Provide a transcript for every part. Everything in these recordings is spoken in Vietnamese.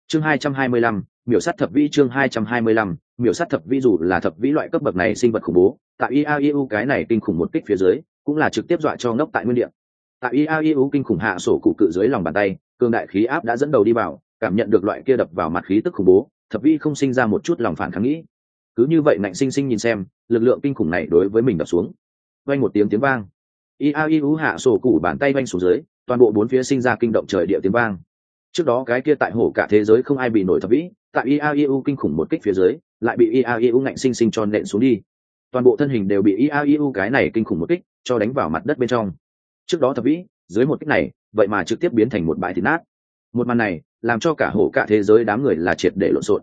chương 225, miểu sát thập vĩ. Chương 225, miểu sát thập vĩ. Dù là thập vĩ loại cấp bậc này sinh vật khủng bố, tại IAEU cái này kinh khủng một kích phía dưới cũng là trực tiếp dọa cho ngốc tại nguyên địa. Tại IAEU kinh khủng hạ sổ cụ cự dưới lòng bàn tay, cường đại khí áp đã dẫn đầu đi vào, cảm nhận được loại kia đập vào mặt khí tức khủng bố, thập vĩ không sinh ra một chút lòng phản kháng nghĩ. Cứ như vậy nạnh sinh sinh nhìn xem lực lượng kinh khủng này đối với mình đập xuống. Vang một tiếng vang, IAEU hạ sổ cụ bàn tay vang xuống dưới, toàn bộ bốn phía sinh ra kinh động trời địa tiếng vang. Trước đó cái kia tại hổ cả thế giới không ai bị nổi thập vĩ, tại IAEU kinh khủng một kích phía dưới lại bị IAEU ngạnh sinh sinh cho nện xuống đi. Toàn bộ thân hình đều bị IAEU cái này kinh khủng một kích cho đánh vào mặt đất bên trong. Trước đó thập vĩ dưới một kích này vậy mà trực tiếp biến thành một bãi thịt nát. Một màn này làm cho cả hổ cả thế giới đám người là triệt để lộn xộn.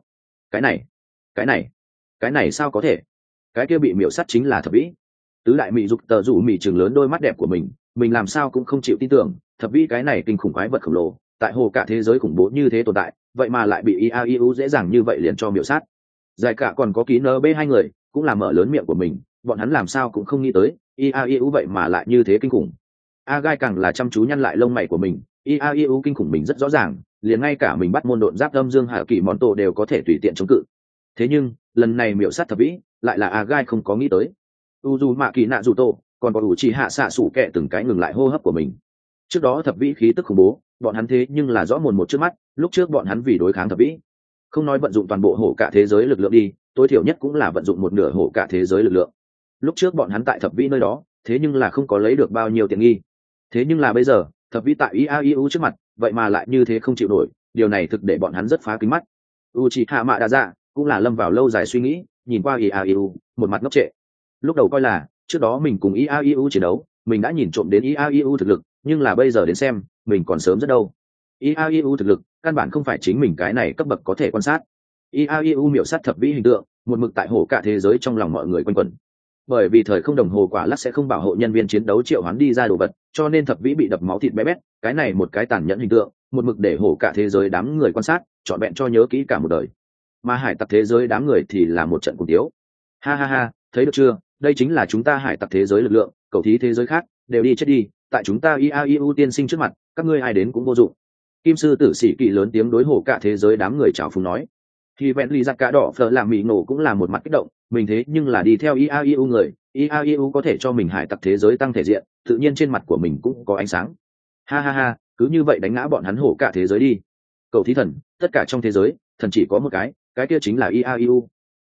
Cái này sao có thể? Cái kia bị miểu sát chính là thập vĩ. Tứ đại mị dục tờ rủ mị trừng lớn đôi mắt đẹp của mình làm sao cũng không chịu tin tưởng thập vĩ cái này kinh khủng quái vật khổng lồ tại hồ cả thế giới khủng bố như thế tồn tại, vậy mà lại bị IAEU dễ dàng như vậy liền cho miểu sát. Giải cả còn có ký NB hai người cũng là mở lớn miệng của mình, bọn hắn làm sao cũng không nghĩ tới IAEU vậy mà lại như thế kinh khủng. Agai càng là chăm chú nhăn lại lông mày của mình, IAEU kinh khủng mình rất rõ ràng, liền ngay cả mình bắt môn độn giáp âm dương hạ kỳ món tổ đều có thể tùy tiện chống cự. Thế nhưng lần này miểu sát thập vĩ lại là Agai không có nghĩ tới. Uzumaki Naruto còn có Uchiha Sasuke từng cái ngừng lại hô hấp của mình. Trước đó thập vĩ khí tức khủng bố, bọn hắn thế nhưng là rõ mồn một trước mắt, lúc trước bọn hắn vì đối kháng thập vĩ không nói vận dụng toàn bộ hổ cả thế giới lực lượng đi, tối thiểu nhất cũng là vận dụng một nửa hổ cả thế giới lực lượng. Lúc trước bọn hắn tại thập vĩ nơi đó thế nhưng là không có lấy được bao nhiêu tiện nghi. Thế nhưng là bây giờ thập vĩ tại IAEU trước mặt vậy mà lại như thế không chịu nổi, điều này thực để bọn hắn rất phá kính mắt. Uchiha Madara cũng là lâm vào lâu dài suy nghĩ, nhìn qua IAEU một mặt ngốc trệ. Lúc đầu coi là trước đó mình cùng IAEU chiến đấu mình đã nhìn trộm đến IAEU thực lực, nhưng là bây giờ đến xem mình còn sớm rất đâu. IAEU thực lực căn bản không phải chính mình cái này cấp bậc có thể quan sát. IAEU miểu sát thập vĩ hình tượng một mực tại hổ cả thế giới trong lòng mọi người quanh quẩn. Bởi vì thời không đồng hồ quả lắc sẽ không bảo hộ nhân viên chiến đấu triệu hoán đi ra đồ vật, cho nên thập vĩ bị đập máu thịt bé bét, cái này một cái tàn nhẫn hình tượng một mực để hổ cả thế giới đám người quan sát trọn vẹn cho nhớ kỹ cả một đời. Mà hải tặc thế giới đám người thì là một trận cùng tiếu. Ha ha ha, thấy được chưa, đây chính là chúng ta hải tặc thế giới lực lượng, cầu thí thế giới khác đều đi chết đi, tại chúng ta IAEU tiên sinh trước mặt các ngươi ai đến cũng vô dụng. Kim sư tử sĩ kỳ lớn tiếng đối hổ cả thế giới đám người chào phúng nói. Thì vẹn ly giặc cả đỏ phở làm mì nổ cũng là một mặt kích động, mình thế nhưng là đi theo IAEU người, IAEU có thể cho mình hải tặc thế giới tăng thể diện, tự nhiên trên mặt của mình cũng có ánh sáng. Ha ha ha, cứ như vậy đánh ngã bọn hắn hổ cả thế giới đi. Cầu thí thần, tất cả trong thế giới thần chỉ có một cái kia chính là IAEU.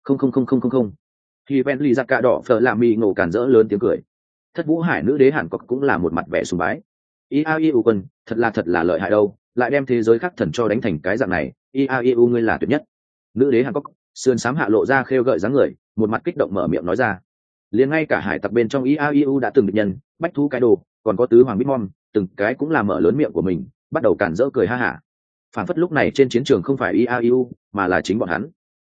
Không. Thì vẹn ly giặc cả đỏ phở làm mì nổ cản rỡ lớn tiếng cười. Thất vũ hải nữ đế Hàn Quốc cũng là một mặt vẻ sùng bái. IAEU quân thật là lợi hại đâu, lại đem thế giới khác thần cho đánh thành cái dạng này, IAEU ngươi là tuyệt nhất. Nữ đế Hàn Quốc sườn xám hạ lộ ra khêu gợi dáng người, một mặt kích động mở miệng nói ra. Liền ngay cả hải tặc bên trong IAEU đã từng địch nhân bách thú cái đồ còn có tứ hoàng Bitmon từng cái cũng là mở lớn miệng của mình, bắt đầu cản rỡ cười ha hả. Phản phất lúc này trên chiến trường không phải IAEU mà là chính bọn hắn.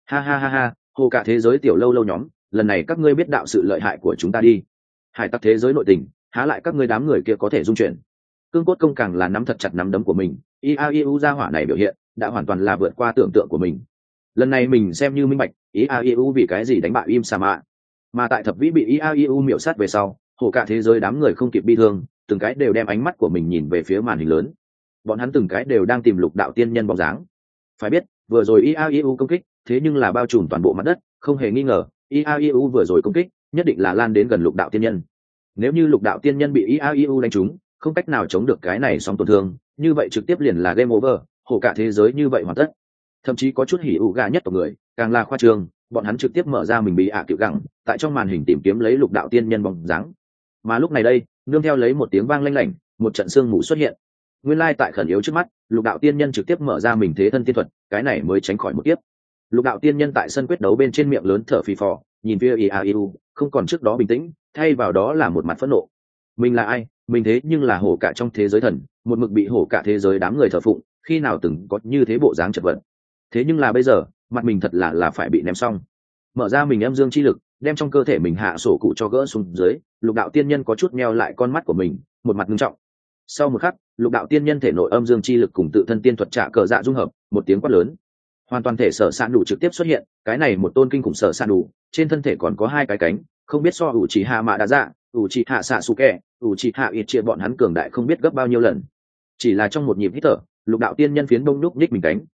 Ha, hồ cả thế giới tiểu lâu nhóm, lần này các ngươi biết đạo sự lợi hại của chúng ta đi. Hải tặc thế giới nội tình há lại các ngươi đám người kia có thể dung chuyển. Cương cốt công càng là nắm thật chặt nắm đấm của mình, IAEU gia hỏa này biểu hiện đã hoàn toàn là vượt qua tưởng tượng của mình. Lần này mình xem như minh bạch IAEU vì cái gì đánh bại Im Sama. Mà tại thập vĩ bị IAEU miểu sát về sau, hồ cả thế giới đám người không kịp bi thương, từng cái đều đem ánh mắt của mình nhìn về phía màn hình lớn. Bọn hắn từng cái đều đang tìm lục đạo tiên nhân bóng dáng. Phải biết vừa rồi IAEU công kích thế nhưng là bao trùm toàn bộ mặt đất, không hề nghi ngờ IAEU vừa rồi công kích nhất định là lan đến gần lục đạo tiên nhân. Nếu như lục đạo tiên nhân bị IAEU đánh trúng, không cách nào chống được cái này sóng tổn thương, như vậy trực tiếp liền là game over, hồ cả thế giới như vậy hoàn tất. Thậm chí có chút hỉ ủ gà nhất tộc người càng là khoa trương, bọn hắn trực tiếp mở ra mình bị kiểu gẳng tại trong màn hình tìm kiếm lấy lục đạo tiên nhân bóng dáng. Mà lúc này đây nương theo lấy một tiếng vang lanh lảnh, một trận sương mù xuất hiện. Nguyên lai tại khẩn yếu trước mắt, lục đạo tiên nhân trực tiếp mở ra mình thế thân tiên thuật, cái này mới tránh khỏi một kiếp. Lục đạo tiên nhân tại sân quyết đấu bên trên miệng lớn thở phì phò, nhìn phía IAEU không còn trước đó bình tĩnh, thay vào đó là một mặt phẫn nộ. Mình là ai? Mình thế nhưng là hổ cả trong thế giới thần, một mực bị hổ cả thế giới đám người thờ phụng, khi nào từng có như thế bộ dáng chật vật. Thế nhưng là bây giờ mặt mình thật là phải bị ném xong. Mở ra mình âm dương chi lực, đem trong cơ thể mình hạ sổ cụ cho gỡ xuống dưới. Lục đạo tiên nhân có chút meo lại con mắt của mình, một mặt nghiêm trọng. Sau một khắc, lục đạo tiên nhân thể nội âm dương chi lực cùng tự thân tiên thuật trả cờ dạ dung hợp, một tiếng quát lớn, hoàn toàn thể sở sạn đủ trực tiếp xuất hiện. Cái này một tôn kinh khủng sở sạn đủ, trên thân thể còn có hai cái cánh, không biết so ủ chỉ hạ mạ đa dạ, ủ chỉ hạ xạ su kẹ, ủ chỉ hạ ít chia bọn hắn cường đại không biết gấp bao nhiêu lần. Chỉ là trong một nhịp hít thở, lục đạo tiên nhân phiến đông đúc nhích mình cánh,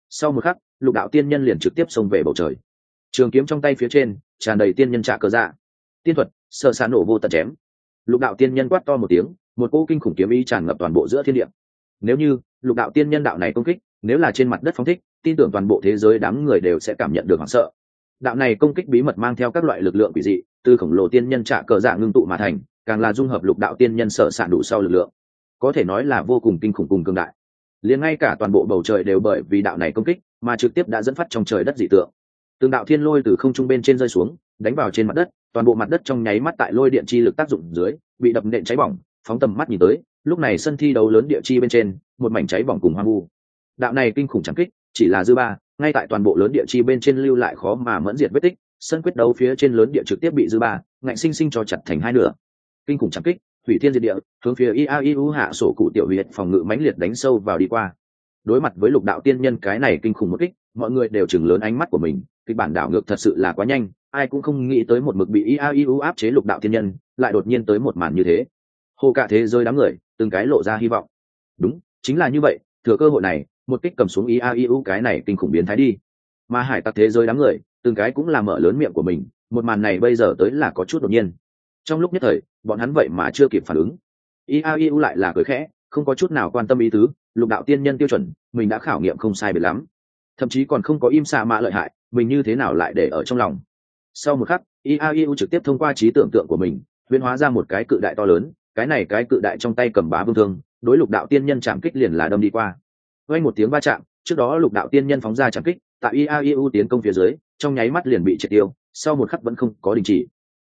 Sau một khắc lục đạo tiên nhân liền trực tiếp xông về bầu trời, trường kiếm trong tay phía trên tràn đầy tiên nhân trả cờ dạ. Tiên thuật sợ xạ nổ vô tận chém. Lục đạo tiên nhân quát to một tiếng, một cỗ kinh khủng kiếm ý tràn ngập toàn bộ giữa thiên địa. Nếu như lục đạo tiên nhân đạo này công kích, nếu là trên mặt đất phóng thích, tin tưởng toàn bộ thế giới đám người đều sẽ cảm nhận được hoảng sợ. Đạo này công kích bí mật mang theo các loại lực lượng quỷ dị, từ khổng lồ tiên nhân trả cờ dạ ngưng tụ mà thành, càng là dung hợp lục đạo tiên nhân sở sản đủ sau lực lượng, có thể nói là vô cùng kinh khủng cùng cường đại. Liền ngay cả toàn bộ bầu trời đều bởi vì đạo này công kích mà trực tiếp đã dẫn phát trong trời đất dị tượng. Từng đạo thiên lôi từ không trung bên trên rơi xuống, đánh vào trên mặt đất, toàn bộ mặt đất trong nháy mắt tại lôi điện chi lực tác dụng dưới bị đập nện cháy bỏng. Phóng tầm mắt nhìn tới, lúc này sân thi đấu lớn địa chi bên trên một mảnh cháy bỏng cùng hoang vu. Đạo này kinh khủng chẳng kích chỉ là dư ba, ngay tại toàn bộ lớn địa chi bên trên lưu lại khó mà mẫn diệt vết tích. Sân quyết đấu phía trên lớn địa trực tiếp bị dư ba ngạnh sinh sinh cho chặt thành hai nửa. Kinh khủng chẳng kích hủy thiên diệt địa, hướng phía IAIU hạ sổ cụ tiểu huyệt phòng ngự mãnh liệt đánh sâu vào đi qua. Đối mặt với lục đạo tiên nhân cái này kinh khủng một kích, mọi người đều chừng lớn ánh mắt của mình. Kịch bản đảo ngược thật sự là quá nhanh, ai cũng không nghĩ tới một mực bị IAIU áp chế lục đạo tiên nhân lại đột nhiên tới một màn như thế. Hồ cả thế giới đám người từng cái lộ ra hy vọng. Đúng, chính là như vậy, thừa cơ hội này một kích cầm xuống IAIU cái này kinh khủng biến thái đi. Mà hải tặc thế giới đám người từng cái cũng là mở lớn miệng của mình, một màn này bây giờ tới là có chút đột nhiên. Trong lúc nhất thời bọn hắn vậy mà chưa kịp phản ứng, IAIU lại là cười khẽ, không có chút nào quan tâm ý tứ. Lục đạo tiên nhân tiêu chuẩn mình đã khảo nghiệm không sai biệt lắm, thậm chí còn không có im xạ mạ lợi hại, mình như thế nào lại để ở trong lòng. Sau một khắc IAIU trực tiếp thông qua trí tưởng tượng của mình huyễn hóa ra một cái cự đại to lớn. Cái này cái cự đại trong tay cầm bá vương thương, đối lục đạo tiên nhân chạm kích liền là đâm đi qua. Vang một tiếng va chạm, trước đó lục đạo tiên nhân phóng ra chạm kích tại IAIU tiến công phía dưới trong nháy mắt liền bị triệt tiêu, sau một khắc vẫn không có đình chỉ.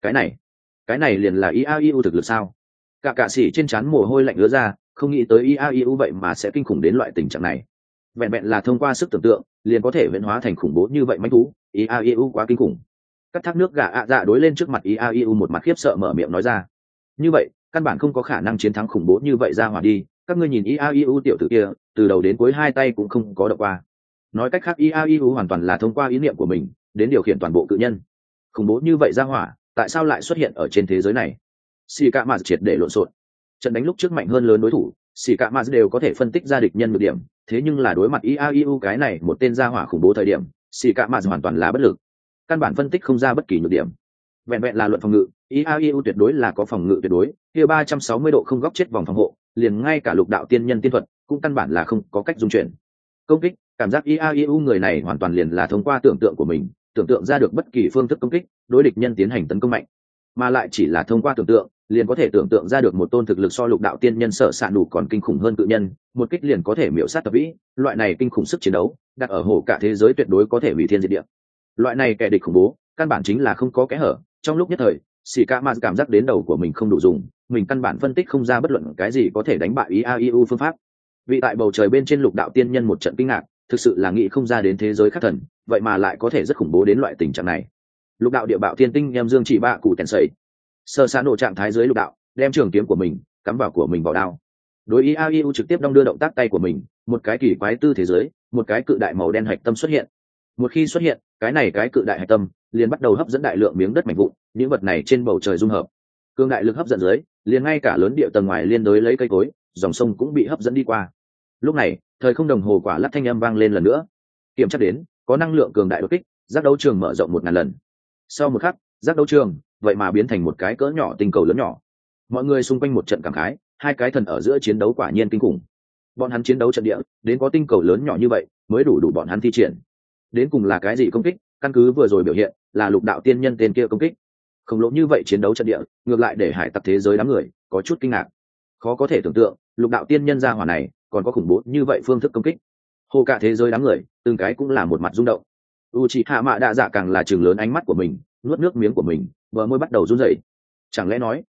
Cái này liền là IAIU thực lực sao? Cả sĩ trên trán mồ hôi lạnh ứa ra, không nghĩ tới IAIU vậy mà sẽ kinh khủng đến loại tình trạng này. Vẹn vẹn là thông qua sức tưởng tượng liền có thể huyễn hóa thành khủng bố như vậy mãnh thú, IAIU quá kinh khủng. Cắt thác nước gà ạ dạ đối lên trước mặt IAIU một mặt khiếp sợ mở miệng nói ra. Như vậy căn bản không có khả năng chiến thắng khủng bố như vậy ra hỏa đi, các ngươi nhìn IAIU tiểu tử kia từ đầu đến cuối hai tay cũng không có động qua. Nói cách khác IAIU hoàn toàn là thông qua ý niệm của mình đến điều khiển toàn bộ cự nhân. Khủng bố như vậy ra hỏa tại sao lại xuất hiện ở trên thế giới này? Xì cả mà triệt để lộn xộn. Trận đánh lúc trước mạnh hơn lớn đối thủ, xì cả mà đều có thể phân tích ra địch nhân nhược điểm, thế nhưng là đối mặt IAIU cái này một tên gia hỏa khủng bố thời điểm, xì cả mà hoàn toàn là bất lực, căn bản phân tích không ra bất kỳ nhược điểm. Vẹn vẹn là luận phòng ngự, IAIU tuyệt đối là có phòng ngự tuyệt đối, kia 360 độ không góc chết vòng phòng hộ, liền ngay cả lục đạo tiên nhân tiên thuật cũng căn bản là không có cách dung chuyển. Công kích, cảm giác IAIU người này hoàn toàn liền là thông qua tưởng tượng của mình tưởng tượng ra được bất kỳ phương thức công kích đối địch nhân tiến hành tấn công mạnh, mà lại chỉ là thông qua tưởng tượng liền có thể tưởng tượng ra được một tôn thực lực so lục đạo tiên nhân sở sạn đủ còn kinh khủng hơn cự nhân, một kích liền có thể miểu sát tập vĩ. Loại này kinh khủng sức chiến đấu đặt ở hồ cả thế giới tuyệt đối có thể hủy thiên diệt địa. Loại này kẻ địch khủng bố căn bản chính là không có kẽ hở. Trong lúc nhất thời xì ca ma cảm giác đến đầu của mình không đủ dùng, mình căn bản phân tích không ra bất luận cái gì có thể đánh bại IAIU phương pháp. Vị tại bầu trời bên trên lục đạo tiên nhân một trận kinh ngạc, thực sự là nghĩ không ra đến thế giới khác thần vậy mà lại có thể rất khủng bố đến loại tình trạng này. Lục đạo địa bạo thiên tinh em dương chỉ bạ cụ tèn sẩy sơ xa nổ trạng thái dưới lục đạo, đem trường kiếm của mình cắm vào của mình vào đao. Đối IAIU trực tiếp đong đưa động tác tay của mình, một cái kỳ quái tư thế giới, một cái cự đại màu đen hạch tâm xuất hiện. Một khi xuất hiện, cái này cái cự đại hạch tâm liền bắt đầu hấp dẫn đại lượng miếng đất mảnh vụn, những vật này trên bầu trời dung hợp, cương đại lực hấp dẫn dưới, liền ngay cả lớn địa tầng ngoài liên đối lấy cây cối, dòng sông cũng bị hấp dẫn đi qua. Lúc này, thời không đồng hồ quả lắc thanh âm vang lên lần nữa. Kiểm tra đến, có năng lượng cường đại đột kích, giác đấu trường mở rộng 1000 lần. Sau một khắc, giác đấu trường vậy mà biến thành một cái cỡ nhỏ tinh cầu lớn nhỏ. Mọi người xung quanh một trận cảm khái, hai cái thần ở giữa chiến đấu quả nhiên kinh khủng. Bọn hắn chiến đấu trận địa, đến có tinh cầu lớn nhỏ như vậy, mới đủ bọn hắn thi triển. Đến cùng là cái gì công kích, căn cứ vừa rồi biểu hiện, là lục đạo tiên nhân tên kia công kích. Khổng lồ như vậy chiến đấu trận địa, ngược lại để hải tặc thế giới đám người có chút kinh ngạc. Khó có thể tưởng tượng, lục đạo tiên nhân gia hỏa này còn có khủng bố như vậy phương thức công kích. Hồ cả thế giới đám người, từng cái cũng là một mặt rung động. Uchiha Mạ Đa Dạ càng là trừng lớn ánh mắt của mình, nuốt nước miếng của mình, bờ môi bắt đầu run rẩy. Chẳng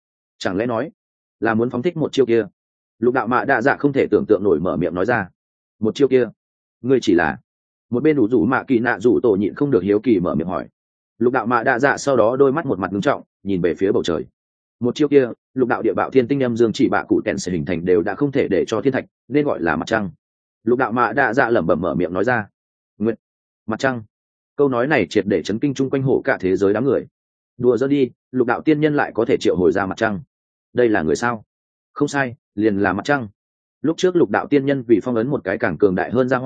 lẽ nói là muốn phóng thích một chiêu kia? Lục đạo Mạ Đa Dạ không thể tưởng tượng nổi mở miệng nói ra. Một chiêu kia? Ngươi chỉ là... Một bên đủ rủ Mạ Kỳ Nạ rủ tổ nhịn không được hiếu kỳ mở miệng hỏi. Lục đạo Mạ Đa Dạ sau đó đôi mắt một mặt nghiêm trọng, nhìn về phía bầu trời. Một chiêu kia, lục đạo địa bạo thiên tinh âm dương chỉ bạ cụ tèn sẽ hình thành đều đã không thể để cho thiên thạch, nên gọi là mặt trăng. Lục đạo Mạ Đa Dạ lẩm bẩm mở miệng nói ra. Nguyệt, mặt trăng. Câu nói này triệt để chấn kinh chung quanh hộ cả thế giới đám người. Đùa giỡn đi, lục đạo tiên nhân lại có thể triệu hồi ra mặt trăng. Đây là người sao? Không sai, liền là mặt trăng. Lúc trước lục đạo tiên nhân vì phong ấn một cái càng cường đại hơn ra hỏa,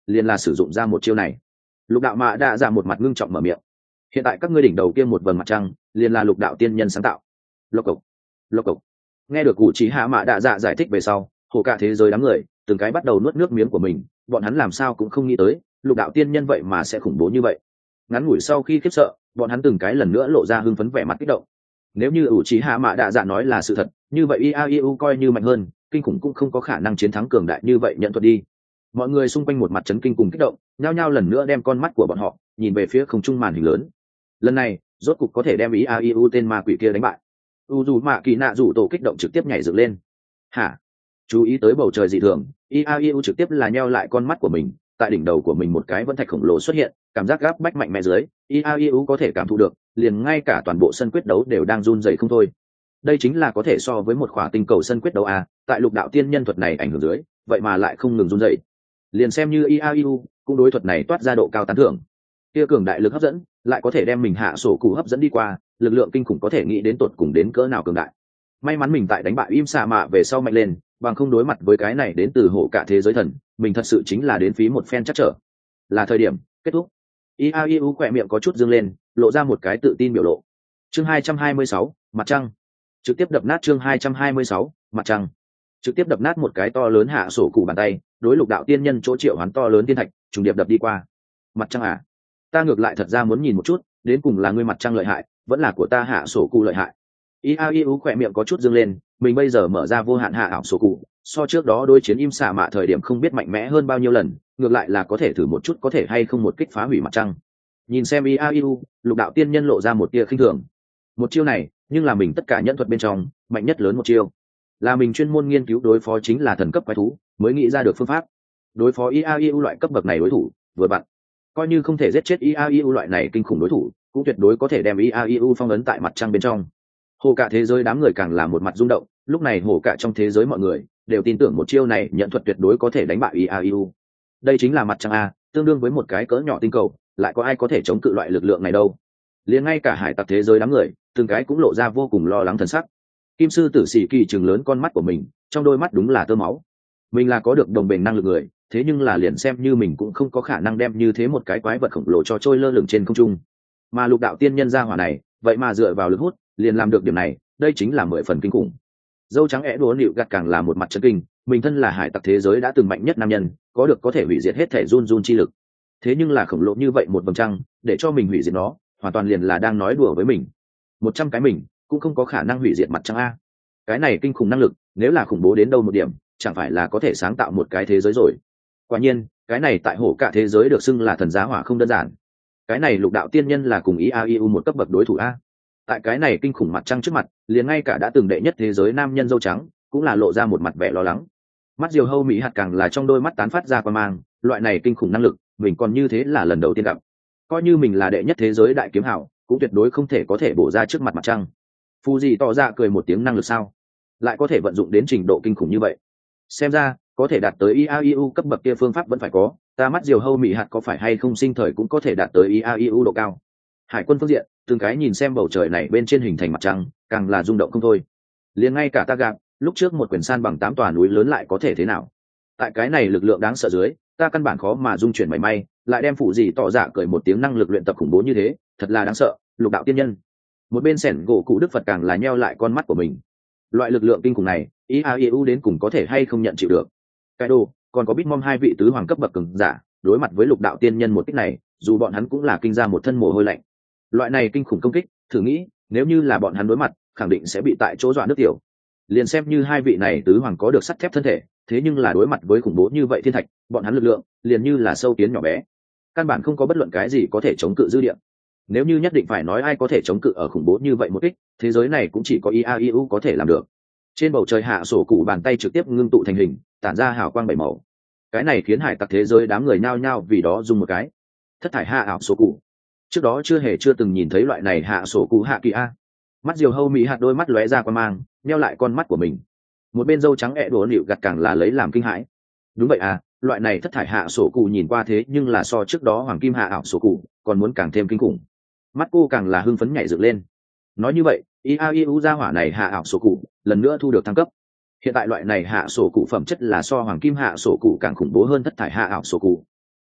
liền là sử dụng ra một chiêu này. Lục đạo mạ đạ dạ một mặt ngưng trọng mở miệng. Hiện tại các ngươi đỉnh đầu kia một vầng mặt trăng liền là lục đạo tiên nhân sáng tạo. Lộc cộc, lộc cộc. Nghe được cụ chỉ hạ mạ đạ dạ giải thích về sau, hồ cả thế giới đám người từng cái bắt đầu nuốt nước miếng của mình. Bọn hắn làm sao cũng không nghĩ tới lục đạo tiên nhân vậy mà sẽ khủng bố như vậy. Ngắn ngủi sau khi khiếp sợ, bọn hắn từng cái lần nữa lộ ra hưng phấn vẻ mặt kích động. Nếu như ủ trí hạ mạ đạ dạ nói là sự thật, như vậy IAEU coi như mạnh hơn, kinh khủng cũng không có khả năng chiến thắng cường đại như vậy nhận thuật đi. Mọi người xung quanh một mặt chấn kinh cùng kích động, nhao nhao lần nữa đem con mắt của bọn họ nhìn về phía không trung màn hình lớn. Lần này rốt cục có thể đem IAEU tên ma quỷ kia đánh bại. U dù mạ kỳ nạ rủ tổ kích động trực tiếp nhảy dựng lên. Hả? Chú ý tới bầu trời dị thường, IAEU trực tiếp là nheo lại con mắt của mình, tại đỉnh đầu của mình một cái vân thạch khổng lồ xuất hiện, cảm giác gáp bách mạnh mẽ dưới, IAEU có thể cảm thụ được, liền ngay cả toàn bộ sân quyết đấu đều đang run rẩy không thôi. Đây chính là có thể so với một khỏa tinh cầu sân quyết đấu a, tại lục đạo tiên nhân thuật này ảnh hưởng dưới, vậy mà lại không ngừng run rẩy. Liền xem như IAEU cũng đối thuật này toát ra độ cao tán thưởng. Kia cường đại lực hấp dẫn, lại có thể đem mình hạ sổ cụ hấp dẫn đi qua, lực lượng kinh khủng có thể nghĩ đến tột cùng đến cỡ nào cường đại. May mắn mình tại đánh bại im xạ mạ về sau mạnh lên, bằng không đối mặt với cái này đến từ hộ cả thế giới thần, mình thật sự chính là đến phí một phen chắc trở. Là thời điểm kết thúc. IAEU khỏe miệng có chút dương lên, lộ ra một cái tự tin biểu lộ. Chương 226, mặt trăng. Trực tiếp đập nát chương 226, mặt trăng. Trực tiếp đập nát một cái to lớn hạ sổ cụ bàn tay, đối lục đạo tiên nhân chỗ triệu hoán to lớn tiên thạch, trùng điệp đập đi qua. Mặt trăng à? Ta ngược lại thật ra muốn nhìn một chút, đến cùng là ngươi mặt trăng lợi hại, vẫn là của ta hạ sổ cụ lợi hại. IAEU khỏe miệng có chút dương lên, mình bây giờ mở ra vô hạn hạ ảo sổ cụ, so trước đó đối chiến im xạ mạ thời điểm không biết mạnh mẽ hơn bao nhiêu lần, ngược lại là có thể thử một chút có thể hay không một kích phá hủy mặt trăng. Nhìn xem IAEU, lục đạo tiên nhân lộ ra một tia khinh thường. Một chiêu này, nhưng là mình tất cả nhân thuật bên trong mạnh nhất lớn một chiêu, là mình chuyên môn nghiên cứu đối phó chính là thần cấp quái thú mới nghĩ ra được phương pháp đối phó IAEU loại cấp bậc này đối thủ vừa vặn, coi như không thể giết chết IAEU loại này kinh khủng đối thủ, cũng tuyệt đối có thể đem IAEU phong ấn tại mặt trăng bên trong. Hồ cả thế giới đám người càng là một mặt rung động, lúc này hồ cả trong thế giới mọi người đều tin tưởng một chiêu này nhận thuật tuyệt đối có thể đánh bại IAEU. Đây chính là mặt trăng a, tương đương với một cái cỡ nhỏ tinh cầu, lại có ai có thể chống cự loại lực lượng này đâu. Liền ngay cả hải tặc thế giới đám người từng cái cũng lộ ra vô cùng lo lắng thần sắc. Kim sư tử sĩ kỳ chừng lớn con mắt của mình, trong đôi mắt đúng là tơ máu. Mình là có được đồng bền năng lực người, thế nhưng là liền xem như mình cũng không có khả năng đem như thế một cái quái vật khổng lồ cho trôi lơ lửng trên không trung. Mà lục đạo tiên nhân gia hỏa này, vậy mà dựa vào lực hút liền làm được điểm này, đây chính là 10 phần kinh khủng. Dâu trắng é đúa nịu gặt càng là một mặt chân kinh, mình thân là hải tặc thế giới đã từng mạnh nhất nam nhân, có thể hủy diệt hết thể run run chi lực. Thế nhưng là khổng lồ như vậy một vầng trăng, để cho mình hủy diệt nó, hoàn toàn liền là đang nói đùa với mình. 100 cái mình cũng không có khả năng hủy diệt mặt trăng a. Cái này kinh khủng năng lực, nếu là khủng bố đến đâu một điểm, chẳng phải là có thể sáng tạo một cái thế giới rồi. Quả nhiên, cái này tại hổ cả thế giới được xưng là thần giá hỏa không đơn giản. Cái này lục đạo tiên nhân là cùng IAEU một cấp bậc đối thủ a. Tại cái này kinh khủng mặt trăng trước mặt, liền ngay cả đã từng đệ nhất thế giới nam nhân dâu trắng cũng là lộ ra một mặt vẻ lo lắng. Mắt diều hâu mỹ hạt càng là trong đôi mắt tán phát ra quang mang, loại này kinh khủng năng lực, mình còn như thế là lần đầu tiên gặp. Coi như mình là đệ nhất thế giới đại kiếm hảo, cũng tuyệt đối không thể có thể bổ ra trước mặt mặt trăng. Phu gì tỏ ra cười một tiếng, năng lực sao lại có thể vận dụng đến trình độ kinh khủng như vậy? Xem ra có thể đạt tới IAEU cấp bậc kia phương pháp vẫn phải có, ta mắt diều hâu mỹ hạt có phải hay không sinh thời cũng có thể đạt tới IAEU độ cao. Hải quân phương diện từng cái nhìn xem bầu trời này bên trên hình thành mặt trăng, càng là rung động không thôi. Liền ngay cả ta gặp lúc trước một quyển san bằng 8 tòa núi lớn lại có thể thế nào? Tại cái này lực lượng đáng sợ dưới, ta căn bản khó mà dung chuyển mảy may, lại đem phụ gì tỏ dạ cười một tiếng, năng lực luyện tập khủng bố như thế, thật là đáng sợ. Lục đạo tiên nhân. Một bên sẻn gỗ cụ đức Phật càng là nheo lại con mắt của mình. Loại lực lượng kinh khủng này, IAEU đến cùng có thể hay không nhận chịu được? Cái đồ, còn có Bitmom hai vị tứ hoàng cấp bậc cường giả, đối mặt với lục đạo tiên nhân một kích này, dù bọn hắn cũng là kinh ra một thân mồ hôi lạnh. Loại này kinh khủng công kích, thử nghĩ, nếu như là bọn hắn đối mặt, khẳng định sẽ bị tại chỗ dọa nước tiểu. Liền xem như hai vị này tứ hoàng có được sắt thép thân thể, thế nhưng là đối mặt với khủng bố như vậy thiên thạch, bọn hắn lực lượng liền như là sâu kiến nhỏ bé, căn bản không có bất luận cái gì có thể chống cự dư địa. Nếu như nhất định phải nói ai có thể chống cự ở khủng bố như vậy một kích, thế giới này cũng chỉ có IAEU có thể làm được. Trên bầu trời hạ sổ cụ bàn tay trực tiếp ngưng tụ thành hình, tản ra hào quang bảy màu. Cái này khiến hải tặc thế giới đám người nhao nhao vì đó dùng một cái. Thất thải hạ ảo sổ cụ. Trước đó chưa từng nhìn thấy loại này hạ sổ cụ hạ kỳ a. Mắt diều hâu mỹ hạt đôi mắt lóe ra quan mang, nheo lại con mắt của mình. Một bên dâu trắng ẹ đổ nịu gặt càng là lấy làm kinh hãi. Đúng vậy à, loại này thất thải hạ sổ cụ nhìn qua thế nhưng là so trước đó hoàng kim hạ ảo sổ cụ còn muốn càng thêm kinh khủng. Mắt cô càng là hưng phấn nhảy dựng lên. Nói như vậy, IAEU gia hỏa này hạ ảo sổ cụ lần nữa thu được thăng cấp. Hiện tại loại này hạ sổ cụ phẩm chất là so hoàng kim hạ sổ cụ càng khủng bố hơn thất thải hạ ảo sổ cụ.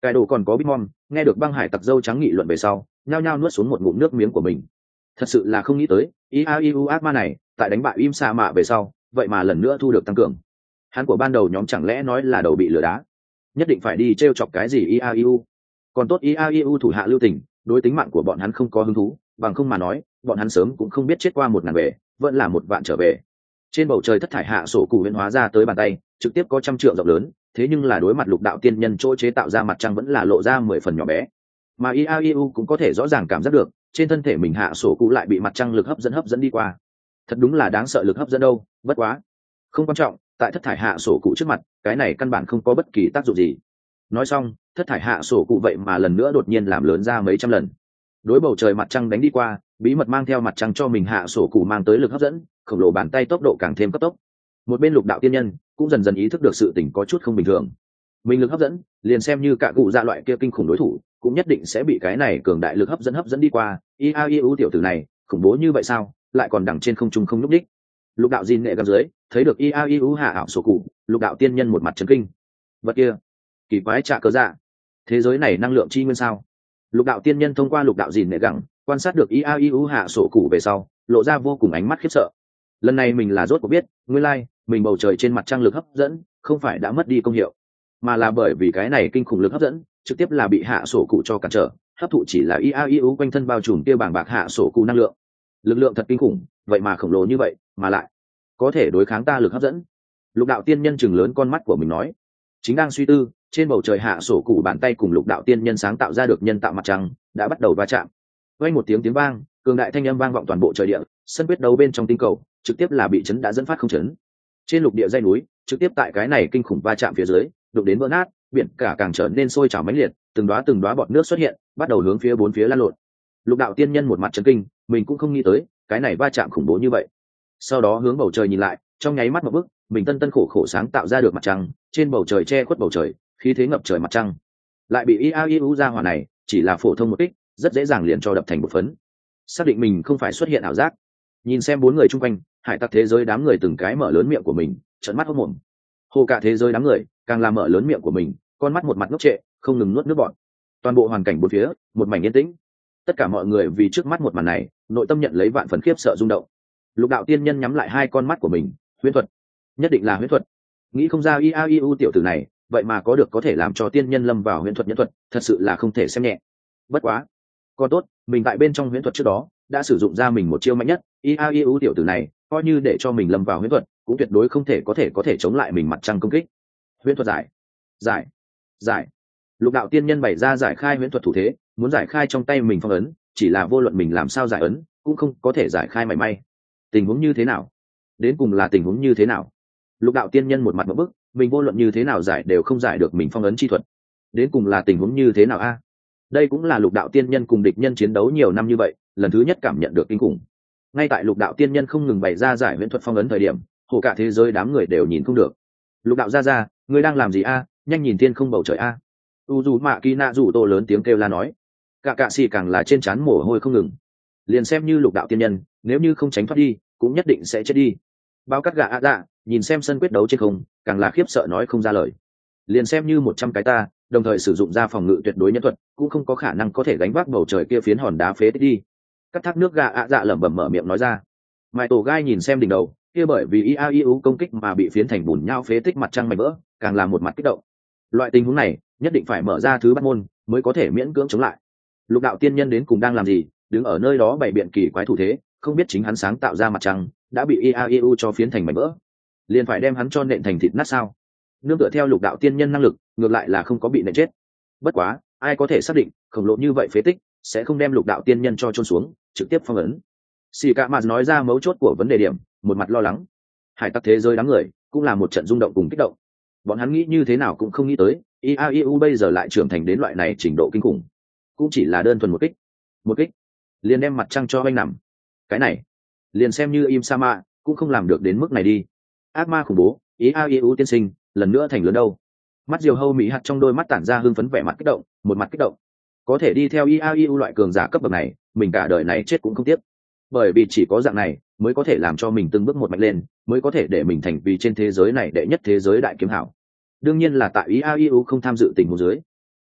Cải đồ còn có Bitmon, nghe được băng hải tặc dâu trắng nghị luận về sau, nhao nhao nuốt xuống một ngụm nước miếng của mình. Thật sự là không nghĩ tới, IAIU ác ma này, tại đánh bại Im Sa Mạ về sau, vậy mà lần nữa thu được tăng cường. Hắn của ban đầu nhóm chẳng lẽ nói là đầu bị lửa đá, nhất định phải đi trêu chọc cái gì IAIU. Còn tốt IAIU thủ hạ lưu tình, đối tính mạng của bọn hắn không có hứng thú, bằng không mà nói, bọn hắn sớm cũng không biết chết qua 1000 về, vẫn là 1 vạn trở về. Trên bầu trời thất thải hạ sổ cụ biến hóa ra tới bàn tay, trực tiếp có 100 trượng rộng lớn, thế nhưng là đối mặt lục đạo tiên nhân chỗ chế tạo ra mặt trăng vẫn là lộ ra 10 phần nhỏ bé. Mà IAIU cũng có thể rõ ràng cảm giác được, trên thân thể mình hạ sổ cụ lại bị mặt trăng lực hấp dẫn đi qua. Thật đúng là đáng sợ lực hấp dẫn đâu, bất quá. Không quan trọng, tại thất thải hạ sổ cụ trước mặt, cái này căn bản không có bất kỳ tác dụng gì. Nói xong, thất thải hạ sổ cụ vậy mà lần nữa đột nhiên làm lớn ra mấy trăm lần. Đối bầu trời mặt trăng đánh đi qua, bí mật mang theo mặt trăng cho mình hạ sổ cụ mang tới lực hấp dẫn, khổng lồ bàn tay tốc độ càng thêm cấp tốc. Một bên lục đạo tiên nhân cũng dần dần ý thức được sự tình có chút không bình thường. Mình lực hấp dẫn, liền xem như cả cụ dạ loại kia kinh khủng đối thủ, cũng nhất định sẽ bị cái này cường đại lực hấp dẫn đi qua. IAIU tiểu tử này, khủng bố như vậy sao, lại còn đằng trên không trung không lúc đích. Lục đạo gìn nghệ gầm dưới, thấy được IAIU hạ ảo sổ cụ, lục đạo tiên nhân một mặt chấn kinh. Vật kia, kỳ quái trạ cớ dạ, thế giới này năng lượng chi nguyên sao? Lục đạo tiên nhân thông qua lục đạo gìn nghệ gẳng, quan sát được IAIU hạ sổ cụ về sau, lộ ra vô cùng ánh mắt khiếp sợ. Lần này mình là rốt cuộc biết, nguyên lai, mình bầu trời trên mặt trăng lực hấp dẫn, không phải đã mất đi công hiệu, mà là bởi vì cái này kinh khủng lực hấp dẫn, trực tiếp là bị hạ sổ cụ cho cản trở, hấp thụ chỉ là IAIU quanh thân bao trùm kia bảng bạc hạ sổ cụ năng lượng. Lực lượng thật kinh khủng, vậy mà khổng lồ như vậy, mà lại có thể đối kháng ta lực hấp dẫn. Lục đạo tiên nhân chừng lớn con mắt của mình nói, chính đang suy tư, trên bầu trời hạ sổ cụ bàn tay cùng lục đạo tiên nhân sáng tạo ra được nhân tạo mặt trăng đã bắt đầu va chạm. Vang một tiếng vang, cường đại thanh âm vang vọng toàn bộ trời địa, sân quyết đấu bên trong tinh cầu trực tiếp là bị chấn đã dẫn phát không chấn. Trên lục địa dãy núi, trực tiếp tại cái này kinh khủng va chạm phía dưới, đụng đến vỡ nát, biển cả càng trở nên sôi trào mãnh liệt, từng đóa bọt nước xuất hiện, bắt đầu hướng phía bốn phía lan lộn. Lục đạo tiên nhân một mặt chấn kinh, mình cũng không nghĩ tới, cái này va chạm khủng bố như vậy. Sau đó hướng bầu trời nhìn lại, trong nháy mắt một bước, mình tân khổ khổ sáng tạo ra được mặt trăng, trên bầu trời che khuất bầu trời, khí thế ngập trời mặt trăng. Lại bị IAIU ra hỏa này, chỉ là phổ thông một kích, rất dễ dàng liền cho đập thành một phấn. Xác định mình không phải xuất hiện ảo giác. Nhìn xem 4 người chung quanh, hải tặc thế giới đám người từng cái mở lớn miệng của mình, trợn mắt hốt mồm. Hồ cả thế giới đám người, càng làm mở lớn miệng của mình, con mắt một mặt ngốc trệ, không ngừng nuốt nước bọt. Toàn bộ hoàn cảnh bốn phía, một mảnh yên tĩnh. Tất cả mọi người vì trước mắt một màn này, nội tâm nhận lấy vạn phần khiếp sợ rung động. Lục đạo tiên nhân nhắm lại 2 con mắt của mình, huyễn thuật, nhất định là huyễn thuật. Nghĩ không ra IAIU tiểu tử này, vậy mà có thể làm cho tiên nhân lâm vào huyễn thuật nhân thuật, thật sự là không thể xem nhẹ. Bất quá, còn tốt, mình tại bên trong huyễn thuật trước đó, đã sử dụng ra mình một chiêu mạnh nhất. IAIU tiểu tử này, coi như để cho mình lâm vào huyễn thuật, cũng tuyệt đối không thể có thể chống lại mình mặt trăng công kích. Huyễn thuật giải. Lục đạo tiên nhân bày ra giải khai huyễn thuật thủ thế, muốn giải khai trong tay mình phong ấn, chỉ là vô luận mình làm sao giải ấn, cũng không có thể giải khai mảy may. Tình huống như thế nào? Đến cùng là tình huống như thế nào? Lục đạo tiên nhân một mặt ngộp bức, mình vô luận như thế nào giải đều không giải được mình phong ấn chi thuật. Đến cùng là tình huống như thế nào a? Đây cũng là lục đạo tiên nhân cùng địch nhân chiến đấu nhiều năm như vậy, lần thứ nhất cảm nhận được kinh khủng. Ngay tại lục đạo tiên nhân không ngừng bày ra giải huyễn thuật phong ấn thời điểm, hồ cả thế giới đám người đều nhìn không được. Lục đạo ra, ngươi đang làm gì a? Nhanh nhìn thiên không bầu trời a. U dù mạ kỳ nạ rủ tô lớn tiếng kêu la nói. Cả xì càng là trên trán mồ hôi không ngừng. Liền xem như lục đạo tiên nhân, nếu như không tránh thoát đi, cũng nhất định sẽ chết đi. Bao cắt gà dạ, nhìn xem sân quyết đấu trên không, càng là khiếp sợ nói không ra lời. Liền xem như 100 cái ta, đồng thời sử dụng ra phòng ngự tuyệt đối nhân thuật, cũng không có khả năng có thể gánh vác bầu trời kia phiến hòn đá phế tích đi. Cắt thác nước gà dạ lẩm bẩm mở miệng nói ra. Mại tổ gai nhìn xem đỉnh đầu, kia bởi vì IAIU công kích mà bị phiến thành bùn nhau phế tích mặt trăng mảnh vỡ, càng là một mặt kích động. Loại tình huống này, nhất định phải mở ra thứ bắt môn, mới có thể miễn cưỡng chống lại. Lục đạo tiên nhân đến cùng đang làm gì, đứng ở nơi đó bày biện kỳ quái thủ thế, không biết chính hắn sáng tạo ra mặt trăng đã bị IAIU cho phiến thành mảnh vỡ, liền phải đem hắn cho nện thành thịt nát sao? Nương tựa theo lục đạo tiên nhân năng lực, ngược lại là không có bị nện chết. Bất quá, ai có thể xác định khổng lồ như vậy phế tích sẽ không đem lục đạo tiên nhân cho chôn xuống, trực tiếp phong ấn. Xì cả mặt nói ra mấu chốt của vấn đề điểm, một mặt lo lắng. Hải tặc thế giới đám người cũng là một trận rung động cùng kích động. Bọn hắn nghĩ như thế nào cũng không nghĩ tới, IAIU bây giờ lại trưởng thành đến loại này trình độ kinh khủng. Cũng chỉ là đơn thuần một kích, liền đem mặt trăng cho anh nằm. Cái này, liền xem như Im Sama cũng không làm được đến mức này đi. Ác ma khủng bố, IAIU tiên sinh, lần nữa thành lớn đâu. Mắt diều hâu mỹ hạt trong đôi mắt tản ra hưng phấn vẻ mặt kích động, một mặt kích động. Có thể đi theo IAIU loại cường giả cấp bậc này, mình cả đời này chết cũng không tiếc. Bởi vì chỉ có dạng này mới có thể làm cho mình từng bước một mạnh lên, mới có thể để mình thành vì trên thế giới này đệ nhất thế giới đại kiếm hảo. Đương nhiên là tại IAIU không tham dự tình huống dưới.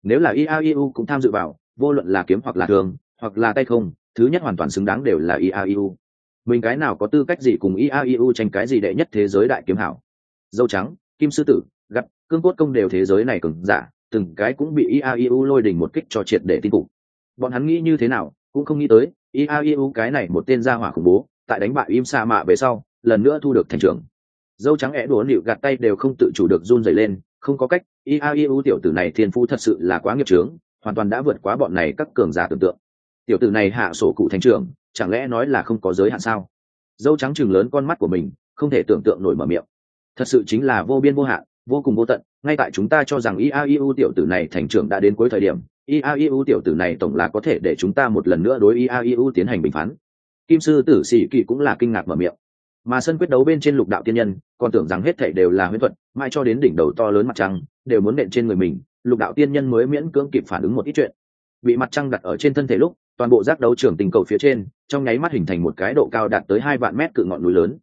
Nếu là IAIU cũng tham dự vào, vô luận là kiếm hoặc là thường hoặc là tay không, thứ nhất hoàn toàn xứng đáng đều là IAIU. Mình cái nào có tư cách gì cùng IAIU tranh cái gì đệ nhất thế giới đại kiếm hảo. Dâu trắng, kim sư tử, gặt, cương cốt công đều thế giới này cường giả, từng cái cũng bị IAIU lôi đình một kích cho triệt để tin phục. Bọn hắn nghĩ như thế nào cũng không nghĩ tới IAIU cái này một tên gia hỏa khủng bố, tại đánh bại im sa mạ về sau lần nữa thu được thành trưởng. Dâu trắng é đùa nịu gạt tay đều không tự chủ được run rẩy lên, không có cách, IAIU tiểu tử này thiên phú thật sự là quá nghiệp chướng, hoàn toàn đã vượt quá bọn này các cường giả tưởng tượng. Tiểu tử này hạ sổ cụ thành trưởng, chẳng lẽ nói là không có giới hạn sao? Dâu trắng chừng lớn con mắt của mình, không thể tưởng tượng nổi mở miệng. Thật sự chính là vô biên vô hạn, vô cùng vô tận, ngay tại chúng ta cho rằng IAIU tiểu tử này thành trưởng đã đến cuối thời điểm, IAIU tiểu tử này tổng là có thể để chúng ta một lần nữa đối IAIU tiến hành bình phán. Kim sư tử sĩ kỳ cũng là kinh ngạc mở miệng. Mà sân quyết đấu bên trên lục đạo tiên nhân còn tưởng rằng hết thảy đều là huyễn thuật, mãi cho đến đỉnh đầu to lớn mặt trăng đều muốn nện trên người mình, lục đạo tiên nhân mới miễn cưỡng kịp phản ứng một ít chuyện. Bị mặt trăng đặt ở trên thân thể lúc, toàn bộ giác đấu trường tình cầu phía trên trong nháy mắt hình thành một cái độ cao đạt tới 2 vạn mét cự ngọn núi lớn.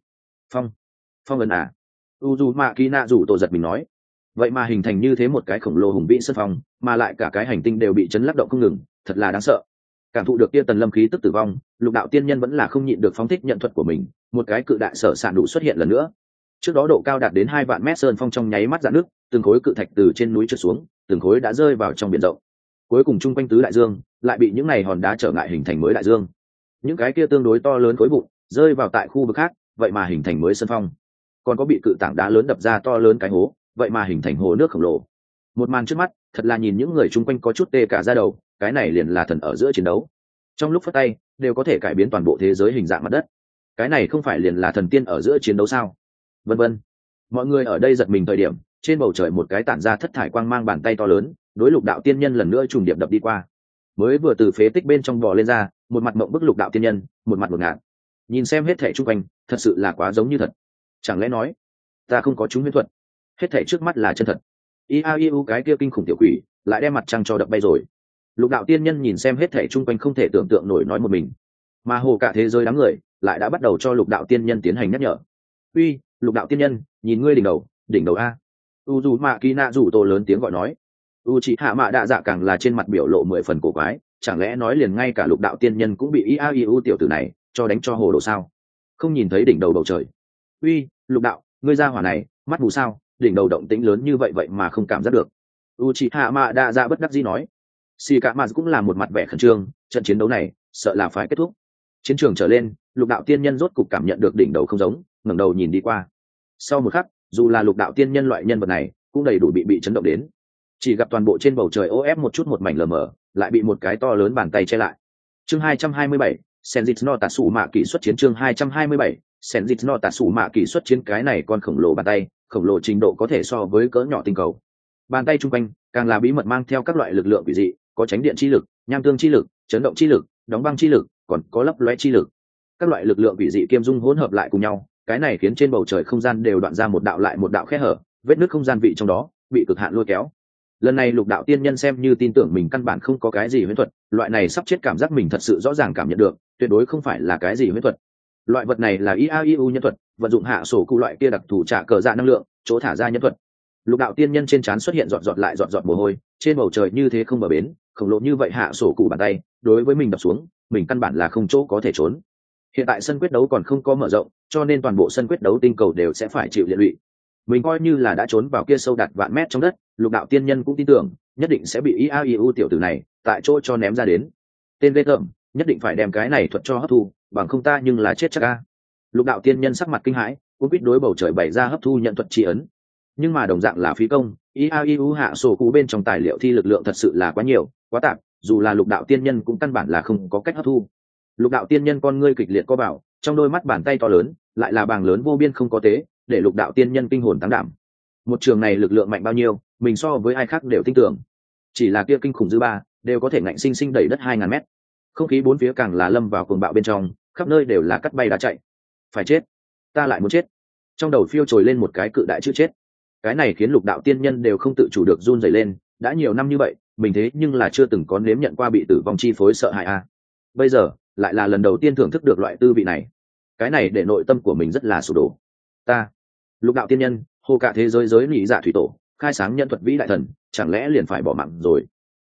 Phong ấn à? Uzumaki rủ tổ giật mình nói. Vậy mà hình thành như thế một cái khổng lồ hùng vĩ sân phong, mà lại cả cái hành tinh đều bị chấn lắc động không ngừng, thật là đáng sợ. Cảm thụ được kia tần lâm khí tức tử vong, lục đạo tiên nhân vẫn là không nhịn được phóng thích nhận thuật của mình, một cái cự đại sở sản đủ xuất hiện lần nữa. Trước đó độ cao đạt đến 2 vạn mét sơn phong trong nháy mắt rạn nước, từng khối cự thạch từ trên núi trượt xuống, từng khối đã rơi vào trong biển rộng. Cuối cùng trung quanh tứ đại dương lại bị những này hòn đá trở ngại hình thành mới đại dương. Những cái kia tương đối to lớn khối vụn rơi vào tại khu vực khác, vậy mà hình thành mới sơn phong. Còn có bị cự tảng đá lớn đập ra to lớn cái hố, vậy mà hình thành hồ nước khổng lồ. Một màn trước mắt, thật là nhìn những người chung quanh có chút tê cả da đầu, cái này liền là thần ở giữa chiến đấu. Trong lúc phất tay, đều có thể cải biến toàn bộ thế giới hình dạng mặt đất. Cái này không phải liền là thần tiên ở giữa chiến đấu sao? Vân vân. Mọi người ở đây giật mình thời điểm, trên bầu trời một cái tản ra thất thải quang mang bàn tay to lớn, đối lục đạo tiên nhân lần nữa trùng điệp đập đi qua. Mới vừa từ phế tích bên trong bò lên ra, một mặt mộng bức lục đạo tiên nhân, một mặt ngột ngạt. Nhìn xem hết thảy chung quanh, thật sự là quá giống như thật. Chẳng lẽ nói, ta không có chúng huyễn thuật? Hết thảy trước mắt là chân thật. IAIU cái kia kinh khủng tiểu quỷ, lại đem mặt trăng cho đập bay rồi. Lục đạo tiên nhân nhìn xem hết thảy chung quanh không thể tưởng tượng nổi nói một mình. Mà hồ cả thế giới đám người lại đã bắt đầu cho lục đạo tiên nhân tiến hành nhắc nhở. Uy, lục đạo tiên nhân, nhìn ngươi đỉnh đầu a. Uzumaki rủ tổ lớn tiếng gọi nói. Uchiha Mạ Đa Dạ càng là trên mặt biểu lộ 10 phần cổ quái, chẳng lẽ nói liền ngay cả lục đạo tiên nhân cũng bị IAIU tiểu tử này cho đánh cho hồ đồ sao? Không nhìn thấy đỉnh đầu bầu trời. Uy, lục đạo, ngươi ra hỏa này, mắt mù sao? Đỉnh đầu động tĩnh lớn như vậy vậy mà không cảm giác được. Uchiha Mạ Đa Dạ bất đắc dĩ nói. Shikamaru cũng là một mặt vẻ khẩn trương, trận chiến đấu này sợ là phải kết thúc. Chiến trường trở lên, lục đạo tiên nhân rốt cục cảm nhận được đỉnh đầu không giống, ngẩng đầu nhìn đi qua. Sau một khắc, dù là lục đạo tiên nhân loại nhân vật này cũng đầy đủ bị chấn động đến. Chỉ gặp toàn bộ trên bầu trời ô ép một chút một mảnh lờ mờ, lại bị một cái to lớn bàn tay che lại. Chương 227, Senjutsu no Tatsumaki xuất chiến. Chương 227, Senjutsu no Tatsumaki xuất chiến. Cái này con khổng lồ bàn tay, khổng lồ trình độ có thể so với cỡ nhỏ tinh cầu. Bàn tay trung quanh càng là bí mật mang theo các loại lực lượng quỷ dị, có tránh điện chi lực, nham tương chi lực, chấn động chi lực, đóng băng chi lực, còn có lấp lóe chi lực. Các loại lực lượng quỷ dị kiêm dung hỗn hợp lại cùng nhau, cái này khiến trên bầu trời không gian đều đoạn ra một đạo lại một đạo khe hở, vết nứt không gian vị trong đó bị cực hạn lôi kéo. Lần này lục đạo tiên nhân xem như tin tưởng mình căn bản không có cái gì huyễn thuật, loại này sắp chết cảm giác mình thật sự rõ ràng cảm nhận được, tuyệt đối không phải là cái gì huyễn thuật. Loại vật này là IAIU nhân thuật, vận dụng hạ sổ cụ loại kia đặc thù trả cờ dạ năng lượng, chỗ thả ra nhân thuật. Lục đạo tiên nhân trên trán xuất hiện giọt giọt mồ hôi, trên bầu trời như thế không bờ bến, khổng lồ như vậy hạ sổ cụ bàn tay, đối với mình đập xuống, mình căn bản là không chỗ có thể trốn. Hiện tại sân quyết đấu còn không có mở rộng, cho nên toàn bộ sân quyết đấu tinh cầu đều sẽ phải chịu liệt lụy. Mình coi như là đã trốn vào kia sâu đạt vạn mét trong đất, lục đạo tiên nhân cũng tin tưởng nhất định sẽ bị IAIU tiểu tử này tại chỗ cho ném ra đến. Tên ghê tởm, nhất định phải đem cái này thuật cho hấp thu, bằng không ta nhưng là chết chắc a. Lục đạo tiên nhân sắc mặt kinh hãi, cũng biết đối bầu trời bày ra hấp thu nhận thuật tri ấn. Nhưng mà đồng dạng là phí công, IAIU hạ sổ cụ bên trong tài liệu thi lực lượng thật sự là quá nhiều, quá tạp, dù là lục đạo tiên nhân cũng căn bản là không có cách hấp thu. Lục đạo tiên nhân con ngươi kịch liệt co bảo, trong đôi mắt bàn tay to lớn lại là bàng lớn vô biên không có tế, để lục đạo tiên nhân kinh hồn táng đảm. Một trường này lực lượng mạnh bao nhiêu, mình so với ai khác đều tin tưởng. Chỉ là kia kinh khủng dư ba đều có thể ngạnh sinh sinh đẩy đất 2000 mét. Không khí bốn phía càng là lâm vào cuồng bạo bên trong, khắp nơi đều là cắt bay đá chạy. Phải chết, ta lại muốn chết. Trong đầu phiêu trồi lên một cái cự đại chữ chết. Cái này khiến lục đạo tiên nhân đều không tự chủ được run rẩy lên, đã nhiều năm như vậy mình thế nhưng là chưa từng có nếm nhận qua bị tử vong chi phối sợ hãi a. Bây giờ lại là lần đầu tiên thưởng thức được loại tư vị này, cái này để nội tâm của mình rất là sụp đổ. Ta lục đạo tiên nhân, hồ cả thế giới giới lý dạ thủy tổ, khai sáng nhân thuật vĩ đại thần, chẳng lẽ liền phải bỏ mạng rồi?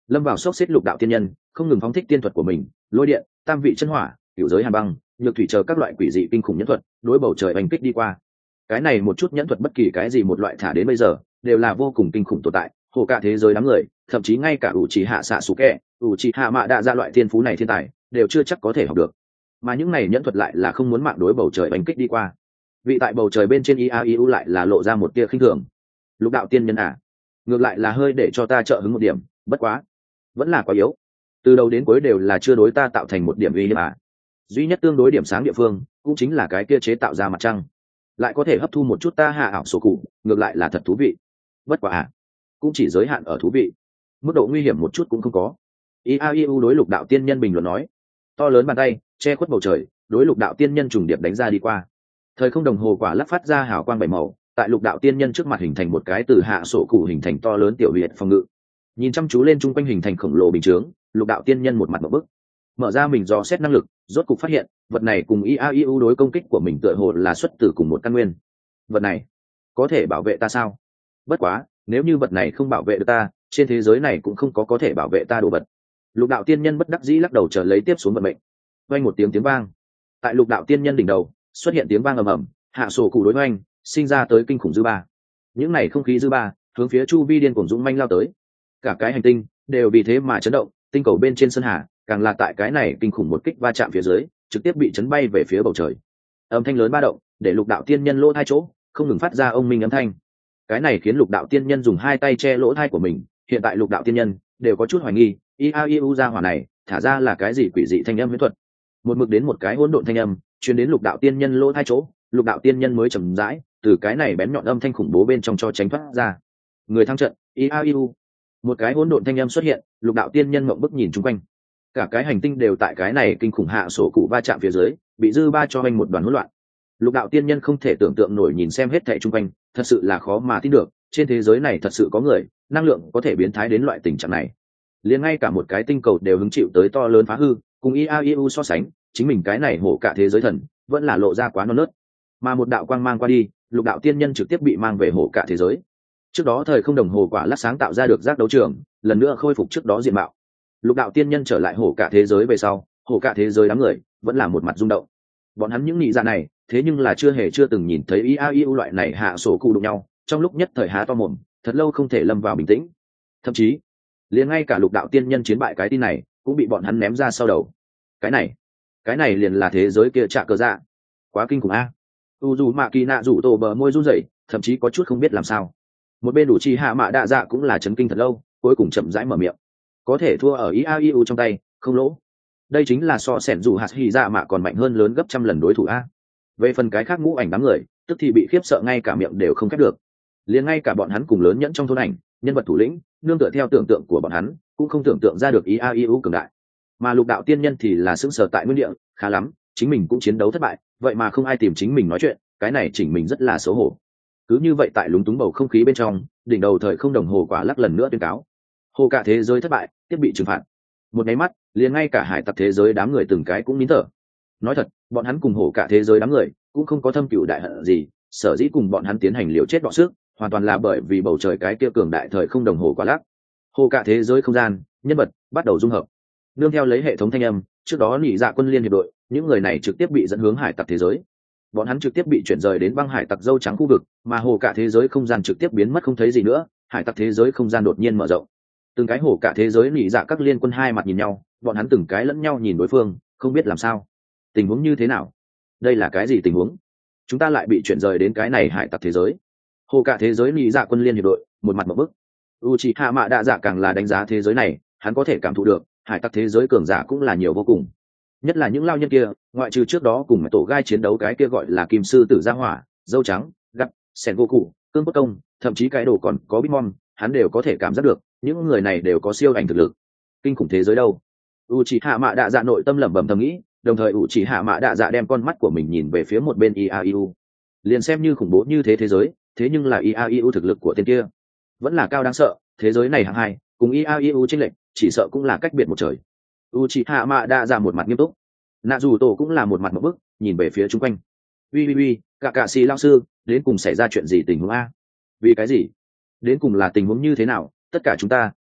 lâm vào sốc xếp lục đạo tiên nhân không ngừng phóng thích tiên thuật của mình, lôi điện, tam vị chân hỏa, cửu giới hàn băng, nhược thủy chờ các loại quỷ dị kinh khủng nhẫn thuật đối bầu trời oanh kích đi qua. Cái này một chút nhẫn thuật bất kỳ cái gì một loại thả đến bây giờ đều là vô cùng kinh khủng tồn tại, hồ cả thế giới đám người, thậm chí ngay cả ủ trì hạ xạ sủ kẹ, ủ trì hạ mạ đa ra loại thiên phú này thiên tài đều chưa chắc có thể học được, mà những này nhẫn thuật lại là không muốn mạng đối bầu trời oanh kích đi qua. Vị tại bầu trời bên trên iau lại là lộ ra một tia khinh thường. Lục đạo tiên nhân à, ngược lại là hơi để cho ta trợ hứng một điểm, bất quá vẫn là quá yếu, từ đầu đến cuối đều là chưa đối ta tạo thành một điểm uy hiếp à. Duy nhất tương đối điểm sáng địa phương cũng chính là cái kia chế tạo ra mặt trăng, lại có thể hấp thu một chút ta hạ ảo sổ cụ, ngược lại là thật thú vị. Bất quá à, cũng chỉ giới hạn ở thú vị, mức độ nguy hiểm một chút cũng không có. iau đối lục đạo tiên nhân bình luận nói. To lớn bàn tay che khuất bầu trời, đối lục đạo tiên nhân trùng điệp đánh ra đi qua. Thời không đồng hồ quả lắc phát ra hào quang bảy màu, tại lục đạo tiên nhân trước mặt hình thành một cái từ hạ sổ cụ hình thành to lớn tiểu huyệt phòng ngự. Nhìn chăm chú lên chung quanh hình thành khổng lồ bình chướng, lục đạo tiên nhân một mặt một bức, mở ra mình dò xét năng lực, rốt cục phát hiện vật này cùng iau đối công kích của mình tựa hồ là xuất từ cùng một căn nguyên. Vật này có thể bảo vệ ta sao? Bất quá nếu như vật này không bảo vệ được ta, trên thế giới này cũng không có thể bảo vệ ta đồ vật. Lục đạo tiên nhân bất đắc dĩ lắc đầu chờ lấy tiếp xuống vận mệnh. Vang một tiếng vang, tại lục đạo tiên nhân đỉnh đầu xuất hiện tiếng vang ầm ầm, hạ sổ cụ đối oanh sinh ra tới kinh khủng dư ba. Những này không khí dư ba hướng phía chu vi điên cuồng dũng manh lao tới, cả cái hành tinh đều vì thế mà chấn động, tinh cầu bên trên sơn hà càng là tại cái này kinh khủng một kích va chạm phía dưới trực tiếp bị chấn bay về phía bầu trời. Âm thanh lớn ba động để lục đạo tiên nhân lỗ thai chỗ không ngừng phát ra ông minh âm thanh. Cái này khiến lục đạo tiên nhân dùng hai tay che lỗ thai của mình. Hiện tại lục đạo tiên nhân đều có chút hoài nghi iau ra hỏa này thả ra là cái gì quỷ dị thanh âm huyễn thuật. Một mực đến một cái hỗn độn thanh âm truyền đến lục đạo tiên nhân lỗ thai chỗ, lục đạo tiên nhân mới chậm rãi từ cái này bén nhọn âm thanh khủng bố bên trong cho tránh thoát ra. Người thắng trận iau. Một cái hỗn độn thanh âm xuất hiện, lục đạo tiên nhân mộng bức nhìn chung quanh, cả cái hành tinh đều tại cái này kinh khủng hạ sổ cụ va chạm phía dưới bị dư ba cho anh một đoàn hỗn loạn. Lục đạo tiên nhân không thể tưởng tượng nổi nhìn xem hết thảy chung quanh, thật sự là khó mà tin được, trên thế giới này thật sự có người năng lượng có thể biến thái đến loại tình trạng này. Liền ngay cả một cái tinh cầu đều hứng chịu tới to lớn phá hư, cùng iau so sánh, chính mình cái này hổ cả thế giới thần vẫn là lộ ra quá non nớt. Mà một đạo quang mang qua đi, lục đạo tiên nhân trực tiếp bị mang về hổ cả thế giới. Trước đó thời không đồng hồ quả lắc sáng tạo ra được giác đấu trường lần nữa khôi phục trước đó diện mạo. Lục đạo tiên nhân trở lại hổ cả thế giới về sau, hổ cả thế giới đám người vẫn là một mặt rung động. Bọn hắn những nhị dạ này thế nhưng là chưa từng nhìn thấy iau loại này hạ sổ cụ đụng nhau, trong lúc nhất thời há to mồm thật lâu không thể lâm vào bình tĩnh. Thậm chí liền ngay cả lục đạo tiên nhân chiến bại cái tin này cũng bị bọn hắn ném ra sau đầu. Cái này liền là thế giới kia trạ cờ dạ, quá kinh khủng a. Tu dù mạ kỳ nạ rủ tổ bờ môi run rẩy, thậm chí có chút không biết làm sao. Một bên đủ chi hạ mạ đạ dạ cũng là chấn kinh thật lâu, cuối cùng chậm rãi mở miệng. Có thể thua ở iau trong tay không lỗ, đây chính là so sẻn dù hạt hy dạ mạ còn mạnh hơn lớn gấp trăm lần đối thủ a. Về phần cái khác ngũ ảnh đám người tức thì bị khiếp sợ ngay cả miệng đều không khép được, liền ngay cả bọn hắn cùng lớn nhẫn trong thôn ảnh nhân vật thủ lĩnh nương tựa theo tưởng tượng của bọn hắn cũng không tưởng tượng ra được iau cường đại. Mà lục đạo tiên nhân thì là sững sờ tại nguyên địa, khá lắm, chính mình cũng chiến đấu thất bại, vậy mà không ai tìm chính mình nói chuyện, cái này chỉnh mình rất là xấu hổ. Cứ như vậy tại lúng túng bầu không khí bên trong, đỉnh đầu thời không đồng hồ quả lắc lần nữa tuyên cáo hồ cả thế giới thất bại, tiếp bị trừng phạt. Một cái mắt liền ngay cả hải tặc thế giới đám người từng cái cũng nín thở. Nói thật, bọn hắn cùng hồ cả thế giới đám người cũng không có thâm cửu đại hận gì, sở dĩ cùng bọn hắn tiến hành liều chết đọ sức hoàn toàn là bởi vì bầu trời cái kia cường đại thời không đồng hồ quả lắc. Hồ cả thế giới không gian nhân vật bắt đầu dung hợp, nương theo lấy hệ thống thanh âm, trước đó nhị dạ quân liên hiệp đội những người này trực tiếp bị dẫn hướng hải tặc thế giới. Bọn hắn trực tiếp bị chuyển rời đến băng hải tặc dâu trắng khu vực, mà hồ cả thế giới không gian trực tiếp biến mất không thấy gì nữa, hải tặc thế giới không gian đột nhiên mở rộng. Từng cái hồ cả thế giới nhị dạ các liên quân hai mặt nhìn nhau, bọn hắn từng cái lẫn nhau nhìn đối phương, không biết làm sao. Tình huống như thế nào? Đây là cái gì tình huống? Chúng ta lại bị chuyển rời đến cái này hải tặc thế giới. Hồ cả thế giới nhị dạ quân liên hiệp đội một mặt một bức. Uchiha Mạ Đạ Dạ càng là đánh giá thế giới này, hắn có thể cảm thụ được hải tặc thế giới cường giả cũng là nhiều vô cùng, nhất là những lao nhân kia, ngoại trừ trước đó cùng tổ gai chiến đấu cái kia gọi là kim sư tử gia hỏa, dâu trắng, gặp sen goku, cương bất công, thậm chí cái đồ còn có bitmon, hắn đều có thể cảm giác được những người này đều có siêu ảnh thực lực. Kinh khủng thế giới đâu? Uchiha Mạ Đạ Dạ nội tâm lẩm bẩm thầm nghĩ, đồng thời Uchiha Mạ Đạ Dạ đem con mắt của mình nhìn về phía một bên iau. Liền xem như khủng bố như thế thế giới, thế nhưng là iau thực lực của tên kia vẫn là cao đáng sợ, thế giới này hạng hai cùng iau chênh lệch chỉ sợ cũng là cách biệt một trời. Uchiha Mạ Đạ Dạ một mặt nghiêm túc, nạ dù tổ cũng là một mặt một bức nhìn về phía chung quanh. Ui, cả xì lao sư, đến cùng xảy ra chuyện gì, tình huống a? Vì cái gì? Đến cùng là tình huống như thế nào? Tất cả chúng ta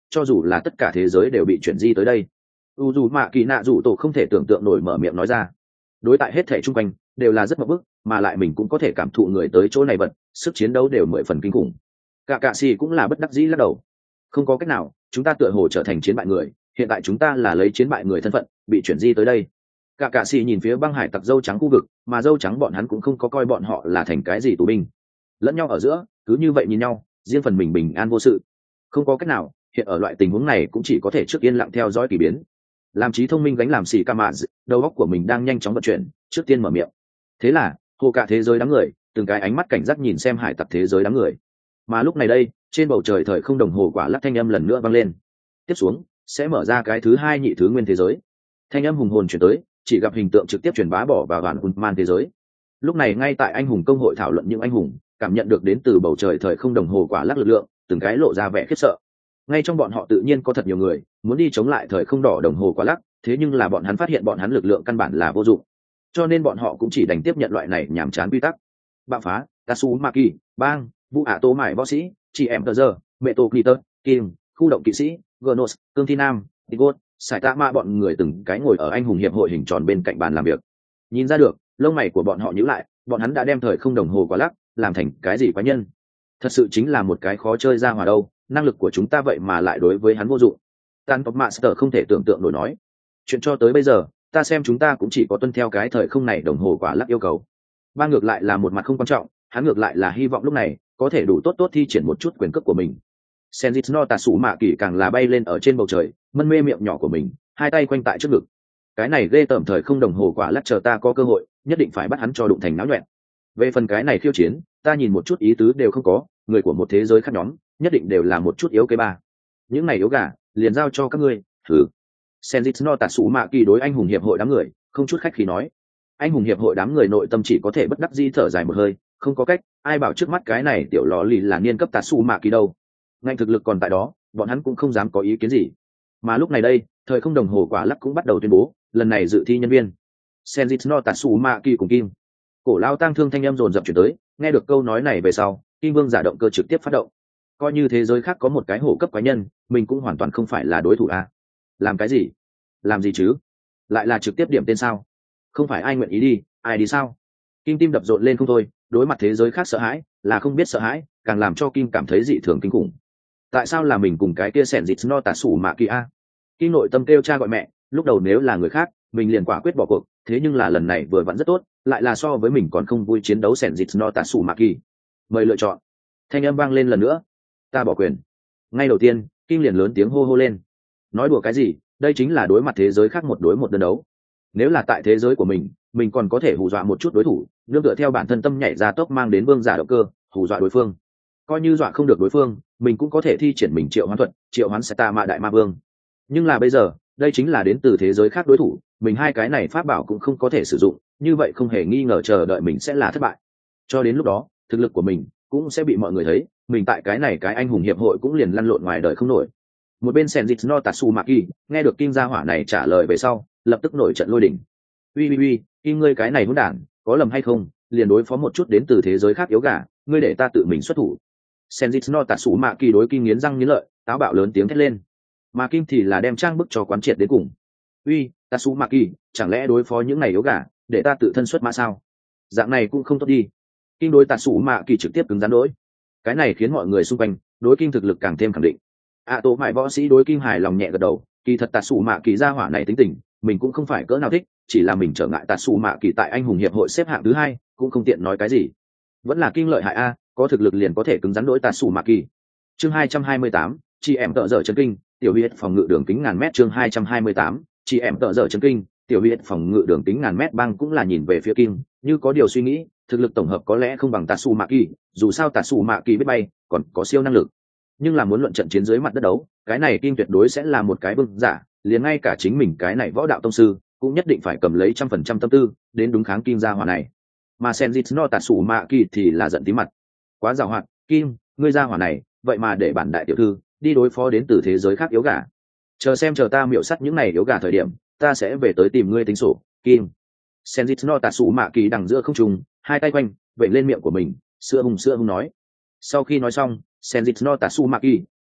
cho dù là tất cả thế giới đều bị chuyển di tới đây. U dù mạ kỳ nạ dù tổ không thể tưởng tượng nổi mở miệng nói ra. Đối tại hết thể chung quanh đều là rất mập bức, mà lại mình cũng có thể cảm thụ người tới chỗ này vật, sức chiến đấu đều 10 phần kinh khủng. Cả cạ xì cũng là bất đắc dĩ lắc đầu. Không có cách nào, chúng ta tựa hồ trở thành chiến bại người, hiện tại chúng ta là lấy chiến bại người thân phận bị chuyển di tới đây. Cả cạ xì nhìn phía băng hải tặc dâu trắng khu vực, mà dâu trắng bọn hắn cũng không có coi bọn họ là thành cái gì tù binh, lẫn nhau ở giữa cứ như vậy nhìn nhau, riêng phần mình bình an vô sự. Không có cách nào, hiện ở loại tình huống này cũng chỉ có thể trước yên lặng theo dõi kỳ biến. Làm trí thông minh gánh làm xì ca mạ, đầu óc của mình đang nhanh chóng vận chuyển, trước tiên mở miệng. Thế là hồ cả thế giới đám người từng cái ánh mắt cảnh giác nhìn xem hải tặc thế giới đám người. Mà lúc này đây, trên bầu trời thời không đồng hồ quả lắc thanh âm lần nữa vang lên. Tiếp xuống sẽ mở ra cái thứ hai nhị thứ nguyên thế giới. Thanh âm hùng hồn chuyển tới, chỉ gặp hình tượng trực tiếp truyền bá bỏ vào vạn man thế giới. Lúc này ngay tại anh hùng công hội thảo luận những anh hùng cảm nhận được đến từ bầu trời thời không đồng hồ quả lắc lực lượng, từng cái lộ ra vẻ khiếp sợ. Ngay trong bọn họ tự nhiên có thật nhiều người muốn đi chống lại thời không đỏ đồng hồ quả lắc, thế nhưng là bọn hắn phát hiện bọn hắn lực lượng căn bản là vô dụng, cho nên bọn họ cũng chỉ đành tiếp nhận loại này nhàm chán quy tắc. Bạo phá, Tatsumaki, bang, vũ ả tố mải võ sĩ, chị em tờ giờ, mẹ tô Clitter, Kim, khu động kỵ sĩ, Gnos, cương thi nam, Tigot, sải tạ ma bọn người từng cái ngồi ở anh hùng hiệp hội hình tròn bên cạnh bàn làm việc. Nhìn ra được, lông mày của bọn họ nhíu lại, bọn hắn đã đem thời không đồng hồ quả lắc làm thành cái gì quái nhân. Thật sự chính là một cái khó chơi ra hòa đâu, năng lực của chúng ta vậy mà lại đối với hắn vô dụng. Tan Top Master không thể tưởng tượng nổi nói. Chuyện cho tới bây giờ, ta xem chúng ta cũng chỉ có tuân theo cái thời không này đồng hồ quả lắc yêu cầu. Ba ngược lại là một mặt không quan trọng, hắn ngược lại là hy vọng lúc này có thể đủ tốt thi triển một chút quyền cước của mình. Senjit no Tatsumaki càng là bay lên ở trên bầu trời, mân mê miệng nhỏ của mình, hai tay quanh tại trước ngực. Cái này ghê tởm thời không đồng hồ quả lắc, chờ ta có cơ hội, nhất định phải bắt hắn cho đụng thành náo nhuẹn. Về phần cái này khiêu chiến, ta nhìn một chút ý tứ đều không có, người của một thế giới khác nhóm, nhất định đều là một chút yếu cái ba. Những này yếu gà, liền giao cho các ngươi, thử. Senjit no Tatsumaki đối anh hùng hiệp hội đám người, không chút khách khí nói. Anh hùng hiệp hội đám người nội tâm chỉ có thể bất đắc dĩ thở dài một hơi, không có cách, ai bảo trước mắt cái này tiểu lò lì là niên cấp Tatsumaki đâu. Ngành thực lực còn tại đó, bọn hắn cũng không dám có ý kiến gì. Mà lúc này đây, thời không đồng hồ quả lắc cũng bắt đầu tuyên bố, lần này dự thi nhân viên Senjit no Tatsumaki cùng Kim. Cổ lao tang thương thanh âm dồn dập chuyển tới, nghe được câu nói này về sau, Kim Vương giả động cơ trực tiếp phát động. Coi như thế giới khác có một cái hổ cấp quái nhân, mình cũng hoàn toàn không phải là đối thủ a. Làm cái gì? Làm gì chứ? Lại là trực tiếp điểm tên sao? Không phải ai nguyện ý đi, ai đi sao? Kim tim đập rộn lên không thôi, đối mặt thế giới khác sợ hãi, là không biết sợ hãi, càng làm cho Kim cảm thấy dị thường kinh khủng. Tại sao là mình cùng cái kia Senjit no Tatsumaki a? Kim nội tâm kêu cha gọi mẹ, lúc đầu nếu là người khác, mình liền quả quyết bỏ cuộc, thế nhưng là lần này vừa vặn rất tốt, lại là so với mình còn không vui chiến đấu Senjit no Tatsumaki. Mời lựa chọn. Thanh âm vang lên lần nữa. Ta bỏ quyền. Ngay đầu tiên, Kim liền lớn tiếng hô hô lên. Nói đùa cái gì, đây chính là đối mặt thế giới khác một đối một đơn đấu. Nếu là tại thế giới của mình còn có thể hù dọa một chút đối thủ, nương tựa theo bản thân tâm nhảy ra tốc mang đến vương giả động cơ, hù dọa đối phương. Coi như dọa không được đối phương, mình cũng có thể thi triển mình triệu hoán thuật, triệu hoán Seta Mạ Đại Ma Vương. Nhưng là bây giờ, đây chính là đến từ thế giới khác đối thủ, mình hai cái này pháp bảo cũng không có thể sử dụng, như vậy không hề nghi ngờ chờ đợi mình sẽ là thất bại. Cho đến lúc đó, thực lực của mình cũng sẽ bị mọi người thấy, mình tại cái này cái anh hùng hiệp hội cũng liền lăn lộn ngoài đời không nổi. Một bên Senjit no Tatsumaki nghe được Kim gia hỏa này trả lời về sau, lập tức nổi trận lôi đình. Uy, Kim ngươi cái này hỗn đản, có lầm hay không, liền đối phó một chút đến từ thế giới khác yếu gà, ngươi để ta tự mình xuất thủ. Senjit no Tatsumaki đối Kim nghiến răng nghiến lợi, táo bạo lớn tiếng thét lên. Mà Kim thì là đem trang bức cho quán triệt đến cùng. Uy, Tatsumaki, chẳng lẽ đối phó những này yếu gà, để ta tự thân xuất mã sao? Dạng này cũng không tốt đi. Kim đối Tatsumaki trực tiếp cứng rắn đối. Cái này khiến mọi người xung quanh đối Kim thực lực càng thêm khẳng định. Tổ mại võ sĩ đối Kim hài lòng nhẹ gật đầu, kỳ thật Tatsumaki gia hỏa này tính tình, mình cũng không phải cỡ nào thích, chỉ là mình trở ngại Tatsumaki tại anh hùng hiệp hội xếp hạng thứ 2, cũng không tiện nói cái gì. Vẫn là Kim lợi hại a, có thực lực liền có thể cứng rắn đối Tatsumaki. Chương 228, chị em tợ dở chấn kinh, tiểu huyết phòng ngự đường kính ngàn mét. Chương 228, chị em tợ dở chấn kinh, tiểu huyết phòng ngự đường kính ngàn mét. Băng cũng là nhìn về phía Kim, như có điều suy nghĩ, thực lực tổng hợp có lẽ không bằng Tatsumaki, dù sao Tatsumaki biết bay, còn có siêu năng lực. Nhưng là muốn luận trận chiến dưới mặt đất đấu, cái này Kim tuyệt đối sẽ là một cái vương giả, liền ngay cả chính mình cái này võ đạo tông sư cũng nhất định phải cầm lấy 100% tâm tư đến đúng kháng Kim gia hỏa này. Mà Senjit no Tatsumaki thì là giận tí mặt. Quá giàu hoạt, Kim, ngươi gia hỏa này, vậy mà để bản đại tiểu thư đi đối phó đến từ thế giới khác yếu gà. Chờ ta miệu sắt những này yếu gà thời điểm, ta sẽ về tới tìm ngươi tính sổ, Kim. Senjit no Tatsumaki đằng giữa không trung, hai tay quanh vẩy lên miệng của mình, sữa hung nói. Sau khi nói xong, Senjit no Tatsumaki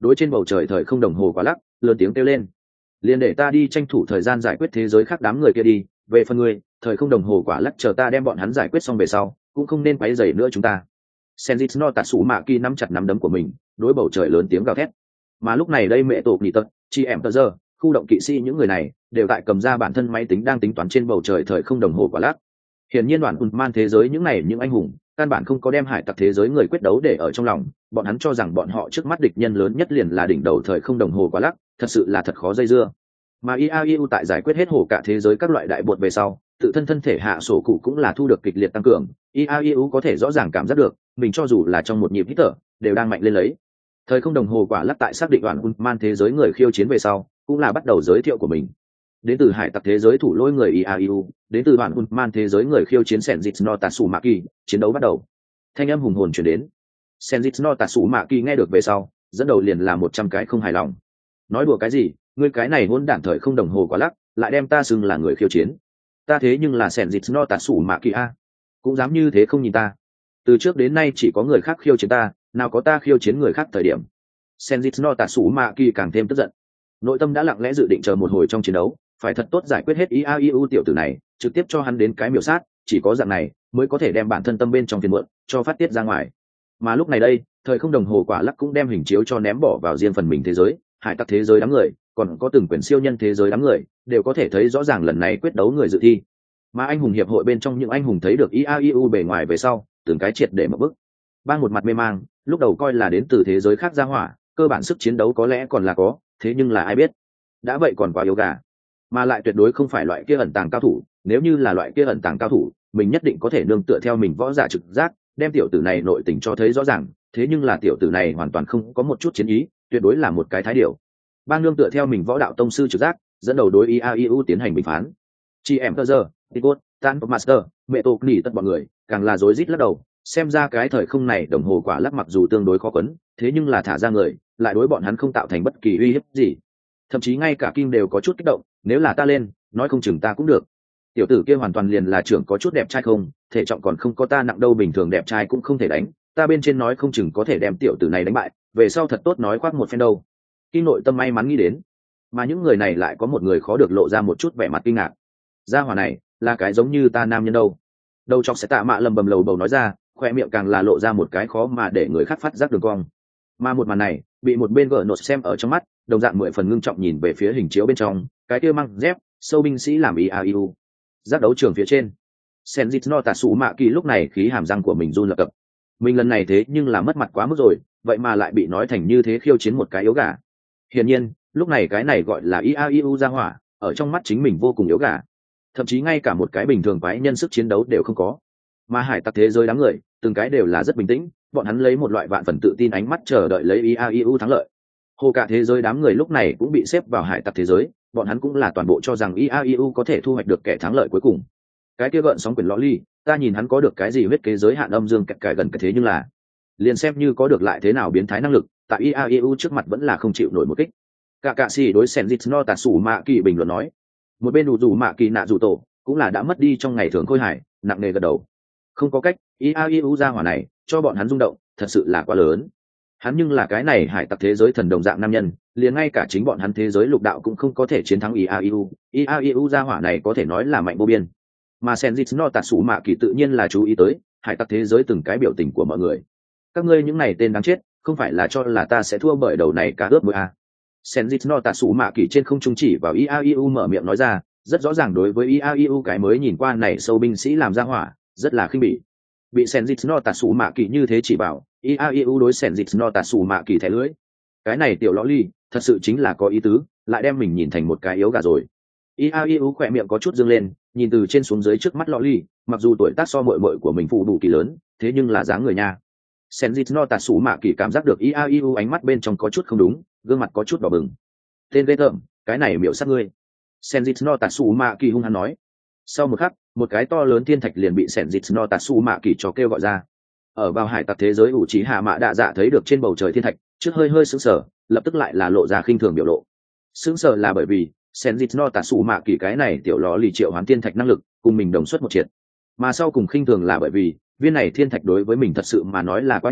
đối trên bầu trời thời không đồng hồ quả lắc lớn tiếng kêu lên, liền để ta đi tranh thủ thời gian giải quyết thế giới khác đám người kia đi, về phần ngươi, thời không đồng hồ quả lắc chờ ta đem bọn hắn giải quyết xong về sau cũng không nên quấy rầy nữa chúng ta. Senjit no Tatsumaki nắm chặt nắm đấm của mình, đối bầu trời lớn tiếng gào thét. Mà lúc này đây mẹ tổ nghỉ tật, chị em tờ giờ, khu động kỵ sĩ những người này đều tại cầm ra bản thân máy tính đang tính toán trên bầu trời thời không đồng hồ quả lắc. Hiển nhiên đoàn man thế giới những này những anh hùng căn bản không có đem hải tặc thế giới người quyết đấu để ở trong lòng, bọn hắn cho rằng bọn họ trước mắt địch nhân lớn nhất liền là đỉnh đầu thời không đồng hồ quả lắc, thật sự là thật khó dây dưa. Mà IAEU tại giải quyết hết hồ cả thế giới các loại đại bột về sau, tự thân thể hạ sổ cụ cũng là thu được kịch liệt tăng cường. IAEU có thể rõ ràng cảm giác được mình cho dù là trong một nhịp hít thở đều đang mạnh lên lấy. Thời không đồng hồ quả lắc tại xác định đoàn man thế giới người khiêu chiến về sau cũng là bắt đầu giới thiệu của mình. Đến từ hải tặc thế giới thủ lôi người IAEU, đến từ đoàn man thế giới người khiêu chiến Senjit no Tatsumaki, chiến đấu bắt đầu. Thanh âm hùng hồn truyền đến. Senjit no Tatsumaki nghe được về sau dẫn đầu liền là 100 cái không hài lòng. Nói đùa cái gì, ngươi cái này hỗn đản thời không đồng hồ quả lắc lại đem ta xưng là người khiêu chiến, ta thế nhưng là Senjit no Tatsumaki a, cũng dám như thế không nhìn ta. Từ trước đến nay chỉ có người khác khiêu chiến ta, nào có ta khiêu chiến người khác thời điểm. Senjit no Tatsumaki càng thêm tức giận, nội tâm đã lặng lẽ dự định chờ một hồi trong chiến đấu phải thật tốt giải quyết hết IAEU tiểu tử này, trực tiếp cho hắn đến cái miểu sát, chỉ có dạng này mới có thể đem bản thân tâm bên trong phiền muộn cho phát tiết ra ngoài. Mà lúc này đây thời không đồng hồ quả lắc cũng đem hình chiếu cho ném bỏ vào riêng phần mình thế giới, hải tặc thế giới đám người còn có từng quyền siêu nhân thế giới đám người đều có thể thấy rõ ràng lần này quyết đấu người dự thi. Mà anh hùng hiệp hội bên trong những anh hùng thấy được IAEU bề ngoài về sau từng cái triệt để mở bức, bang một mặt mê mang, lúc đầu coi là đến từ thế giới khác ra hỏa, cơ bản sức chiến đấu có lẽ còn là có, thế nhưng là ai biết đã vậy còn quá yếu gà, mà lại tuyệt đối không phải loại kia ẩn tàng cao thủ. Nếu như là loại kia ẩn tàng cao thủ, mình nhất định có thể nương tựa theo mình võ giả trực giác đem tiểu tử này nội tình cho thấy rõ ràng, thế nhưng là tiểu tử này hoàn toàn không có một chút chiến ý, tuyệt đối là một cái thái điểu. Bang nương tựa theo mình võ đạo tông sư trực giác dẫn đầu đối IAEU tiến hành bình phán. Chị em tơ giờ, Ticot, Tan Master, mẹ tổ nỉ tất bọn người càng là rối rít lắc đầu, xem ra cái thời không này đồng hồ quả lắc mặc dù tương đối khó quấn, thế nhưng là thả ra người lại đối bọn hắn không tạo thành bất kỳ uy hiếp gì. Thậm chí ngay cả Kim đều có chút kích động, nếu là ta lên nói không chừng ta cũng được. Tiểu tử kia hoàn toàn liền là trưởng có chút đẹp trai không, thể trọng còn không có ta nặng đâu, bình thường đẹp trai cũng không thể đánh, ta bên trên nói không chừng có thể đem tiểu tử này đánh bại, về sau thật tốt nói khoác một phen đâu. Kim nội tâm may mắn nghĩ đến. Mà những người này lại có một người khó được lộ ra một chút vẻ mặt kinh ngạc. Gia hỏa này là cái giống như ta nam nhân đâu. Đầu chọc sẽ tạ mạ lầm bầm lầu bầu nói ra, khoe miệng càng là lộ ra một cái khó mà để người khác phát giác đường cong. Mà một màn này bị một bên gỡ nột xem ở trong mắt, đồng dạng 10 phần ngưng trọng nhìn về phía hình chiếu bên trong, cái kia mang dép sâu binh sĩ làm IAEU giác đấu trường phía trên. Senjit no Tatsumaki lúc này khí hàm răng của mình run lập cập, mình lần này thế nhưng là mất mặt quá mức rồi, vậy mà lại bị nói thành như thế, khiêu chiến một cái yếu gà. Hiển nhiên lúc này cái này gọi là IAEU ra hỏa ở trong mắt chính mình vô cùng yếu gà, thậm chí ngay cả một cái bình thường quái nhân sức chiến đấu đều không có. Mà hải tặc thế giới đám người từng cái đều là rất bình tĩnh, bọn hắn lấy một loại vạn phần tự tin ánh mắt chờ đợi lấy IAEU thắng lợi. Hồ cả thế giới đám người lúc này cũng bị xếp vào hải tặc thế giới, bọn hắn cũng là toàn bộ cho rằng IAEU có thể thu hoạch được kẻ thắng lợi cuối cùng. Cái kia gợn sóng quyền lõ ly, ta nhìn hắn có được cái gì huyết kế giới hạn âm dương cải gần cái thế, nhưng là liền xem như có được lại thế nào biến thái năng lực, tại IAEU trước mặt vẫn là không chịu nổi một kích. Cả cạ sĩ đối Senjit no Tatsumaki bình luận nói. Một bên đủ dù mạ kỳ nạ dù tổ cũng là đã mất đi trong ngày thường khôi hài, nặng nề gật đầu. Không có cách, IAEU ra hỏa này cho bọn hắn rung động thật sự là quá lớn. Hắn nhưng là cái này hải tặc thế giới thần đồng dạng nam nhân, liền ngay cả chính bọn hắn thế giới lục đạo cũng không có thể chiến thắng IAEU. IAEU ra hỏa này có thể nói là mạnh vô biên. Mà Senjit no Tatsumaki tự nhiên là chú ý tới hải tặc thế giới từng cái biểu tình của mọi người. Các ngươi những này tên đáng chết, không phải là cho là ta sẽ thua bởi đầu này cá ướp bội à? Senjit no Tatsumaki trên không trung chỉ vào IAEU mở miệng nói ra, rất rõ ràng đối với IAEU cái mới nhìn qua này sâu binh sĩ làm ra hỏa rất là khinh bỉ. Bị Senjit no Tatsumaki như thế chỉ bảo, IAEU đối Senjit no Tatsumaki thẻ lưỡi. Cái này tiểu lõ ly thật sự chính là có ý tứ, lại đem mình nhìn thành một cái yếu gà rồi. IAEU khỏe miệng có chút dương lên, nhìn từ trên xuống dưới trước mắt lõ ly, mặc dù tuổi tác so muội muội của mình phụ đủ kỳ lớn, thế nhưng là dáng người nha. Senjit no Tatsumaki cảm giác được IAEU ánh mắt bên trong có chút không đúng, gương mặt có chút đỏ bừng. Tên ghê tởm, cái này miểu sát ngươi. Senjit no Tatsumaki hung hăng nói. Sau một khắc, một cái to lớn thiên thạch liền bị Senjit no Tatsumaki cho kêu gọi ra. Ở vào hải tặc thế giới ủ trí hạ mạ đạ dạ thấy được trên bầu trời thiên thạch, trước hơi hơi sững sờ, lập tức lại là lộ ra khinh thường biểu lộ. Sững sờ là bởi vì Senjit no Tatsumaki cái này tiểu ló lì triệu hoán thiên thạch năng lực cùng mình đồng xuất một triệt, mà sau cùng khinh thường là bởi vì viên này thiên thạch đối với mình thật sự mà nói là quá nhỏ,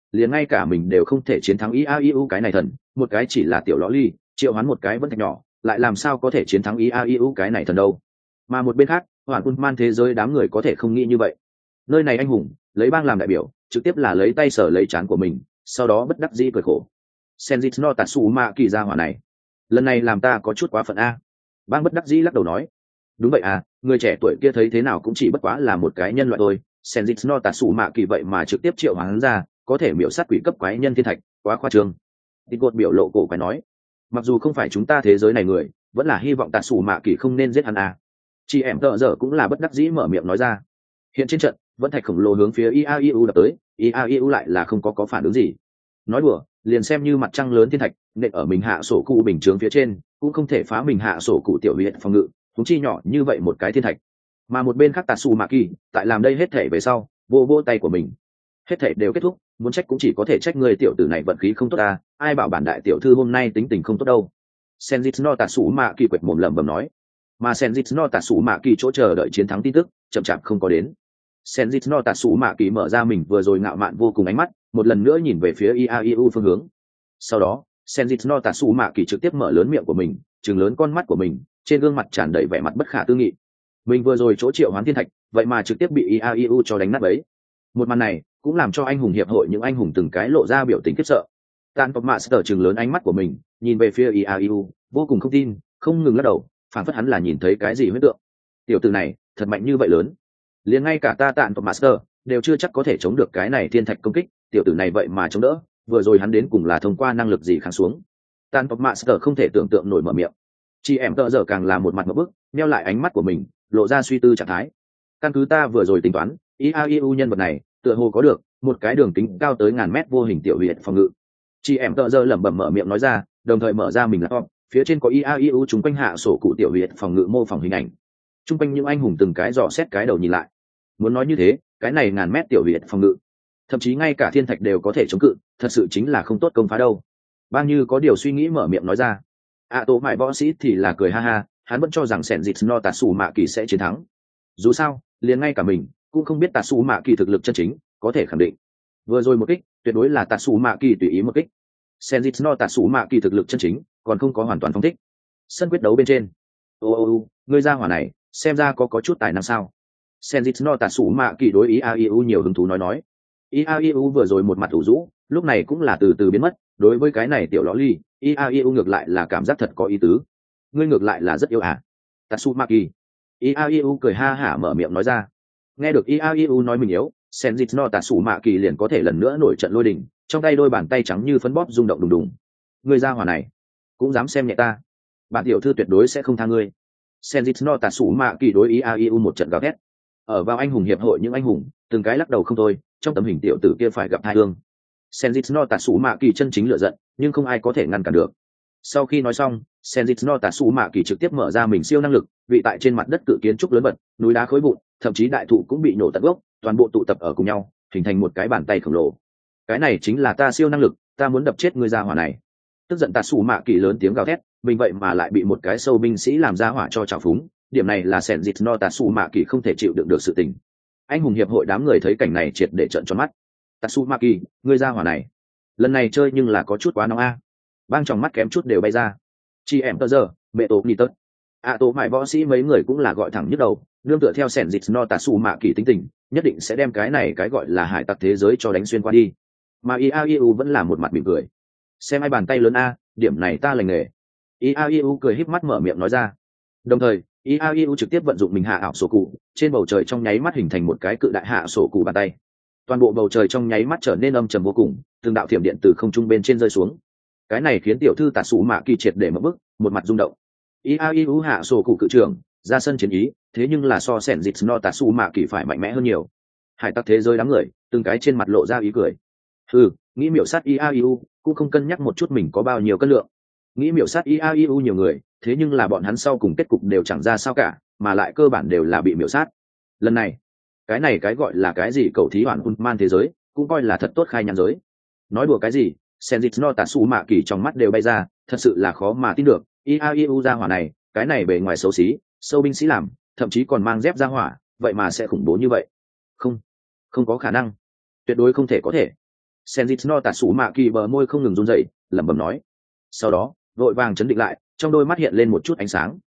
liền ngay cả mình đều không thể chiến thắng iau cái này thần, một cái chỉ là tiểu lõ ly triệu hoán một cái vẫn thạch nhỏ lại làm sao có thể chiến thắng iau cái này thần đâu. Mà một bên khác hoàn quân man thế giới đám người có thể không nghĩ như vậy. Nơi này anh hùng lấy bang làm đại biểu, trực tiếp là lấy tay sờ lấy trán của mình, sau đó bất đắc dĩ cười khổ. Senjit no Tatsuma kỳ gia hỏa này, lần này làm ta có chút quá phận a. Bang bất đắc dĩ lắc đầu nói, đúng vậy à, người trẻ tuổi kia thấy thế nào cũng chỉ bất quá là một cái nhân loại thôi. Senjit no Tatsuma kỳ vậy mà trực tiếp triệu hoán ra có thể miểu sát quỷ cấp quái nhân thiên thạch, quá khoa trương. Tịt gột biểu lộ cổ quái nói, mặc dù không phải chúng ta thế giới này người, vẫn là hy vọng Tatsuma kỳ không nên giết hắn à. Chị em tợ dở cũng là bất đắc dĩ mở miệng nói ra. Hiện trên trận vẫn thạch khổng lồ hướng phía iau đập tới, iau lại là không có phản ứng gì. Nói đùa, liền xem như mặt trăng lớn thiên thạch nện ở mình hạ sổ cụ bình chướng phía trên cũng không thể phá mình hạ sổ cụ tiểu huyện phòng ngự, thúng chi nhỏ như vậy một cái thiên thạch. Mà một bên khác Tatsumaki tại làm đây hết thể về sau vô vô tay của mình, hết thể đều kết thúc, muốn trách cũng chỉ có thể trách người tiểu tử này vận khí không tốt ta, ai bảo bản đại tiểu thư hôm nay tính tình không tốt đâu. Senjit no Tatsumaki quệt mồm lẩm bẩm nói. Mà Senjit no Tatsumaki chỗ chờ đợi chiến thắng tin tức chậm chạp không có đến. Senjit no Tatsumaki mở ra mình vừa rồi ngạo mạn vô cùng ánh mắt, một lần nữa nhìn về phía iau phương hướng. Sau đó Senjit no Tatsumaki trực tiếp mở lớn miệng của mình, trừng lớn con mắt của mình, trên gương mặt tràn đầy vẻ mặt bất khả tư nghị. Mình vừa rồi chỗ triệu hoán thiên thạch vậy mà trực tiếp bị iau cho đánh nát bấy. Một màn này cũng làm cho anh hùng hiệp hội những anh hùng từng cái lộ ra biểu tình khiếp sợ. Tan Pop Master trừng lớn ánh mắt của mình, nhìn về phía iau, vô cùng không tin, không ngừng lắc đầu, phảng phất hắn là nhìn thấy cái gì huyễn tượng. Tiểu tử này thật mạnh như vậy lớn, liền ngay cả ta Tạn Pop Master đều chưa chắc có thể chống được cái này thiên thạch công kích, tiểu tử này vậy mà chống đỡ, vừa rồi hắn đến cùng là thông qua năng lực gì kháng xuống. Tạn Pop Master không thể tưởng tượng nổi mở miệng. Chị em tợ giờ càng là một mặt ngộp bức, neo lại ánh mắt của mình, lộ ra suy tư trạng thái. Căn cứ ta vừa rồi tính toán, iau nhân vật này tựa hồ có được một cái đường kính cao tới ngàn mét vô hình tiểu huyện phòng ngự. Chị em tợ giờ lẩm bẩm mở miệng nói ra, đồng thời mở ra mình laptop, phía trên có iau chúng quanh hạ sổ cụ tiểu huyện phòng ngự mô phỏng hình ảnh. Trung quanh những anh hùng từng cái dò xét cái đầu nhìn lại. Muốn nói như thế, cái này ngàn mét tiểu huyện phòng ngự, thậm chí ngay cả thiên thạch đều có thể chống cự, thật sự chính là không tốt công phá đâu. Bao như có điều suy nghĩ mở miệng nói ra. Tổ mại võ sĩ thì là cười ha ha, hắn vẫn cho rằng Senjit no Tatsumaki sẽ chiến thắng. Dù sao, liền ngay cả mình cũng không biết Tatsumaki thực lực chân chính, có thể khẳng định vừa rồi một kích tuyệt đối là Tatsumaki tùy ý một kích. Senjit no Tatsumaki thực lực chân chính còn không có hoàn toàn phóng thích. Sân quyết đấu bên trên, ngươi ra hỏa này xem ra có chút tài năng sao. Senjit no Tatsumaki đối ý iau nhiều hứng thú nói. Iau vừa rồi một mặt ủ rũ, lúc này cũng là từ từ biến mất. Đối với cái này tiểu lõ ly, iau ngược lại là cảm giác thật có ý tứ. Ngươi ngược lại là rất yêu à. Tatsumaki. Iau cười ha hả mở miệng nói ra. Nghe được iau nói mình yếu, Senjit no Tatsumaki liền có thể lần nữa nổi trận lôi đình, trong tay đôi bàn tay trắng như phấn bóp rung động đùng đùng. Ngươi ra hỏa này cũng dám xem nhẹ ta, bản tiểu thư tuyệt đối sẽ không tha ngươi. Senjit no Tatsumaki đối iau một trận gào thét. Ở vào anh hùng hiệp hội những anh hùng từng cái lắc đầu không thôi, trong tấm hình tiểu tử kia phải gặp hai thương. Senjit no Tatsumaki chân chính lựa giận, nhưng không ai có thể ngăn cản được. Sau khi nói xong, Senjit no Tatsumaki trực tiếp mở ra mình siêu năng lực, vị tại trên mặt đất cự kiến trúc lớn bật, núi đá khối vụn, thậm chí đại thụ cũng bị nổ tận gốc, toàn bộ tụ tập ở cùng nhau, hình thành một cái bàn tay khổng lồ. Cái này chính là ta siêu năng lực, ta muốn đập chết ngươi ra hỏa này. Tức giận Tatsumaki lớn tiếng gào thét, mình vậy mà lại bị một cái sâu binh sĩ làm ra hỏa cho trào phúng, điểm này là Senjit no Tatsumaki không thể chịu đựng được sự tình. Anh hùng hiệp hội đám người thấy cảnh này triệt để trợn tròn mắt. Tatsumaki, ngươi ra hỏa này, lần này chơi nhưng là có chút quá nóng a. Bang trong mắt kém chút đều bay ra. Chị em tơ giờ, mẹ tổ nỉ tớt. Tổ mại võ sĩ mấy người cũng là gọi thẳng nhức đầu, nương tựa theo Senjit no Tatsumaki tính tình, nhất định sẽ đem cái này cái gọi là hải tặc thế giới cho đánh xuyên qua đi. Mà iau vẫn là một mặt mỉm cười. Xem ai bàn tay lớn a, điểm này ta lành nghề. Iau cười híp mắt mở miệng nói ra. Đồng thời, iau trực tiếp vận dụng mình hạ ảo sổ cụ, trên bầu trời trong nháy mắt hình thành một cái cự đại hạ sổ cụ bàn tay. Toàn bộ bầu trời trong nháy mắt trở nên âm trầm vô cùng, từng đạo thiểm điện từ không trung bên trên rơi xuống. Cái này khiến tiểu thư Tatsumaki triệt để mất bức, một mặt rung động. Iau hạ sổ cụ cự trưởng ra sân chiến ý, thế nhưng là so Senjit no Tatsumaki phải mạnh mẽ hơn nhiều. Hải tặc thế giới đám người từng cái trên mặt lộ ra ý cười. Nghĩ miểu sát iau cũng không cân nhắc một chút mình có bao nhiêu cân lượng. Nghĩ miểu sát iau nhiều người, thế nhưng là bọn hắn sau cùng kết cục đều chẳng ra sao cả, mà lại cơ bản đều là bị miểu sát. Lần này cái gọi là cái gì cầu thí hoàn man thế giới cũng coi là thật tốt khai nhãn giới. Nói đùa cái gì, Senjit no Tatsumaki trong mắt đều bay ra, thật sự là khó mà tin được. Iau ra hỏa này, cái này bề ngoài xấu xí, sâu binh sĩ làm, thậm chí còn mang dép ra hỏa, vậy mà sẽ khủng bố như vậy. Không có khả năng, tuyệt đối không thể có thể. Senjit no Tatsu Mạ Kỳ bờ môi không ngừng run rẩy, lẩm bẩm nói. Sau đó vội vàng chấn định lại, trong đôi mắt hiện lên một chút ánh sáng.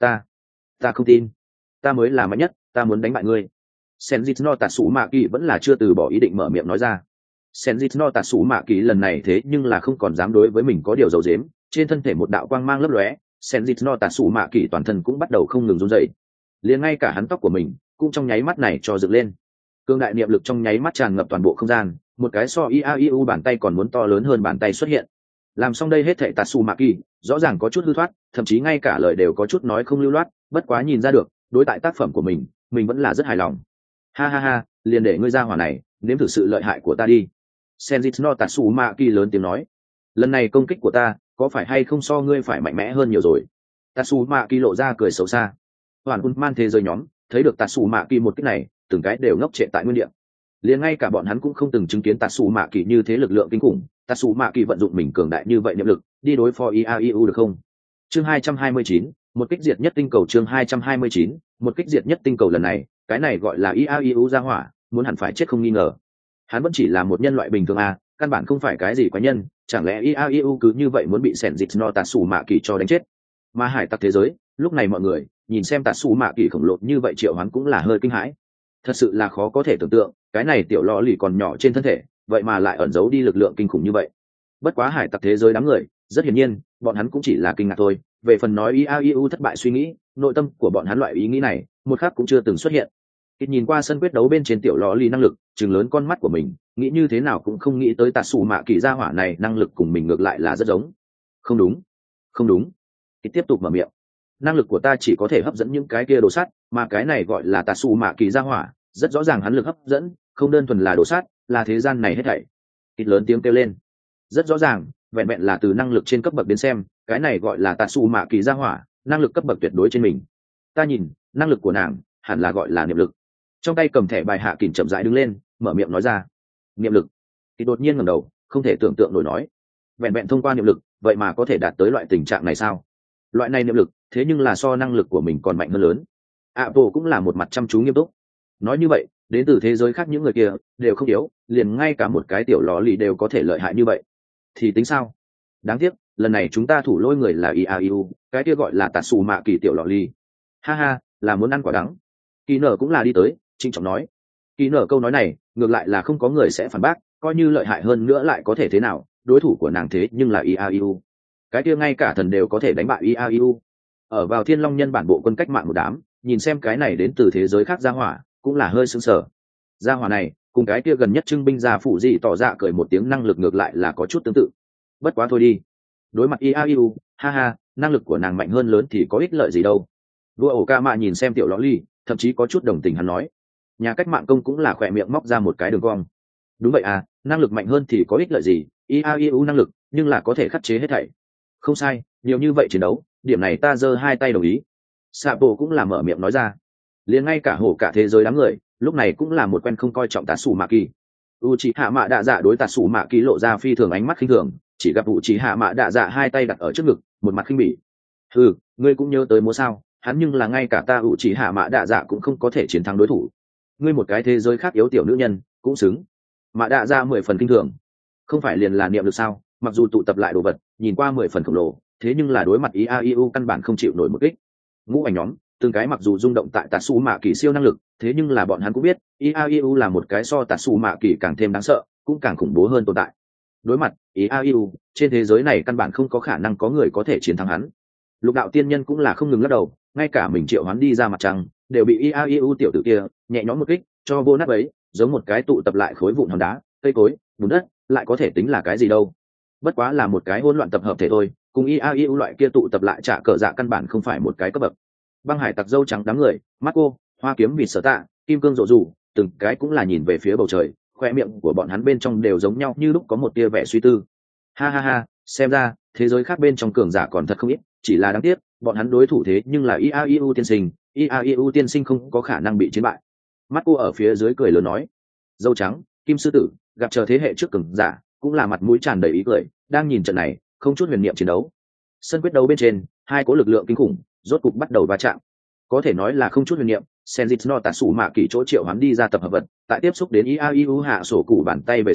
Ta không tin, ta mới là mạnh nhất, ta muốn đánh bại ngươi. Senjit no Tatsu Mạ Kỳ vẫn là chưa từ bỏ ý định mở miệng nói ra. Senjit no Tatsu Mạ Kỳ lần này thế nhưng là không còn dám đối với mình có điều giấu giếm, trên thân thể một đạo quang mang lấp lóe, Senjit no Tatsu Mạ Kỳ toàn thân cũng bắt đầu không ngừng run rẩy, liền ngay cả hắn tóc của mình cũng trong nháy mắt này cho dựng lên. Cương đại niệm lực trong nháy mắt tràn ngập toàn bộ không gian, một cái so iau bàn tay còn muốn to lớn hơn bàn tay xuất hiện. Làm xong đây hết thảy Tatsu Mạ Kỳ rõ ràng có chút hư thoát, thậm chí ngay cả lời đều có chút nói không lưu loát, bất quá nhìn ra được đối tại tác phẩm của mình vẫn là rất hài lòng. Ha ha ha, liền để ngươi ra hỏa này nếm thử sự lợi hại của ta đi. Senjit no Tatsu Mạ Kỳ lớn tiếng nói, lần này công kích của ta có phải hay không so ngươi phải mạnh mẽ hơn nhiều rồi? Tatsu Mạ Kỳ lộ ra cười xấu xa. Hoàn Unman thế giới nhóm thấy được Tatsu Mạ Kỳ một kích này, từng cái đều ngốc trệ tại nguyên địa. Liền ngay cả bọn hắn cũng không từng chứng kiến Tatsu Mạ Kỳ như thế lực lượng kinh khủng, Tatsu Mạ Kỳ vận dụng mình cường đại như vậy niệm lực đi đối phó iau được không? Chương 229, một kích diệt nhất tinh cầu. Chương 229, một kích diệt nhất tinh cầu. Lần này cái này gọi là iau ra hỏa muốn hẳn phải chết không nghi ngờ. Hắn vẫn chỉ là một nhân loại bình thường căn bản không phải cái gì quái nhân, chẳng lẽ iau cứ như vậy muốn bị Senjit no Tatsu Mạ Kỳ cho đánh chết? Mà hải tặc thế giới lúc này mọi người nhìn xem Tatsu Mạ Kỳ khổng lồ như vậy triệu hoán cũng là hơi kinh hãi. Thật sự là khó có thể tưởng tượng, cái này tiểu lọ lì còn nhỏ trên thân thể vậy mà lại ẩn giấu đi lực lượng kinh khủng như vậy. Bất quá hải tặc thế giới đám người rất hiển nhiên bọn hắn cũng chỉ là kinh ngạc thôi. Về phần nói iau thất bại suy nghĩ, nội tâm của bọn hắn loại ý nghĩ này một khắc cũng chưa từng xuất hiện. Ít nhìn qua sân quyết đấu bên trên tiểu lọ lì năng lực, chừng lớn con mắt của mình, nghĩ như thế nào cũng không nghĩ tới Tatsu Mạ Kỳ gia hỏa này năng lực cùng mình ngược lại là rất giống. Không đúng. Ít tiếp tục mở miệng. Năng lực của ta chỉ có thể hấp dẫn những cái kia đồ sát, mà cái này gọi là Tatsu Mạ Kỳ gia hỏa, rất rõ ràng hắn lực hấp dẫn không đơn thuần là đồ sát, là thế gian này hết thảy. Ít lớn tiếng kêu lên. Rất rõ ràng, vẹn vẹn là từ năng lực trên cấp bậc đến xem, cái này gọi là Tatsu Mạ Kỳ gia hỏa, năng lực cấp bậc tuyệt đối trên mình. Ta nhìn, năng lực của nàng hẳn là gọi là niệm lực. Trong tay cầm thẻ bài hạ kình chậm rãi đứng lên, mở miệng nói ra. Niệm lực. Thì đột nhiên ngẩng đầu, không thể tưởng tượng nổi nói. Vẹn vẹn thông qua niệm lực, vậy mà có thể đạt tới loại tình trạng này sao? Loại này niệm lực, thế nhưng là so năng lực của mình còn mạnh hơn lớn. Apple cũng là một mặt chăm chú nghiêm túc. Nói như vậy, đến từ thế giới khác những người kia đều không yếu, liền ngay cả một cái tiểu lò lì đều có thể lợi hại như vậy. Thì tính sao? Đáng tiếc, lần này chúng ta thủ lôi người là iau, cái kia gọi là Tatsu Mạ Kỳ tiểu lò lì. Ha ha, là muốn ăn quả đắng. Kỳ nở cũng là đi tới, trinh trọng nói. Kỳ nở câu nói này, ngược lại là không có người sẽ phản bác, coi như lợi hại hơn nữa lại có thể thế nào, đối thủ của nàng thế nhưng là iau. Cái kia ngay cả thần đều có thể đánh bại iau. Ở vào Thiên Long nhân bản bộ quân cách mạng một đám, nhìn xem cái này đến từ thế giới khác gia hỏa, cũng là hơi sững sờ. Gia hỏa này cùng cái kia gần nhất trưng binh gia phụ gì tỏ ra cười một tiếng năng lực ngược lại là có chút tương tự. Bất quá thôi đi, đối mặt iau, ha ha, năng lực của nàng mạnh hơn lớn thì có ích lợi gì đâu. Vua ổ ca mạ nhìn xem tiểu lõ ly, thậm chí có chút đồng tình hắn nói. Nhà cách mạng công cũng là khỏe miệng móc ra một cái đường cong. Đúng vậy năng lực mạnh hơn thì có ích lợi gì, iau năng lực nhưng là có thể khắc chế hết thảy. Không sai, nhiều như vậy chiến đấu, điểm này ta giơ hai tay đồng ý. Sapo cũng là mở miệng nói ra. Liền ngay cả hổ cả thế giới đám người lúc này cũng là một quen không coi trọng Tatsu Mạ Kỳ. Uchiha Mạ Đạ Dạ đối Tatsu Mạ Kỳ lộ ra phi thường ánh mắt khinh thường, chỉ gặp Uchiha Mạ Đạ Dạ hai tay đặt ở trước ngực, một mặt khinh bỉ. Ngươi cũng nhớ tới múa sao? Hắn nhưng là ngay cả ta Uchiha Mạ Đạ Dạ cũng không có thể chiến thắng đối thủ. Ngươi một cái thế giới khác yếu tiểu nữ nhân, cũng xứng. Mạ Đạ Dạ 10 phần kinh thường. Không phải liền là niệm lực sao? Mặc dù tụ tập lại đồ vật, nhìn qua 10 phần khổng lồ, thế nhưng là đối mặt iau căn bản không chịu nổi một kích. Ngũ ảnh nhóm từng cái mặc dù rung động tại Tatsu Mạ Kỳ siêu năng lực, thế nhưng là bọn hắn cũng biết iau là một cái so Tatsu Mạ Kỳ càng thêm đáng sợ, cũng càng khủng bố hơn tồn tại. Đối mặt iau, trên thế giới này căn bản không có khả năng có người có thể chiến thắng hắn. Lục đạo tiên nhân cũng là không ngừng lắc đầu, ngay cả mình triệu hắn đi ra mặt trăng đều bị iau tiểu tử kia nhẹ nhõm một kích cho vô nát ấy, giống một cái tụ tập lại khối vụn hòn đá, cây cối, bùn đất, lại có thể tính là cái gì đâu. Bất quá là một cái hỗn loạn tập hợp thể thôi, cùng iau loại kia tụ tập lại trả cờ dạ căn bản không phải một cái cấp bậc. Băng hải tặc dâu trắng đám người, Marco, hoa kiếm vịt sở tạ, kim cương rộ rủ, từng cái cũng là nhìn về phía bầu trời, khoe miệng của bọn hắn bên trong đều giống nhau như lúc có một tia vẻ suy tư. Ha ha ha, xem ra thế giới khác bên trong cường giả còn thật không ít, chỉ là đáng tiếc bọn hắn đối thủ thế nhưng là iau tiên sinh không có khả năng bị chiến bại. Marco ở phía dưới cười lớn nói. Dâu trắng, kim sư tử, gặp chờ thế hệ trước cường giả cũng là mặt mũi tràn đầy ý cười, đang nhìn trận này không chút huyền niệm chiến đấu. Sân quyết đấu bên trên, hai cố lực lượng kinh khủng rốt cục bắt đầu va chạm. Có thể nói là không chút huyền niệm, Senjit no Tatsu Mạ Kỳ chỗ triệu hắn đi ra tập hợp vật, tại tiếp xúc đến iau hạ sổ cụ bàn tay về sau,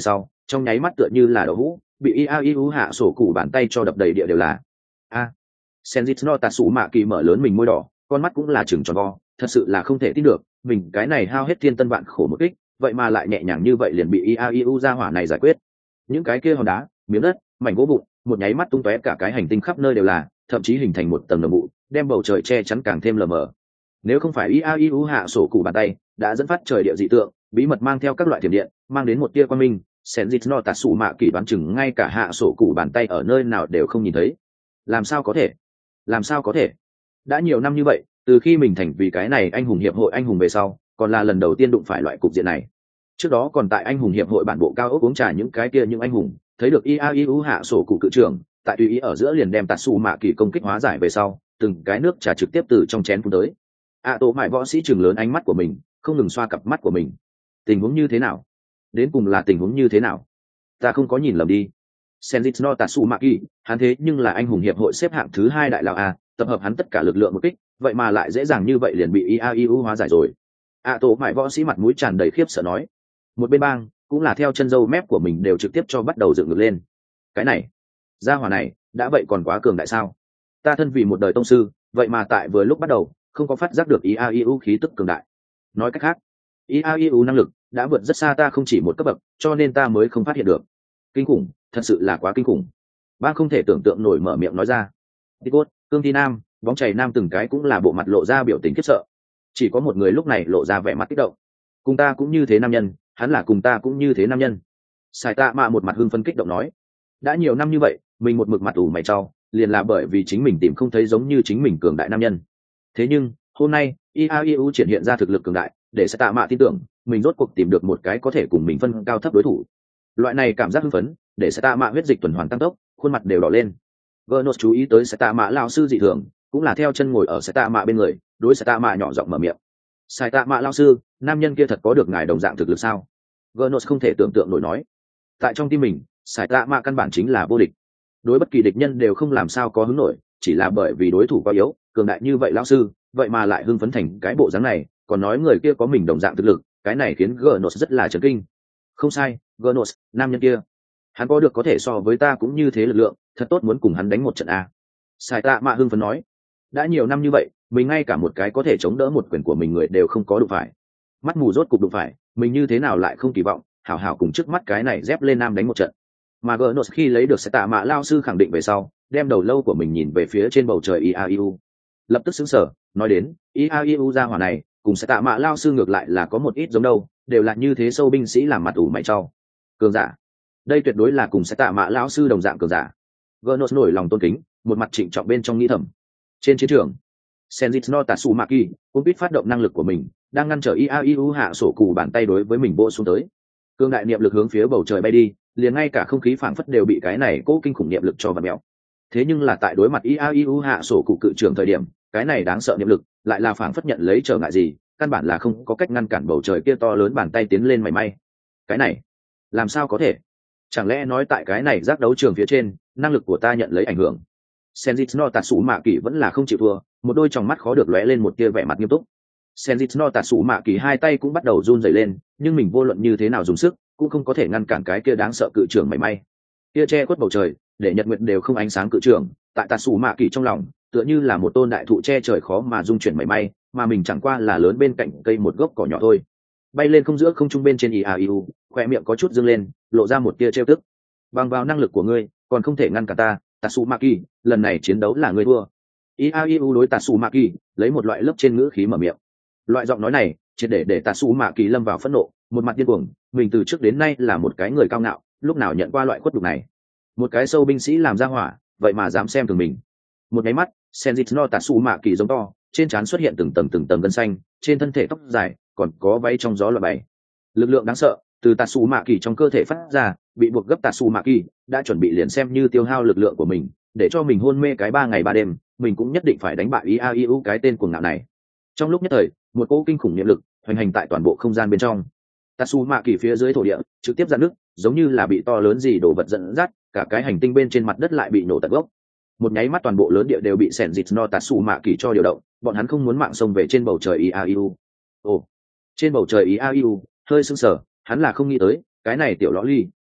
trong nháy mắt tựa như là đậu hũ bị iau hạ sổ cụ bàn tay cho đập đầy địa đều là a. Senjit no Tatsumaki mở lớn mình môi đỏ, con mắt cũng là trừng tròn vo, thật sự là không thể tin được, mình cái này hao hết thiên tân vạn khổ một kích, vậy mà lại nhẹ nhàng như vậy liền bị iau ra hỏa này giải quyết. Những cái kia hòn đá, miếng đất, mảnh gỗ vụn, một nháy mắt tung tóe cả cái hành tinh khắp nơi đều là, thậm chí hình thành một tầng đồng bụ, đem bầu trời che chắn càng thêm lờ mờ. Nếu không phải iau hạ sổ cụ bàn tay đã dẫn phát trời địa dị tượng, bí mật mang theo các loại thiểm điện, mang đến một tia quang minh, Senjit no Tatsumaki đoán chừng ngay cả hạ sổ cụ bàn tay ở nơi nào đều không nhìn thấy. Làm sao có thể? Làm sao có thể? Đã nhiều năm như vậy, từ khi mình thành vì cái này anh hùng hiệp hội anh hùng về sau, còn là lần đầu tiên đụng phải loại cục diện này. Trước đó còn tại anh hùng hiệp hội bản bộ cao ốc uống trà những cái kia những anh hùng, thấy được iau hạ sổ cụ cự trưởng, tại tùy ý ở giữa liền đem Tatsumaki công kích hóa giải về sau, từng cái nước trà trực tiếp từ trong chén phun tới. Tổ mại võ sĩ trừng lớn ánh mắt của mình, không ngừng xoa cặp mắt của mình. Tình huống như thế nào? Đến cùng là tình huống như thế nào? Ta không có nhìn lầm đi. Senjit no Tatsumaki, hắn thế nhưng là anh hùng hiệp hội xếp hạng thứ 2 đại lão a, tập hợp hắn tất cả lực lượng một kích, vậy mà lại dễ dàng như vậy liền bị iau hóa giải rồi. Tổ mại võ sĩ mặt mũi tràn đầy khiếp sợ nói. Một bên bang cũng là theo chân râu mép của mình đều trực tiếp cho bắt đầu dựng ngược lên. Cái này, gia hỏa này đã vậy còn quá cường đại sao? Ta thân vì một đời tông sư, vậy mà tại vừa lúc bắt đầu không có phát giác được iau khí tức cường đại. Nói cách khác, iau năng lực đã vượt rất xa ta không chỉ một cấp bậc, cho nên ta mới không phát hiện được. Kinh khủng, thật sự là quá kinh khủng. Bang không thể tưởng tượng nổi mở miệng nói ra. Tikot, cương thi nam, bóng chày nam từng cái cũng là bộ mặt lộ ra biểu tình khiếp sợ. Chỉ có một người lúc này lộ ra vẻ mặt kích động. Cùng ta cũng như thế nam nhân, hắn là cùng ta cũng như thế nam nhân. Sai tạ mạ một mặt hưng phấn kích động nói. Đã nhiều năm như vậy, mình một mực mặt ủ mày trao, liền là bởi vì chính mình tìm không thấy giống như chính mình cường đại nam nhân. Thế nhưng hôm nay iau triển hiện ra thực lực cường đại, để Sai tạ mạ tin tưởng mình rốt cuộc tìm được một cái có thể cùng mình phân cao thấp đối thủ. Loại này cảm giác hưng phấn để Sai tạ mạ huyết dịch tuần hoàn tăng tốc, khuôn mặt đều đỏ lên. Vernos chú ý tới Sai tạ mạ lão sư dị thường, cũng là theo chân ngồi ở Sai tạ mạ bên người, đối Sai tạ mạ nhỏ giọng mở miệng. Sai tạ mạ lão sư, nam nhân kia thật có được ngài đồng dạng thực lực sao? Vernos không thể tưởng tượng nổi nói. Tại trong tim mình, Sai tạ mạ căn bản chính là vô địch, đối bất kỳ địch nhân đều không làm sao có hứng nổi, chỉ là bởi vì đối thủ quá yếu, cường đại như vậy lão sư, vậy mà lại hưng phấn thành cái bộ dáng này, còn nói người kia có mình đồng dạng thực lực, cái này khiến Vernos rất là chấn kinh. Không sai, Vernos, nam nhân kia, hắn có được có thể so với ta cũng như thế lực lượng, thật tốt muốn cùng hắn đánh một trận a. Sai tạ mạ hưng phấn nói. Đã nhiều năm như vậy, mình ngay cả một cái có thể chống đỡ một quyền của mình người đều không có đụng phải. Mắt mù rốt cục đụng phải, mình như thế nào lại không kỳ vọng, hảo hảo cùng trước mắt cái này dép lên nam đánh một trận. Mà Vernos khi lấy được Sai tạ mạ lao sư khẳng định về sau, đem đầu lâu của mình nhìn về phía trên bầu trời iau. Lập tức sững sờ, nói đến, iau ra hỏa này, cùng Sai tạ mạ lao sư ngược lại là có một ít giống đâu, đều là như thế sâu binh sĩ làm mặt ủ mày trao. Cường giả. Đây tuyệt đối là cùng Sai tạ mạ lão sư đồng dạng cường giả. Vernos nổi lòng tôn kính, một mặt trịnh trọng bên trong nghĩ thầm. Trên chiến trường, Senjit no Tatsumaki cũng biết phát động năng lực của mình, đang ngăn trở iau hạ sổ cụ bàn tay đối với mình vỗ xuống tới. Cương đại niệm lực hướng phía bầu trời bay đi, liền ngay cả không khí phảng phất đều bị cái này cố kinh khủng niệm lực cho vặn mèo. Thế nhưng là tại đối mặt iau hạ sổ cụ cự trưởng thời điểm, cái này đáng sợ niệm lực lại là phảng phất nhận lấy trở ngại gì, căn bản là không có cách ngăn cản bầu trời kia to lớn bàn tay tiến lên mảy may. Cái này, làm sao có thể? Chẳng lẽ nói tại cái này giác đấu trường phía trên, năng lực của ta nhận lấy ảnh hưởng? Senjit no Tatsumaki vẫn là không chịu thua, một đôi tròng mắt khó được lóe lên một tia vẻ mặt nghiêm túc. Senjit no Tatsumaki hai tay cũng bắt đầu run rẩy lên, nhưng mình vô luận như thế nào dùng sức, cũng không có thể ngăn cản cái kia đáng sợ cự trưởng mảy may. Kia che khuất bầu trời, để nhật nguyệt đều không ánh sáng cự trưởng, tại Tatsumaki trong lòng, tựa như là một tôn đại thụ che trời khó mà dung chuyển mảy may, mà mình chẳng qua là lớn bên cạnh cây một gốc cỏ nhỏ thôi. Bay lên không giữa không trung bên trên iau, khoe miệng có chút dương lên, lộ ra một tia trêu tức. Bằng vào năng lực của ngươi, còn không thể ngăn cản ta, Tatsumaki, lần này chiến đấu là ngươi thua. Iau đối Tatsumaki lấy một loại lớp trên ngữ khí mở miệng. Loại giọng nói này triệt để Tatsumaki lâm vào phẫn nộ, một mặt điên cuồng, mình từ trước đến nay là một cái người cao ngạo, lúc nào nhận qua loại khuất nhục này. Một cái sâu binh sĩ làm ra hỏa, vậy mà dám xem thường mình. Một cái mắt, Senjit no Tatsumaki giống to, trên trán xuất hiện từng tầng gân xanh, trên thân thể tóc dài còn có váy trong gió lọt bay. Lực lượng đáng sợ từ Tatsumaki trong cơ thể phát ra, bị buộc gấp Tatsumaki đã chuẩn bị liền xem như tiêu hao lực lượng của mình, để cho mình hôn mê cái 3 ngày 3 đêm, mình cũng nhất định phải đánh bại iau cái tên cuồng ngạo này. Trong lúc nhất thời, một cỗ kinh khủng niệm lực hoành hành tại toàn bộ không gian bên trong. Tatsumaki phía dưới thổ địa trực tiếp ra nước, giống như là bị to lớn gì đổ vật dẫn dắt, cả cái hành tinh bên trên mặt đất lại bị nổ tận gốc. Một nháy mắt toàn bộ lớn địa đều bị Senjit no Tatsumaki cho điều động, bọn hắn không muốn mạng sông về trên bầu trời iau. Ồ, trên bầu trời iau hơi sưng sờ, hắn là không nghĩ tới, cái này tiểu lõ ly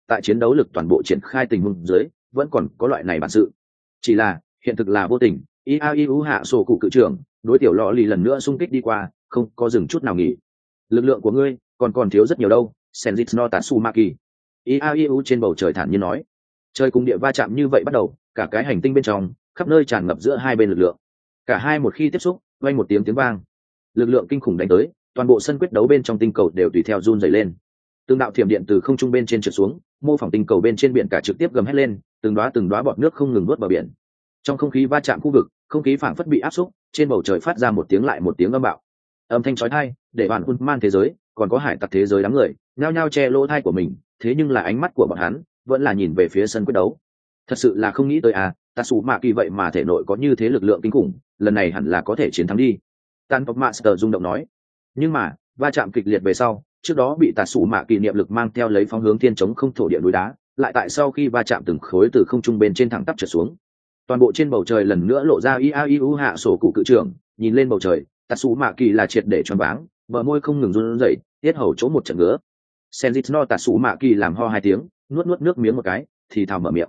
tại chiến đấu lực toàn bộ triển khai tình huống dưới vẫn còn có loại này bản sự. Chỉ là hiện thực là vô tình, iau hạ sổ cụ cự trưởng đối tiểu lọ lì lần nữa xung kích đi qua, không có dừng chút nào nghỉ. Lực lượng của ngươi còn thiếu rất nhiều đâu, Senjutsu no Tatsumaki. Iau trên bầu trời thản nhiên nói. Trời cùng địa va chạm như vậy bắt đầu, cả cái hành tinh bên trong khắp nơi tràn ngập giữa hai bên lực lượng. Cả hai một khi tiếp xúc, vang một tiếng vang, lực lượng kinh khủng đánh tới, toàn bộ sân quyết đấu bên trong tinh cầu đều tùy theo run rẩy lên. Từng đạo thiểm điện từ không trung bên trên trượt xuống, mô phỏng tinh cầu bên trên biển cả trực tiếp gầm hét lên, từng đóa bọt nước không ngừng nuốt vào biển. Trong không khí va chạm khu vực, không khí phảng phất bị áp xúc, trên bầu trời phát ra một tiếng lại một tiếng âm bạo. Âm thanh chói tai, để bản man thế giới, còn có hải tặc thế giới đám người, nhao nhao che lỗ tai của mình, thế nhưng là ánh mắt của bọn hắn vẫn là nhìn về phía sân quyết đấu. Thật sự là không nghĩ tới à, Tatsumaki vậy mà thể nội có như thế lực lượng kinh khủng, lần này hẳn là có thể chiến thắng đi. Tan Pop Master rung động nói. Nhưng mà, va chạm kịch liệt về sau, trước đó bị Tatsumaki niệm lực mang theo lấy phóng hướng thiên chống không thổ địa núi đá, lại tại sau khi va chạm từng khối từ không trung bên trên thẳng tắp trượt xuống. Toàn bộ trên bầu trời lần nữa lộ ra iau hạ sổ cụ cự trưởng, nhìn lên bầu trời, Tatsumaki là triệt để choáng váng, bờ môi không ngừng run rẩy, tiết hầu chỗ một trận ngứa. Senjutsu no Tatsumaki làm ho hai tiếng, nuốt nước miếng một cái, thì thào mở miệng.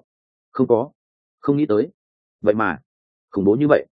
Không nghĩ tới. Vậy mà, khủng bố như vậy.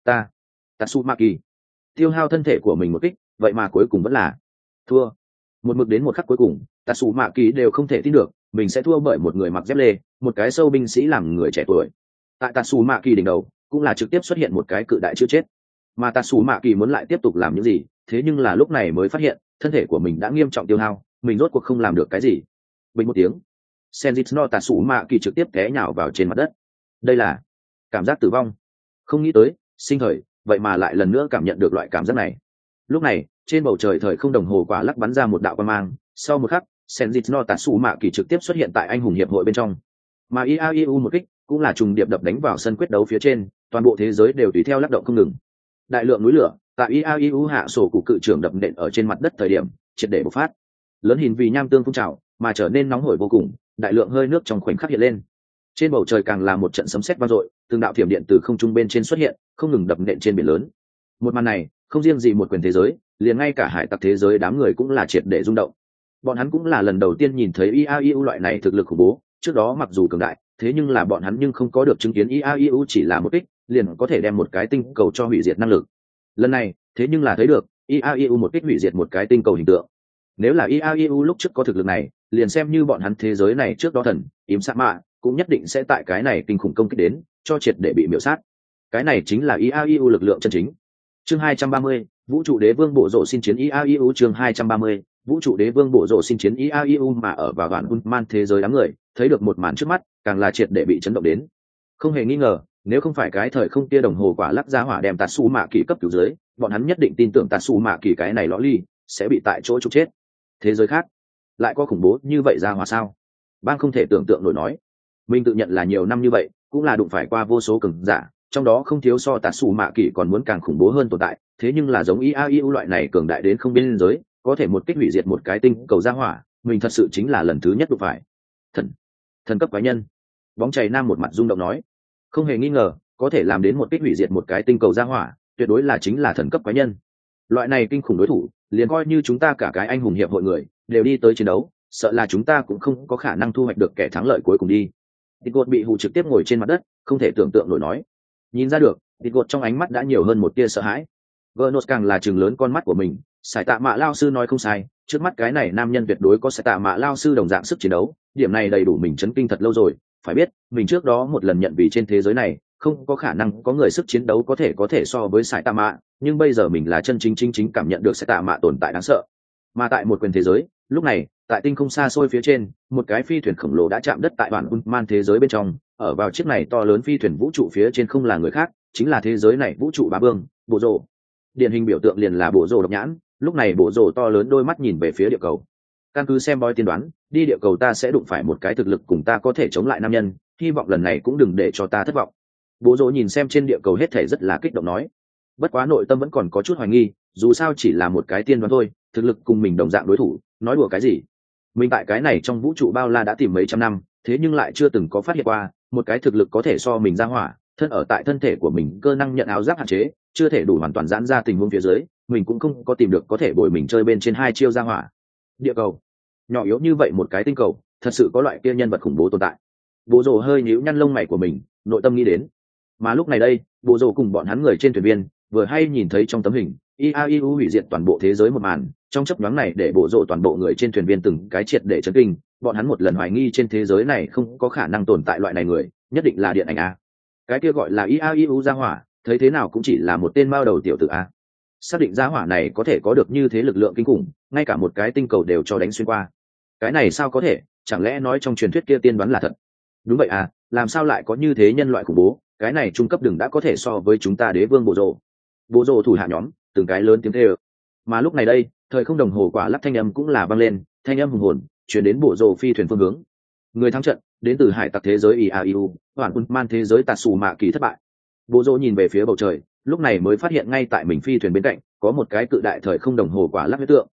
Tatsumaki tiêu hao thân thể của mình một kích, vậy mà cuối cùng vẫn là thua. Một mực đến một khắc cuối cùng, Tatsumaki đều không thể tin được mình sẽ thua bởi một người mặc dép lê, một cái sâu binh sĩ làm người trẻ tuổi. Tại Tatsumaki đỉnh đầu cũng là trực tiếp xuất hiện một cái cự đại chưa chết, mà Tatsumaki muốn lại tiếp tục làm những gì, thế nhưng là lúc này mới phát hiện thân thể của mình đã nghiêm trọng tiêu hao, mình rốt cuộc không làm được cái gì. Bình một tiếng, Senjutsu no Tatsumaki trực tiếp té nhào vào trên mặt đất. Đây là cảm giác tử vong. Không nghĩ tới, sinh thời vậy mà lại lần nữa cảm nhận được loại cảm giác này. Lúc này, trên bầu trời thời không đồng hồ quả lắc bắn ra một đạo quang mang, sau một khắc, Senjutsu no Tatsumaki trực tiếp xuất hiện tại anh hùng hiệp hội bên trong. Mà iau một kích cũng là trùng điệp đập đánh vào sân quyết đấu phía trên, toàn bộ thế giới đều tùy theo lắc động không ngừng. Đại lượng núi lửa tại iau hạ sổ cụ cự trưởng đập nện ở trên mặt đất thời điểm triệt để bộc phát, lớn hình vì nham tương phun trào mà trở nên nóng hổi vô cùng, đại lượng hơi nước trong khoảnh khắc hiện lên. Trên bầu trời càng là một trận sấm sét vang dội, từng đạo thiểm điện từ không trung bên trên xuất hiện, không ngừng đập nện trên biển lớn. Một màn này không riêng gì một quyền thế giới, liền ngay cả hải tặc thế giới đám người cũng là triệt để rung động. Bọn hắn cũng là lần đầu tiên nhìn thấy iau loại này thực lực khủng bố, trước đó mặc dù cường đại, thế nhưng là bọn hắn nhưng không có được chứng kiến iau chỉ là một kích liền có thể đem một cái tinh cầu cho hủy diệt năng lực. Lần này thế nhưng là thấy được iau một kích hủy diệt một cái tinh cầu hình tượng. Nếu là iau lúc trước có thực lực này, liền xem như bọn hắn thế giới này trước đó thần im sa mạ cũng nhất định sẽ tại cái này kinh khủng công kích đến cho triệt để bị miểu sát. Cái này chính là iau lực lượng chân chính. Chương 230, vũ trụ đế vương bộ rộ xin chiến iau. Chương 230, vũ trụ đế vương bộ rộ xin chiến iau. Mà ở vào đoạn man thế giới đám người thấy được một màn trước mắt, càng là triệt để bị chấn động đến. Không hề nghi ngờ, nếu không phải cái thời không kia đồng hồ quả lắc ra hỏa đem Tatsumaki cấp cứu dưới, bọn hắn nhất định tin tưởng Tatsumaki cái này lõ ly sẽ bị tại chỗ trục chết. Thế giới khác lại có khủng bố như vậy ra hỏa sao? Bang không thể tưởng tượng nổi nói. Mình tự nhận là nhiều năm như vậy cũng là đụng phải qua vô số cường giả, trong đó không thiếu so Tatsumaki còn muốn càng khủng bố hơn tồn tại, thế nhưng là giống iau loại này cường đại đến không biên giới, có thể một kích hủy diệt một cái tinh cầu ra hỏa, mình thật sự chính là lần thứ nhất đụng phải. Thần cấp quái nhân. Bóng chày nam một mặt rung động nói. Không hề nghi ngờ, có thể làm đến một kích hủy diệt một cái tinh cầu ra hỏa, tuyệt đối là chính là thần cấp quái nhân. Loại này kinh khủng đối thủ, liền coi như chúng ta cả cái anh hùng hiệp hội người đều đi tới chiến đấu, sợ là chúng ta cũng không có khả năng thu hoạch được kẻ thắng lợi cuối cùng đi. Tịt bị hù trực tiếp ngồi trên mặt đất, không thể tưởng tượng nổi nói. Nhìn ra được, Tịt trong ánh mắt đã nhiều hơn một tia sợ hãi. Vernos càng là trừng lớn con mắt của mình, Sải Tạ Mạ lao sư nói không sai, trước mắt cái này nam nhân tuyệt đối có Sải Tạ Mạ lao sư đồng dạng sức chiến đấu, điểm này đầy đủ mình chấn kinh thật lâu rồi. Phải biết, mình trước đó một lần nhận vì trên thế giới này không có khả năng có người sức chiến đấu có thể so với Sải Tạ Mạ, nhưng bây giờ mình là chân chính cảm nhận được Sải Tạ Mạ tồn tại đáng sợ. Mà tại một quyền thế giới, lúc này, tại tinh không xa xôi phía trên, một cái phi thuyền khổng lồ đã chạm đất tại bản man thế giới bên trong, ở vào chiếc này to lớn phi thuyền vũ trụ phía trên không là người khác, chính là thế giới này vũ trụ bá vương, Bộ Rồ. Điển hình biểu tượng liền là Bộ Rồ độc nhãn, lúc này Bộ Rồ to lớn đôi mắt nhìn về phía địa cầu. Căn cứ xem bói tiên đoán, đi địa cầu ta sẽ đụng phải một cái thực lực cùng ta có thể chống lại nam nhân, hy vọng lần này cũng đừng để cho ta thất vọng. Bộ Rồ nhìn xem trên địa cầu hết thể rất là kích động nói. Bất quá nội tâm vẫn còn có chút hoài nghi, dù sao chỉ là một cái tiên đoán thôi, thực lực cùng mình đồng dạng đối thủ, nói đùa cái gì? Mình tại cái này trong vũ trụ bao la đã tìm mấy trăm năm, thế nhưng lại chưa từng có phát hiện qua một cái thực lực có thể so mình ra hỏa, thân ở tại thân thể của mình cơ năng nhận áo giáp hạn chế, chưa thể đủ hoàn toàn giãn ra tình huống phía dưới, mình cũng không có tìm được có thể bồi mình chơi bên trên hai chiêu ra hỏa. Địa cầu nhỏ yếu như vậy một cái tinh cầu, thật sự có loại kia nhân vật khủng bố tồn tại. Bộ rồ hơi nhíu nhăn lông mày của mình, nội tâm nghĩ đến. Mà lúc này đây, bộ rồ cùng bọn hắn người trên thuyền viên vừa hay nhìn thấy trong tấm hình IAEU hủy diệt toàn bộ thế giới một màn, trong chớp nhoáng này để bộ rồ toàn bộ người trên thuyền viên từng cái triệt để chấn kinh, bọn hắn một lần hoài nghi trên thế giới này không có khả năng tồn tại loại này người, nhất định là điện ảnh a. Cái kia gọi là IAEU gia hỏa, thấy thế nào cũng chỉ là một tên mao đầu tiểu tử a. Xác định gia hỏa này có thể có được như thế lực lượng kinh khủng, ngay cả một cái tinh cầu đều cho đánh xuyên qua. Cái này sao có thể, chẳng lẽ nói trong truyền thuyết kia tiên đoán là thật? Đúng vậy à, làm sao lại có như thế nhân loại khủng bố, cái này trung cấp đừng đã có thể so với chúng ta đế vương bộ rồ thủ hạ nhóm từng cái lớn tiếng kêu. Mà lúc này đây, thời không đồng hồ quả lắc thanh âm cũng là vang lên, thanh âm hùng hồn chuyển đến bộ rồ phi thuyền phương hướng. Người thắng trận đến từ hải tặc thế giới IAEU, hoàn man thế giới tạt xù mạ kỳ thất bại. Bộ rồ nhìn về phía bầu trời, lúc này mới phát hiện ngay tại mình phi thuyền bên cạnh có một cái cự đại thời không đồng hồ quả lắc huyết tượng.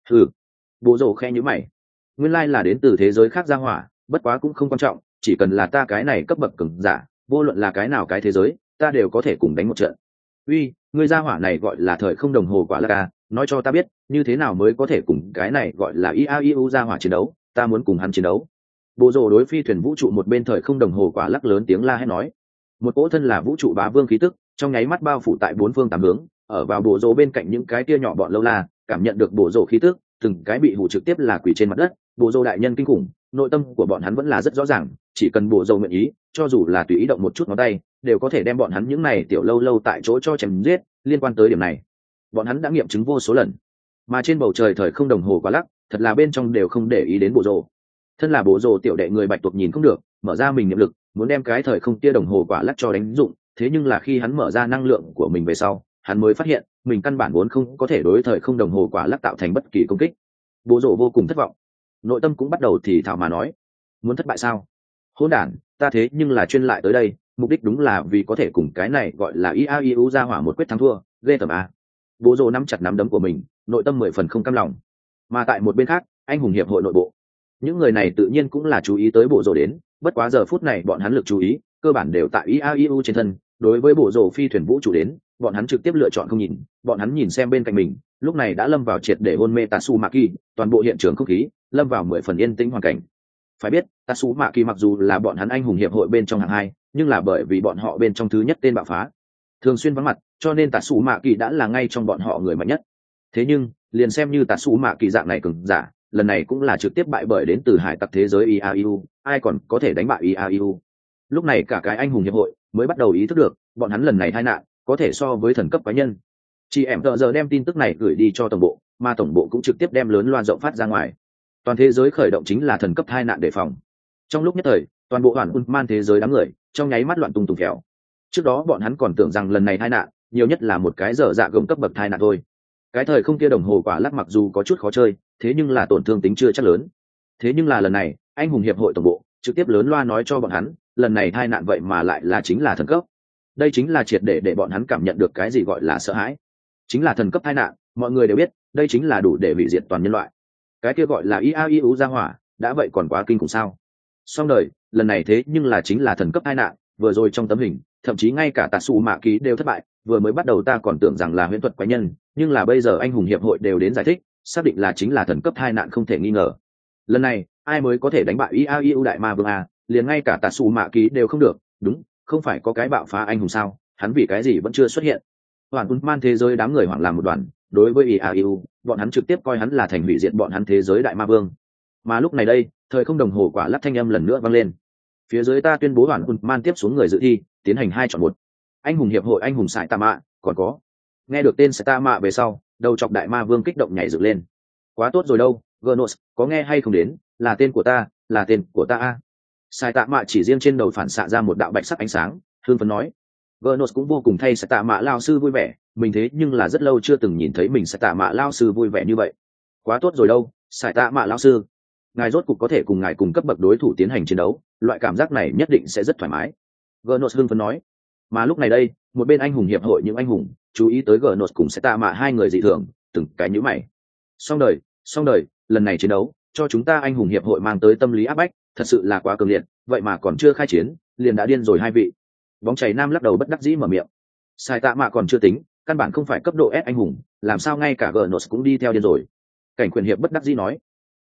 Bộ rồ khe nhíu mày, nguyên lai là đến từ thế giới khác ra hỏa, bất quá cũng không quan trọng, chỉ cần là ta cái này cấp bậc cường giả, vô luận là cái nào cái thế giới, ta đều có thể cùng đánh một trận. Uy, người ra hỏa này gọi là thời không đồng hồ quả lắc à, nói cho ta biết, như thế nào mới có thể cùng cái này gọi là IAEU ra hỏa chiến đấu, ta muốn cùng hắn chiến đấu. Bộ rồ đối phi thuyền vũ trụ một bên thời không đồng hồ quả lắc lớn tiếng la hét nói. Một cỗ thân là vũ trụ bá vương khí tức, trong nháy mắt bao phủ tại bốn phương tám hướng, ở vào bộ rồ bên cạnh những cái tia nhỏ bọn lâu la, cảm nhận được bộ rồ khí tức, từng cái bị hủ trực tiếp là quỷ trên mặt đất. Bộ rồ đại nhân kinh khủng, nội tâm của bọn hắn vẫn là rất rõ ràng, chỉ cần bộ rồ nguyện ý, cho dù là tùy ý động một chút ngón tay, đều có thể đem bọn hắn những này tiểu lâu lâu tại chỗ cho chém giết. Liên quan tới điểm này, bọn hắn đã nghiệm chứng vô số lần. Mà trên bầu trời thời không đồng hồ quá lắc, thật là bên trong đều không để ý đến bộ rồ. Thân là bộ rồ tiểu đệ người bạch tuộc nhìn không được, mở ra mình niệm lực, muốn đem cái thời không tia đồng hồ quả lắc cho đánh dụng, thế nhưng là khi hắn mở ra năng lượng của mình về sau, hắn mới phát hiện mình căn bản vốn không có thể đối thời không đồng hồ quả lắc tạo thành bất kỳ công kích. Bộ rồ vô cùng thất vọng, nội tâm cũng bắt đầu thì thảo mà nói, muốn thất bại sao? Hỗn đản, ta thế nhưng là chuyên lại tới đây, mục đích đúng là vì có thể cùng cái này gọi là IAEU ra hỏa một quyết thắng thua, ghê tởm a. Bộ rồ nắm chặt nắm đấm của mình, nội tâm 10 phần không cam lòng. Mà tại một bên khác, anh hùng hiệp hội nội bộ, những người này tự nhiên cũng là chú ý tới bộ rồ đến, bất quá giờ phút này bọn hắn lực chú ý cơ bản đều tại IAEU trên thân. Đối với bộ rồ phi thuyền vũ trụ đến, bọn hắn trực tiếp lựa chọn không nhìn, bọn hắn nhìn xem bên cạnh mình, lúc này đã lâm vào triệt để hôn mê Tatsumaki, toàn bộ hiện trường không khí lâm vào 10 phần yên tĩnh hoàn cảnh. Phải biết, Tatsumaki mặc dù là bọn hắn anh hùng hiệp hội bên trong hạng 2, nhưng là bởi vì bọn họ bên trong thứ nhất tên bạo phá, thường xuyên vắng mặt, cho nên Tatsumaki đã là ngay trong bọn họ người mạnh nhất. Thế nhưng, liền xem như Tatsumaki dạng này cường giả, lần này cũng là trực tiếp bại bởi đến từ hải tặc thế giới IAEU, ai còn có thể đánh bại IAEU. Lúc này cả cái anh hùng hiệp hội mới bắt đầu ý thức được, bọn hắn lần này tai nạn có thể so với thần cấp cá nhân. Chị em tờ giờ đem tin tức này gửi đi cho tổng bộ, mà tổng bộ cũng trực tiếp đem lớn loa rộng phát ra ngoài. Toàn thế giới khởi động chính là thần cấp tai nạn đề phòng. Trong lúc nhất thời, toàn bộ hoàn man thế giới đám người trong nháy mắt loạn tung tung kéo. Trước đó bọn hắn còn tưởng rằng lần này tai nạn nhiều nhất là một cái dở dạ gồng cấp bậc tai nạn thôi. Cái thời không kia đồng hồ quả lắc mặc dù có chút khó chơi, thế nhưng là tổn thương tính chưa chắc lớn. Thế nhưng là lần này, anh hùng hiệp hội tổng bộ trực tiếp lớn loa nói cho bọn hắn, lần này tai nạn vậy mà lại là chính là thần cấp. Đây chính là triệt để bọn hắn cảm nhận được cái gì gọi là sợ hãi. Chính là thần cấp tai nạn, mọi người đều biết, đây chính là đủ để hủy diệt toàn nhân loại. Cái kia gọi là IAEU ra hỏa, đã vậy còn quá kinh khủng sao? Xong đời, lần này thế nhưng là chính là thần cấp tai nạn, vừa rồi trong tấm hình, thậm chí ngay cả Tatsumaki đều thất bại, vừa mới bắt đầu ta còn tưởng rằng là huyễn thuật quái nhân, nhưng là bây giờ anh hùng hiệp hội đều đến giải thích, xác định là chính là thần cấp tai nạn không thể nghi ngờ. Lần này, ai mới có thể đánh bại IAEU đại ma vương a, liền ngay cả Tatsumaki đều không được, đúng, không phải có cái bạo phá anh hùng sao, hắn vì cái gì vẫn chưa xuất hiện. Hoàn man thế giới đám người hoảng làm một đoàn, đối với IAEU, bọn hắn trực tiếp coi hắn là thành hủy diệt bọn hắn thế giới đại ma vương. Mà lúc này đây, thời không đồng hồ quả lắc thanh âm lần nữa vang lên. Phía dưới ta tuyên bố Hoàn man tiếp xuống người dự thi, tiến hành 2 chọn 1. Anh hùng hiệp hội anh hùng Sải Tạ Mạ, còn có. Nghe được tên Sải Tạ Mạ về sau, đầu chọc đại ma vương kích động nhảy dựng lên. Quá tốt rồi đâu, Gnos, có nghe hay không đến, là tên của ta, là tên của ta a. Sải Tạ Mạ chỉ riêng trên đầu phản xạ ra một đạo bạch sắc ánh sáng, hương phấn nói. Gnos cũng vô cùng thay Sải Tạ Mạ lao sư vui vẻ, mình thế nhưng là rất lâu chưa từng nhìn thấy mình Sải Tạ Mạ lao sư vui vẻ như vậy. Quá tốt rồi đâu, Sải Tạ Mạ lao sư, ngài rốt cục có thể cùng ngài cùng cấp bậc đối thủ tiến hành chiến đấu, loại cảm giác này nhất định sẽ rất thoải mái. Gnos hưng phấn nói. Mà lúc này đây, một bên anh hùng hiệp hội những anh hùng chú ý tới Gnos cùng Sải Tạ Mạ hai người dị thường, từng cái nhíu mày. Xong đời, lần này chiến đấu cho chúng ta anh hùng hiệp hội mang tới tâm lý áp bách, thật sự là quá cường liệt, vậy mà còn chưa khai chiến, liền đã điên rồi hai vị. Bóng chảy nam lắc đầu bất đắc dĩ mở miệng. Sải Tạ Mạ còn chưa tính, căn bản không phải cấp độ S anh hùng, làm sao ngay cả Gnos cũng đi theo điên rồi. Cảnh quyền hiệp bất đắc dĩ nói.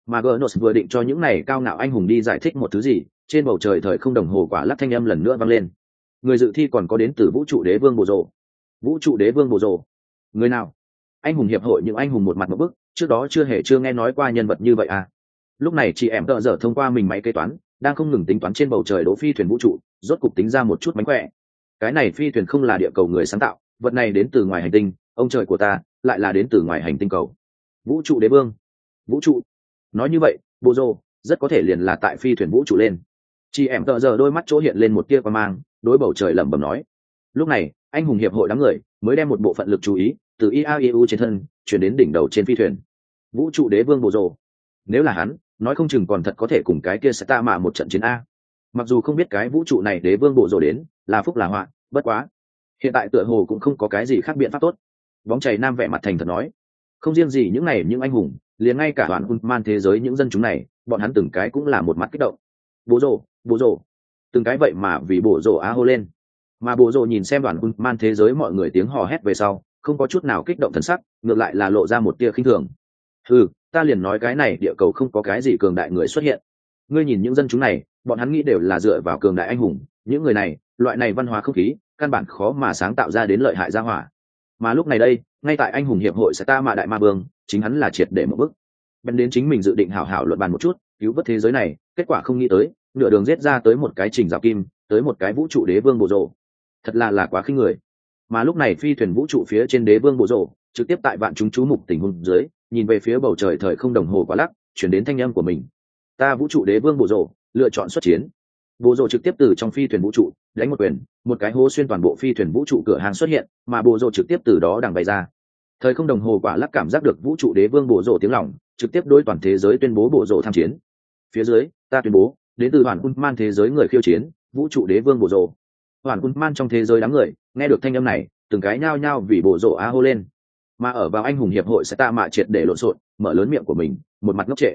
Mà Gnos vừa định cho những này cao ngạo anh hùng đi giải thích một thứ gì, trên bầu trời thời không đồng hồ quả lắc thanh âm lần nữa vang lên. Người dự thi còn có đến từ vũ trụ đế vương Bồ Rồ. Vũ trụ đế vương Bồ Rồ? Người nào? Anh hùng hiệp hội những anh hùng một mặt một bức, trước đó chưa nghe nói qua nhân vật như vậy à? Lúc này chị em tợ dở thông qua mình máy kế toán, đang không ngừng tính toán trên bầu trời đỗ phi thuyền vũ trụ, rốt cục tính ra một chút mánh khỏe. Cái này phi thuyền không là địa cầu người sáng tạo, vật này đến từ ngoài hành tinh, ông trời của ta lại là đến từ ngoài hành tinh cầu. Vũ trụ đế vương? Vũ trụ? Nói như vậy, Bồ Rồ rất có thể liền là tại phi thuyền vũ trụ lên. Chị em tợ giờ đôi mắt chỗ hiện lên một tia qua mang, đối bầu trời lẩm bẩm nói. Lúc này anh hùng hiệp hội đám người mới đem một bộ phận lực chú ý từ IAEU trên thân chuyển đến đỉnh đầu trên phi thuyền. Vũ trụ đế vương Bồ Rồ, nếu là hắn, nói không chừng còn thật có thể cùng cái kia sẽ ta mà một trận chiến a. Mặc dù không biết cái vũ trụ này đế vương Bồ Rồ đến là phúc là họa, bất quá hiện tại tựa hồ cũng không có cái gì khác biện pháp tốt. Bóng chày nam vẻ mặt thành thật nói, không riêng gì những này những anh hùng, liền ngay cả đoàn man thế giới những dân chúng này, bọn hắn từng cái cũng là một mặt kích động. Bồ Rồ, Bồ Rồ, từng cái vậy mà vì Bồ Rồ á hô lên. Mà Bồ Rồ nhìn xem đoàn man thế giới mọi người tiếng hò hét về sau, không có chút nào kích động thần sắc, ngược lại là lộ ra một tia khinh thường. Ta liền nói cái này địa cầu không có cái gì cường đại người xuất hiện. Ngươi nhìn những dân chúng này, bọn hắn nghĩ đều là dựa vào cường đại anh hùng, những người này, loại này văn hóa không khí, căn bản khó mà sáng tạo ra đến lợi hại gia hỏa. Mà lúc này đây, ngay tại anh hùng hiệp hội sẽ ta mà đại ma vương, chính hắn là triệt để một bước. Bèn đến chính mình dự định hảo hảo luận bàn một chút, cứu vớt thế giới này, kết quả không nghĩ tới, nửa đường giết ra tới một cái trình rào kim, tới một cái vũ trụ đế vương Bồ Rồ. Thật là quá khinh người. Mà lúc này phi thuyền vũ trụ phía trên đế vương Bồ Rồ, trực tiếp tại vạn chúng chú mục tình huống dưới, nhìn về phía bầu trời thời không đồng hồ quả lắc, chuyển đến thanh âm của mình. Ta vũ trụ đế vương Bồ Rồ, lựa chọn xuất chiến. Bồ Rồ trực tiếp từ trong phi thuyền vũ trụ đánh một quyền, một cái hố xuyên toàn bộ phi thuyền vũ trụ cửa hàng xuất hiện, mà Bồ Rồ trực tiếp từ đó đằng bay ra. Thời không đồng hồ quả lắc cảm giác được vũ trụ đế vương Bồ Rồ tiếng lòng, trực tiếp đối toàn thế giới tuyên bố Bồ Rồ tham chiến. Phía dưới, ta tuyên bố, đến từ hoàn man thế giới người khiêu chiến, vũ trụ đế vương Bồ Rồ. Hoàn man trong thế giới đám người nghe được thanh âm này, từng cái nhao nhao vì Bồ Rồ á hô lên. Mà ở vào anh hùng hiệp hội sẽ ta mạ triệt để lộn xộn, mở lớn miệng của mình, một mặt ngốc trệ.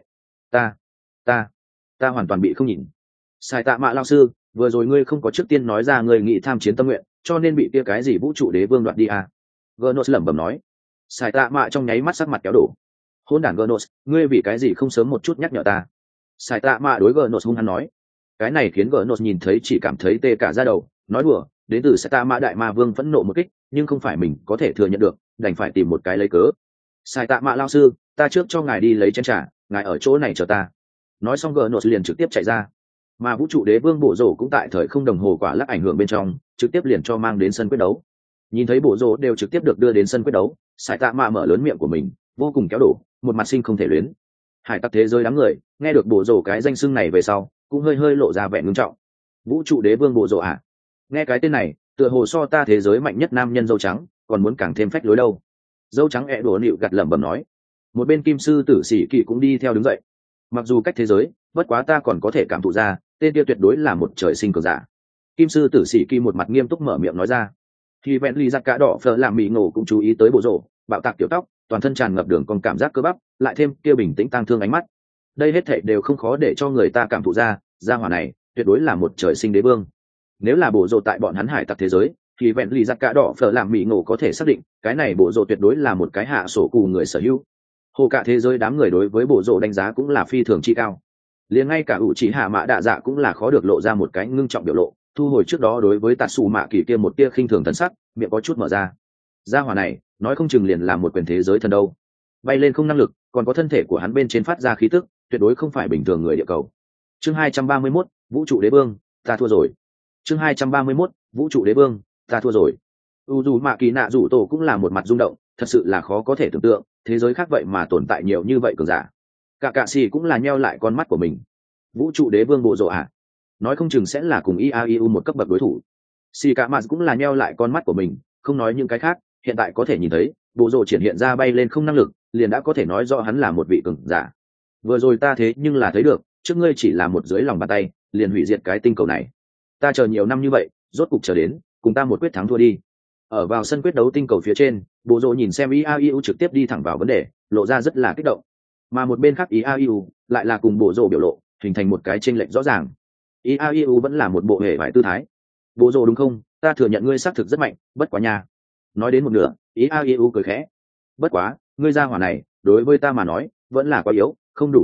Ta hoàn toàn bị không nhìn. Sai tạ mạ lao sư, vừa rồi ngươi không có trước tiên nói ra ngươi nghĩ tham chiến tâm nguyện, cho nên bị kia cái gì vũ trụ đế vương đoạt đi à? Gnos lẩm bẩm nói. Sai tạ mạ trong nháy mắt sắc mặt kéo đổ. Hỗn đản Gnos, ngươi vì cái gì không sớm một chút nhắc nhở ta? Sai tạ mạ đối Gnos hung hăng nói. Cái này khiến Gnos nhìn thấy chỉ cảm thấy tê cả da đầu, nói đùa, đến từ Sai tạ mạ đại ma vương phẫn nộ một kích, nhưng không phải mình có thể thừa nhận được, đành phải tìm một cái lấy cớ. Sai tạ mạ lao sư, ta trước cho ngài đi lấy chén trà, ngài ở chỗ này chờ ta. Nói xong Gnos liền trực tiếp chạy ra. Mà vũ trụ đế vương Bồ Rồ cũng tại thời không đồng hồ quả lắc ảnh hưởng bên trong, trực tiếp liền cho mang đến sân quyết đấu. Nhìn thấy Bồ Rồ đều trực tiếp được đưa đến sân quyết đấu, Sải Tạ Mạ mở lớn miệng của mình, vô cùng kéo đổ, một mặt sinh không thể luyến. Hải tặc thế giới đám người nghe được Bồ Rồ cái danh xưng này về sau, cũng hơi lộ ra vẻ ngưng trọng. Vũ trụ đế vương Bồ Rồ à? Nghe cái tên này, tựa hồ so ta thế giới mạnh nhất nam nhân dâu trắng, còn muốn càng thêm phách lối đâu. Dâu trắng ẹ đổ nịu gật lẩm bẩm nói. Một bên kim sư tử sĩ kỵ cũng đi theo đứng dậy. Mặc dù cách thế giới, bất quá ta còn có thể cảm thụ ra, tên kia tuyệt đối là một trời sinh cường giả. Kim sư tử sĩ kỳ một mặt nghiêm túc mở miệng nói ra. Khi vẹn ly giặc cả đỏ phở làm mì ngộ cũng chú ý tới Bồ Rồ, bạo tạc tiểu tóc, toàn thân tràn ngập đường còn cảm giác cơ bắp, lại thêm kia bình tĩnh tăng thương ánh mắt. Đây hết thảy đều không khó để cho người ta cảm thụ ra, gia hỏa này tuyệt đối là một trời sinh đế vương. Nếu là Bồ Rồ tại bọn hắn hải tặc thế giới, thì vẹn ly giặc cả đỏ phở làm mì ngộ có thể xác định, cái này Bồ Rồ tuyệt đối là một cái hạ sổ cù người sở hữu. Hồ cả thế giới đám người đối với Bồ Rồ đánh giá cũng là phi thường chi cao. Liền ngay cả ủ chỉ hạ mạ đạ dạ cũng là khó được lộ ra một cái ngưng trọng biểu lộ, thu hồi trước đó đối với tạt xù mạ kỳ kia một tia khinh thường thần sắc, miệng có chút mở ra. Gia hỏa này nói không chừng liền là một quyền thế giới thần đâu. Bay lên không năng lực, còn có thân thể của hắn bên trên phát ra khí tức, tuyệt đối không phải bình thường người địa cầu. Chương 231, vũ trụ đế vương, ta thua rồi. Chương 231, vũ trụ đế vương, ta thua rồi. Dù mạ kỳ nạ rủ tổ cũng là một mặt rung động, thật sự là khó có thể tưởng tượng, thế giới khác vậy mà tồn tại nhiều như vậy cường giả. Cả cạ xì cũng là nheo lại con mắt của mình. Vũ trụ đế vương Bồ Rồ à? Nói không chừng sẽ là cùng IAEU một cấp bậc đối thủ. Xì cả mạt cũng là nheo lại con mắt của mình, không nói những cái khác, hiện tại có thể nhìn thấy Bồ Rồ triển hiện ra bay lên không năng lực, liền đã có thể nói rõ hắn là một vị cường giả. Vừa rồi ta thế nhưng là thấy được, trước ngươi chỉ là một dưới lòng bàn tay, liền hủy diệt cái tinh cầu này. Ta chờ nhiều năm như vậy, rốt cục chờ đến, cùng ta một quyết thắng thua đi. Ở vào sân quyết đấu tinh cầu phía trên, Bồ Rồ nhìn xem IAEU trực tiếp đi thẳng vào vấn đề, lộ ra rất là kích động. Mà một bên khác IAEU lại là cùng Bồ Rồ biểu lộ, hình thành một cái chênh lệch rõ ràng. IAEU vẫn là một bộ hề vải tư thái. Bồ Rồ đúng không? Ta thừa nhận ngươi xác thực rất mạnh, bất quá nha. Nói đến một nửa, IAEU cười khẽ. Bất quá, ngươi ra hỏa này, đối với ta mà nói, vẫn là quá yếu, không đủ tư cách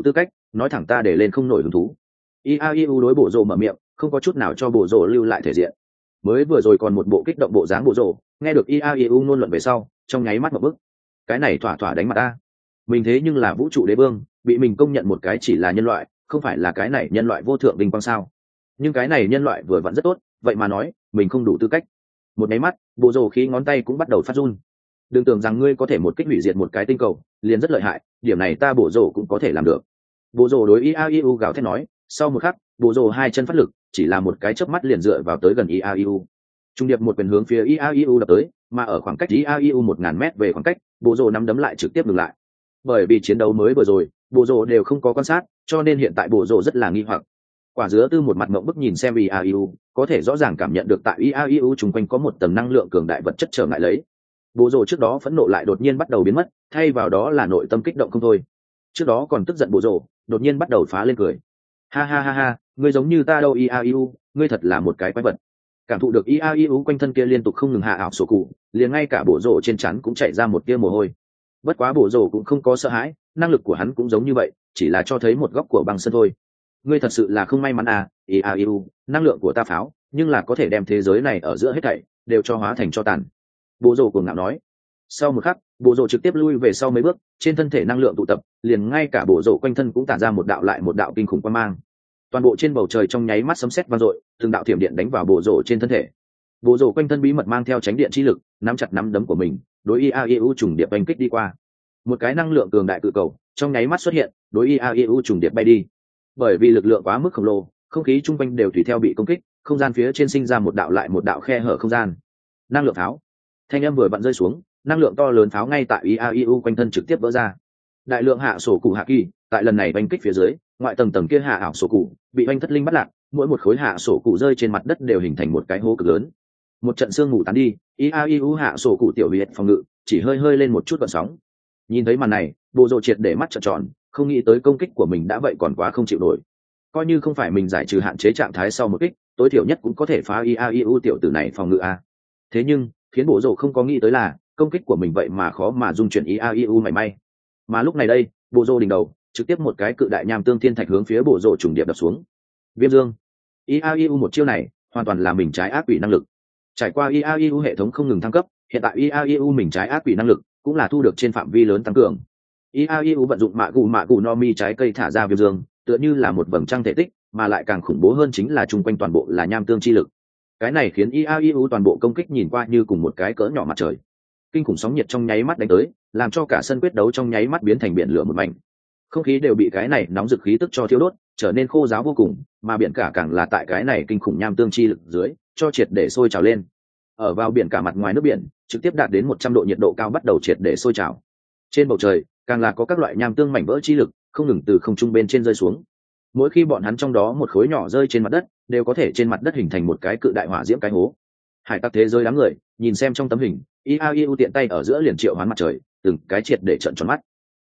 nói thẳng ta để lên không nổi hứng thú. IAIU đối Bộ Rồ mở miệng, không có chút nào cho Bộ Rồ lưu lại thể diện. Mới vừa rồi còn một bộ kích động bộ dáng Bộ Rồ, nghe được IAIU ngôn luận về sau, trong nháy mắt một bức. Cái này thỏa thỏa đánh mặt ta. Mình thế nhưng là vũ trụ đế vương, bị mình công nhận một cái chỉ là nhân loại, không phải là cái này nhân loại vô thượng vinh quang sao? Nhưng cái này nhân loại vừa vặn rất tốt, vậy mà nói mình không đủ tư cách. Một nháy mắt, Bộ Rồ khí ngón tay cũng bắt đầu phát run. Đừng tưởng rằng ngươi có thể một kích hủy diệt một cái tinh cầu liền rất lợi hại, điểm này ta Bộ Rồ cũng có thể làm được. Bộ Rồ đối IAIU gào thét nói. Sau một khắc, Bộ Rồ hai chân phát lực, chỉ là một cái chớp mắt liền dựa vào tới gần IAIU. Trung điệp một quyền hướng phía IAIU đập tới, mà ở khoảng cách IAIU 1000m về khoảng cách, Bộ Rồ nắm đấm lại trực tiếp ngừng lại. Bởi vì chiến đấu mới vừa rồi, Bộ Rồ đều không có quan sát, cho nên hiện tại Bộ Rồ rất là nghi hoặc. Quả dứa tư một mặt ngậm bức nhìn xem IAIU, có thể rõ ràng cảm nhận được tại IAIU chung quanh có một tầng năng lượng cường đại vật chất trở ngại lấy. Bộ Rồ trước đó phẫn nộ lại đột nhiên bắt đầu biến mất, thay vào đó là nội tâm kích động không thôi. Trước đó còn tức giận Bộ Rồ, đột nhiên bắt đầu phá lên cười. Ha ha ha ha, ngươi giống như ta đâu IAIU, ngươi thật là một cái quái vật. Cảm thụ được IAIU quanh thân kia liên tục không ngừng hạ ảo sổ cụ, liền ngay cả Bộ Rồ trên trán cũng chạy ra một tia mồ hôi. Bất quá Bộ Rồ cũng không có sợ hãi, năng lực của hắn cũng giống như vậy, chỉ là cho thấy một góc của băng sân thôi. Ngươi thật sự là không may mắn à, IAIU, năng lượng của ta pháo, nhưng là có thể đem thế giới này ở giữa hết thảy đều cho hóa thành cho tàn. Bộ Rồ cuồng ngạo nói. Sau một khắc, Bộ Rồ trực tiếp lui về sau mấy bước, trên thân thể năng lượng tụ tập, liền ngay cả Bộ Rồ quanh thân cũng tản ra một đạo lại một đạo kinh khủng quang mang. Toàn bộ trên bầu trời trong nháy mắt sấm sét vang dội, từng đạo thiểm điện đánh vào Bộ Rồ trên thân thể. Bộ Rồ quanh thân bí mật mang theo tránh điện chi lực, nắm chặt nắm đấm của mình, đối IAIU trùng điệp đánh kích đi qua. Một cái năng lượng cường đại cự cầu trong nháy mắt xuất hiện, đối IAIU trùng điệp bay đi. Bởi vì lực lượng quá mức khổng lồ, không khí chung quanh đều tùy theo bị công kích, không gian phía trên sinh ra một đạo lại một đạo khe hở không gian. Năng lượng pháo. Thanh âm vừa vặn rơi xuống, năng lượng to lớn pháo ngay tại IAIU quanh thân trực tiếp vỡ ra. Đại lượng hạ sổ cụ hạ kỳ, tại lần này đánh kích phía dưới, ngoại tầng tầng kia hạ ảo sổ cụ bị oanh thất linh bắt lạc, mỗi một khối hạ sổ cụ rơi trên mặt đất đều hình thành một cái hố cực lớn. Một trận sương mù tán đi, IAIU hạ sổ cụ tiểu huyệt phòng ngự chỉ hơi hơi lên một chút gợn sóng. Nhìn thấy màn này, Bộ Rồ triệt để mắt trợn tròn, không nghĩ tới công kích của mình đã vậy còn quá không chịu nổi. Coi như không phải mình giải trừ hạn chế trạng thái sau một kích, tối thiểu nhất cũng có thể phá IAIU tiểu tử này phòng ngự a. Thế nhưng khiến Bộ Rồ không có nghĩ tới là công kích của mình vậy mà khó mà dung chuyển IAIU mảy may. Mà lúc này đây, Bộ Rồ đỉnh đầu trực tiếp một cái cự đại nham tương thiên thạch hướng phía Bộ Rồ trùng điệp đập xuống. Viêm dương. IAIU một chiêu này hoàn toàn là mình trái ác quỷ năng lực. Trải qua IAIU hệ thống không ngừng thăng cấp, hiện tại IAIU mình trái ác quỷ năng lực cũng là thu được trên phạm vi lớn tăng cường. IAIU vận dụng mạ gù no mi trái cây thả ra viêm dương, tựa như là một vầng trăng thể tích, mà lại càng khủng bố hơn chính là chung quanh toàn bộ là nham tương chi lực. Cái này khiến IAIU toàn bộ công kích nhìn qua như cùng một cái cỡ nhỏ mặt trời. Kinh khủng sóng nhiệt trong nháy mắt đánh tới, làm cho cả sân quyết đấu trong nháy mắt biến thành biển lửa một mảnh. Không khí đều bị cái này nóng rực khí tức cho thiêu đốt, trở nên khô ráo vô cùng, mà biển cả càng là tại cái này kinh khủng nham tương chi lực dưới, cho triệt để sôi trào lên. Ở vào biển cả mặt ngoài nước biển, trực tiếp đạt đến 100 độ nhiệt độ cao bắt đầu triệt để sôi trào. Trên bầu trời, càng là có các loại nham tương mảnh vỡ chi lực, không ngừng từ không trung bên trên rơi xuống. Mỗi khi bọn hắn trong đó một khối nhỏ rơi trên mặt đất, đều có thể trên mặt đất hình thành một cái cự đại hỏa diễm cái hố. Hải tặc thế giới đám người, nhìn xem trong tấm hình, IAIU tiện tay ở giữa liền triệu hoán mặt trời, từng cái triệt để trợn tròn mắt.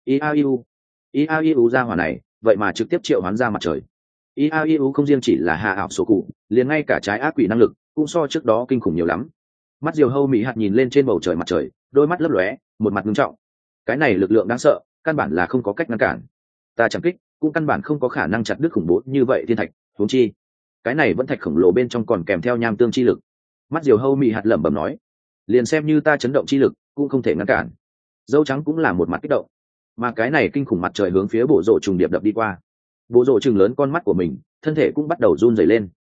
IAIU ra hỏa này, vậy mà trực tiếp triệu hoán ra mặt trời. IAIU không riêng chỉ là hạ ảo số cụ, liền ngay cả trái ác quỷ năng lực cũng so trước đó kinh khủng nhiều lắm. Mắt diều hâu mỹ hạt nhìn lên trên bầu trời mặt trời, đôi mắt lấp lóe, một mặt nghiêm trọng. Cái này lực lượng đáng sợ, căn bản là không có cách ngăn cản. Ta chẳng kích, cũng căn bản không có khả năng chặt đứt khủng bố như vậy thiên thạch, huống chi cái này vẫn thạch khổng lồ bên trong còn kèm theo nham tương chi lực. Mắt diều hâu mỹ hạt lẩm bẩm nói, liền xem như ta chấn động chi lực cũng không thể ngăn cản. Dâu trắng cũng là một mặt kích động, mà cái này kinh khủng mặt trời hướng phía Bộ Rồ trùng điệp đập đi qua. Bộ Rồ trừng lớn con mắt của mình, thân thể cũng bắt đầu run rẩy lên.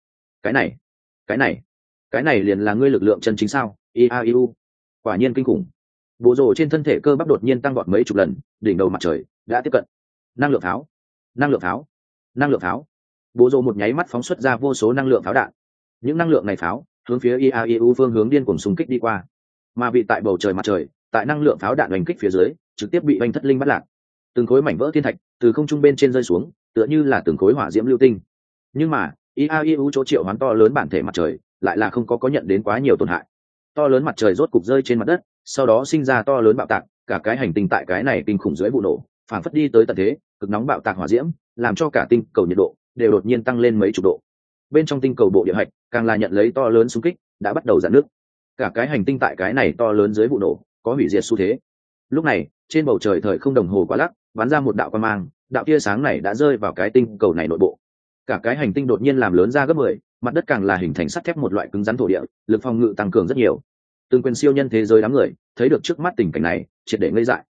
Cái này liền là ngươi lực lượng chân chính sao? IAIU, quả nhiên kinh khủng. Bộ Rồ trên thân thể cơ bắp đột nhiên tăng vọt mấy chục lần, đỉnh đầu mặt trời đã tiếp cận. Năng lượng pháo. Bộ Rồ một nháy mắt phóng xuất ra vô số năng lượng pháo đạn. Những năng lượng này pháo hướng phía IAIU phương hướng điên cuồng xung kích đi qua, mà bị tại bầu trời mặt trời, tại năng lượng pháo đạn đánh kích phía dưới, trực tiếp bị oanh thất linh bắt lạc. Từng khối mảnh vỡ thiên thạch từ không trung bên trên rơi xuống, tựa như là từng khối hỏa diễm lưu tinh. Nhưng mà IAIU chỗ triệu hoán to lớn bản thể mặt trời lại là không có nhận đến quá nhiều tổn hại. To lớn mặt trời rốt cục rơi trên mặt đất, sau đó sinh ra to lớn bạo tạc, cả cái hành tinh tại cái này kinh khủng dưới vụ nổ phản phất đi tới tận thế, cực nóng bạo tạc hỏa diễm làm cho cả tinh cầu nhiệt độ đều đột nhiên tăng lên mấy chục độ. Bên trong tinh cầu bộ địa hạch càng là nhận lấy to lớn xung kích, đã bắt đầu rạn nước. Cả cái hành tinh tại cái này to lớn dưới vụ nổ có hủy diệt xu thế. Lúc này trên bầu trời thời không đồng hồ quá lắc bắn ra một đạo quang mang, đạo tia sáng này đã rơi vào cái tinh cầu này nội bộ. Cả cái hành tinh đột nhiên làm lớn ra gấp 10, mặt đất càng là hình thành sắt thép một loại cứng rắn thổ địa, lực phòng ngự tăng cường rất nhiều. Từng quyền siêu nhân thế giới đám người thấy được trước mắt tình cảnh này, triệt để ngây dại.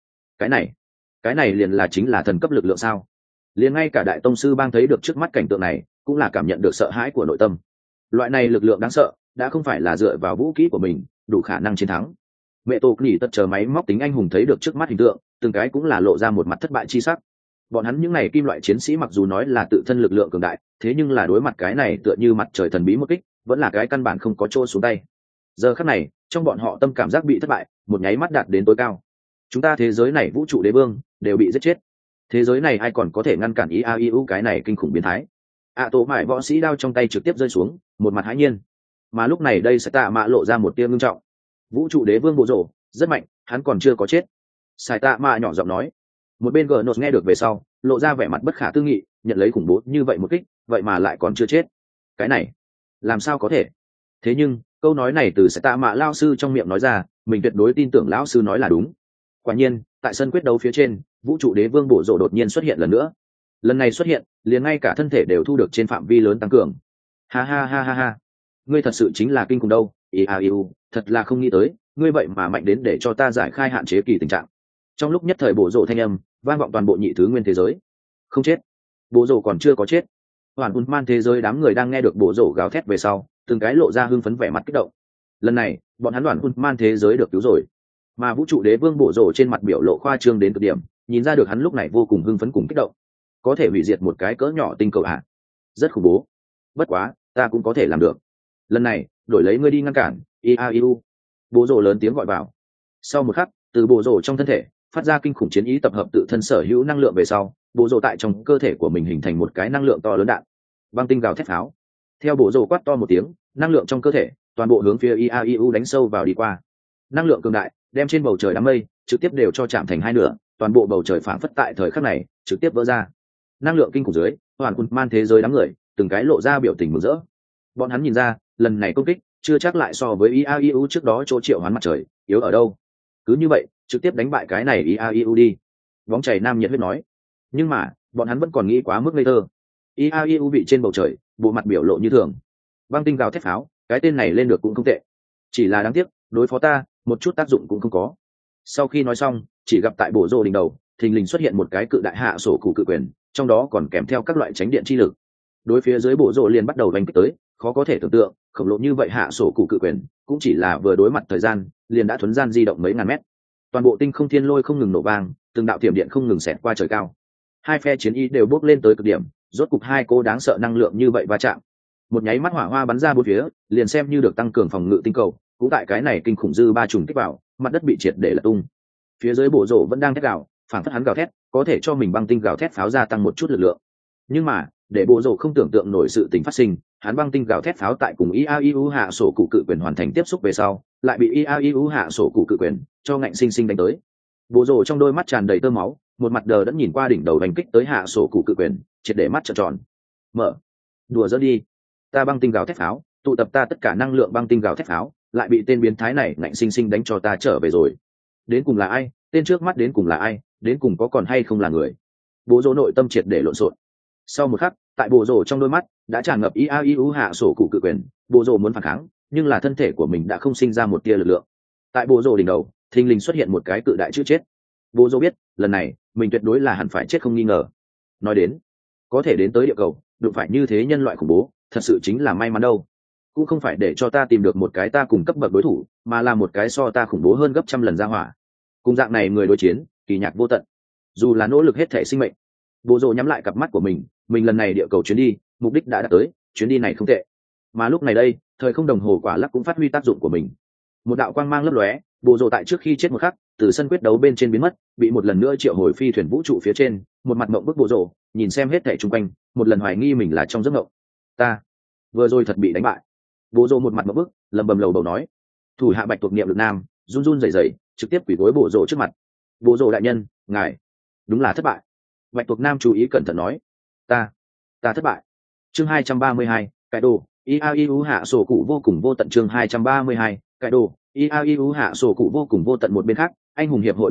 Cái này liền là chính là thần cấp lực lượng sao? Liền ngay cả đại tông sư bang thấy được trước mắt cảnh tượng này, cũng là cảm nhận được sợ hãi của nội tâm. Loại này lực lượng đáng sợ, đã không phải là dựa vào vũ khí của mình đủ khả năng chiến thắng. Mẹ tổ Nhĩ Tật chờ máy móc tính anh hùng thấy được trước mắt hình tượng, từng cái cũng là lộ ra một mặt thất bại chi sắc. Bọn hắn những này kim loại chiến sĩ mặc dù nói là tự thân lực lượng cường đại, thế nhưng là đối mặt cái này tựa như mặt trời thần bí một kích, vẫn là cái căn bản không có chỗ xuống tay. Giờ khắc này, trong bọn họ tâm cảm giác bị thất bại, một nháy mắt đạt đến tối cao. Chúng ta thế giới này vũ trụ đế vương đều bị giết chết. Thế giới này ai còn có thể ngăn cản IAIU cái này kinh khủng biến thái? Tổ mại võ sĩ đao trong tay trực tiếp rơi xuống, một mặt hãi nhiên. Mà lúc này đây sẽ tạ mạ lộ ra một tia ngưng trọng. Vũ trụ đế vương bộ rồ rất mạnh, hắn còn chưa có chết. Sai tạ mạ nhỏ giọng nói. Một bên Gnos nghe được về sau, lộ ra vẻ mặt bất khả tư nghị, nhận lấy khủng bố như vậy một kích, vậy mà lại còn chưa chết. Cái này, làm sao có thể? Thế nhưng, câu nói này từ Sai tạ mạ lao sư trong miệng nói ra, mình tuyệt đối tin tưởng lão sư nói là đúng. Quả nhiên, tại sân quyết đấu phía trên, vũ trụ đế vương bộ rồ đột nhiên xuất hiện lần nữa. Lần này xuất hiện, liền ngay cả thân thể đều thu được trên phạm vi lớn tăng cường. Ha ha ha ha ha, ngươi thật sự chính là kinh khủng đâu, IAIU, thật là không nghĩ tới, ngươi vậy mà mạnh đến để cho ta giải khai hạn chế kỳ tình trạng. Trong lúc nhất thời bộ rồ thanh âm vang vọng toàn bộ nhị thứ nguyên thế giới. Không chết, bộ rồ còn chưa có chết. Hoàn man thế giới đám người đang nghe được bộ rồ gào thét về sau, từng cái lộ ra hưng phấn vẻ mặt kích động. Lần này, bọn hắn hoàn man thế giới được cứu rồi. Mà vũ trụ đế vương bộ rồ trên mặt biểu lộ khoa trương đến cực điểm, nhìn ra được hắn lúc này vô cùng hưng phấn cùng kích động. Có thể hủy diệt một cái cỡ nhỏ tinh cầu à? Rất khủng bố. Bất quá, ta cũng có thể làm được. Lần này, đổi lấy ngươi đi ngăn cản, IAIU. Bộ rồ lớn tiếng gọi vào. Sau một khắc, từ bộ rồ trong thân thể phát ra kinh khủng chiến ý tập hợp tự thân sở hữu năng lượng về sau, bộ rồ tại trong cơ thể của mình hình thành một cái năng lượng to lớn đạn. Băng tinh gào thét pháo. Theo bộ rồ quát to một tiếng, năng lượng trong cơ thể toàn bộ hướng phía IAIU đánh sâu vào đi qua. Năng lượng cường đại đem trên bầu trời đám mây trực tiếp đều cho chạm thành hai nửa, toàn bộ bầu trời phảng phất tại thời khắc này trực tiếp vỡ ra. Năng lượng kinh khủng dưới, hoàn man thế giới đám người từng cái lộ ra biểu tình mừng rỡ. Bọn hắn nhìn ra, lần này công kích chưa chắc lại so với IAIU trước đó chỗ triệu hoán mặt trời yếu ở đâu. Cứ như vậy, trực tiếp đánh bại cái này IAIU đi. Vóng chảy nam nhiệt huyết nói. Nhưng mà, bọn hắn vẫn còn nghĩ quá mức ngây thơ. IAIU bị trên bầu trời, bộ mặt biểu lộ như thường. Băng tinh gào thét pháo, cái tên này lên được cũng không tệ. Chỉ là đáng tiếc, đối phó ta, một chút tác dụng cũng không có. Sau khi nói xong, chỉ gặp tại bộ rồ đỉnh đầu, thình lình xuất hiện một cái cự đại hạ sổ cụ cự quyền, trong đó còn kèm theo các loại tránh điện chi lực. Đối phía dưới bộ rồ liền bắt đầu đánh kích tới, khó có thể tưởng tượng, khổng lồ như vậy hạ sổ cụ cự quyền, cũng chỉ là vừa đối mặt thời gian, liền đã thuấn gian di động mấy ngàn mét. Toàn bộ tinh không thiên lôi không ngừng nổ vang, từng đạo tiềm điện không ngừng xẹt qua trời cao. Hai phe chiến y đều bước lên tới cực điểm, rốt cục hai cô đáng sợ năng lượng như vậy va chạm. Một nháy mắt hỏa hoa bắn ra bốn phía, liền xem như được tăng cường phòng ngự tinh cầu, cũng tại cái này kinh khủng dư ba trùng kích vào, mặt đất bị triệt để lật tung. Phía dưới bộ rồ vẫn đang thét gào, phản phất hắn gào thét, có thể cho mình băng tinh gào thét pháo gia tăng một chút lực lượng. Nhưng mà, để bộ rồ không tưởng tượng nổi sự tình phát sinh, hắn băng tinh gào thét pháo tại cùng IAIU hạ sổ cụ cự quyền hoàn thành tiếp xúc về sau, lại bị IAIU hạ sổ cụ cự quyền cho ngạnh sinh sinh đánh tới. Bộ rồ trong đôi mắt tràn đầy tơ máu, một mặt đờ đẫn nhìn qua đỉnh đầu đánh kích tới hạ sổ cụ cự quyền, triệt để mắt trợn tròn. Mở, đùa giỡn đi, ta băng tinh gào thét pháo, tụ tập ta tất cả năng lượng băng tinh gào thét pháo, lại bị tên biến thái này ngạnh sinh sinh đánh cho ta trở về rồi. Đến cùng là ai? Tên trước mắt đến cùng là ai? Đến cùng có còn hay không là người? Bộ rồ nội tâm triệt để lộn xộn. Sau một khắc, tại bộ rồ trong đôi mắt đã tràn ngập IAIU hạ sổ cụ cự quyền, bộ rồ muốn phản kháng, nhưng là thân thể của mình đã không sinh ra một tia lực lượng. Tại bộ rồ đỉnh đầu, thình lình xuất hiện một cái cự đại chữ chết. Bộ rồ biết, lần này mình tuyệt đối là hẳn phải chết không nghi ngờ. Nói đến, có thể đến tới địa cầu, đụng phải như thế nhân loại khủng bố, thật sự chính là may mắn đâu. Cũng không phải để cho ta tìm được một cái ta cùng cấp bậc đối thủ, mà là một cái so ta khủng bố hơn gấp trăm lần ra hỏa. Cùng dạng này người đối chiến, kỳ nhạc vô tận. Dù là nỗ lực hết thể sinh mệnh. Bộ rồ nhắm lại cặp mắt của mình lần này địa cầu chuyến đi, mục đích đã đạt tới, chuyến đi này không tệ. Mà lúc này đây, thời không đồng hồ quả lắc cũng phát huy tác dụng của mình. Một đạo quang mang lấp lóe, bộ rồ tại trước khi chết một khắc, từ sân quyết đấu bên trên biến mất, bị một lần nữa triệu hồi phi thuyền vũ trụ phía trên, một mặt mộng bức bộ rồ, nhìn xem hết thảy xung quanh, một lần hoài nghi mình là trong giấc mộng. Ta vừa rồi thật bị đánh bại. Bộ rồ một mặt mộng bức, lẩm bẩm lầu bầu nói. Thủ hạ Bạch tuộc niệm lực nam, run run rẩy rẩy, trực tiếp quỳ gối bộ rồ trước mặt. Bộ rồ đại nhân, ngài đúng là thất bại. Bạch tuộc nam chú ý cẩn thận nói. Ta thất bại. Chương 232, cái đồ IAIU hạ sổ cụ vô cùng vô tận. Chương 232, cái đồ IAIU hạ sổ cụ vô cùng vô tận. Một bên khác, anh hùng hiệp hội nội bộ,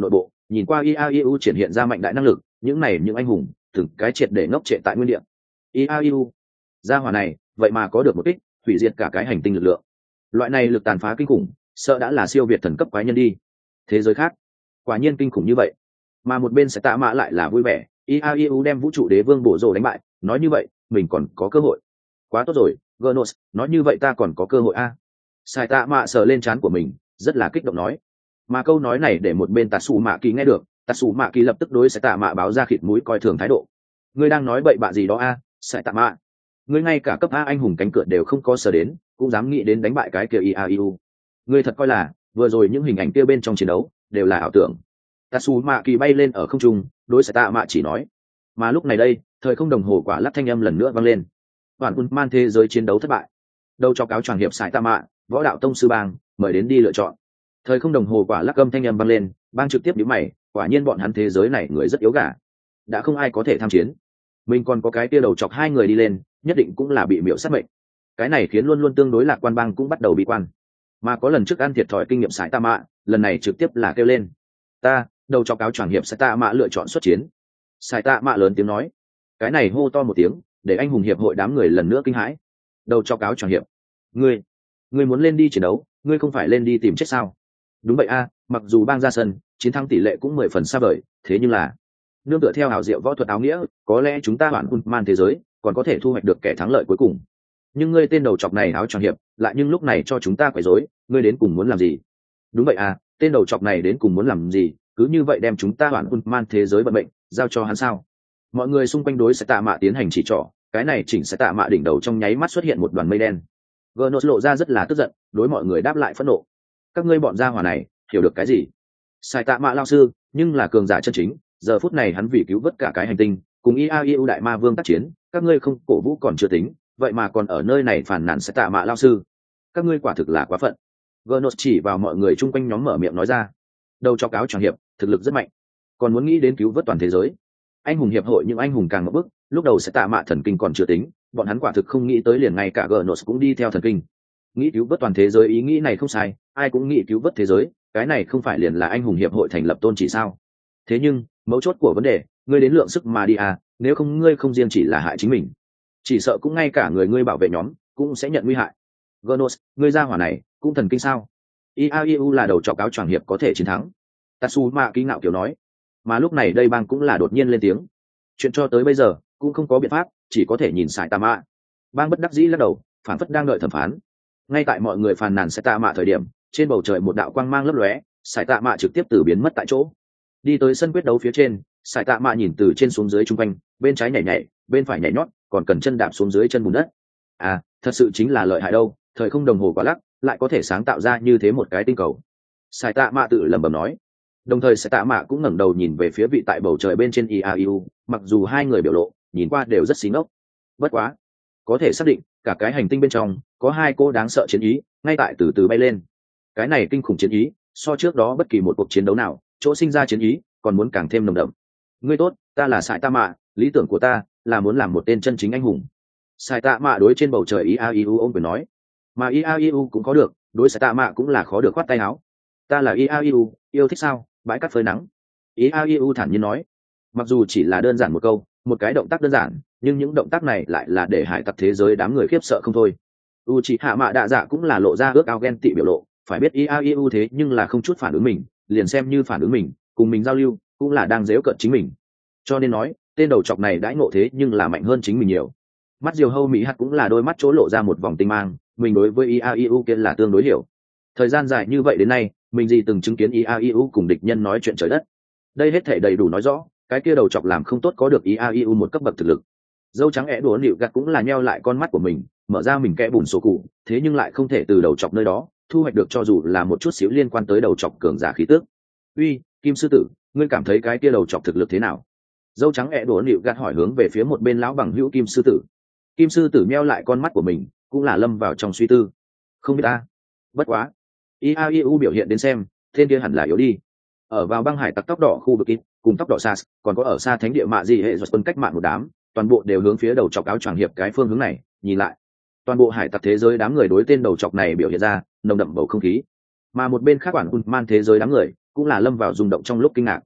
nhìn qua IAEU triển hiện ra mạnh đại năng lực, những này những anh hùng từng cái triệt để ngốc trệ tại nguyên địa. IAEU gia hỏa này vậy mà có được một kích hủy diệt cả cái hành tinh lực lượng, loại này lực tàn phá kinh khủng, sợ đã là siêu việt thần cấp quái nhân đi. Thế giới khác quả nhiên kinh khủng như vậy, mà một bên sẽ tạ mạ lại là vui vẻ. IAEU đem vũ trụ đế vương bổ rồ đánh bại, nói như vậy mình còn có cơ hội. Quá tốt rồi Gnos, nói như vậy ta còn có cơ hội a. Sai tạ mạ sờ lên trán của mình, rất là kích động nói. Mà câu nói này để một bên Tatsu Mạ Kỳ nghe được, Tatsu Mạ Kỳ lập tức đối Sai tạ mạ báo ra khịt mũi coi thường thái độ. Ngươi đang nói bậy bạ gì đó a, Sai tạ mạ? Ngươi ngay cả cấp A anh hùng cánh cửa đều không có sờ đến, cũng dám nghĩ đến đánh bại cái kia IAEU. Ngươi thật coi là vừa rồi những hình ảnh kia bên trong chiến đấu đều là ảo tưởng. Tatsu Mạ Kỳ bay lên ở không trung, đối Sai tạ mạ chỉ nói. Mà lúc này đây, thời không đồng hồ quả lắc thanh âm lần nữa vang lên. Bản Unman thế giới chiến đấu thất bại. Đâu cho cáo tràng hiệp Sai tạ mạ, võ đạo tông sư bang, mời đến đi lựa chọn. Thời không đồng hồ quả lắc âm thanh âm vang lên, bang trực tiếp nhíu mày, quả nhiên bọn hắn thế giới này người rất yếu gà, đã không ai có thể tham chiến. Mình còn có cái tia đầu chọc hai người đi lên, nhất định cũng là bị miểu sát mệnh. Cái này khiến luôn luôn tương đối lạc quan bang cũng bắt đầu bị quan. Mà có lần trước ăn thiệt thòi kinh nghiệm Sai tạ mạ, lần này trực tiếp là kêu lên. Ta, đầu chọc cáo tràng hiệp Sai tạ mạ lựa chọn xuất chiến. Sai tạ mạ lớn tiếng nói. Cái này hô to một tiếng, để anh hùng hiệp hội đám người lần nữa kinh hãi. Đầu chọc cáo tràng hiệp, ngươi muốn lên đi chiến đấu, ngươi không phải lên đi tìm chết sao? Đúng vậy a, mặc dù bang ra sân chiến thắng tỷ lệ cũng 10 phần xa vời, thế nhưng là nương tựa theo hào diệu võ thuật áo nghĩa, có lẽ chúng ta bản man thế giới còn có thể thu hoạch được kẻ thắng lợi cuối cùng. Nhưng ngươi tên đầu chọc này áo tròn hiệp lại nhưng lúc này cho chúng ta quấy rối, ngươi đến cùng muốn làm gì? Đúng vậy à, tên đầu chọc này đến cùng muốn làm gì? Cứ như vậy đem chúng ta bản man thế giới vận mệnh giao cho hắn sao? Mọi người xung quanh đối sẽ tạ mạ tiến hành chỉ trỏ, cái này chỉnh sẽ tạ mạ đỉnh đầu trong nháy mắt xuất hiện một đoàn mây đen. Gnos lộ ra rất là tức giận, đối mọi người đáp lại phẫn nộ. Các ngươi bọn gia hỏa này hiểu được cái gì? Sai tạ mạ lao sư nhưng là cường giả chân chính, giờ phút này hắn vì cứu vớt cả cái hành tinh, cùng IAEU đại ma vương tác chiến, các ngươi không cổ vũ còn chưa tính, vậy mà còn ở nơi này phản nàn Sai tạ mạ lao sư, các ngươi quả thực là quá phận. Gnos chỉ vào mọi người chung quanh nhóm mở miệng nói ra. Đầu cho cáo tràng hiệp thực lực rất mạnh, còn muốn nghĩ đến cứu vớt toàn thế giới. Anh hùng hiệp hội những anh hùng càng ngập bức, lúc đầu Sai tạ mạ thần kinh còn chưa tính, bọn hắn quả thực không nghĩ tới liền ngay cả Gnos cũng đi theo thần kinh. Nghĩ cứu vớt toàn thế giới ý nghĩ này không sai, ai cũng nghĩ cứu vớt thế giới, cái này không phải liền là anh hùng hiệp hội thành lập tôn chỉ sao? Thế nhưng mấu chốt của vấn đề, ngươi đến lượng sức mà đi à, nếu không ngươi không riêng chỉ là hại chính mình, chỉ sợ cũng ngay cả người ngươi bảo vệ nhóm cũng sẽ nhận nguy hại. Gnos, ngươi ra hỏa này cũng thần kinh sao? IAEU là đầu trọc áo choàng hiệp có thể chiến thắng. Tatsu Mạ Kỳ ngạo kiểu nói. Mà lúc này đây bang cũng là đột nhiên lên tiếng. Chuyện cho tới bây giờ cũng không có biện pháp, chỉ có thể nhìn Sai tạ mạ. Bang bất đắc dĩ lắc đầu, phản phất đang đợi thẩm phán. Ngay tại mọi người phàn nàn Sai tạ mạ thời điểm, trên bầu trời một đạo quang mang lấp lóe, Sai tạ mạ trực tiếp từ biến mất tại chỗ, đi tới sân quyết đấu phía trên. Sai tạ mạ nhìn từ trên xuống dưới chung quanh, bên trái nhảy nhảy, bên phải nhảy nhót, còn cần chân đạp xuống dưới chân bùn đất. À, thật sự chính là lợi hại đâu, thời không đồng hồ quả lắc lại có thể sáng tạo ra như thế một cái tinh cầu. Sai tạ mạ tự lẩm bẩm nói. Đồng thời Sai tạ mạ cũng ngẩng đầu nhìn về phía vị tại bầu trời bên trên IAEU, mặc dù hai người biểu lộ nhìn qua đều rất xí ngốc, bất quá có thể xác định cả cái hành tinh bên trong có hai cô đáng sợ chiến ý ngay tại từ từ bay lên. Cái này kinh khủng chiến ý so trước đó bất kỳ một cuộc chiến đấu nào chỗ sinh ra chiến ý còn muốn càng thêm nồng đậm. Ngươi tốt, ta là Sai tạ mạ, lý tưởng của ta là muốn làm một tên chân chính anh hùng. Sai tạ mạ đối trên bầu trời IAEU ôm quyền nói. Mà IAEU cũng có được, đối Sai tạ mạ cũng là khó được khoát tay áo. Ta là IAEU, yêu thích sao, bãi cát phơi nắng. IAEU thản nhiên nói. Mặc dù chỉ là đơn giản một câu, một cái động tác đơn giản, nhưng những động tác này lại là để hải tặc thế giới đám người khiếp sợ không thôi. Uchiha Mạ Đạ Dạ cũng là lộ ra ước ao ghen tị biểu lộ, phải biết IAEU thế nhưng là không chút phản ứng mình, liền xem như phản ứng mình, cùng mình giao lưu, cũng là đang giễu cợt chính mình. Cho nên nói, tên đầu chọc này đãi ngộ thế nhưng là mạnh hơn chính mình nhiều. Mắt Diều Hâu Mỹ Hạt cũng là đôi mắt chỗ lộ ra một vòng tinh mang, mình đối với IAEU kia là tương đối hiểu. Thời gian dài như vậy đến nay, mình gì từng chứng kiến IAEU cùng địch nhân nói chuyện trời đất. Đây hết thể đầy đủ nói rõ, cái kia đầu chọc làm không tốt có được IAEU một cấp bậc thực lực. Dâu trắng ẻ đùa nịu gặt cũng là nheo lại con mắt của mình, mở ra mình kẽ bùn số cụ, thế nhưng lại không thể từ đầu chọc nơi đó thu hoạch được cho dù là một chút xíu liên quan tới đầu chọc cường giả khí tước. Uy, Kim sư tử, ngươi cảm thấy cái kia đầu chọc thực lực thế nào? Dâu trắng ẻ đùa nịu gặt hỏi hướng về phía một bên lão bằng hữu Kim sư tử. Kim sư tử meo lại con mắt của mình, cũng là lâm vào trong suy tư. Không biết ta, bất quá IAEU biểu hiện đến xem, tên kia hẳn là yếu đi. Ở vào băng hải tặc tóc đỏ khu vực ít, cùng tóc đỏ Sas, còn có ở xa thánh địa mạ gì hệ giật quân cách mạng một đám, toàn bộ đều hướng phía đầu chọc áo choàng hiệp cái phương hướng này nhìn lại. Toàn bộ hải tặc thế giới đám người đối tên đầu chọc này biểu hiện ra nồng đậm bầu không khí, mà một bên khác quản man thế giới đám người cũng là lâm vào rung động trong lúc kinh ngạc.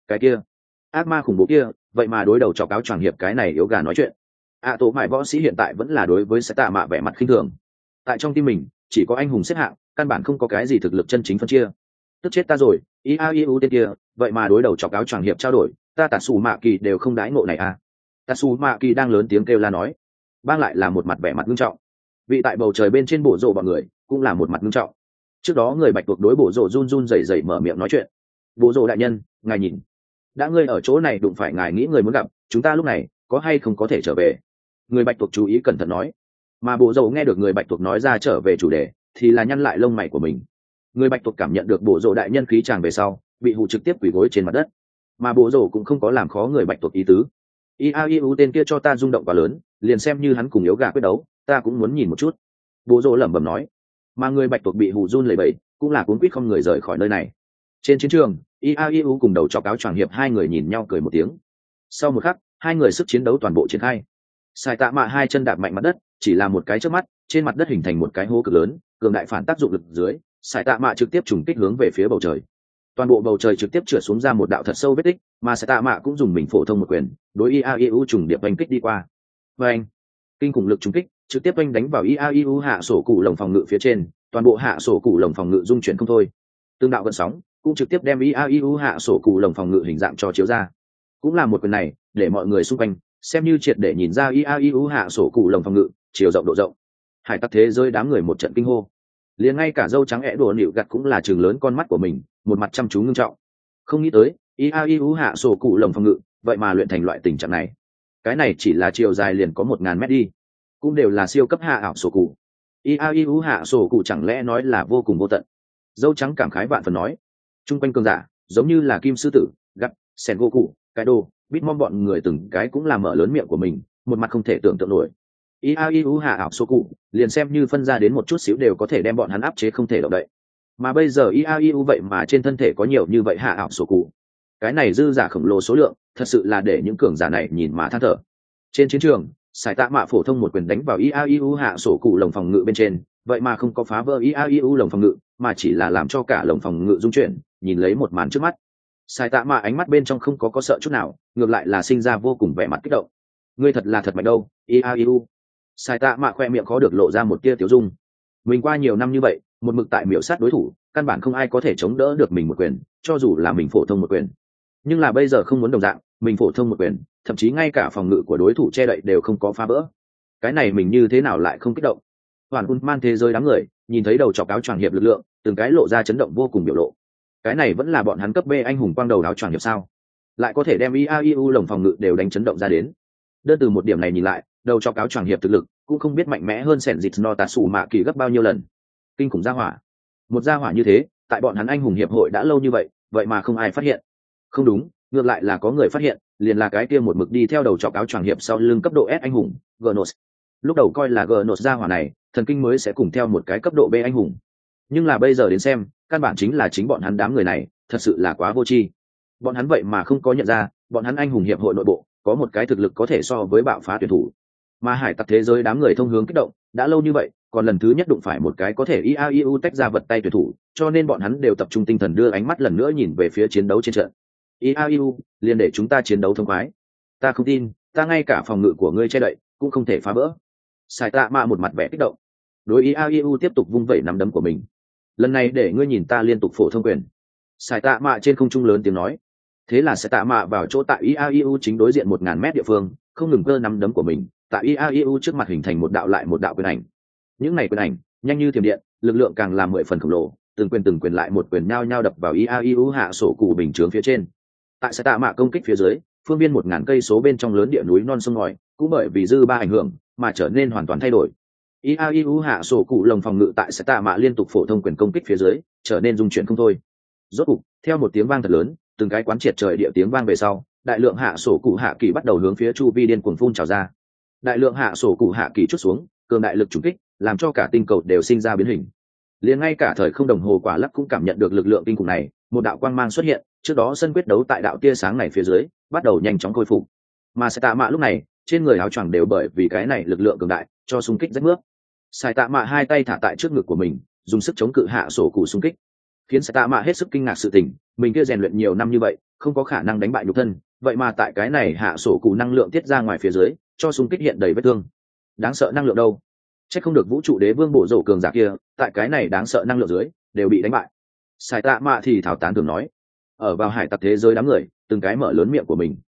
Cái kia ác ma khủng bố kia vậy mà đối đầu chọc áo choàng hiệp cái này yếu gà nói chuyện. Tổ mại võ sĩ hiện tại vẫn là đối với sẽ tạ mạ vẻ mặt khinh thường. Tại trong tim mình chỉ có anh hùng xếp hạng, căn bản không có cái gì thực lực chân chính phân chia. Tức chết ta rồi, iau tên kia vậy mà đối đầu chọc áo choàng hiệp trao đổi, ta tạt xù mạ kỳ đều không đãi ngộ này à. Tạt xù mạ kỳ đang lớn tiếng kêu la nói. Bang lại là một mặt vẻ mặt nghiêm trọng. Vị tại bầu trời bên trên bổ rộ bọn người cũng là một mặt nghiêm trọng. Trước đó người bạch tuộc đối bổ rộ run run rẩy rẩy mở miệng nói chuyện. Bổ rộ đại nhân, ngài nhìn, đã ngươi ở chỗ này đụng phải ngài nghĩ người muốn gặp, chúng ta lúc này có hay không có thể trở về? Người bạch tuộc chú ý cẩn thận nói. Mà bổ rộ nghe được người bạch tuộc nói ra trở về chủ đề thì là nhăn lại lông mày của mình. Người bạch tuộc cảm nhận được bổ rộ đại nhân khí tràng về sau bị hù trực tiếp quỳ gối trên mặt đất, mà bổ rộ cũng không có làm khó người bạch tuộc ý tứ. Iau tên kia cho ta rung động quá lớn, liền xem như hắn cùng yếu gà quyết đấu ta cũng muốn nhìn một chút, bố rỗ lẩm bẩm nói. Mà người bạch tuộc bị hù run lẩy bẩy cũng là cuốn quýt không người rời khỏi nơi này. Trên chiến trường Iau cùng đầu chọc áo choàng hiệp hai người nhìn nhau cười một tiếng. Sau một khắc hai người sức chiến đấu toàn bộ triển khai. Sai tạ mạ hai chân đạp mạnh mặt đất, chỉ là một cái chớp mắt trên mặt đất hình thành một cái hố cực lớn, cường đại phản tác dụng lực dưới Sai tạ mạ trực tiếp trùng kích hướng về phía bầu trời. Toàn bộ bầu trời trực tiếp trượt xuống ra một đạo thật sâu vết tích, mà Sai tạ mạ cũng dùng mình phổ thông một quyền đối Iau trùng điệp đánh kích đi qua. Và anh kinh khủng lực trùng kích trực tiếp đánh vào Iau hạ sổ cụ lồng phòng ngự phía trên, toàn bộ hạ sổ cụ lồng phòng ngự rung chuyển không thôi. Tương đạo gợn sóng cũng trực tiếp đem Iau hạ sổ cụ lồng phòng ngự hình dạng cho chiếu ra. Cũng là một quyền này để mọi người xung quanh xem như triệt để nhìn ra Iau hạ sổ cụ lồng phòng ngự chiều rộng độ rộng. Hải tặc thế giới đám người một trận kinh hô, liền ngay cả dâu trắng ẻ đùa nịu gặt cũng là trường lớn con mắt của mình, một mặt chăm chú ngưng trọng. Không nghĩ tới Iau hạ sổ cụ lồng phòng ngự vậy mà luyện thành loại tình trạng này. Cái này chỉ là chiều dài liền có 1000 mét đi, cũng đều là siêu cấp hạ ảo sổ cụ. Iau hạ sổ cụ chẳng lẽ nói là vô cùng vô tận? Dâu trắng cảm khái vạn phần nói. Trung quanh cường giả giống như là kim sư tử, gắt, sen goku, kaido, bitmom bọn người từng cái cũng làm mở lớn miệng của mình, một mặt không thể tưởng tượng nổi. Iau hạ ảo sổ cụ liền xem như phân ra đến một chút xíu đều có thể đem bọn hắn áp chế không thể động đậy. Mà bây giờ Iau vậy mà trên thân thể có nhiều như vậy hạ ảo sổ cụ, cái này dư giả khổng lồ số lượng thật sự là để những cường giả này nhìn mà than thở. Trên chiến trường Sải Tạ Mạ phổ thông một quyền đánh vào Iau hạ sổ cụ lồng phòng ngự bên trên, vậy mà không có phá vỡ Iau lồng phòng ngự, mà chỉ là làm cho cả lồng phòng ngự rung chuyển, nhìn lấy một màn trước mắt. Sải Tạ Mạ ánh mắt bên trong không có sợ chút nào, ngược lại là sinh ra vô cùng vẻ mặt kích động. Ngươi thật là thật mạnh đâu, Iau. Sải Tạ Mạ khoe miệng khó được lộ ra một tia tiểu dung. Mình qua nhiều năm như vậy, một mực tại miểu sát đối thủ, căn bản không ai có thể chống đỡ được mình một quyền, cho dù là mình phổ thông một quyền. Nhưng là bây giờ không muốn đồng dạng, mình phổ thông một quyền thậm chí ngay cả phòng ngự của đối thủ che đậy đều không có phá vỡ, cái này mình như thế nào lại không kích động? Hoàn man thế giới đám người nhìn thấy đầu chọc áo choàng hiệp lực lượng từng cái lộ ra chấn động vô cùng biểu lộ. Cái này vẫn là bọn hắn cấp B anh hùng quang đầu áo choàng hiệp sao? Lại có thể đem Iau lồng phòng ngự đều đánh chấn động ra đến. Đơn từ một điểm này nhìn lại, đầu chọc áo choàng hiệp thực lực cũng không biết mạnh mẽ hơn sẻn dịch no tà sủ mạ kỳ gấp bao nhiêu lần. Kinh khủng gia hỏa, một gia hỏa như thế tại bọn hắn anh hùng hiệp hội đã lâu như vậy, vậy mà không ai phát hiện. Không đúng, ngược lại là có người phát hiện, liền là cái kia một mực đi theo đầu chọc áo choàng hiệp sau lưng cấp độ S anh hùng Gnos. Lúc đầu coi là Gnos gia hỏa này thần kinh mới sẽ cùng theo một cái cấp độ B anh hùng, nhưng là bây giờ đến xem căn bản chính là chính bọn hắn đám người này thật sự là quá vô tri. Bọn hắn vậy mà không có nhận ra bọn hắn anh hùng hiệp hội nội bộ có một cái thực lực có thể so với bạo phá tuyển thủ. Mà hải tặc thế giới đám người thông hướng kích động đã lâu như vậy, còn lần thứ nhất đụng phải một cái có thể Iau tách ra vật tay tuyển thủ, cho nên bọn hắn đều tập trung tinh thần đưa ánh mắt lần nữa nhìn về phía chiến đấu trên trận. Iau, liền để chúng ta chiến đấu thông khoái. Ta không tin, ta ngay cả phòng ngự của ngươi che đậy cũng không thể phá vỡ. Sải Tạ Mạ một mặt vẻ kích động, đối Iau tiếp tục vung vẩy nắm đấm của mình. Lần này để ngươi nhìn ta liên tục phổ thông quyền. Sải Tạ Mạ trên không trung lớn tiếng nói. Thế là Sải Tạ Mạ vào chỗ tại Iau chính đối diện 1000 mét địa phương, không ngừng cơ nắm đấm của mình, tại Iau trước mặt hình thành một đạo lại một đạo quyền ảnh. Những này quyền ảnh nhanh như thiểm điện, lực lượng càng làm 10 phần khổng lồ, từng quyền lại một quyền nhao nhao đập vào Iau hạ sổ cụ bình chướng phía trên. Tại Sải Tạ Mạ công kích phía dưới, phương viên 1000 cây số bên trong lớn địa núi non sông ngòi cũng bởi vì dư ba ảnh hưởng mà trở nên hoàn toàn thay đổi. Iau hạ sổ cụ lồng phòng ngự tại Sải Tạ Mạ liên tục phổ thông quyền công kích phía dưới trở nên rung chuyển không thôi. Rốt cục, theo một tiếng vang thật lớn, từng cái quán triệt trời địa tiếng vang về sau, đại lượng hạ sổ cụ hạ kỳ bắt đầu hướng phía chu vi điên cuồng phun trào ra. Đại lượng hạ sổ cụ hạ kỳ chút xuống, cường đại lực trùng kích làm cho cả tinh cầu đều sinh ra biến hình. Liền ngay cả thời không đồng hồ quả lắc cũng cảm nhận được lực lượng kinh khủng này, một đạo quang mang xuất hiện, trước đó sân quyết đấu tại đạo tia sáng này phía dưới bắt đầu nhanh chóng khôi phục. Mà Sải Tạ Mạ lúc này trên người áo choàng đều bởi vì cái này lực lượng cường đại cho xung kích rách mướp. Sải Tạ Mạ hai tay thả tại trước ngực của mình, dùng sức chống cự hạ sổ cụ xung kích, khiến Sải Tạ Mạ hết sức kinh ngạc sự tình, mình kia rèn luyện nhiều năm như vậy không có khả năng đánh bại nhục thân, vậy mà tại cái này hạ sổ cụ năng lượng tiết ra ngoài phía dưới cho xung kích hiện đầy vết thương. Đáng sợ năng lượng đâu? Chắc không được vũ trụ đế vương bổ rổ cường giả kia tại cái này đáng sợ năng lượng dưới đều bị đánh bại. Sải tạ mạ thì thảo tán thường nói. Ở vào hải tặc thế giới đám người từng cái mở lớn miệng của mình.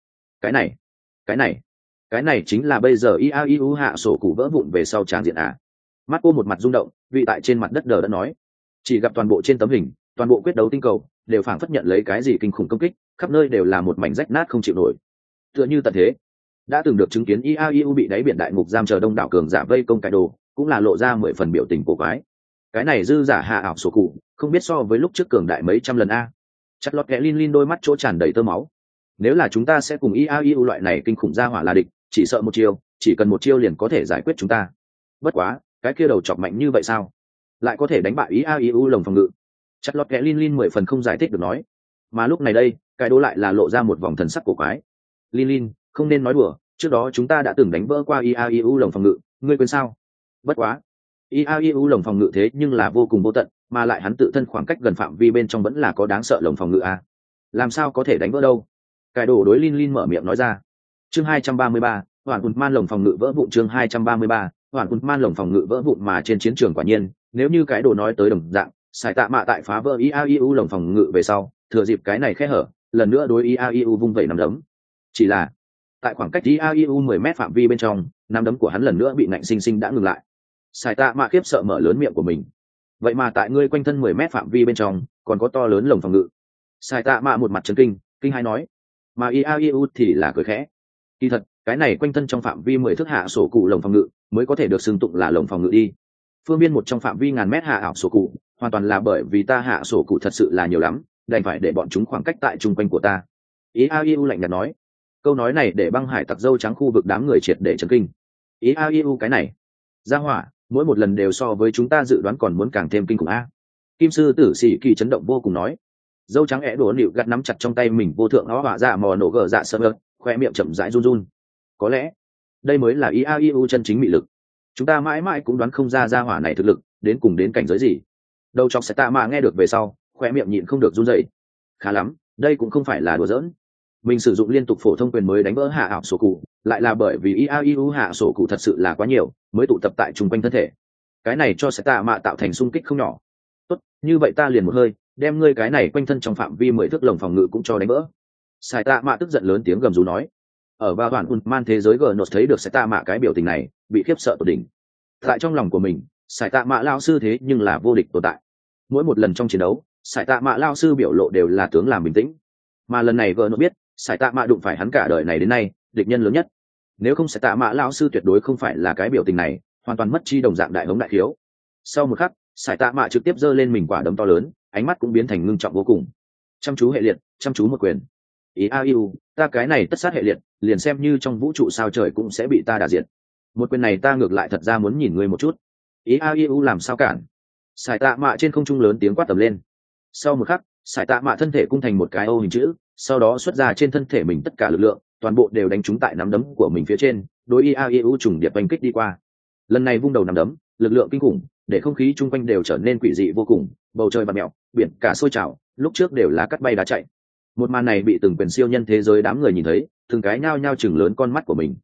Cái này chính là bây giờ IAIU hạ sổ cụ vỡ vụn về sau tràng diện à? Mắt cô một mặt rung động, vị tại trên mặt đất đờ đã nói. Chỉ gặp toàn bộ trên tấm hình, toàn bộ quyết đấu tinh cầu đều phảng phất nhận lấy cái gì kinh khủng công kích, khắp nơi đều là một mảnh rách nát không chịu nổi. Tựa như tận thế. Đã từng được chứng kiến IAIU bị đáy biển đại ngục giam chờ đông đảo cường giả vây công cải đồ, cũng là lộ ra 10 phần biểu tình cổ quái. Cái này dư giả hạ ảo sổ cụ, không biết so với lúc trước cường đại mấy trăm lần a. Chặt lọt kẽ Lin đôi mắt chỗ tràn đầy tơ máu. Nếu là chúng ta sẽ cùng IAIU loại này kinh khủng ra hỏa là địch, chỉ sợ một chiêu, chỉ cần một chiêu liền có thể giải quyết chúng ta. Bất quá, cái kia đầu chọc mạnh như vậy sao? Lại có thể đánh bại IAIU lồng phòng ngự. Chặt lọt kẽ Lin 10 phần không giải thích được nói. Mà lúc này đây, cái đố lại là lộ ra một vòng thần sắc cổ quái. Lin, không nên nói đùa, trước đó chúng ta đã từng đánh vỡ qua IAIU lồng phòng ngự, ngươi quên sao? Bất quá, IAIU lồng phòng ngự thế nhưng là vô cùng vô tận, mà lại hắn tự thân khoảng cách gần phạm vi bên trong vẫn là có đáng sợ lồng phòng ngự a. Làm sao có thể đánh vỡ đâu? Cái đồ đối Lin mở miệng nói ra. Chương 233, Hoàn Hùn Man lồng phòng ngự vỡ vụn. Chương 233, Hoàn Hùn Man lồng phòng ngự vỡ vụn. Mà trên chiến trường quả nhiên, nếu như cái đồ nói tới đồng dạng, Sải Tạ Mạ tại phá vỡ IAIU lồng phòng ngự về sau, thừa dịp cái này khe hở, lần nữa đối IAIU vung vẩy nắm đấm. Chỉ là, tại khoảng cách IAIU 10 mét phạm vi bên trong, nắm đấm của hắn lần nữa bị nạnh sinh sinh đã ngừng lại. Sải Tạ Mạ khiếp sợ mở lớn miệng của mình. Vậy mà tại ngươi quanh thân 10 mét phạm vi bên trong, còn có to lớn lồng phòng ngự. Sải Tạ Mạ một mặt chấn kinh hãi nói. Mà IAIU thì là cười khẽ. Kỳ thật, cái này quanh thân trong phạm vi 10 thước hạ sổ cụ lồng phòng ngự mới có thể được xưng tụng là lồng phòng ngự đi. Phương biên một trong phạm vi ngàn mét hạ ảo sổ cụ, hoàn toàn là bởi vì ta hạ sổ cụ thật sự là nhiều lắm, đành phải để bọn chúng khoảng cách tại trung quanh của ta. IAIU lạnh nhạt nói. Câu nói này để băng hải tặc dâu trắng khu vực đám người triệt để chấn kinh. IAIU cái này, ra hỏa, mỗi một lần đều so với chúng ta dự đoán còn muốn càng thêm kinh khủng a. Kim sư tử sĩ kỳ chấn động vô cùng nói. Dâu trắng ẻ đổ nịu gắt nắm chặt trong tay mình vô thượng nó hỏa dạ mò nổ gờ dạ sơ ngơ, khoe miệng chậm rãi run run. Có lẽ đây mới là IAIU chân chính mị lực. Chúng ta mãi mãi cũng đoán không ra hỏa này thực lực đến cùng đến cảnh giới gì. Đầu chọc sẽ tạ mà nghe được về sau, khoe miệng nhịn không được run rẩy. Khá lắm, đây cũng không phải là đùa giỡn. Mình sử dụng liên tục phổ thông quyền mới đánh vỡ hạ ảo sổ cụ, lại là bởi vì IAIU hạ sổ cụ thật sự là quá nhiều, mới tụ tập tại trung quanh thân thể. Cái này cho sẽ tạ mạ tạo thành xung kích không nhỏ. Tốt, như vậy ta liền một hơi đem ngươi cái này quanh thân trong phạm vi 10 thước lồng phòng ngự cũng cho đánh vỡ. Sải Tạ Mạ tức giận lớn tiếng gầm rú nói. Ở ba Hoàn Hùn Man thế giới Gnos thấy được Sải Tạ Mạ cái biểu tình này, bị khiếp sợ tột đỉnh. Tại trong lòng của mình, Sải Tạ Mạ lao sư thế nhưng là vô địch tồn tại. Mỗi một lần trong chiến đấu, Sải Tạ Mạ lao sư biểu lộ đều là tướng làm bình tĩnh. Mà lần này Gnos biết, Sải Tạ Mạ đụng phải hắn cả đời này đến nay, địch nhân lớn nhất. Nếu không Sải Tạ Mạ lao sư tuyệt đối không phải là cái biểu tình này, hoàn toàn mất chi đồng dạng đại hống đại khiếu. Sau một khắc, Sải Tạ Mạ trực tiếp giơ lên mình quả đấm to lớn, ánh mắt cũng biến thành ngưng trọng vô cùng. Chăm chú hệ liệt, chăm chú một quyền. IAIU, ta cái này tất sát hệ liệt, liền xem như trong vũ trụ sao trời cũng sẽ bị ta đả diệt. Một quyền này ta ngược lại thật ra muốn nhìn ngươi một chút. IAIU làm sao cản? Sải Tạ Mạ trên không trung lớn tiếng quát tầm lên. Sau một khắc, Sải Tạ Mạ thân thể cung thành một cái ô hình chữ, sau đó xuất ra trên thân thể mình tất cả lực lượng, toàn bộ đều đánh trúng tại nắm đấm của mình phía trên, đối IAIU trùng điệp đánh kích đi qua. Lần này vung đầu nắm đấm, lực lượng kinh khủng, để không khí chung quanh đều trở nên quỷ dị vô cùng, bầu trời bạt mèo, biển cả sôi trào, lúc trước đều là cắt bay đá chạy. Một màn này bị từng quyền siêu nhân thế giới đám người nhìn thấy, từng cái nhao nhao chừng lớn con mắt của mình.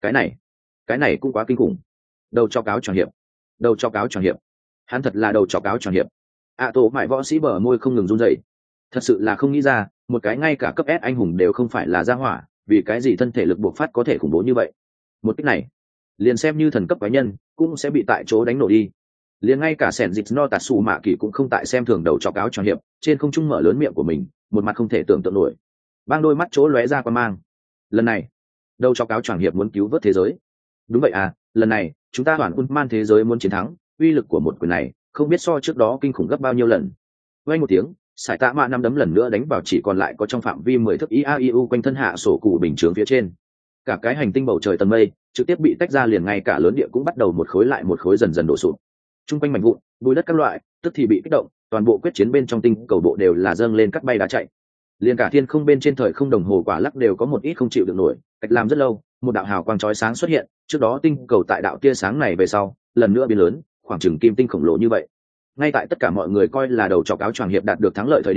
Cái này cũng quá kinh khủng. Đầu cho cáo tròn hiệp, hắn thật là đầu cho cáo tròn hiệp. Tổ mại võ sĩ bờ môi không ngừng run rẩy. Thật sự là không nghĩ ra, một cái ngay cả cấp S anh hùng đều không phải là gia hỏa, vì cái gì thân thể lực bộc phát có thể khủng bố như vậy. Một kích này, liền xem như thần cấp quái nhân cũng sẽ bị tại chỗ đánh nổ đi. Liền ngay cả sẻn dịch no tạt xù mạ kỳ cũng không tại xem thường đầu chọc áo tròn hiệp, trên không trung mở lớn miệng của mình, một mặt không thể tưởng tượng nổi, bang đôi mắt chỗ lóe ra quan mang. Lần này đầu chọc áo tròn hiệp muốn cứu vớt thế giới. Đúng vậy à, lần này chúng ta hoàn man thế giới muốn chiến thắng, uy lực của một quyền này không biết so trước đó kinh khủng gấp bao nhiêu lần. Vang một tiếng, Sải Tạ Mạ năm đấm lần nữa đánh vào chỉ còn lại có trong phạm vi 10 thước IAIU quanh thân hạ sổ cụ bình chướng phía trên. Cả cái hành tinh bầu trời tầng mây trực tiếp bị tách ra, liền ngay cả lớn địa cũng bắt đầu một khối lại một khối dần dần đổ sụp. Trung quanh mảnh vụn, bụi đất các loại, tức thì bị kích động, toàn bộ quyết chiến bên trong tinh cầu bộ đều là dâng lên cắt bay đá chạy. Liền cả thiên không bên trên thời không đồng hồ quả lắc đều có một ít không chịu được nổi, cách làm rất lâu, một đạo hào quang chói sáng xuất hiện, trước đó tinh cầu tại đạo tia sáng này về sau, lần nữa biến lớn, khoảng chừng kim tinh khổng lồ như vậy. Ngay tại tất cả mọi người coi là đầu chọc áo choàng hiệp đạt được thắng lợi thời điểm,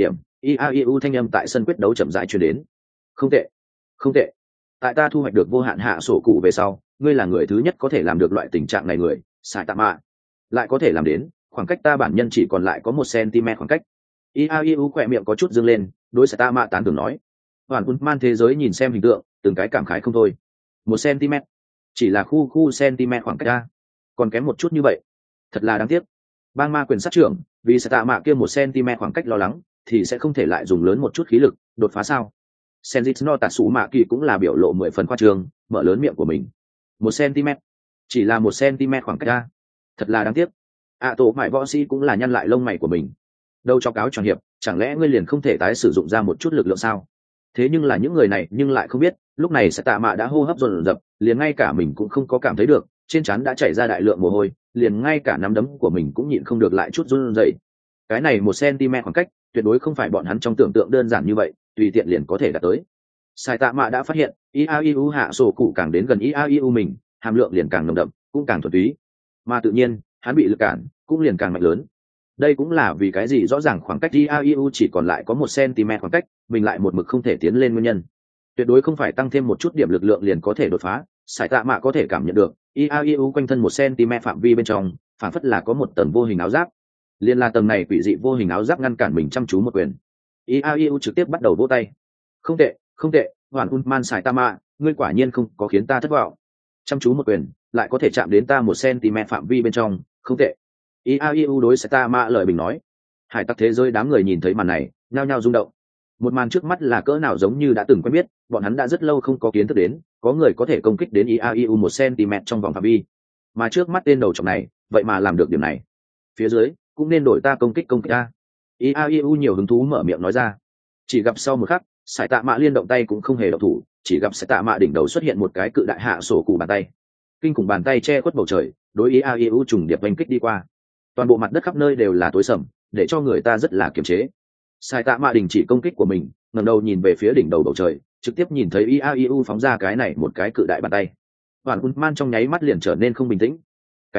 Iaiu thanh âm tại sân quyết đấu chậm rãi truyền đến. Không tệ, không tệ. Tại ta thu hoạch được vô hạn hạ sổ cụ về sau, ngươi là người thứ nhất có thể làm được loại tình trạng này người, sai tạ mạ. Lại có thể làm đến, khoảng cách ta bản nhân chỉ còn lại có 1 cm khoảng cách. Iaiu khỏe miệng có chút dương lên, đối sai tạ mạ tán thưởng nói. Hoàn man thế giới nhìn xem hình tượng, từng cái cảm khái không thôi. 1 cm, chỉ là khu cm khoảng cách ta, còn kém một chút như vậy, thật là đáng tiếc. Bang ma quyền sát trưởng, vì sai tạ mạ kia 1 cm khoảng cách lo lắng, thì sẽ không thể lại dùng lớn một chút khí lực đột phá sao? Senjutsu no Tatsumaki cũng là biểu lộ 10 phần khoa trương, mở lớn miệng của mình. 1 cm, chỉ là 1 cm khoảng cách ra, thật là đáng tiếc. Tổ mại võ sĩ cũng là nhăn lại lông mày của mình. Đâu cho cáo tròn hiệp, chẳng lẽ ngươi liền không thể tái sử dụng ra một chút lực lượng sao? Thế nhưng là những người này nhưng lại không biết, lúc này sẽ tạ mạ đã hô hấp dồn dập, liền ngay cả mình cũng không có cảm thấy được, trên trán đã chảy ra đại lượng mồ hôi, liền ngay cả nắm đấm của mình cũng nhịn không được lại chút run rẩy. Cái này 1 cm khoảng cách, tuyệt đối không phải bọn hắn trong tưởng tượng đơn giản như vậy, tùy tiện liền có thể đạt tới. Sai tạ mạ đã phát hiện, Iaiu hạ sổ cụ càng đến gần Iaiu mình, hàm lượng liền càng nồng đậm, cũng càng thuần túy. Mà tự nhiên, hắn bị lực cản, cũng liền càng mạnh lớn. Đây cũng là vì cái gì rõ ràng khoảng cách Iaiu chỉ còn lại có 1 cm khoảng cách, mình lại một mực không thể tiến lên nguyên nhân. Tuyệt đối không phải tăng thêm một chút điểm lực lượng liền có thể đột phá, Sai tạ mạ có thể cảm nhận được, Iaiu quanh thân 1 cm phạm vi bên trong, phản phất là có một tầng vô hình áo giáp. Liên là tầng này quỷ dị vô hình áo giáp ngăn cản mình chăm chú một quyền. Iaiu trực tiếp bắt đầu vỗ tay. Không tệ, không tệ, hoàn man Sai tạ mạ, ngươi quả nhiên không có khiến ta thất vọng. Chăm chú một quyền, lại có thể chạm đến ta 1 cm phạm vi bên trong, không tệ. Iaiu đối Sai tạ mạ lời bình nói. Hải tặc thế giới đám người nhìn thấy màn này, nhao nhao rung động. Một màn trước mắt là cỡ nào giống như đã từng quen biết, bọn hắn đã rất lâu không có kiến thức đến, có người có thể công kích đến Iaiu 1 cm trong vòng phạm vi. Mà trước mắt tên đầu trọc này, vậy mà làm được điểm này. Phía dưới, cũng nên đổi ta công kích ta. Iaiu nhiều hứng thú mở miệng nói ra. Chỉ gặp sau một khắc, Sai tạ mạ liên động tay cũng không hề động thủ, chỉ gặp Sai tạ mạ đỉnh đầu xuất hiện một cái cự đại hạ sổ cụ bàn tay. Kinh khủng bàn tay che khuất bầu trời, đối Iaiu trùng điệp đánh kích đi qua. Toàn bộ mặt đất khắp nơi đều là tối sầm, để cho người ta rất là kiềm chế. Sai tạ mạ đình chỉ công kích của mình, ngẩng đầu nhìn về phía đỉnh đầu bầu trời, trực tiếp nhìn thấy Iaiu phóng ra cái này một cái cự đại bàn tay. Hoàn man trong nháy mắt liền trở nên không bình tĩnh. Cái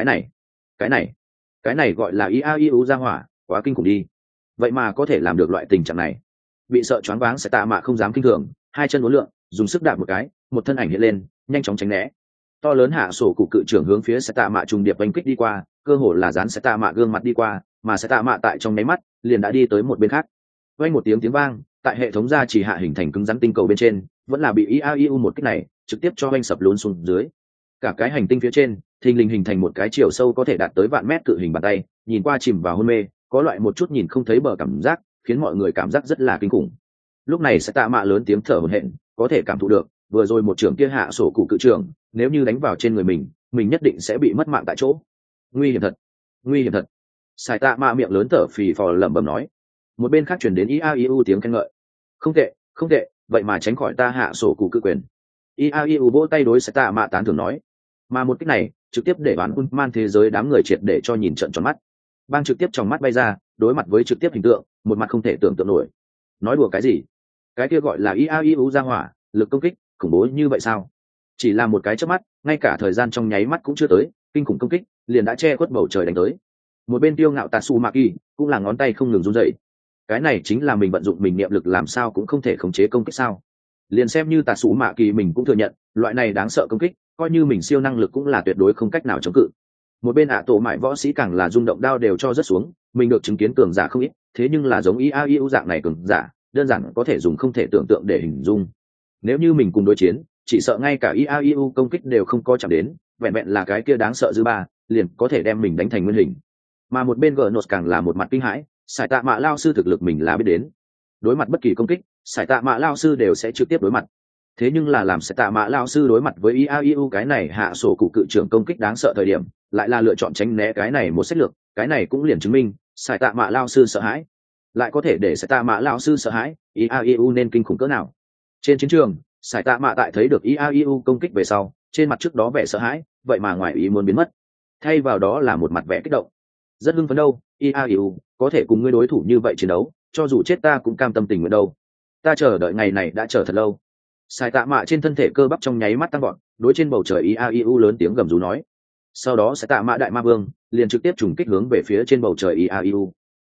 này gọi là Iaiu ra hỏa, quá kinh khủng đi. Vậy mà có thể làm được loại tình trạng này. Bị sợ choáng váng Sai tạ mạ không dám kinh thường, hai chân uốn lượn, dùng sức đạp một cái, một thân ảnh hiện lên, nhanh chóng tránh né. To lớn hạ sổ cụ cự trưởng hướng phía Sai tạ mạ trùng điệp đánh kích đi qua, cơ hồ là dán Sai tạ mạ gương mặt đi qua, mà Sai tạ mạ tại trong nháy mắt liền đã đi tới một bên khác. Vang một tiếng vang, tại hệ thống gia trì hạ hình thành cứng rắn tinh cầu bên trên, vẫn là bị Iaiu một kích này trực tiếp cho vang sập lún xuống dưới. Cả cái hành tinh phía trên, thình lình hình thành một cái chiều sâu có thể đạt tới vạn mét cự hình bàn tay, nhìn qua chìm vào hôn mê, có loại một chút nhìn không thấy bờ cảm giác, khiến mọi người cảm giác rất là kinh khủng. Lúc này Sai tạ mạ lớn tiếng thở hổn hển, có thể cảm thụ được, vừa rồi một trưởng kia hạ sổ cụ cự trưởng, nếu như đánh vào trên người mình nhất định sẽ bị mất mạng tại chỗ. Nguy hiểm thật, nguy hiểm thật. Sai tạ mạ miệng lớn thở phì phò lẩm bẩm nói. Một bên khác truyền đến Iaiu tiếng khen ngợi. Không tệ, không tệ, vậy mà tránh khỏi ta hạ sổ cụ cự quyền. Iaiu vỗ tay đối Sai tạ mạ tán thưởng nói. Mà một cách này trực tiếp để bán man thế giới đám người triệt để cho nhìn trận tròn mắt. Bang trực tiếp trong mắt bay ra, đối mặt với trực tiếp hình tượng, một mặt không thể tưởng tượng nổi. Nói đùa cái gì? Cái kia gọi là Iaiu ra hỏa, lực công kích khủng bố như vậy sao? Chỉ là một cái chớp mắt, ngay cả thời gian trong nháy mắt cũng chưa tới, kinh khủng công kích liền đã che khuất bầu trời đánh tới. Một bên tiêu ngạo Tatsumaki cũng là ngón tay không ngừng run rẩy. Cái này chính là mình vận dụng mình niệm lực làm sao cũng không thể khống chế công kích sao? Liền xem như Tatsumaki mình cũng thừa nhận, loại này đáng sợ công kích, coi như mình siêu năng lực cũng là tuyệt đối không cách nào chống cự. Một bên tổ mại võ sĩ càng là rung động đao đều cho rất xuống, mình được chứng kiến cường giả không ít, thế nhưng là giống Iaiu dạng này cường giả, đơn giản có thể dùng không thể tưởng tượng để hình dung. Nếu như mình cùng đối chiến, chỉ sợ ngay cả Iaiu công kích đều không có chạm đến, vẹn vẹn là cái kia đáng sợ dư ba, liền có thể đem mình đánh thành nguyên hình. Mà một bên Gnos càng là một mặt kinh hãi, Sai tạ mạ lao sư thực lực mình là biết đến. Đối mặt bất kỳ công kích, Sai tạ mạ lao sư đều sẽ trực tiếp đối mặt. Thế nhưng là làm Sai tạ mạ lao sư đối mặt với Iaiu cái này hạ sổ cụ cự trưởng công kích đáng sợ thời điểm, lại là lựa chọn tránh né cái này một sách lược, cái này cũng liền chứng minh Sai tạ mạ lao sư sợ hãi. Lại có thể để Sai tạ mạ lao sư sợ hãi, Iaiu nên kinh khủng cỡ nào. Trên chiến trường, Sai tạ mạ tại thấy được Iaiu công kích về sau, trên mặt trước đó vẻ sợ hãi, vậy mà ngoài ý muốn biến mất, thay vào đó là một mặt vẻ kích động. Rất hưng phấn đâu, Iaiu có thể cùng ngươi đối thủ như vậy chiến đấu, cho dù chết ta cũng cam tâm tình nguyện đâu. Ta chờ đợi ngày này đã chờ thật lâu. Sai tạ mạ trên thân thể cơ bắp trong nháy mắt tăng gọn, đối trên bầu trời Iaiu lớn tiếng gầm rú nói. Sau đó Sai tạ mạ đại ma vương liền trực tiếp trùng kích hướng về phía trên bầu trời Iaiu.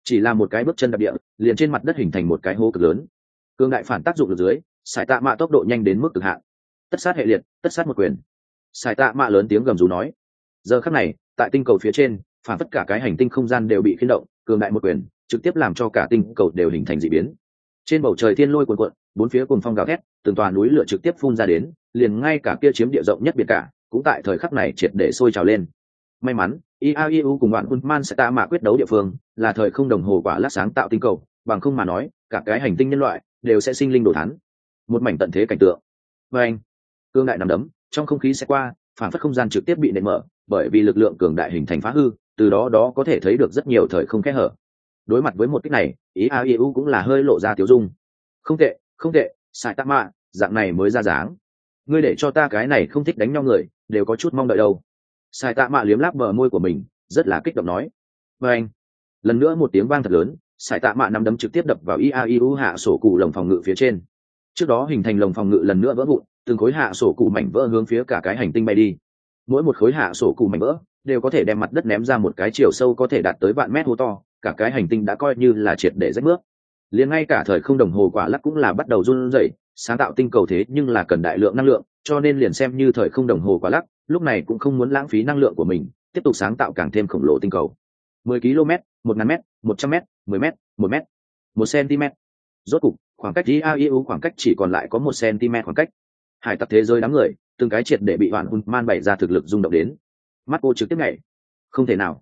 chỉ là một cái bước chân đạp địa liền trên mặt đất hình thành một cái hố cực lớn. Cường đại phản tác dụng được dưới, sải tạ mạ tốc độ nhanh đến mức cực hạn. Tất sát hệ liệt, tất sát một quyền. Sải tạ mạ lớn tiếng gầm rú nói. Giờ khắc này, tại tinh cầu phía trên, phản tất cả cái hành tinh không gian đều bị khiên động, cường đại một quyền trực tiếp làm cho cả tinh cầu đều hình thành dị biến. Trên bầu trời thiên lôi cuồn cuộn, bốn phía cuồng phong gào thét, từng tòa núi lửa trực tiếp phun ra đến, liền ngay cả kia chiếm địa rộng nhất biển cả cũng tại thời khắc này triệt để sôi trào lên. May mắn IAEU cùng bạn Unman sẽ tạ mạ quyết đấu địa phương là thời không đồng hồ quả lát sáng tạo tinh cầu, bằng không mà nói cả cái hành tinh nhân loại đều sẽ sinh linh đổ thán. Một mảnh tận thế cảnh tượng. Và anh cương đại nằm đấm trong không khí sẽ qua, phản phất không gian trực tiếp bị nện mở, bởi vì lực lượng cường đại hình thành phá hư, từ đó có thể thấy được rất nhiều thời không kẽ hở. Đối mặt với một kích này, IAEU cũng là hơi lộ ra tiêu dung. Không tệ, Sải Tạ Mạ, dạng này mới ra dáng. Ngươi để cho ta cái này không thích đánh nhau người đều có chút mong đợi đâu. Sải Tạ Mạ liếm láp bờ môi của mình, rất là kích động nói. Và anh lần nữa một tiếng vang thật lớn, Sải Tạ Mạ nắm đấm trực tiếp đập vào IAEU hạ sổ cụ lồng phòng ngự phía trên. Trước đó hình thành lồng phòng ngự lần nữa vỡ vụn, từng khối hạ sổ cụ mảnh vỡ hướng phía cả cái hành tinh bay đi. Mỗi một khối hạ sổ cụ mảnh vỡ đều có thể đem mặt đất ném ra một cái chiều sâu có thể đạt tới vạn mét hố to, cả cái hành tinh đã coi như là triệt để rách bước. Liền ngay cả thời không đồng hồ quả lắc cũng là bắt đầu run rẩy, sáng tạo tinh cầu thế nhưng là cần đại lượng năng lượng, cho nên liền xem như thời không đồng hồ quả lắc, lúc này cũng không muốn lãng phí năng lượng của mình, tiếp tục sáng tạo càng thêm khổng lồ tinh cầu. 10 km, 1000 m, 100 m, 10 m, 1 m, 1 cm. Rốt cục, khoảng cách IAEU khoảng cách chỉ còn lại có 1 cm khoảng cách. Hải tặc thế giới đám người, từng cái triệt để bị Hoạn Hunman bày ra thực lực rung động đến. Mắt cô trực tiếp nhảy. Không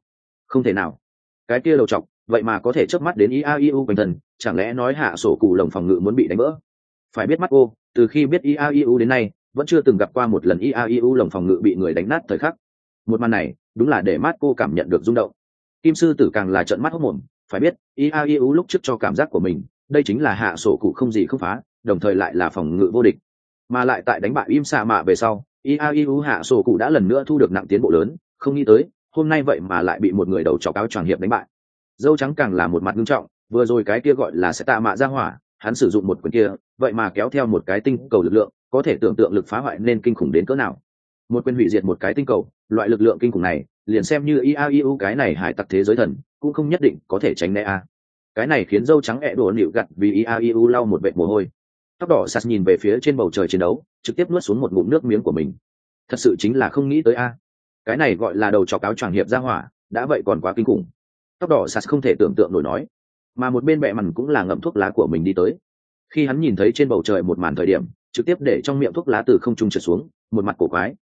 thể nào. Cái kia đầu trọc, vậy mà có thể chớp mắt đến IAEU quanh thân, chẳng lẽ nói hạ sổ cụ lồng phòng ngự muốn bị đánh vỡ? Phải biết mắt cô, từ khi biết IAEU đến nay, vẫn chưa từng gặp qua một lần IAEU lồng phòng ngự bị người đánh nát thời khắc. Một màn này, đúng là để mắt cô cảm nhận được rung động. Kim sư tử càng là trợn mắt hốt mồm, phải biết, IAEU lúc trước cho cảm giác của mình, đây chính là hạ sổ cụ không gì không phá, đồng thời lại là phòng ngự vô địch. Mà lại tại đánh bại Im Sa Mạ về sau, IAEU hạ sổ cụ đã lần nữa thu được nặng tiến bộ lớn, không nghĩ tới, hôm nay vậy mà lại bị một người đầu trọc áo choàng hiệp đánh bại. Dâu trắng càng là một mặt nghiêm trọng, vừa rồi cái kia gọi là sẽ tạ mạ ra hỏa, hắn sử dụng một quyền kia, vậy mà kéo theo một cái tinh cầu lực lượng, có thể tưởng tượng lực phá hoại nên kinh khủng đến cỡ nào. Một quyền hủy diệt một cái tinh cầu, loại lực lượng kinh khủng này, liền xem như IAEU cái này hải tặc thế giới thần, cũng không nhất định có thể tránh né a. Cái này khiến dâu trắng ẹ đổ nịu gặt vì IAEU lau một vệt mồ hôi. Tóc đỏ sạt nhìn về phía trên bầu trời chiến đấu, trực tiếp nuốt xuống một ngụm nước miếng của mình. Thật sự chính là không nghĩ tới a. Cái này gọi là đầu chọc áo choàng hiệp ra hỏa, đã vậy còn quá kinh khủng. Tóc đỏ sạt không thể tưởng tượng nổi nói. Mà một bên bẹ mằn cũng là ngậm thuốc lá của mình đi tới. Khi hắn nhìn thấy trên bầu trời một màn thời điểm, trực tiếp để trong miệng thuốc lá từ không trung trượt xuống, một mặt cổ quái.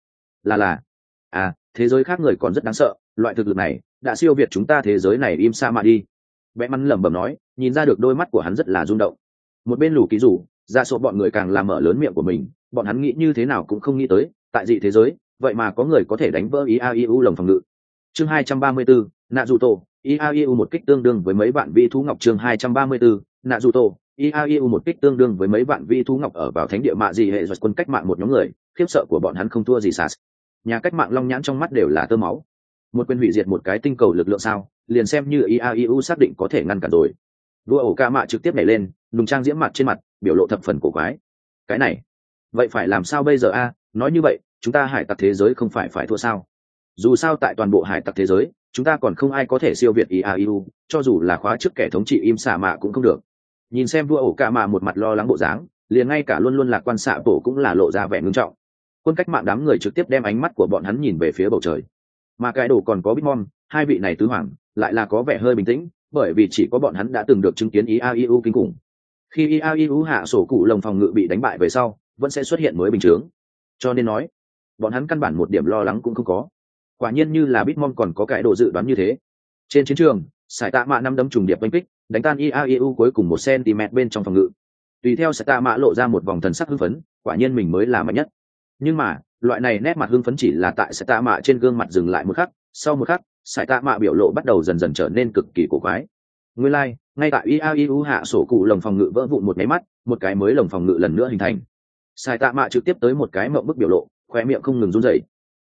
Thế giới khác người còn rất đáng sợ, loại thực lực này đã siêu việt chúng ta thế giới này Im Sa Mạ đi. Bẹ mằn lẩm bẩm nói, nhìn ra được đôi mắt của hắn rất là rung động. Một bên lù ký rủ, ra số bọn người càng làm mở lớn miệng của mình, bọn hắn nghĩ như thế nào cũng không nghĩ tới, tại dị thế giới, vậy mà có người có thể đánh vỡ IAEU lồng phòng ngự. Chương 234, Naruto, IAEU một kích tương đương với mấy vạn vi thú ngọc. Chương 234, Naruto, IAEU một kích tương đương với mấy vạn vi thú ngọc. Ở vào thánh địa mạ gì hệ giật quân cách mạng một nhóm người, khiếp sợ của bọn hắn không thua gì Sas. Nhà cách mạng long nhãn trong mắt đều là tơ máu. Một quyền hủy diệt một cái tinh cầu lực lượng sao, liền xem như IAEU xác định có thể ngăn cản rồi. Vua ổ ca mạ trực tiếp nhảy lên, nùng trang diễm mặt trên mặt, biểu lộ thập phần cổ quái. Cái này, vậy phải làm sao bây giờ a? Nói như vậy, chúng ta hải tặc thế giới không phải thua sao? Dù sao tại toàn bộ hải tặc thế giới, chúng ta còn không ai có thể siêu việt IAEU, cho dù là khóa trước kẻ thống trị Im Sa Mạ cũng không được. Nhìn xem vua ổ ca mạ một mặt lo lắng bộ dáng, liền ngay cả luôn luôn lạc quan xạ bộ cũng là lộ ra vẻ ngưng trọng. Quân cách mạng đám người trực tiếp đem ánh mắt của bọn hắn nhìn về phía bầu trời. Mà cái đồ còn có Bitmon, hai vị này tứ hoàng, lại là có vẻ hơi bình tĩnh, bởi vì chỉ có bọn hắn đã từng được chứng kiến IAEU kinh khủng. Khi IAEU hạ sổ cụ lồng phòng ngự bị đánh bại về sau, vẫn sẽ xuất hiện mới bình chướng. Cho nên nói, bọn hắn căn bản một điểm lo lắng cũng không có. Quả nhiên như là Bitmon còn có cái đồ dự đoán như thế. Trên chiến trường, Sải Tạ Mạ năm đấm trùng điệp đánh kích, đánh tan IAEU cuối cùng 1 cm bên trong phòng ngự. Tùy theo Sải Tạ Mạ lộ ra một vòng thần sắc hưng phấn, quả nhiên mình mới là mạnh nhất. Nhưng mà, loại này nét mặt hưng phấn chỉ là tại Sải Tạ Mạ trên gương mặt dừng lại một khắc, sau một khắc, Sải Tạ Mạ biểu lộ bắt đầu dần dần trở nên cực kỳ cổ quái. Nguyên lai, ngay tại IAEU hạ sổ cụ lồng phòng ngự vỡ vụn một cái mắt, một cái mới lồng phòng ngự lần nữa hình thành. Sải Tạ Mạ trực tiếp tới một cái mộng bức biểu lộ, khóe miệng không ngừng run rẩy.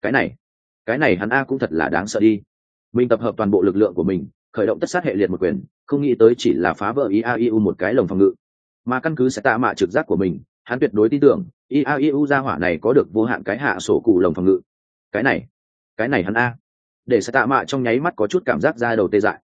Cái này hắn a cũng thật là đáng sợ đi. Mình tập hợp toàn bộ lực lượng của mình, khởi động tất sát hệ liệt một quyền, không nghĩ tới chỉ là phá vỡ IAEU một cái lồng phòng ngự. Mà căn cứ Sải Tạ Mạ trực giác của mình, hắn tuyệt đối tin tưởng IAEU gia hỏa này có được vô hạn cái hạ sổ cụ lồng phòng ngự. Cái này hắn a, để Sải Tạ Mạ trong nháy mắt có chút cảm giác da đầu tê dại.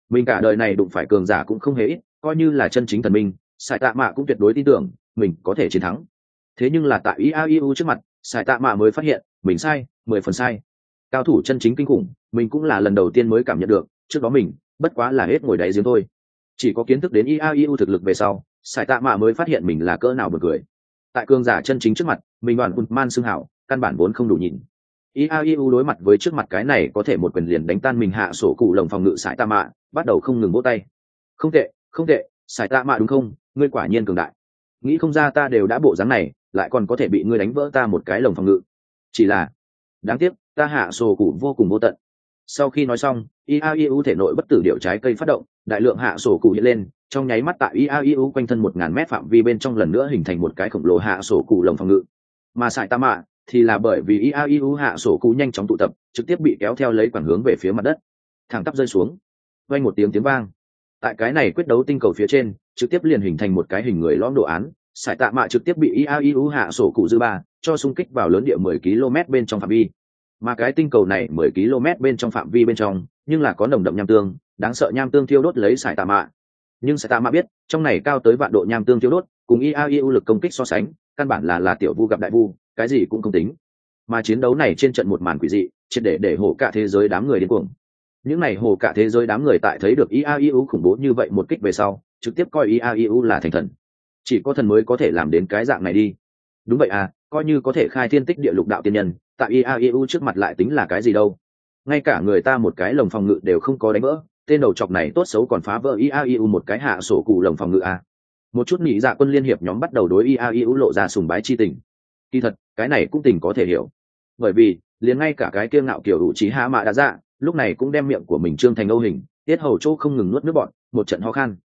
mình cả đời này đụng phải cường giả cũng không hề ít, coi như là chân chính thần minh, sải tạ mạ cũng tuyệt đối tin tưởng mình có thể chiến thắng. Thế nhưng là tại IAIU trước mặt, sải tạ mạ mới phát hiện mình sai, 10 phần sai. Cao thủ chân chính kinh khủng, mình cũng là lần đầu tiên mới cảm nhận được, trước đó mình bất quá là hết ngồi đáy giếng thôi. Chỉ có kiến thức đến IAIU thực lực về sau, sải tạ mạ mới phát hiện mình là cỡ nào buồn cười. Tại cường giả chân chính trước mặt, mình đoàn man xưng hảo căn bản vốn không đủ nhìn. IAIU đối mặt với trước mặt cái này có thể một quyền liền đánh tan mình hạ sổ cụ lồng phòng ngự sải tạ mạ, bắt đầu không ngừng vỗ tay. Không tệ, không tệ, sải tạ mạ đúng không, ngươi quả nhiên cường đại. Nghĩ không ra ta đều đã bộ dáng này, lại còn có thể bị ngươi đánh vỡ ta một cái lồng phòng ngự. Chỉ là đáng tiếc, ta hạ sổ cụ vô cùng vô tận. Sau khi nói xong, IAIU thể nội bất tử điệu trái cây phát động, đại lượng hạ sổ cụ hiện lên, trong nháy mắt tại IAIU quanh thân 1000 mét phạm vi bên trong lần nữa hình thành một cái khổng lồ hạ sổ cụ lồng phòng ngự. Mà sải tạ mạ thì là bởi vì IAIU hạ sổ cụ nhanh chóng tụ tập, trực tiếp bị kéo theo lấy quảng hướng về phía mặt đất, thẳng tắp rơi xuống. Vang một tiếng vang. Tại cái này quyết đấu tinh cầu phía trên, trực tiếp liền hình thành một cái hình người lõm đồ án, sải tạ mạ trực tiếp bị IAIU hạ sổ cụ dư ba cho xung kích vào lớn địa 10 km bên trong phạm vi. Mà cái tinh cầu này 10 km bên trong phạm vi bên trong, nhưng là có nồng đậm nham tương, đáng sợ nham tương thiêu đốt lấy sải tạ mạ. Nhưng sải tạ mạ biết, trong này cao tới vạn độ nham tương thiêu đốt, cùng IAIU lực công kích so sánh, căn bản là tiểu vu gặp đại vu, cái gì cũng không tính. Mà chiến đấu này trên trận một màn quỷ dị, triệt để hổ cả thế giới đám người điên cuồng. Những này hổ cả thế giới đám người tại thấy được IAIU khủng bố như vậy một kích về sau, trực tiếp coi IAIU là thành thần. Chỉ có thần mới có thể làm đến cái dạng này đi. Đúng vậy à, coi như có thể khai thiên tích địa lục đạo tiên nhân, tại IAIU trước mặt lại tính là cái gì đâu. Ngay cả người ta một cái lồng phòng ngự đều không có đánh vỡ, tên đầu chọc này tốt xấu còn phá vỡ IAIU một cái hạ sổ cụ lồng phòng ngự à. Một chút nhị dạ quân liên hiệp nhóm bắt đầu đối IAIU lộ ra sùng bái chi tình. Kỳ thật, cái này cũng tình có thể hiểu. Bởi vì, liền ngay cả cái kiêu ngạo kiểu đủ trí hạ mạ đã dạ, lúc này cũng đem miệng của mình trương thành âu hình, tiết hầu chỗ không ngừng nuốt nước bọt, một trận ho khan.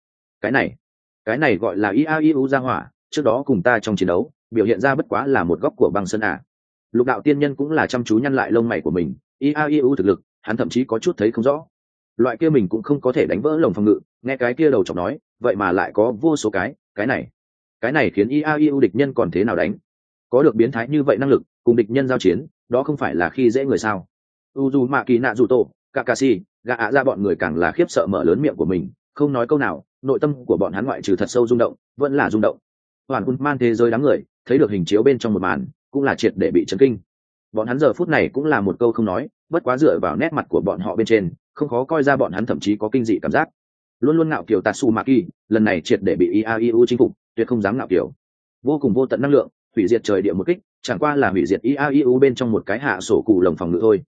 Cái này gọi là IAIU ra hỏa, trước đó cùng ta trong chiến đấu, biểu hiện ra bất quá là một góc của băng sơn à. Lục đạo tiên nhân cũng là chăm chú nhăn lại lông mày của mình, IAIU thực lực, hắn thậm chí có chút thấy không rõ. Loại kia mình cũng không có thể đánh vỡ lồng phòng ngự, nghe cái kia đầu chọc nói, vậy mà lại có vô số cái này khiến IAIU địch nhân còn thế nào đánh. Có được biến thái như vậy năng lực, cùng địch nhân giao chiến, đó không phải là khi dễ người sao. Uzumaki Naruto, Kakashi, gã ạ ra bọn người càng là khiếp sợ mở lớn miệng của mình, không nói câu nào, nội tâm của bọn hắn ngoại trừ thật sâu rung động, vẫn là rung động. Hoàn man thế giới đám người, thấy được hình chiếu bên trong một màn, cũng là triệt để bị chấn kinh. Bọn hắn giờ phút này cũng là một câu không nói, bất quá dựa vào nét mặt của bọn họ bên trên, không khó coi ra bọn hắn thậm chí có kinh dị cảm giác. Luôn luôn ngạo kiều Tatsumaki, lần này triệt để bị IAIU chinh phục, tuyệt không dám ngạo kiều. Vô cùng vô tận năng lượng, hủy diệt trời địa một kích, chẳng qua là hủy diệt IAIU bên trong một cái hạ sổ cụ lồng phòng ngự thôi.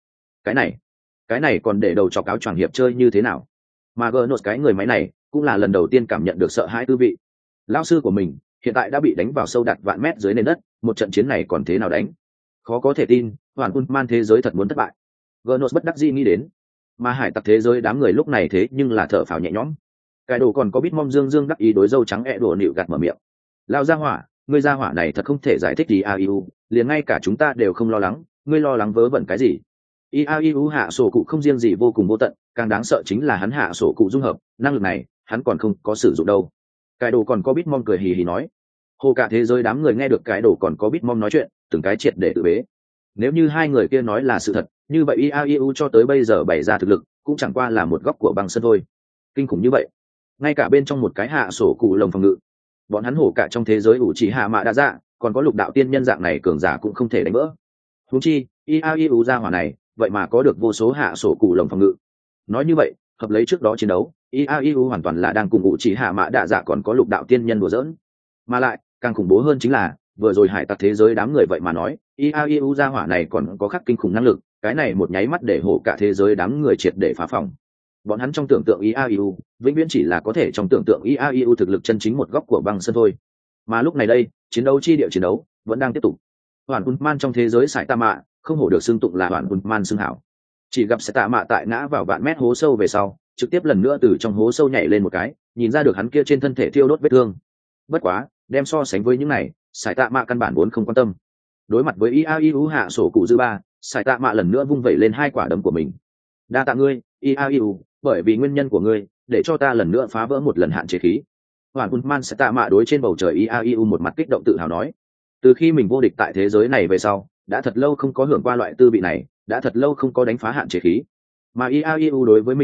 Cái này còn để đầu chọc áo choàng hiệp chơi như thế nào? Mà Gnos cái người máy này, cũng là lần đầu tiên cảm nhận được sợ hãi tư vị. Lão sư của mình hiện tại đã bị đánh vào sâu đạt vạn mét dưới nền đất, một trận chiến này còn thế nào đánh? Khó có thể tin, hoàn man thế giới thật muốn thất bại. Gnos bất đắc dĩ nghĩ đến. Mà hải tặc thế giới đám người lúc này thế nhưng là thở phào nhẹ nhõm. Cái đồ còn có biết mong dương đắc ý đối dâu trắng đùa nịu gạt mở miệng. Lao ra hỏa, ngươi ra hỏa này thật không thể giải thích gì IAIU, liền ngay cả chúng ta đều không lo lắng, ngươi lo lắng vớ vẩn cái gì? IAIU hạ sổ cụ không riêng gì vô cùng vô tận, càng đáng sợ chính là hắn hạ sổ cụ dung hợp, năng lực này, hắn còn không có sử dụng đâu. Cái đồ còn có biết mong cười hì hì nói. Hồ cả thế giới đám người nghe được cái đồ còn có biết mong nói chuyện, từng cái triệt để tự bế. Nếu như hai người kia nói là sự thật, như vậy IAIU cho tới bây giờ bày ra thực lực, cũng chẳng qua là một góc của băng sân thôi. Kinh khủng như vậy, ngay cả bên trong một cái hạ sổ cụ lồng phòng ngự, bọn hắn hổ cả trong thế giới ủ chỉ hạ mạ đã dạ, còn có lục đạo tiên nhân dạng này cường giả cũng không thể đánh vỡ. Huống chi, IAIU ra hỏa này, vậy mà có được vô số hạ sổ cụ lồng phòng ngự. Nói như vậy, hợp lấy trước đó chiến đấu, IAIU hoàn toàn là đang cùng ủ chỉ hạ mạ đạ dạ còn có lục đạo tiên nhân đùa giỡn. Mà lại, càng khủng bố hơn chính là, vừa rồi hải tặc thế giới đám người vậy mà nói, IAIU ra hỏa này còn có khắc kinh khủng năng lực, cái này một nháy mắt để hổ cả thế giới đám người triệt để phá phòng. Bọn hắn trong tưởng tượng IAIU, vĩnh viễn chỉ là có thể trong tưởng tượng IAIU thực lực chân chính một góc của băng sân thôi. Mà lúc này đây, chiến đấu chi địa chiến đấu vẫn đang tiếp tục. Hoàn man trong thế giới sải tạ mạ, không hổ được xưng tụng là hoàn man xưng hảo. Chỉ gặp sải tạ mạ tại ngã vào vạn mét hố sâu về sau, trực tiếp lần nữa từ trong hố sâu nhảy lên một cái, nhìn ra được hắn kia trên thân thể thiêu đốt vết thương. Bất quá, đem so sánh với những này, sải tạ mạ căn bản vốn không quan tâm. Đối mặt với IAIU hạ sổ cụ dư ba, sải tạ mạ lần nữa vung vẩy lên hai quả đấm của mình. Đa tạ ngươi, IAIU, bởi vì nguyên nhân của ngươi, để cho ta lần nữa phá vỡ một lần hạn chế khí. Hoàn man sải tạ mạ đối trên bầu trời IAIU một mặt kích động tự hào nói. Từ khi mình vô địch tại thế giới này về sau, đã thật lâu không có hưởng qua loại tư vị này, đã thật lâu không có đánh phá hạn chế khí. Mà IAIU đối với mình áp bách,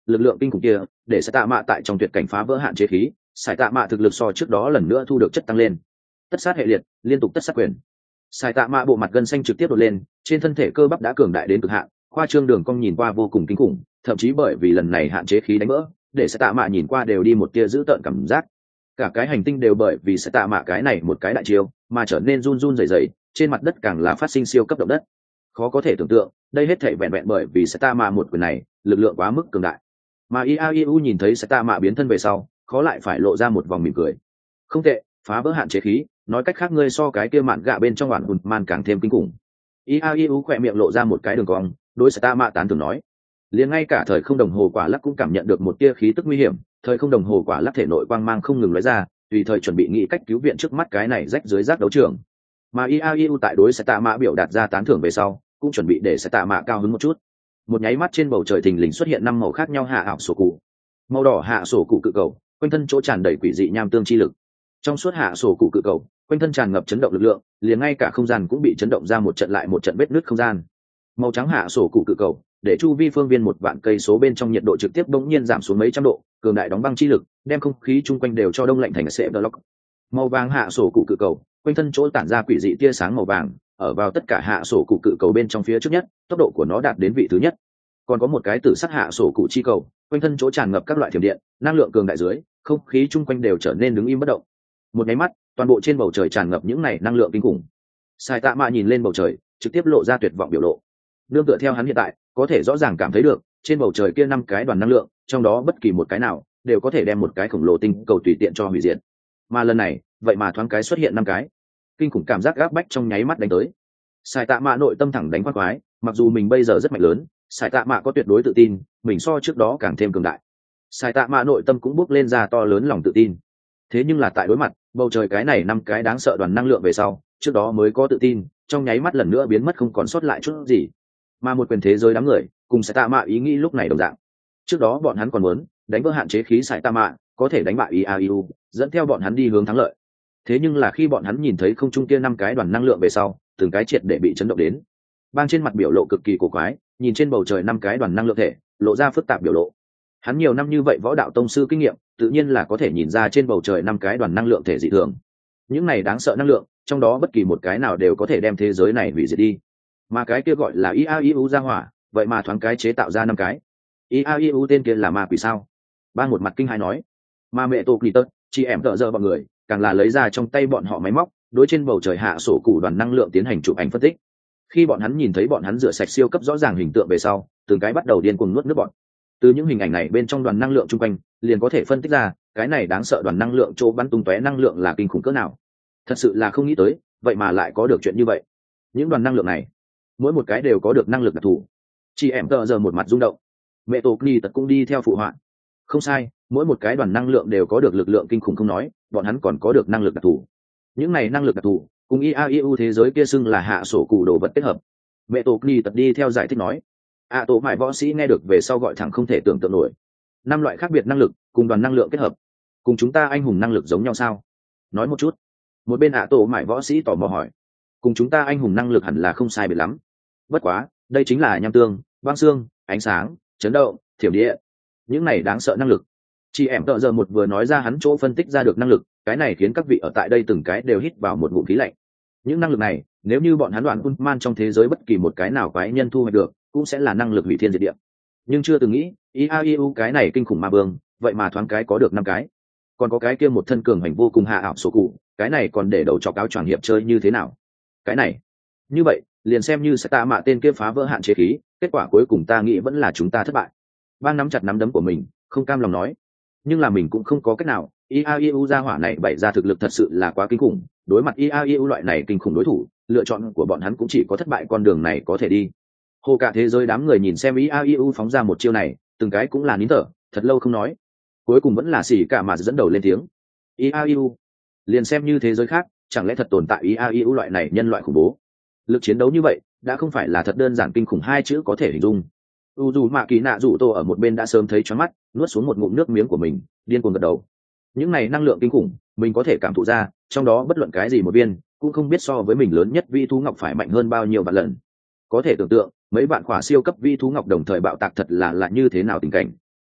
lực lượng kinh khủng kia để Sải Tạ Mạ tại trong tuyệt cảnh phá vỡ hạn chế khí, Sải Tạ Mạ thực lực so trước đó lần nữa thu được chất tăng lên. Tất sát hệ liệt, liên tục tất sát quyền. Sải Tạ Mạ bộ mặt gân xanh trực tiếp đột lên, trên thân thể cơ bắp đã cường đại đến cực hạn, khoa trương đường cong nhìn qua vô cùng kinh khủng, thậm chí bởi vì lần này hạn chế khí đánh vỡ, để Sải Tạ Mạ nhìn qua đều đi một tia dữ tợn cảm giác. Cả cái hành tinh đều bởi vì Sải Tạ Mạ cái này một cái đại chiêu mà trở nên run run rẩy rẩy, trên mặt đất càng là phát sinh siêu cấp động đất. Khó có thể tưởng tượng, đây hết thảy vẹn vẹn bởi vì Sải Tạ Mạ một quyền này, lực lượng quá mức cường đại. Mà IAEU nhìn thấy Sải Tạ Mạ biến thân về sau, khó lại phải lộ ra một vòng mỉm cười. Không tệ, phá vỡ hạn chế khí, nói cách khác ngươi so cái kia mạn gạ bên trong bản hùn man càng thêm kinh khủng. IAEU khỏe miệng lộ ra một cái đường cong, đối Sải Tạ Mạ tán thưởng nói. Liền ngay cả thời không đồng hồ quả lắc cũng cảm nhận được một tia khí tức nguy hiểm, thời không đồng hồ quả lắc thể nội quang mang không ngừng lóe ra, tùy thời chuẩn bị nghĩ cách cứu viện trước mắt cái này rách dưới rác đấu trường. Mà IAEU tại đối Sải Tạ Mạ biểu đạt ra tán thưởng về sau, cũng chuẩn bị để Sải Tạ Mạ cao hứng một chút. Một nháy mắt trên bầu trời thình lình xuất hiện 5 màu khác nhau hạ ảo sổ cụ. Màu đỏ hạ sổ cụ cự cầu, quanh thân chỗ tràn đầy quỷ dị nham tương chi lực. Trong suốt hạ sổ cụ cự cầu, quanh thân tràn ngập chấn động lực lượng, liền ngay cả không gian cũng bị chấn động ra một trận lại một trận vết nứt không gian. Màu trắng hạ sổ cụ cự cầu, để chu vi phương viên 1 vạn cây số bên trong nhiệt độ trực tiếp bỗng nhiên giảm xuống mấy trăm độ, cường đại đóng băng chi lực, đem không khí chung quanh đều cho đông lạnh thành sệ block. Màu vàng hạ sổ cụ cự cầu, quanh thân chỗ tản ra quỷ dị tia sáng màu vàng, ở vào tất cả hạ sổ cụ cự cầu bên trong phía trước nhất, tốc độ của nó đạt đến vị thứ nhất. Còn có một cái tử sắc hạ sổ cụ chi cầu, quanh thân chỗ tràn ngập các loại thiểm điện, năng lượng cường đại dưới, không khí chung quanh đều trở nên đứng im bất động. Một cái mắt, toàn bộ trên bầu trời tràn ngập những này năng lượng kinh khủng. Sải Tạ Mạ nhìn lên bầu trời, trực tiếp lộ ra tuyệt vọng biểu lộ. Nương tựa theo hắn hiện tại, có thể rõ ràng cảm thấy được, trên bầu trời kia 5 cái đoàn năng lượng, trong đó bất kỳ một cái nào đều có thể đem một cái khổng lồ tinh cầu tùy tiện cho hủy diệt. Mà lần này, vậy mà thoáng cái xuất hiện 5 cái. Kinh khủng cảm giác gáp bách trong nháy mắt đánh tới. Sải Tạ Mạ nội tâm thẳng đánh quát quái, mặc dù mình bây giờ rất mạnh lớn, Sải Tạ Mạ có tuyệt đối tự tin, mình so trước đó càng thêm cường đại. Sải Tạ Mạ nội tâm cũng bước lên ra to lớn lòng tự tin. Thế nhưng là tại đối mặt bầu trời cái này 5 cái đáng sợ đoàn năng lượng về sau, trước đó mới có tự tin, trong nháy mắt lần nữa biến mất không còn sót lại chút gì. Mà một quyền thế giới đám người, cùng Sải Tạ Mạ ý nghĩ lúc này đồng dạng. Trước đó bọn hắn còn muốn đánh vỡ hạn chế khí Sải Tạ Mạ, có thể đánh bại IAEU, dẫn theo bọn hắn đi hướng thắng lợi. Thế nhưng là khi bọn hắn nhìn thấy không trung kia 5 cái đoàn năng lượng về sau, từng cái triệt để bị chấn động đến. Bang trên mặt biểu lộ cực kỳ cổ quái, nhìn trên bầu trời 5 cái đoàn năng lượng thể, lộ ra phức tạp biểu lộ. Hắn nhiều năm như vậy võ đạo tông sư kinh nghiệm, tự nhiên là có thể nhìn ra trên bầu trời 5 cái đoàn năng lượng thể dị thường. Những này đáng sợ năng lượng, trong đó bất kỳ một cái nào đều có thể đem thế giới này hủy diệt đi. Mà cái kia gọi là IAEU ra hỏa, vậy mà thoáng cái chế tạo ra 5 cái. IAEU tên kia là ma quỷ sao? Bang một mặt kinh hãi nói. Mà mẹ tổ Clitus, chị em tợ giờ bọn người, càng là lấy ra trong tay bọn họ máy móc, đối trên bầu trời hạ sổ cụ đoàn năng lượng tiến hành chụp ảnh phân tích. Khi bọn hắn nhìn thấy bọn hắn rửa sạch siêu cấp rõ ràng hình tượng về sau, từng cái bắt đầu điên cuồng nuốt nước bọn. Từ những hình ảnh này bên trong đoàn năng lượng chung quanh, liền có thể phân tích ra, cái này đáng sợ đoàn năng lượng chỗ bắn tung tóe năng lượng là kinh khủng cỡ nào. Thật sự là không nghĩ tới, vậy mà lại có được chuyện như vậy. Những đoàn năng lượng này, mỗi một cái đều có được năng lực đặc thù. Chị em tờ giờ một mặt rung động. Mẹ tổ Cni tật cũng đi theo phụ họa. Không sai, mỗi một cái đoàn năng lượng đều có được lực lượng kinh khủng không nói, bọn hắn còn có được năng lực đặc thù. Những này năng lực đặc thù, cùng IAEU thế giới kia xưng là hạ sổ cụ đồ vật kết hợp. Mẹ tổ Cni tật đi theo giải thích nói. Tổ mải võ sĩ nghe được về sau gọi thẳng không thể tưởng tượng nổi. 5 loại khác biệt năng lực, cùng đoàn năng lượng kết hợp. Cùng chúng ta anh hùng năng lực giống nhau sao? Nói một chút. Một bên tổ mải võ sĩ tò mò hỏi. Cùng chúng ta anh hùng năng lực hẳn là không sai biệt lắm. Bất quá, đây chính là nham tương, băng xương, ánh sáng, chấn động, thiểm địa. Những này đáng sợ năng lực. Chị em tợ giờ một vừa nói ra hắn chỗ phân tích ra được năng lực, cái này khiến các vị ở tại đây từng cái đều hít vào một ngụm khí lạnh. Những năng lực này, nếu như bọn hắn đoàn man trong thế giới bất kỳ một cái nào quái nhân thu hoạch được, cũng sẽ là năng lực hủy thiên diệt địa. Nhưng chưa từng nghĩ, IAEU cái này kinh khủng ma vương, vậy mà thoáng cái có được 5 cái. Còn có cái kia một thân cường hành vô cùng hạ ảo số cụ, cái này còn để đầu chọc áo choàng hiệp chơi như thế nào? Cái này, như vậy, liền xem như Sải Tạ Mạ tên kia phá vỡ hạn chế khí, kết quả cuối cùng ta nghĩ vẫn là chúng ta thất bại. Bang nắm chặt nắm đấm của mình, không cam lòng nói. Nhưng là mình cũng không có cách nào, IAEU gia hỏa này bày ra thực lực thật sự là quá kinh khủng, đối mặt IAEU loại này kinh khủng đối thủ, lựa chọn của bọn hắn cũng chỉ có thất bại con đường này có thể đi. Hồ cả thế giới đám người nhìn xem IAEU phóng ra một chiêu này, từng cái cũng là nín thở, thật lâu không nói. Cuối cùng vẫn là xỉ cả mà dẫn đầu lên tiếng. IAEU, liền xem như thế giới khác, chẳng lẽ thật tồn tại IAEU loại này nhân loại khủng bố? Lực chiến đấu như vậy, đã không phải là thật đơn giản kinh khủng 2 chữ có thể hình dung. Dù mạ kỳ nạ rủ tô ở một bên đã sớm thấy choáng mắt, nuốt xuống một ngụm nước miếng của mình, điên cuồng gật đầu. Những này năng lượng kinh khủng, mình có thể cảm thụ ra, trong đó bất luận cái gì một viên, cũng không biết so với mình lớn nhất vi thú ngọc phải mạnh hơn bao nhiêu vạn lần. Có thể tưởng tượng, mấy bạn khỏa siêu cấp vi thú ngọc đồng thời bạo tạc thật là như thế nào tình cảnh.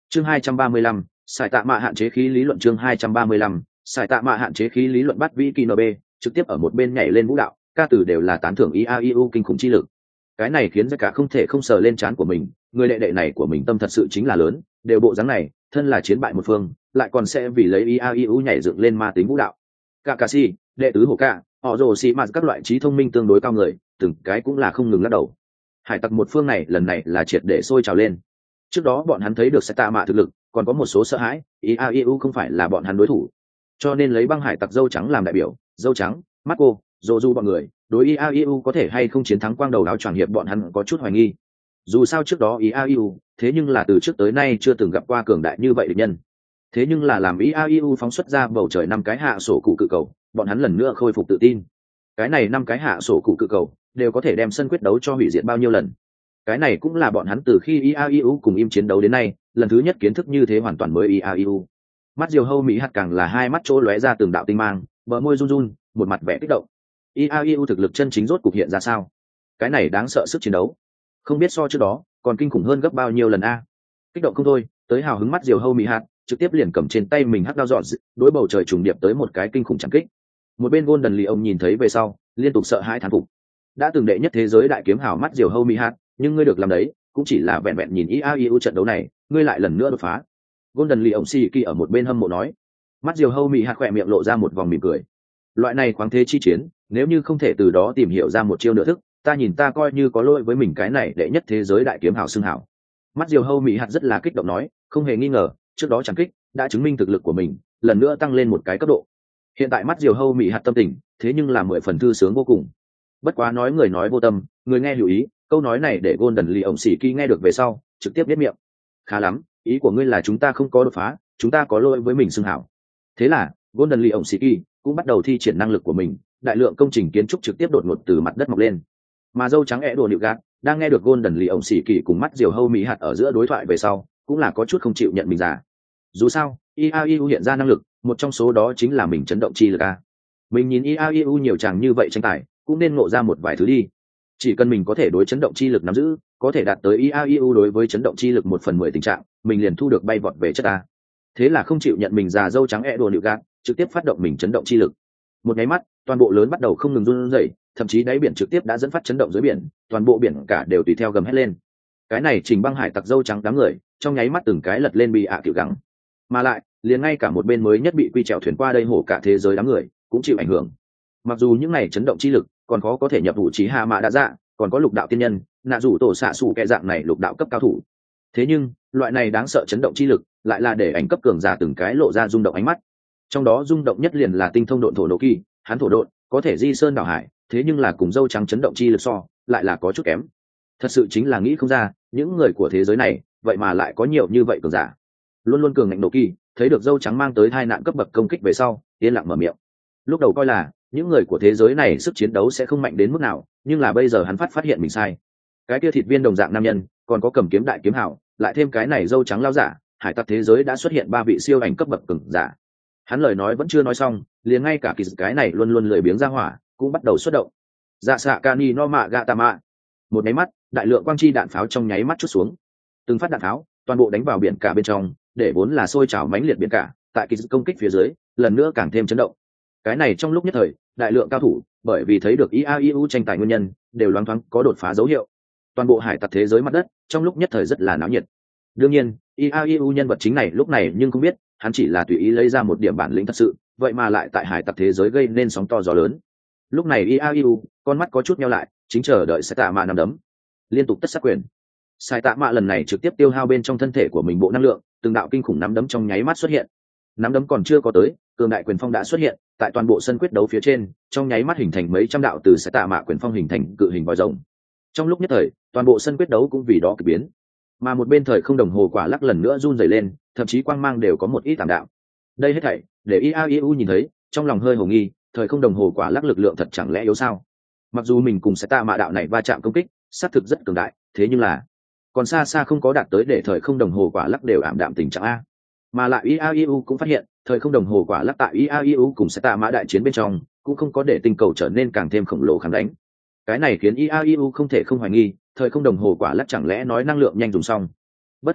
Chương 235, xài tạ mạ hạn chế khí lý luận. Chương 235, xài tạ mạ hạn chế khí lý luận. Bắt vĩ kỳ nb trực tiếp ở một bên nhảy lên vũ đạo, ca từ đều là tán thưởng iau kinh khủng chi lực. Cái này khiến ra cả không thể không sờ lên trán của mình, người đệ đệ này của mình tâm thật sự chính là lớn, đều bộ dáng này, thân là chiến bại một phương, lại còn sẽ vì lấy iau nhảy dựng lên ma tính vũ đạo. Kakashi, đệ tứ hổ ca, họ rồ xì mạt các loại trí thông minh tương đối cao người, từng cái cũng là không ngừng lắc đầu. Hải tặc một phương này lần này là triệt để sôi trào lên. Trước đó bọn hắn thấy được sẽ tạ mạ thực lực, còn có một số sợ hãi, iau không phải là bọn hắn đối thủ, cho nên lấy băng hải tặc dâu trắng làm đại biểu, dâu trắng, Marco, Joju bọn người, đối iau có thể hay không chiến thắng quang đầu áo choàng hiệp bọn hắn có chút hoài nghi. Dù sao trước đó iau, thế nhưng là từ trước tới nay chưa từng gặp qua cường đại như vậy địch nhân. Thế nhưng là làm iau phóng xuất ra bầu trời 5 cái hạ sổ cụ cự cầu, bọn hắn lần nữa khôi phục tự tin. Cái này 5 cái hạ sổ cụ cự cầu đều có thể đem sân quyết đấu cho hủy diệt bao nhiêu lần. Cái này cũng là bọn hắn từ khi iau cùng im chiến đấu đến nay lần thứ nhất kiến thức như thế hoàn toàn mới iau. Mắt diều hâu mỹ hạt càng là hai mắt chỗ lóe ra từng đạo tinh mang, bờ môi run run, một mặt vẻ kích động. iau thực lực chân chính rốt cục hiện ra sao? Cái này đáng sợ sức chiến đấu, không biết so trước đó còn kinh khủng hơn gấp bao nhiêu lần a. Kích động không thôi, tới hào hứng mắt diều hâu mỹ hạt trực tiếp liền cầm trên tay mình hắc đao dọn đối bầu trời trùng điệp tới một cái kinh khủng chẳng kích. Một bên Golden Lee ông nhìn thấy về sau liên tục sợ hãi thán phục. Đã từng đệ nhất thế giới đại kiếm hào mắt diều hâu mỹ hạt, nhưng ngươi được làm đấy cũng chỉ là vẹn vẹn nhìn iau trận đấu này, ngươi lại lần nữa đột phá. Golden Lee ông Shiki ở một bên hâm mộ nói. Mắt diều hâu mỹ hạt khỏe miệng lộ ra một vòng mỉm cười. Loại này khoáng thế chi chiến, nếu như không thể từ đó tìm hiểu ra một chiêu nửa thức, ta nhìn ta coi như có lỗi với mình cái này đệ nhất thế giới đại kiếm hào xưng hào. Mắt diều hâu mỹ hạt rất là kích động nói, không hề nghi ngờ, trước đó chẳng kích đã chứng minh thực lực của mình lần nữa tăng lên một cái cấp độ. Hiện tại mắt diều hâu mỹ hạt tâm tình thế nhưng là 10 phần thư sướng vô cùng. Bất quá nói người nói vô tâm, người nghe hiểu ý, câu nói này để Golden Lee ông Shiki nghe được về sau trực tiếp biết miệng. Khá lắm, ý của ngươi là chúng ta không có đột phá, chúng ta có lỗi với mình xưng hảo. Thế là Golden Lee ông Shiki cũng bắt đầu thi triển năng lực của mình, đại lượng công trình kiến trúc trực tiếp đột ngột từ mặt đất mọc lên. Mà dâu trắng ẻ đồ nịu gạt đang nghe được Golden Lee ông Shiki cùng mắt diều hâu mỹ hạt ở giữa đối thoại về sau cũng là có chút không chịu nhận mình giả. Dù sao iau hiện ra năng lực, một trong số đó chính là mình chấn động chi lực a. Mình nhìn iau nhiều chàng như vậy tranh tài cũng nên ngộ ra một vài thứ đi. Chỉ cần mình có thể đối chấn động chi lực nắm giữ, có thể đạt tới iau đối với chấn động chi lực 1/10 tình trạng, mình liền thu được bay vọt về chất a. Thế là không chịu nhận mình già dâu trắng ẻ đồ nịu gạt trực tiếp phát động mình chấn động chi lực. Một nháy mắt toàn bộ lớn bắt đầu không ngừng run rẩy, thậm chí đáy biển trực tiếp đã dẫn phát chấn động dưới biển, toàn bộ biển cả đều tùy theo gầm hét lên. Cái này Trình băng hải tặc dâu trắng đám người trong nháy mắt từng cái lật lên bị tiểu gắng, mà lại liền ngay cả một bên mới nhất bị quy chèo thuyền qua đây hổ cả thế giới đám người cũng chịu ảnh hưởng. Mặc dù những này chấn động chi lực còn khó có thể nhập vũ trí hạ mạ đã dạ, còn có lục đạo tiên nhân nạ rủ tổ xạ xù kẻ dạng này lục đạo cấp cao thủ, thế nhưng loại này đáng sợ chấn động chi lực lại là để ảnh cấp cường giả từng cái lộ ra rung động ánh mắt. Trong đó rung động nhất liền là tinh thông độn thổ nổ kỳ, hắn thổ độn có thể di sơn đảo hải, thế nhưng là cùng dâu trắng chấn động chi lực so lại là có chút kém. Thật sự chính là nghĩ không ra những người của thế giới này vậy mà lại có nhiều như vậy cường giả. Luôn luôn cường ngạnh nổ kỳ thấy được dâu trắng mang tới tai nạn cấp bậc công kích về sau yên lặng mở miệng. Lúc đầu coi là những người của thế giới này sức chiến đấu sẽ không mạnh đến mức nào, nhưng là bây giờ hắn phát hiện mình sai. Cái kia thịt viên đồng dạng nam nhân, còn có cầm kiếm đại kiếm hảo, lại thêm cái này dâu trắng lao giả, hải tặc thế giới đã xuất hiện 3 vị siêu ảnh cấp bậc cường giả. Hắn lời nói vẫn chưa nói xong, liền ngay cả kỳ cái này luôn luôn lười biếng ra hỏa cũng bắt đầu xuất động. Dạ xạ cani no mạ gatama. Một nháy mắt đại lượng quang chi đạn pháo trong nháy mắt chút xuống, từng phát đạn pháo toàn bộ đánh vào biển cả bên trong, để vốn là sôi trào mãnh liệt biển cả tại kỳ công kích phía dưới lần nữa càng thêm chấn động. Cái này trong lúc nhất thời đại lượng cao thủ bởi vì thấy được iau tranh tài nguyên nhân đều loáng thoáng có đột phá dấu hiệu. Toàn bộ hải tặc thế giới mặt đất trong lúc nhất thời rất là náo nhiệt. Đương nhiên iau nhân vật chính này lúc này nhưng không biết hắn chỉ là tùy ý lấy ra một điểm bản lĩnh thật sự, vậy mà lại tại hải tặc thế giới gây nên sóng to gió lớn. Lúc này iau con mắt có chút nheo lại, chính chờ đợi sai tạ mạ nắm đấm liên tục tất sát quyền. Sai tạ mạ lần này trực tiếp tiêu hao bên trong thân thể của mình bộ năng lượng, từng đạo kinh khủng nắm đấm trong nháy mắt xuất hiện. Nắm đấm còn chưa có tới, cường đại quyền phong đã xuất hiện tại toàn bộ sân quyết đấu phía trên, trong nháy mắt hình thành mấy trăm đạo từ sai tạ mạ quyền phong hình thành cự hình vòi rồng. Trong lúc nhất thời toàn bộ sân quyết đấu cũng vì đó kỳ biến. Mà một bên thời không đồng hồ quả lắc lần nữa run rẩy lên, thậm chí quang mang đều có một ít tạm đạo. Đây hết thảy để iau nhìn thấy, trong lòng hơi hồ nghi, thời không đồng hồ quả lắc lực lượng thật chẳng lẽ yếu sao? Mặc dù mình cùng sai tạ mạ đạo này va chạm công kích sát thực rất cường đại, thế nhưng là còn xa xa không có đạt tới để thời không đồng hồ quả lắc đều ảm đạm tình trạng a. Mà lại iau cũng phát hiện thời không đồng hồ quả lắc tại iau cùng sai tạ mạ đại chiến bên trong cũng không có để tinh cầu trở nên càng thêm khổng lồ kháng đánh. Cái này khiến iau không thể không hoài nghi thời không đồng hồ quả lắc chẳng lẽ nói năng lượng nhanh dùng xong. Bất quá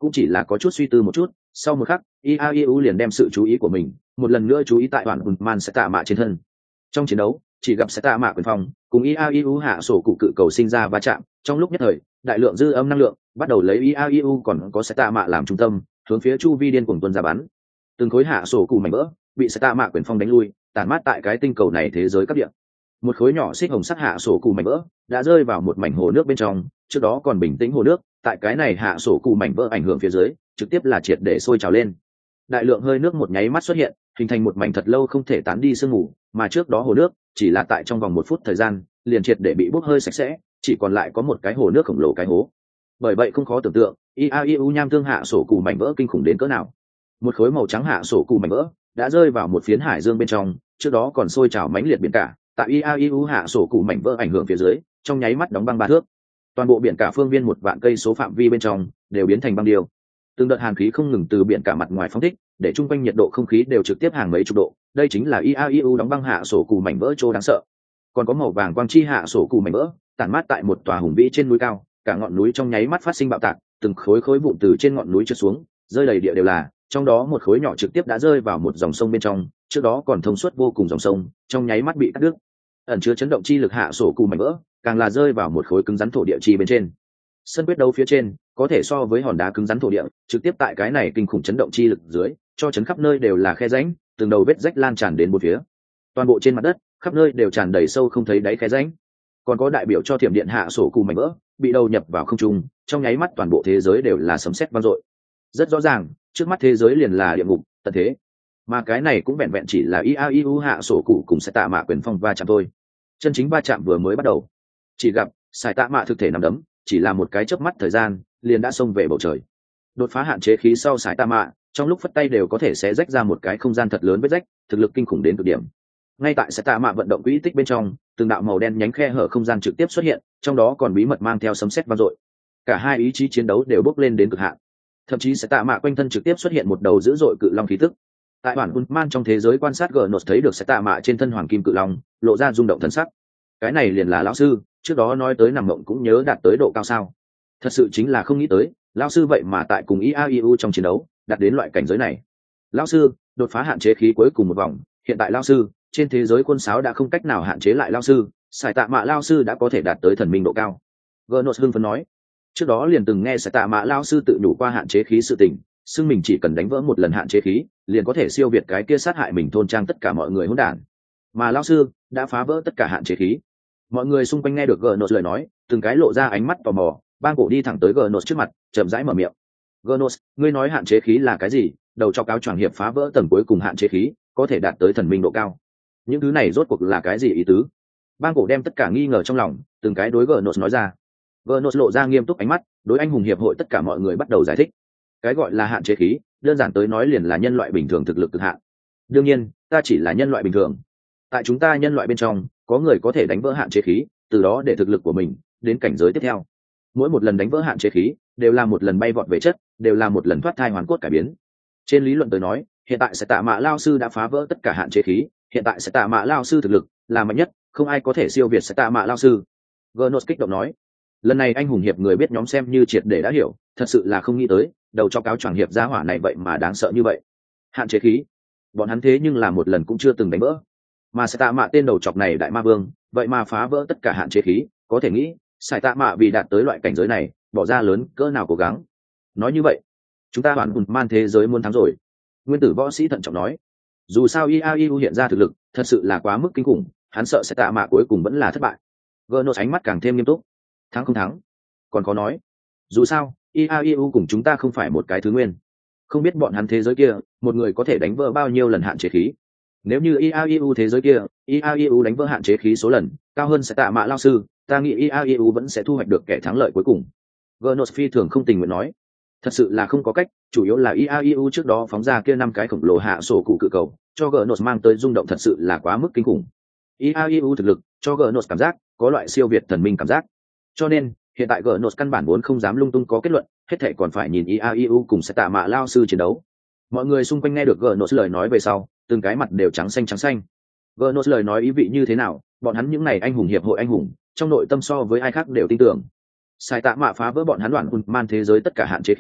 cũng chỉ là có chút suy tư một chút, sau một khắc IAEU liền đem sự chú ý của mình một lần nữa chú ý tại đoàn man sẽ tạ mạ trên thân. Trong chiến đấu chỉ gặp sẽ tạ mạ quyền phòng cùng IAEU hạ sổ cụ cự cầu sinh ra va chạm, trong lúc nhất thời đại lượng dư âm năng lượng bắt đầu lấy IAEU còn có sẽ tạ mạ làm trung tâm hướng phía chu vi điên cuồng tuôn ra bắn. Từng khối hạ sổ cụ mảnh vỡ bị sẽ tạ mạ quyền phong đánh lui, tản mát tại cái tinh cầu này thế giới các địa. Một khối nhỏ xích hồng sắc hạ sổ cụ mảnh vỡ đã rơi vào một mảnh hồ nước bên trong, trước đó còn bình tĩnh hồ nước tại cái này hạ sổ cụ mảnh vỡ ảnh hưởng phía dưới trực tiếp là triệt để sôi trào lên. Đại lượng hơi nước một nháy mắt xuất hiện, hình thành một mảnh thật lâu không thể tán đi sương mù, mà trước đó hồ nước chỉ là tại trong vòng 1 phút thời gian liền triệt để bị bốc hơi sạch sẽ, chỉ còn lại có một cái hồ nước khổng lồ cái hố. Bởi vậy không khó tưởng tượng IAEU nham tương hạ sổ cụ mảnh vỡ kinh khủng đến cỡ nào. Một khối màu trắng hạ sổ cụ mảnh vỡ đã rơi vào một phiến hải dương bên trong, trước đó còn sôi trào mãnh liệt biển cả, tại IAEU hạ sổ cụ mảnh vỡ ảnh hưởng phía dưới trong nháy mắt đóng băng 3 thước. Toàn bộ biển cả phương viên 1 vạn cây số phạm vi bên trong đều biến thành băng điêu. Từng đợt hàn khí không ngừng từ biển cả mặt ngoài phóng thích, để trung quanh nhiệt độ không khí đều trực tiếp hàng mấy chục độ. Đây chính là IAEU đóng băng hạ sổ cụ mảnh vỡ chỗ đáng sợ. Còn có màu vàng quang chi hạ sổ cụ mảnh vỡ tản mát tại một tòa hùng vĩ trên núi cao, cả ngọn núi trong nháy mắt phát sinh bạo tạc, từng khối khối vụn từ trên ngọn núi trượt xuống, rơi đầy địa đều là, trong đó một khối nhỏ trực tiếp đã rơi vào một dòng sông bên trong, trước đó còn thông suốt vô cùng dòng sông trong nháy mắt bị cắt đứt. Ẩn chứa chấn động chi lực hạ sổ cụ mảnh vỡ càng là rơi vào một khối cứng rắn thổ địa chi bên trên. Sân quyết đấu phía trên có thể so với hòn đá cứng rắn thổ địa, trực tiếp tại cái này kinh khủng chấn động chi lực dưới cho chấn khắp nơi đều là khe rãnh, từng đầu vết rách lan tràn đến bốn phía. Toàn bộ trên mặt đất khắp nơi đều tràn đầy sâu không thấy đáy khe rãnh. Còn có đại biểu cho thiểm điện hạ sổ cụ mảnh vỡ bị đầu nhập vào không trung, trong nháy mắt toàn bộ thế giới đều là sấm sét vang dội. Rất rõ ràng trước mắt thế giới liền là địa ngục tận thế, mà cái này cũng vẹn vẹn chỉ là IAEU hạ sổ cụ cùng sẽ tạ mạ quyền phong va chạm thôi. Chân chính va chạm vừa mới bắt đầu, chỉ gặp sải tạ mạ thực thể nằm đấm chỉ là một cái chớp mắt thời gian liền đã xông về bầu trời. Đột phá hạn chế khí sau sải tạ mạ trong lúc phất tay đều có thể xé rách ra một cái không gian thật lớn vết rách, thực lực kinh khủng đến cực điểm. Ngay tại sải tạ mạ vận động quỹ tích bên trong, từng đạo màu đen nhánh khe hở không gian trực tiếp xuất hiện, trong đó còn bí mật mang theo sấm sét vang dội. Cả hai ý chí chiến đấu đều bốc lên đến cực hạn, thậm chí sải tạ mạ quanh thân trực tiếp xuất hiện một đầu dữ dội cự long khí tức. Tại bản Unman trong thế giới quan sát Gnos thấy được sải tạ mạ trên thân hoàng kim cự long lộ ra rung động thần sắc. Cái này liền là lão sư trước đó nói tới nằm mộng cũng nhớ đạt tới độ cao sao? Thật sự chính là không nghĩ tới, lão sư vậy mà tại cùng IAEU trong chiến đấu đạt đến loại cảnh giới này. Lão sư đột phá hạn chế khí cuối cùng một vòng, hiện tại lão sư trên thế giới quân sáo đã không cách nào hạn chế lại lão sư, sải tạ mạ lão sư đã có thể đạt tới thần minh độ cao. Gnos hưng phấn nói, trước đó liền từng nghe sải tạ mạ lão sư tự nhủ qua hạn chế khí sự tình, xưng mình chỉ cần đánh vỡ một lần hạn chế khí liền có thể siêu việt cái kia sát hại mình thôn trang tất cả mọi người hỗn đản, mà lão sư đã phá vỡ tất cả hạn chế khí. Mọi người xung quanh nghe được Gnos lời nói, từng cái lộ ra ánh mắt tò mò, bang cổ đi thẳng tới Gnos trước mặt, chậm rãi mở miệng. Gnos, ngươi nói hạn chế khí là cái gì? Đầu cho cáo choàng hiệp phá vỡ tầng cuối cùng hạn chế khí, có thể đạt tới thần minh độ cao. Những thứ này rốt cuộc là cái gì ý tứ? Bang cổ đem tất cả nghi ngờ trong lòng, từng cái đối Gnos nói ra. Gnos lộ ra nghiêm túc ánh mắt, đối anh hùng hiệp hội tất cả mọi người bắt đầu giải thích. Cái gọi là hạn chế khí, đơn giản tới nói liền là nhân loại bình thường thực lực cực hạn. Đương nhiên, ta chỉ là nhân loại bình thường. Tại chúng ta nhân loại bên trong, có người có thể đánh vỡ hạn chế khí, từ đó để thực lực của mình đến cảnh giới tiếp theo. Mỗi một lần đánh vỡ hạn chế khí đều là một lần bay vọt về chất, đều là một lần thoát thai hoàn cốt cải biến. Trên lý luận tới nói, hiện tại sẽ tạ mạ lao sư đã phá vỡ tất cả hạn chế khí, hiện tại sẽ tạ mạ lao sư thực lực là mạnh nhất, không ai có thể siêu việt sẽ tạ mạ lao sư. Gnos kích động nói, lần này anh hùng hiệp người biết nhóm xem như triệt để đã hiểu, thật sự là không nghĩ tới, đầu cho cáo choàng hiệp gia hỏa này vậy mà đáng sợ như vậy. Hạn chế khí, bọn hắn thế nhưng là một lần cũng chưa từng đánh vỡ, mà sẽ tạ mạ tên đầu chọc này đại ma vương vậy mà phá vỡ tất cả hạn chế khí, có thể nghĩ sải tạ mạ vì đạt tới loại cảnh giới này bỏ ra lớn cỡ nào cố gắng. Nói như vậy chúng ta hoàn man thế giới muốn thắng rồi. Nguyên tử võ sĩ thận trọng nói, dù sao IAEU hiện ra thực lực thật sự là quá mức kinh khủng, hắn sợ sải tạ mạ cuối cùng vẫn là thất bại. Gnos ánh mắt càng thêm nghiêm túc, thắng không thắng còn có nói, dù sao IAEU cùng chúng ta không phải một cái thứ nguyên, không biết bọn hắn thế giới kia một người có thể đánh vỡ bao nhiêu lần hạn chế khí. Nếu như IAEU thế giới kia IAEU đánh vỡ hạn chế khí số lần cao hơn sẽ tạ mạ lao sư, ta nghĩ IAEU vẫn sẽ thu hoạch được kẻ thắng lợi cuối cùng. Gnos phi thường không tình nguyện nói, thật sự là không có cách, chủ yếu là IAEU trước đó phóng ra kia 5 cái khổng lồ hạ sổ cụ cự cầu cho Gnos mang tới rung động thật sự là quá mức kinh khủng. IAEU thực lực cho Gnos cảm giác có loại siêu việt thần minh cảm giác, cho nên hiện tại Gnos căn bản vốn không dám lung tung có kết luận, hết thảy còn phải nhìn IAEU cùng sẽ tạ mạ lao sư chiến đấu. Mọi người xung quanh nghe được Gnos lời nói về sau, từng cái mặt đều trắng xanh trắng xanh. Gnos lời nói ý vị như thế nào, bọn hắn những này anh hùng hiệp hội anh hùng trong nội tâm so với ai khác đều tin tưởng. Sai tạ mạ phá vỡ bọn hắn đoạn man thế giới tất cả hạn chế khí,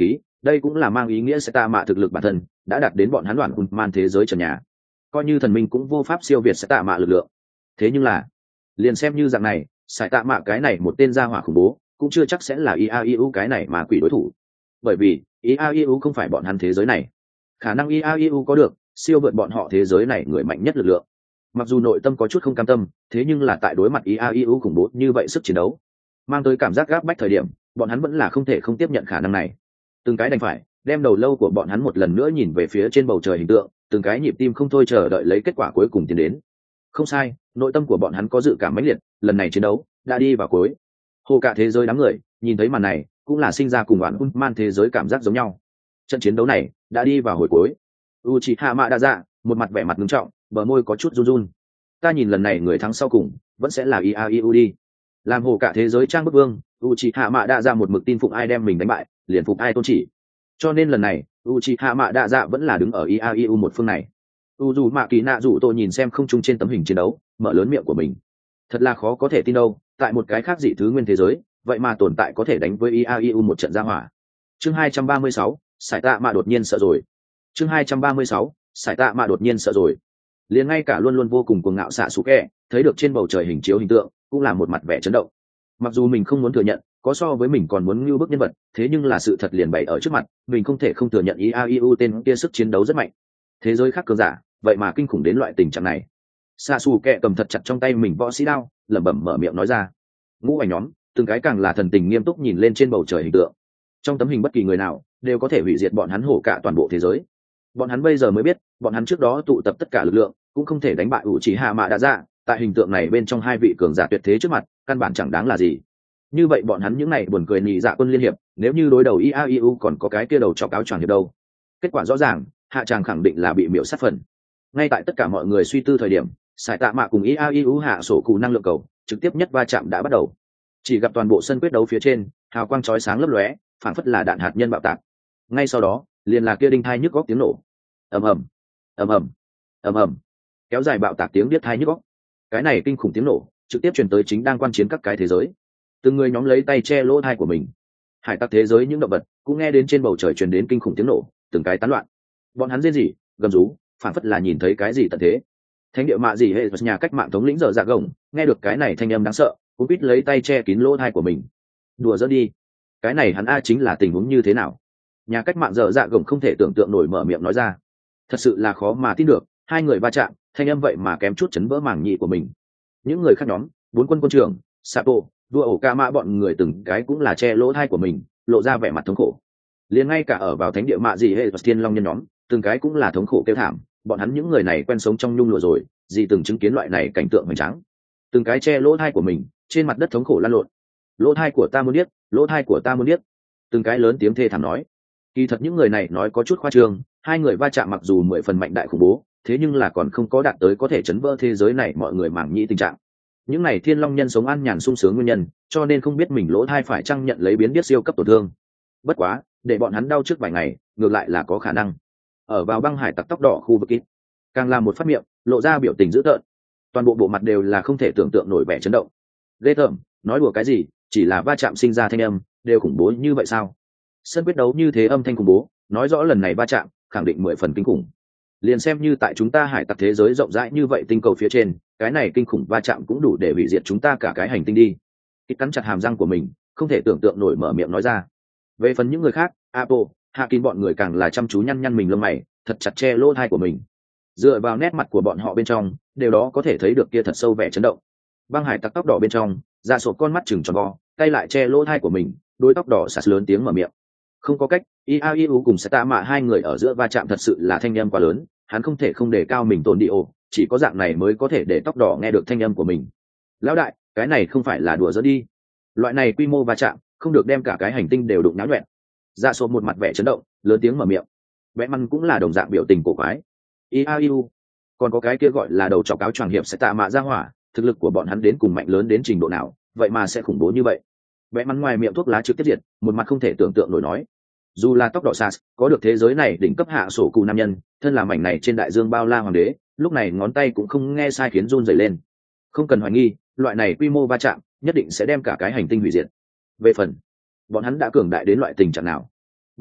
đây cũng là mang ý nghĩa sẽ tạ mạ thực lực bản thân đã đạt đến bọn hắn đoàn man thế giới trần nhà, coi như thần minh cũng vô pháp siêu việt sẽ tạ mạ lực lượng. Thế nhưng là liền xem như dạng này sải tạ mạ cái này một tên gia hỏa khủng bố cũng chưa chắc sẽ là iau cái này mà quỷ đối thủ, bởi vì iau không phải bọn hắn thế giới này, khả năng iau có được siêu vượt bọn họ thế giới này người mạnh nhất lực lượng. Mặc dù nội tâm có chút không cam tâm, thế nhưng là tại đối mặt iau khủng bố như vậy sức chiến đấu mang tới cảm giác gáp bách thời điểm, bọn hắn vẫn là không thể không tiếp nhận khả năng này. Từng cái đành phải đem đầu lâu của bọn hắn một lần nữa nhìn về phía trên bầu trời hình tượng, từng cái nhịp tim không thôi chờ đợi lấy kết quả cuối cùng tiến đến. Không sai, nội tâm của bọn hắn có dự cảm mãnh liệt, lần này chiến đấu đã đi vào cuối. Hồ cả thế giới đám người nhìn thấy màn này cũng là sinh ra cùng đoạn man thế giới cảm giác giống nhau. Trận chiến đấu này đã đi vào hồi cuối. Uchiha Madara một mặt vẻ mặt nghiêm trọng, bờ môi có chút run run. Ta nhìn lần này người thắng sau cùng vẫn sẽ là iau đi. Làm hồ cả thế giới trang bức vương, Uchiha Madara một mực tin phục ai đem mình đánh bại liền phục ai tôn chỉ, cho nên lần này Uchiha Madara vẫn là đứng ở iau một phương này. Uzumaki Naruto nhìn xem không trung trên tấm hình chiến đấu, mở lớn miệng của mình. Thật là khó có thể tin đâu, tại một cái khác dị thứ nguyên thế giới, vậy mà tồn tại có thể đánh với iau một trận ra hỏa. Chương 236, Sải Tạ Mạ đột nhiên sợ rồi. Chương 236, Sải Tạ Mạ đột nhiên sợ rồi. Liền ngay cả luôn luôn vô cùng cuồng ngạo Sasuke, thấy được trên bầu trời hình chiếu hình tượng, cũng là một mặt vẻ chấn động. Mặc dù mình không muốn thừa nhận, có so với mình còn muốn ngưu bức nhân vật, thế nhưng là sự thật liền bày ở trước mặt, mình không thể không thừa nhận iau tên kia sức chiến đấu rất mạnh. Thế giới khác cường giả, vậy mà kinh khủng đến loại tình trạng này. Sasuke cầm thật chặt trong tay mình võ sĩ đao, lẩm bẩm mở miệng nói ra. Ngũ ảnh nhóm, từng cái càng là thần tình nghiêm túc nhìn lên trên bầu trời hình tượng. Trong tấm hình bất kỳ người nào đều có thể hủy diệt bọn hắn hổ cả toàn bộ thế giới. Bọn hắn bây giờ mới biết, bọn hắn trước đó tụ tập tất cả lực lượng, cũng không thể đánh bại Uchiha Madara. Tại hình tượng này bên trong hai vị cường giả tuyệt thế trước mặt, căn bản chẳng đáng là gì. Như vậy bọn hắn những này buồn cười nhị dạ quân liên hiệp, nếu như đối đầu iau còn có cái kia đầu chọc áo choàng hiệp đâu. Kết quả rõ ràng, hạ tràng khẳng định là bị miểu sát phần. Ngay tại tất cả mọi người suy tư thời điểm, Sải Tạ Mạ cùng iau hạ sổ cụ năng lượng cầu trực tiếp nhất va chạm đã bắt đầu. Chỉ gặp toàn bộ sân quyết đấu phía trên hào quang chói sáng lấp lóe, phảng phất là đạn hạt nhân bạo tạc. Ngay sau đó liền là kia đinh thai nhức góc tiếng nổ, ầm ầm ầm ầm ầm ầm, kéo dài bạo tạc tiếng biết thai nhức góc. Cái này kinh khủng tiếng nổ trực tiếp truyền tới chính đang quan chiến các cái thế giới, từng người nhóm lấy tay che lỗ thai của mình. Hải tặc thế giới những động vật cũng nghe đến trên bầu trời truyền đến kinh khủng tiếng nổ, từng cái tán loạn. Bọn hắn rên rỉ gầm rú, phảng phất là nhìn thấy cái gì tận thế. Thánh địa mạ gì hệ nhà cách mạng thống lĩnh Dở Dạ Gồng nghe được cái này thanh âm đáng sợ, cũng biết lấy tay che kín lỗ thai của mình. Đùa giỡn đi, cái này hắn a chính là tình huống như thế nào? Nhà cách mạng Dở Dạ Gồng không thể tưởng tượng nổi mở miệng nói ra. Thật sự là khó mà tin được, hai người va chạm, thanh âm vậy mà kém chút chấn vỡ màng nhĩ của mình. Những người khác nhóm, bốn quân trưởng, Sato, đua ổ ca mã bọn người từng cái cũng là che lỗ thai của mình, lộ ra vẻ mặt thống khổ. Liền ngay cả ở vào thánh địa mạ gì hệ thiên long nhân nhóm, từng cái cũng là thống khổ kêu thảm. Bọn hắn những người này quen sống trong nhung lụa rồi, gì từng chứng kiến loại này cảnh tượng hoành tráng. Từng cái che lỗ thai của mình, trên mặt đất thống khổ lăn lộn. Lỗ thai của ta muốn điếc, lỗ thai của ta muốn điếc. Từng cái lớn tiếng thê thảm nói. Kỳ thật những người này nói có chút khoa trương, hai người va chạm mặc dù 10 phần mạnh đại khủng bố, thế nhưng là còn không có đạt tới có thể chấn vỡ thế giới này mọi người mảng nhĩ tình trạng. Những này thiên long nhân sống an nhàn sung sướng nguyên nhân, cho nên không biết mình lỗ thai phải chăng nhận lấy biến điếc siêu cấp tổn thương. Bất quá, để bọn hắn đau trước vài ngày, ngược lại là có khả năng. Ở vào băng hải tặc tóc đỏ khu vực ít, càng làm một phát miệng, lộ ra biểu tình dữ tợn. Toàn bộ bộ mặt đều là không thể tưởng tượng nổi vẻ chấn động. Ghê tởm, nói đùa cái gì, chỉ là va chạm sinh ra thanh âm, đều khủng bố như vậy sao? Sân quyết đấu như thế âm thanh khủng bố, nói rõ lần này va chạm, khẳng định 10 phần kinh khủng. Liền xem như tại chúng ta hải tặc thế giới rộng rãi như vậy tinh cầu phía trên, cái này kinh khủng va chạm cũng đủ để hủy diệt chúng ta cả cái hành tinh đi. Ít cắn chặt hàm răng của mình, không thể tưởng tượng nổi mở miệng nói ra. Về phần những người khác, Apo, Hakin bọn người càng là chăm chú nhăn nhăn mình lông mày, thật chặt che lỗ tai của mình. Dựa vào nét mặt của bọn họ bên trong, điều đó có thể thấy được kia thật sâu vẻ chấn động. Băng hải tặc tóc đỏ bên trong, ra sổ con mắt chừng tròn vo, tay lại che lỗ tai của mình, đôi tóc đỏ sạt lớn tiếng mở miệng. Không có cách, Iau cùng Seta Mạ hai người ở giữa va chạm thật sự là thanh âm quá lớn, hắn không thể không đề cao mình tổn đi ồ, chỉ có dạng này mới có thể để tóc đỏ nghe được thanh âm của mình. Lão đại, cái này không phải là đùa giỡn đi. Loại này quy mô va chạm, không được đem cả cái hành tinh đều đụng náo nhoẹn. Dạ sổ một mặt vẻ chấn động, lớn tiếng mở miệng. Vẽ măn cũng là đồng dạng biểu tình cổ quái. Iau, còn có cái kia gọi là đầu trọc áo choàng hiệp Seta Mạ ra hỏa, thực lực của bọn hắn đến cùng mạnh lớn đến trình độ nào, vậy mà sẽ khủng bố như vậy. Vẽ măn ngoài miệng thuốc lá trực tiếp diệt, một mặt không thể tưởng tượng nổi nói. Dù là tóc đỏ sas có được thế giới này đỉnh cấp hạ sổ cụ nam nhân, thân là mảnh này trên đại dương bao la hoàng đế, lúc này ngón tay cũng không nghe sai khiến run rẩy lên. Không cần hoài nghi, loại này quy mô va chạm nhất định sẽ đem cả cái hành tinh hủy diệt. Về phần bọn hắn đã cường đại đến loại tình trạng nào, Batman,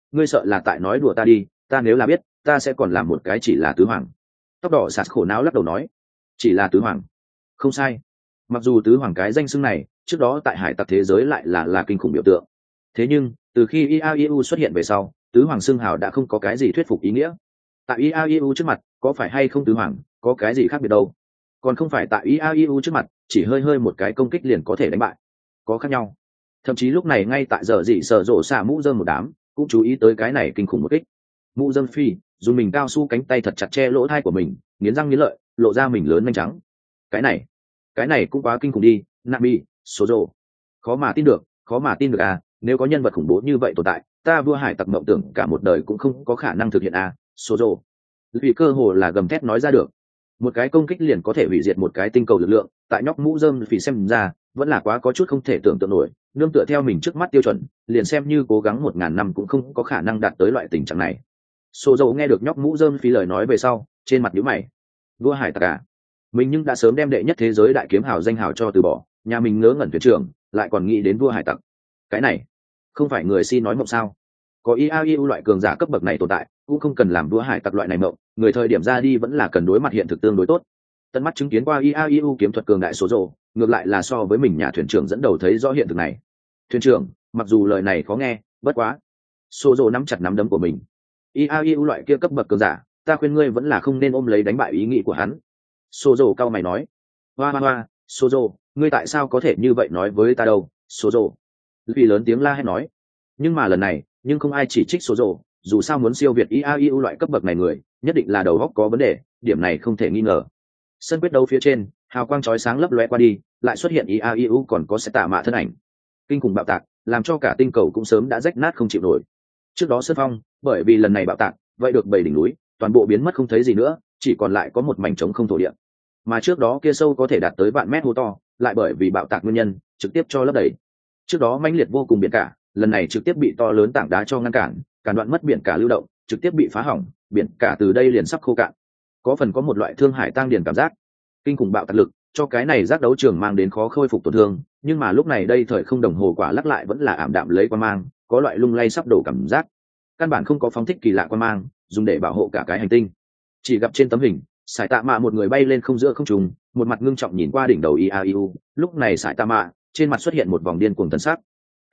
ngươi sợ là tại nói đùa ta đi, ta nếu là biết ta sẽ còn làm một cái chỉ là tứ hoàng. Tóc đỏ sạt khổ não lắc đầu nói, chỉ là tứ hoàng. Không sai, mặc dù tứ hoàng cái danh xưng này trước đó tại hải tặc thế giới lại là kinh khủng biểu tượng, thế nhưng từ khi iau xuất hiện về sau, tứ hoàng xưng hào đã không có cái gì thuyết phục ý nghĩa. Tại iau trước mặt có phải hay không tứ hoàng có cái gì khác biệt đâu, còn không phải tại iau trước mặt chỉ hơi hơi một cái công kích liền có thể đánh bại, có khác nhau. Thậm chí lúc này ngay tại giờ dị sở rộ xả mũ dơm một đám cũng chú ý tới cái này kinh khủng một kích. Mũ dơm phi dùng mình cao su cánh tay thật chặt che lỗ thai của mình, nghiến răng nghiến lợi lộ ra mình lớn nhanh trắng. Cái này cũng quá kinh khủng đi, Nami, số rộ. Khó mà tin được à, nếu có nhân vật khủng bố như vậy tồn tại, ta vua hải tặc mộng tưởng cả một đời cũng không có khả năng thực hiện à, số rộ. Vì cơ hồ là gầm thét nói ra được. Một cái công kích liền có thể hủy diệt một cái tinh cầu lực lượng, tại nhóc mũ dơm phì xem ra vẫn là quá có chút không thể tưởng tượng nổi, nương tựa theo mình trước mắt tiêu chuẩn liền xem như cố gắng 1000 năm cũng không có khả năng đạt tới loại tình trạng này. Sô dầu nghe được nhóc mũ dơm phì lời nói về sau, trên mặt nhíu mày. Vua hải tặc à? Mình nhưng đã sớm đem đệ nhất thế giới đại kiếm hào danh hào cho từ bỏ, nhà mình ngớ ngẩn thuyền trưởng lại còn nghĩ đến vua hải tặc. Cái này không phải người si nói mộng sao? Có iau loại cường giả cấp bậc này tồn tại cũng không cần làm vua hải tặc loại này mộng, người thời điểm ra đi vẫn là cần đối mặt hiện thực tương đối tốt. Tận mắt chứng kiến qua iau kiếm thuật cường đại số rồ, ngược lại là so với mình nhà thuyền trưởng dẫn đầu thấy rõ hiện thực này. Thuyền trưởng, mặc dù lời này khó nghe, bất quá. Số rồ nắm chặt nắm đấm của mình. Iau loại kia cấp bậc cường giả, ta khuyên ngươi vẫn là không nên ôm lấy đánh bại ý nghĩ của hắn. Số rồ cao mày nói. Hoa, số rồ, ngươi tại sao có thể như vậy nói với ta đâu? Số rồ. Vì lớn tiếng la hét nói. Nhưng mà lần này, nhưng không ai chỉ trích số rồ, dù sao muốn siêu việt iau loại cấp bậc này người, nhất định là đầu óc có vấn đề, điểm này không thể nghi ngờ. Sân quyết đấu phía trên, hào quang chói sáng lấp lóe qua đi, lại xuất hiện iau còn có sẽ tạ mạ thân ảnh. Kinh khủng bạo tạc làm cho cả tinh cầu cũng sớm đã rách nát không chịu nổi. Trước đó sơn phong bởi vì lần này bạo tạc vậy được 7 đỉnh núi toàn bộ biến mất không thấy gì nữa, chỉ còn lại có một mảnh trống không thổ địa. Mà trước đó kia sâu có thể đạt tới vạn mét hố to lại bởi vì bạo tạc nguyên nhân trực tiếp cho lấp đầy. Trước đó mãnh liệt vô cùng biển cả lần này trực tiếp bị to lớn tảng đá cho ngăn cản đoạn mất biển cả lưu động, trực tiếp bị phá hỏng, biển cả từ đây liền sắp khô cạn. Có phần có một loại thương hải tang điền cảm giác. Kinh khủng bạo tạc lực cho cái này giác đấu trường mang đến khó khôi phục tổn thương, nhưng mà lúc này đây thời không đồng hồ quả lắc lại vẫn là ảm đạm lấy quan mang, có loại lung lay sắp đổ cảm giác. Căn bản không có phóng thích kỳ lạ quan mang dùng để bảo hộ cả cái hành tinh. Chỉ gặp trên tấm hình sải tạ mạ một người bay lên không giữa không trung, một mặt ngưng trọng nhìn qua đỉnh đầu iau. Lúc này sải tạ mạ trên mặt xuất hiện một vòng điên cuồng tần sắc.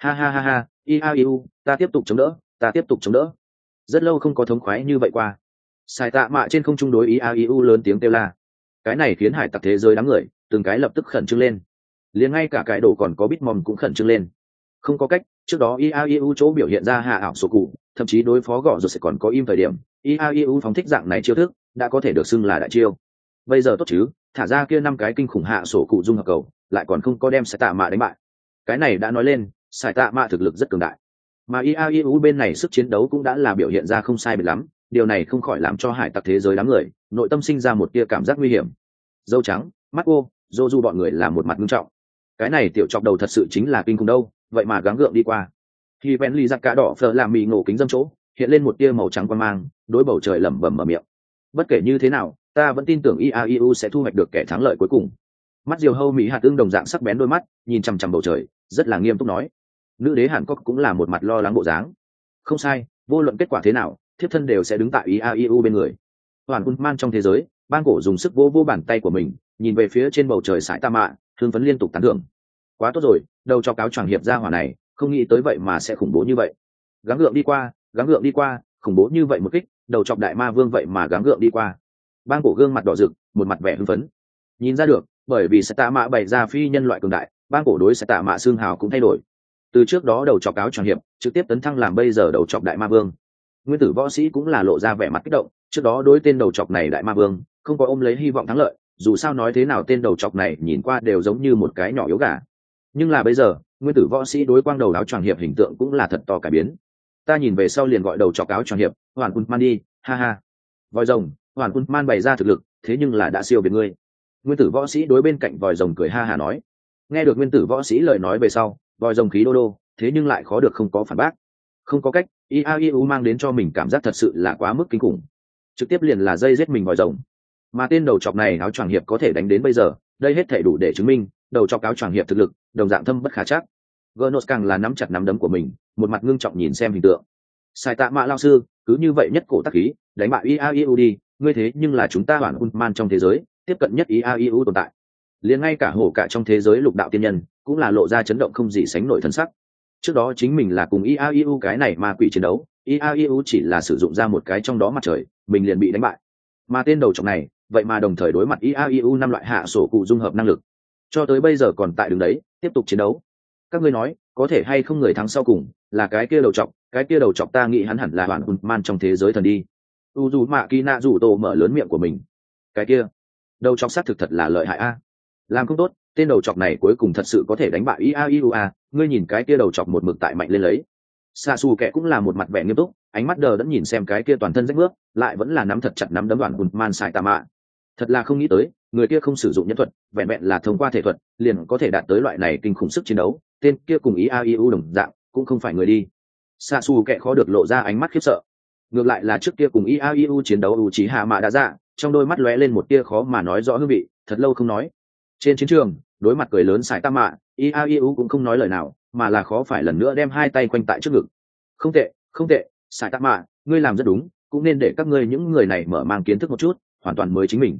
Ha iau, ta tiếp tục chống đỡ. Rất lâu không có thống khoái như vậy qua. Sải tạ mạ trên không trung đối iau lớn tiếng kêu la. Cái này khiến hải tặc thế giới đám người từng cái lập tức khẩn trương lên, liền ngay cả cái đồ còn có Bitmom cũng khẩn trương lên. Không có cách, trước đó iau chỗ biểu hiện ra hạ ảo sổ cụ, thậm chí đối phó gõ rồi sẽ còn có im thời điểm iau phóng thích dạng này chiêu thức đã có thể được xưng là đại chiêu. Bây giờ tốt chứ, thả ra kia 5 cái kinh khủng hạ sổ cụ dung hợp cầu lại còn không có đem sải tạ mạ đánh bại. Cái này đã nói lên sải tạ mạ thực lực rất cường đại, mà iau bên này sức chiến đấu cũng đã là biểu hiện ra không sai biệt lắm. Điều này không khỏi làm cho hải tặc thế giới đám người nội tâm sinh ra một tia cảm giác nguy hiểm. Dâu trắng, mắt cô, dô du bọn người là một mặt nghiêm trọng. Cái này tiểu chọc đầu thật sự chính là kinh khủng đâu, vậy mà gắng gượng đi qua. Khi Bentley giặc cá đỏ phở làm mì ngộ kính dâm chỗ hiện lên một tia màu trắng quan mang, đối bầu trời lẩm bẩm mở miệng. Bất kể như thế nào, ta vẫn tin tưởng iau sẽ thu hoạch được kẻ thắng lợi cuối cùng. Mắt diều hâu mỹ hạt tương đồng dạng sắc bén đôi mắt nhìn chằm chằm bầu trời, rất là nghiêm túc nói. Nữ đế Hàn Quốc cũng là một mặt lo lắng bộ dáng. Không sai, vô luận kết quả thế nào, thiếp thân đều sẽ đứng tại iau bên người. Hoàn Man trong thế giới, bang cổ dùng sức vô bàn tay của mình nhìn về phía trên bầu trời sải tạ mạ, hưng phấn liên tục tán thưởng. Quá tốt rồi, đầu cho cáo choàng hiệp gia hỏa này không nghĩ tới vậy mà sẽ khủng bố như vậy. Gắng gượng đi qua, khủng bố như vậy một kích, đầu chọc đại ma vương vậy mà gắng gượng đi qua. Bang cổ gương mặt đỏ rực, một mặt vẻ hưng phấn. Nhìn ra được, bởi vì sải tạ mạ bày ra phi nhân loại cường đại, bang cổ đối sải tạ mạ xương hào cũng thay đổi. Từ trước đó đầu chọc cáo choàng hiệp trực tiếp tấn thăng làm bây giờ đầu chọc đại ma vương. Nguyên tử võ sĩ cũng là lộ ra vẻ mặt kích động, trước đó đối tên đầu chọc này đại ma vương không có ôm lấy hy vọng thắng lợi, dù sao nói thế nào tên đầu chọc này nhìn qua đều giống như một cái nhỏ yếu gà. Nhưng là bây giờ nguyên tử võ sĩ đối quang đầu áo choàng hiệp hình tượng cũng là thật to cải biến. Ta nhìn về sau liền gọi đầu chọc áo choàng hiệp Hoàn Man đi, ha. Vòi rồng, Hoàn Man bày ra thực lực, thế nhưng là đã siêu việt ngươi. Nguyên tử võ sĩ đối bên cạnh vòi rồng cười ha nói. Nghe được nguyên tử võ sĩ lời nói về sau, vòi rồng khí đô đô, thế nhưng lại khó được không có phản bác. Không có cách, iau mang đến cho mình cảm giác thật sự là quá mức kinh khủng, trực tiếp liền là dây giết mình vòi rồng. Mà tên đầu chọc này áo choàng hiệp có thể đánh đến bây giờ, đây hết thể đủ để chứng minh đầu chọc áo choàng hiệp thực lực đồng dạng thâm bất khả chắc. Gnos càng là nắm chặt nắm đấm của mình, một mặt ngưng trọng nhìn xem hình tượng. Sai tạ mạ lao sư, cứ như vậy nhất cổ tác khí đánh bại iau đi, ngươi thế nhưng là chúng ta bản man trong thế giới tiếp cận nhất iau tồn tại. Liền ngay cả hổ cả trong thế giới lục đạo tiên nhân cũng là lộ ra chấn động không gì sánh nổi thân sắc. Trước đó chính mình là cùng iau cái này ma quỷ chiến đấu, iau chỉ là sử dụng ra một cái trong đó mặt trời, mình liền bị đánh bại. Mà tên đầu trọc này vậy mà đồng thời đối mặt iau năm loại hạ sổ cụ dung hợp năng lực, cho tới bây giờ còn tại đường đấy tiếp tục chiến đấu. Các ngươi nói có thể hay không người thắng sau cùng là cái kia đầu trọc? Cái kia đầu trọc ta nghĩ hắn hẳn là bản man trong thế giới thần đi. Uzu mạ kỳ nạ rủ tổ mở lớn miệng của mình. Cái kia đầu trọc xác thực thật là lợi hại a. Làm không tốt tên đầu trọc này cuối cùng thật sự có thể đánh bại iau a. Ngươi nhìn cái kia đầu trọc một mực tại mạnh lên lấy. Sa Su kẻ cũng là một mặt vẻ nghiêm túc, ánh mắt đờ đẫn nhìn xem cái kia toàn thân rách bước, lại vẫn là nắm thật chặt nắm đấm đoàn man sai tà mạ. Thật là không nghĩ tới, người kia không sử dụng nhân thuật, vẹn vẹn là thông qua thể thuật liền có thể đạt tới loại này kinh khủng sức chiến đấu. Tên kia cùng iau đồng dạng cũng không phải người đi. Sa Su kẻ khó được lộ ra ánh mắt khiếp sợ. Ngược lại là trước kia cùng iau chiến đấu Uchiha Mạ đã ra, trong đôi mắt lóe lên một tia khó mà nói rõ hương vị, thật lâu không nói. Trên chiến trường, đối mặt cười lớn Sai Tà Mạ, iau cũng không nói lời nào, mà là khó phải lần nữa đem hai tay quanh tại trước ngực. Không tệ, không tệ, Sai Tà Mạ, ngươi làm rất đúng, cũng nên để các ngươi những người này mở mang kiến thức một chút, hoàn toàn mới chính mình.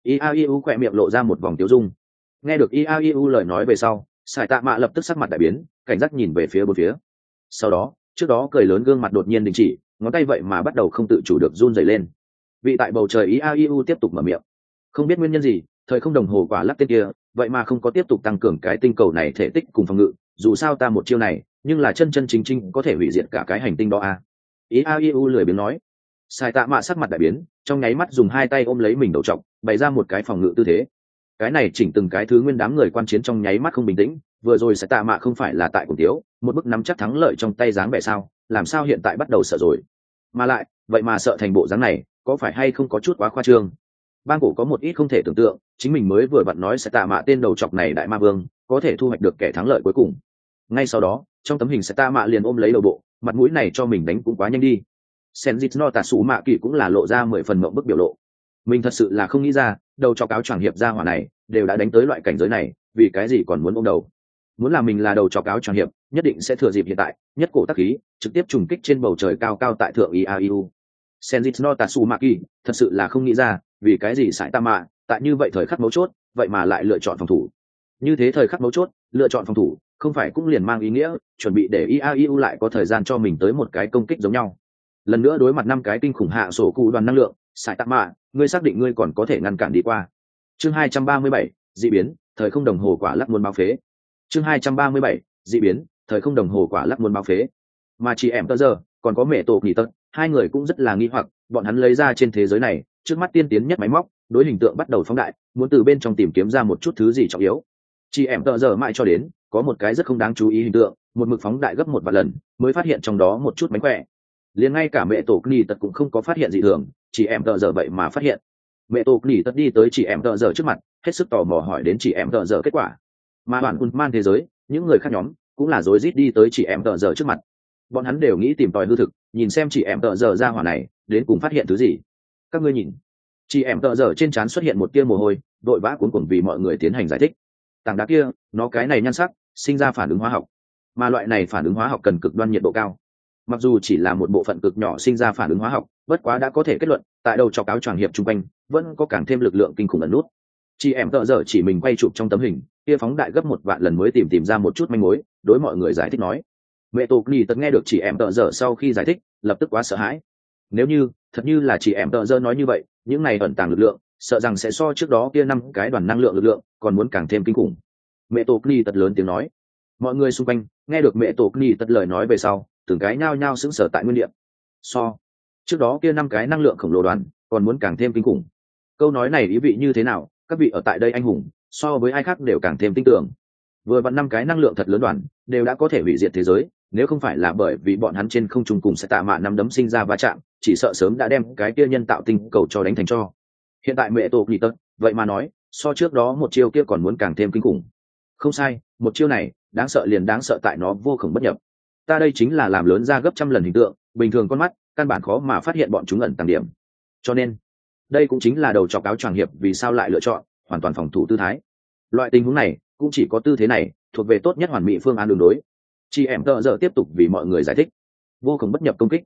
iau khỏe miệng lộ ra một vòng tiêu dung. Nghe được iau lời nói về sau, Sai Tà Mạ lập tức sắc mặt đại biến, cảnh giác nhìn về phía bốn phía. Sau đó, trước đó cười lớn gương mặt đột nhiên đình chỉ, ngón tay vậy mà bắt đầu không tự chủ được run rẩy lên. Vị tại bầu trời iau tiếp tục mở miệng. Không biết nguyên nhân gì, thời không đồng hồ quả lắc tên kia vậy mà không có tiếp tục tăng cường cái tinh cầu này thể tích cùng phòng ngự, dù sao ta một chiêu này nhưng là chân chân chính chính có thể hủy diệt cả cái hành tinh đó a. iau lười biếng nói. Sai Tạ Mạ sắc mặt đại biến, trong nháy mắt dùng hai tay ôm lấy mình đầu trọc, bày ra một cái phòng ngự tư thế. Cái này chỉnh từng cái thứ nguyên đám người quan chiến trong nháy mắt không bình tĩnh, vừa rồi Sai Tạ Mạ không phải là tại cùng tiếu một bức nắm chắc thắng lợi trong tay dáng vẻ sao, làm sao hiện tại bắt đầu sợ rồi? Mà lại vậy mà sợ thành bộ dáng này, có phải hay không có chút quá khoa trương? Bang cổ có một ít không thể tưởng tượng, chính mình mới vừa vặn nói Sai Tạ Mạ tên đầu trọc này đại ma vương có thể thu hoạch được kẻ thắng lợi cuối cùng. Ngay sau đó trong tấm hình Sai Tạ Mạ liền ôm lấy đầu bộ, mặt mũi này cho mình đánh cũng quá nhanh đi. Senjit no Tatsu Mạ Kỳ cũng là lộ ra 10 phần mộng bức biểu lộ. Mình thật sự là không nghĩ ra, đầu trọc áo choàng hiệp gia hỏa này đều đã đánh tới loại cảnh giới này, vì cái gì còn muốn ôm đầu? Muốn là mình là đầu trọc áo choàng hiệp, nhất định sẽ thừa dịp hiện tại, nhất cổ tác khí, trực tiếp trùng kích trên bầu trời cao cao tại thượng iau. Senjit no Tatsu Mạ Kỳ thật sự là không nghĩ ra, vì cái gì Sai Tà Mạ tại như vậy thời khắc mấu chốt vậy mà lại lựa chọn phòng thủ. Như thế thời khắc mấu chốt lựa chọn phòng thủ không phải cũng liền mang ý nghĩa chuẩn bị để iau lại có thời gian cho mình tới một cái công kích giống nhau. Lần nữa đối mặt 5 cái kinh khủng hạ sổ cụ đoàn năng lượng, Sai Tà Mạ, ngươi xác định ngươi còn có thể ngăn cản đi qua? Chương 237, dị biến, thời không đồng hồ quả lắc muốn báo phế. Chương 237, dị biến, thời không đồng hồ quả lắc muốn báo phế. Mà chị em tơ giờ còn có mẹ tổ nghỉ tật, hai người cũng rất là nghi hoặc, bọn hắn lấy ra trên thế giới này trước mắt tiên tiến nhất máy móc, đối hình tượng bắt đầu phóng đại, muốn từ bên trong tìm kiếm ra một chút thứ gì trọng yếu. Chị em tợ giờ mãi cho đến có một cái rất không đáng chú ý hình tượng, một mực phóng đại gấp một vài lần mới phát hiện trong đó một chút mánh khỏe. Liền ngay cả mẹ tổ Kni tật cũng không có phát hiện gì thường, chị em tợ giờ vậy mà phát hiện. Mẹ tổ Kni tật đi tới chị em tợ giờ trước mặt, hết sức tò mò hỏi đến chị em tợ giờ kết quả. Mà bản man thế giới, những người khác nhóm cũng là rối rít đi tới chị em tợ giờ trước mặt. Bọn hắn đều nghĩ tìm tòi hư thực, nhìn xem chị em tợ giờ ra hỏa này đến cùng phát hiện thứ gì. Các ngươi nhìn, chị em tợ giờ trên trán xuất hiện một tia mồ hôi, đội vã cuốn cuồng vì mọi người tiến hành giải thích. Tảng đá kia nó cái này nhan sắc sinh ra phản ứng hóa học, mà loại này phản ứng hóa học cần cực đoan nhiệt độ cao. Mặc dù chỉ là một bộ phận cực nhỏ sinh ra phản ứng hóa học, bất quá đã có thể kết luận tại đầu chọc áo choàng hiệp trung quanh vẫn có càng thêm lực lượng kinh khủng ẩn nút. Chị em tợ giờ chỉ mình quay chụp trong tấm hình kia phóng đại gấp một vạn lần mới tìm ra một chút manh mối, đối mọi người giải thích nói. Mẹ tổ Kni tật nghe được chị em tợ giờ sau khi giải thích lập tức quá sợ hãi. Nếu như thật như là chị em tợ giờ nói như vậy, những này ẩn tàng lực lượng sợ rằng sẽ so trước đó kia 5 cái đoàn năng lượng lực lượng còn muốn càng thêm kinh khủng. Mẹ tổ Kni tật lớn tiếng nói. Mọi người xung quanh nghe được mẹ tổ Kni tật lời nói về sau từng cái nhao nhao sững sờ tại nguyên địa. So trước đó kia 5 cái năng lượng khổng lồ đoàn còn muốn càng thêm kinh khủng. Câu nói này ý vị như thế nào? Các vị ở tại đây anh hùng so với ai khác đều càng thêm tin tưởng. Vừa vặn 5 cái năng lượng thật lớn đoàn đều đã có thể hủy diệt thế giới, nếu không phải là bởi vì bọn hắn trên không trung cùng Sai Tà Mạ nắm đấm sinh ra va chạm, chỉ sợ sớm đã đem cái kia nhân tạo tinh cầu cho đánh thành tro. Hiện tại mẹ tổ Kni tật vậy mà nói so trước đó một chiêu kia còn muốn càng thêm kinh khủng. Không sai, một chiêu này đáng sợ liền đáng sợ tại nó vô cùng bất nhập. Ta đây chính là làm lớn ra gấp trăm lần hình tượng, bình thường con mắt căn bản khó mà phát hiện bọn chúng ẩn tàng điểm. Cho nên đây cũng chính là đầu chọc áo choàng hiệp vì sao lại lựa chọn hoàn toàn phòng thủ tư thái. Loại tình huống này cũng chỉ có tư thế này thuộc về tốt nhất hoàn mỹ phương án đường đối. Chị em tợ giờ tiếp tục vì mọi người giải thích. Vô cùng bất nhập công kích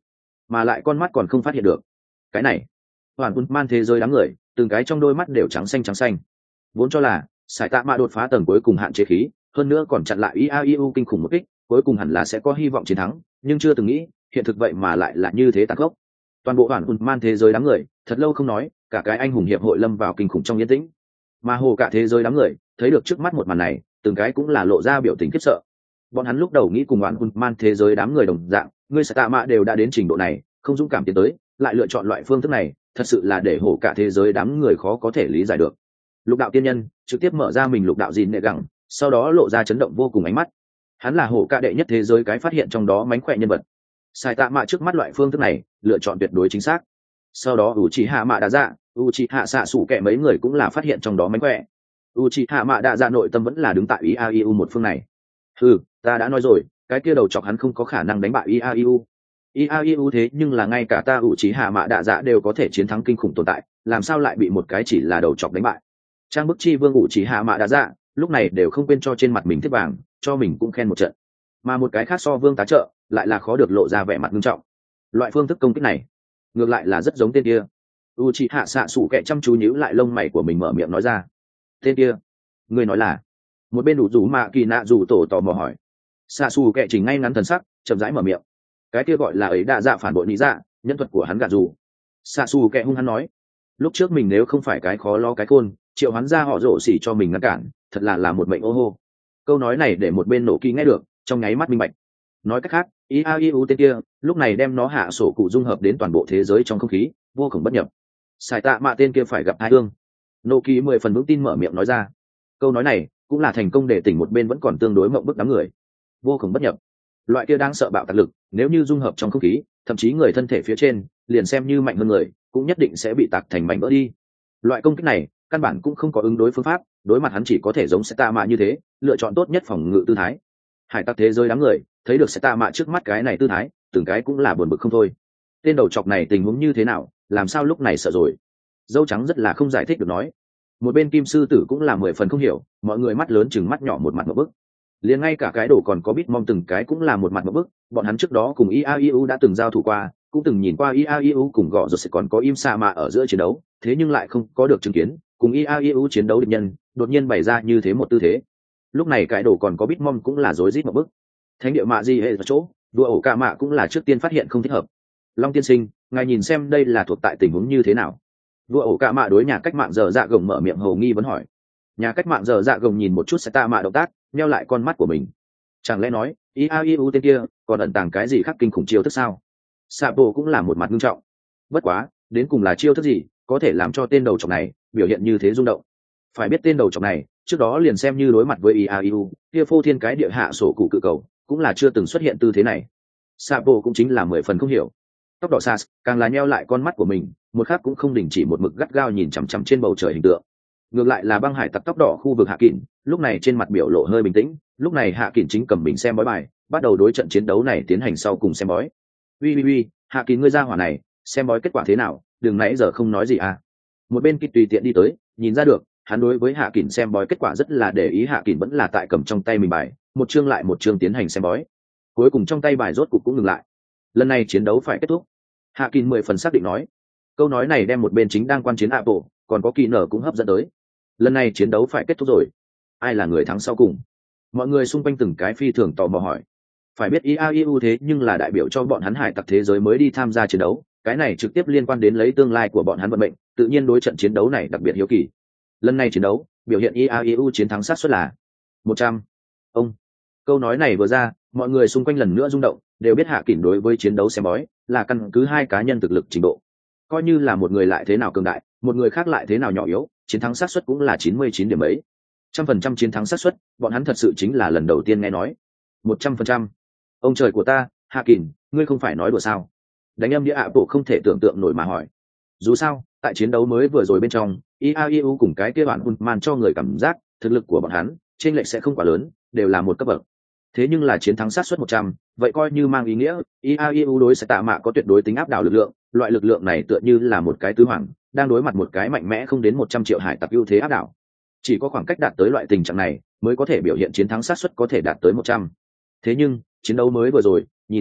mà lại con mắt còn không phát hiện được. Cái này hoàn quân man thế giới đám người từng cái trong đôi mắt đều trắng xanh. Vốn cho là sải tạ mạ đột phá tầng cuối cùng hạn chế khí, hơn nữa còn chặn lại IAEU kinh khủng một kích, cuối cùng hẳn là sẽ có hy vọng chiến thắng, nhưng chưa từng nghĩ hiện thực vậy mà lại là như thế tàn khốc. Toàn bộ hoàn quân man thế giới đám người thật lâu không nói, cả cái anh hùng hiệp hội lâm vào kinh khủng trong yên tĩnh. Mà hồ cả thế giới đám người thấy được trước mắt một màn này, từng cái cũng là lộ ra biểu tình khiếp sợ. Bọn hắn lúc đầu nghĩ cùng hoàn quân man thế giới đám người đồng dạng, người sải tạ mạ đều đã đến trình độ này, không dũng cảm tiến tới, lại lựa chọn loại phương thức này, thật sự là để hồ cả thế giới đám người khó có thể lý giải được. Lục đạo tiên nhân trực tiếp mở ra mình lục đạo gìn nệ gẳng, sau đó lộ ra chấn động vô cùng ánh mắt. Hắn là hổ ca đệ nhất thế giới cái phát hiện trong đó mánh khỏe nhân vật. Sai tạ mạ trước mắt loại phương thức này lựa chọn tuyệt đối chính xác. Sau đó u chỉ hạ mạ đa dạ, u chỉ hạ xạ sủ kẻ mấy người cũng là phát hiện trong đó mánh khỏe. U chỉ hạ mạ đa dạ nội tâm vẫn là đứng tại IAEU một phương này. Ta đã nói rồi, cái kia đầu chọc hắn không có khả năng đánh bại IAEU. IAEU thế nhưng là ngay cả ta u chỉ hạ mạ đa dạ đều có thể chiến thắng kinh khủng tồn tại, làm sao lại bị một cái chỉ là đầu chọc đánh bại? Trang bức chi vương u chỉ hạ mạ đa dạ lúc này đều không quên cho trên mặt mình thiết vàng, cho mình cũng khen một trận. Mà một cái khác so vương tá trợ lại là khó được lộ ra vẻ mặt nghiêm trọng. Loại phương thức công kích này ngược lại là rất giống tên kia. Uchiha xạ sủ kẹ chăm chú nhíu lại lông mày của mình, mở miệng nói ra. Tên kia người nói là? Một bên đủ rủ mạ kỳ nạ rủ tổ tò mò hỏi. Xạ sủ kẹ chỉnh ngay ngắn thần sắc, chậm rãi mở miệng. Cái kia gọi là ấy đa dạ phản bội lý dạ, nhân thuật của hắn gạt dù. Xạ sủ kẹ hung hắn nói. Lúc trước mình nếu không phải cái khó lo cái khôn, triệu hắn ra họ rổ xỉ cho mình ngăn cản, thật là một mệnh ô hô. Câu nói này để một bên nổ kỳ nghe được, trong nháy mắt minh bạch. Nói cách khác, IAEU tên kia lúc này đem nó hạ sổ cụ dung hợp đến toàn bộ thế giới trong không khí, vô cùng bất nhập. Sải tạ mạ tên kia phải gặp hai ương. Nô kỳ 10 phần vững tin mở miệng nói ra. Câu nói này cũng là thành công để tỉnh một bên vẫn còn tương đối mộng bức đám người. Vô cùng bất nhập, loại kia đang sợ bạo tạc lực, nếu như dung hợp trong không khí, thậm chí người thân thể phía trên liền xem như mạnh hơn người cũng nhất định sẽ bị tạc thành mảnh vỡ đi. Loại công kích này căn bản cũng không có ứng đối phương pháp, đối mặt hắn chỉ có thể giống Seta mạ như thế, lựa chọn tốt nhất phòng ngự tư thái. Hải tặc thế giới đám người thấy được Seta mạ trước mắt cái này tư thái, từng cái cũng là buồn bực không thôi. Tên đầu chọc này tình huống như thế nào, làm sao lúc này sợ rồi? Dâu trắng rất là không giải thích được nói. Một bên kim sư tử cũng là 10 phần không hiểu, mọi người mắt lớn chừng mắt nhỏ, một mặt một bức. Liền ngay cả cái đồ còn có Bitmom từng cái cũng là một mặt một bức, bọn hắn trước đó cùng IAEU đã từng giao thủ qua, cũng từng nhìn qua IAEU cùng gọ rồi sẽ còn có im sa mạ ở giữa chiến đấu, thế nhưng lại không có được chứng kiến cùng IAEU chiến đấu địch nhân đột nhiên bày ra như thế một tư thế. Lúc này cái đồ còn có Bitmom cũng là rối rít một bức. Thánh địa mạ gì hệ ở chỗ, đùa ổ ca mạ cũng là trước tiên phát hiện không thích hợp. Long tiên sinh, ngài nhìn xem đây là thuộc tại tình huống như thế nào? Đùa ổ ca mạ đối nhà cách mạng giờ dạ gồng mở miệng hầu nghi vấn hỏi. Nhà cách mạng giờ dạ gồng nhìn một chút Seta mạ động tác, nheo lại con mắt của mình. Chẳng lẽ nói IAEU tên kia còn ẩn tàng cái gì khác kinh khủng chiêu thức sao? Sapo cũng là một mặt nghiêm trọng. Bất quá, đến cùng là chiêu thức gì có thể làm cho tên đầu trọc này biểu hiện như thế rung động? Phải biết tên đầu trọc này trước đó liền xem như đối mặt với IAEU kia phô thiên cái địa hạ sổ cụ cự cầu cũng là chưa từng xuất hiện tư thế này. Sapo cũng chính là 10 phần không hiểu. Tóc đỏ Sas càng là nheo lại con mắt của mình, một khắc cũng không đình chỉ một mực gắt gao nhìn chằm chằm trên bầu trời hình tượng. Ngược lại là băng hải tặc tóc đỏ khu vực Hạ Kình, lúc này trên mặt biểu lộ hơi bình tĩnh. Lúc này Hạ Kình chính cầm bình xem bói bài, bắt đầu đối trận chiến đấu này tiến hành sau cùng xem bói. Ui, Hạ Kình ngươi ra hỏa này, xem bói kết quả thế nào? Đừng nãy giờ không nói gì à? Một bên Kịch tùy tiện đi tới, nhìn ra được, hắn đối với Hạ Kình xem bói kết quả rất là để ý. Hạ Kình vẫn là tại cầm trong tay mình bài, một chương lại một chương tiến hành xem bói. Cuối cùng trong tay bài rốt cục cũng ngừng lại. Lần này chiến đấu phải kết thúc. Hạ Kình 10 phần xác định nói. Câu nói này đem một bên chính đang quan chiến Apple, còn có Kỳ Nở cũng hấp dẫn tới. Lần này chiến đấu phải kết thúc rồi, ai là người thắng sau cùng? Mọi người xung quanh từng cái phi thường tò mò hỏi. Phải biết IAEU thế nhưng là đại biểu cho bọn hắn hải tặc thế giới mới đi tham gia chiến đấu, cái này trực tiếp liên quan đến lấy tương lai của bọn hắn vận mệnh, tự nhiên đối trận chiến đấu này đặc biệt hiếu kỳ. Lần này chiến đấu biểu hiện IAEU chiến thắng xác suất là 100. Câu nói này vừa ra, mọi người xung quanh lần nữa rung động, đều biết Hạ Kình đối với chiến đấu xem bói là căn cứ hai cá nhân thực lực trình độ, coi như là một người lại thế nào cường đại, một người khác lại thế nào nhỏ yếu, chiến thắng xác suất cũng là 99 điểm ấy. 100% chiến thắng xác suất, bọn hắn thật sự chính là lần đầu tiên nghe nói. 100%. Ông trời của ta, Hạ Kình, ngươi không phải nói đùa sao? Đánh âm địa ạ bộ không thể tưởng tượng nổi mà hỏi. Dù sao, tại chiến đấu mới vừa rồi bên trong, IAEU cùng cái kia bạn Huntman cho người cảm giác thực lực của bọn hắn chênh lệch sẽ không quá lớn, đều là một cấp bậc. Thế nhưng là chiến thắng xác suất 100, vậy coi như mang ý nghĩa IAEU đối sẽ tạ mạ có tuyệt đối tính áp đảo lực lượng, loại lực lượng này tựa như là một cái tứ hoàng đang đối mặt một cái mạnh mẽ không đến 100 triệu hải tặc ưu thế áp đảo. Chỉ có khoảng cách đạt tới loại tình trạng này mới có thể biểu hiện chiến thắng xác suất có thể đạt tới 100. Thế nhưng chiến đấu mới vừa rồi nhìn qua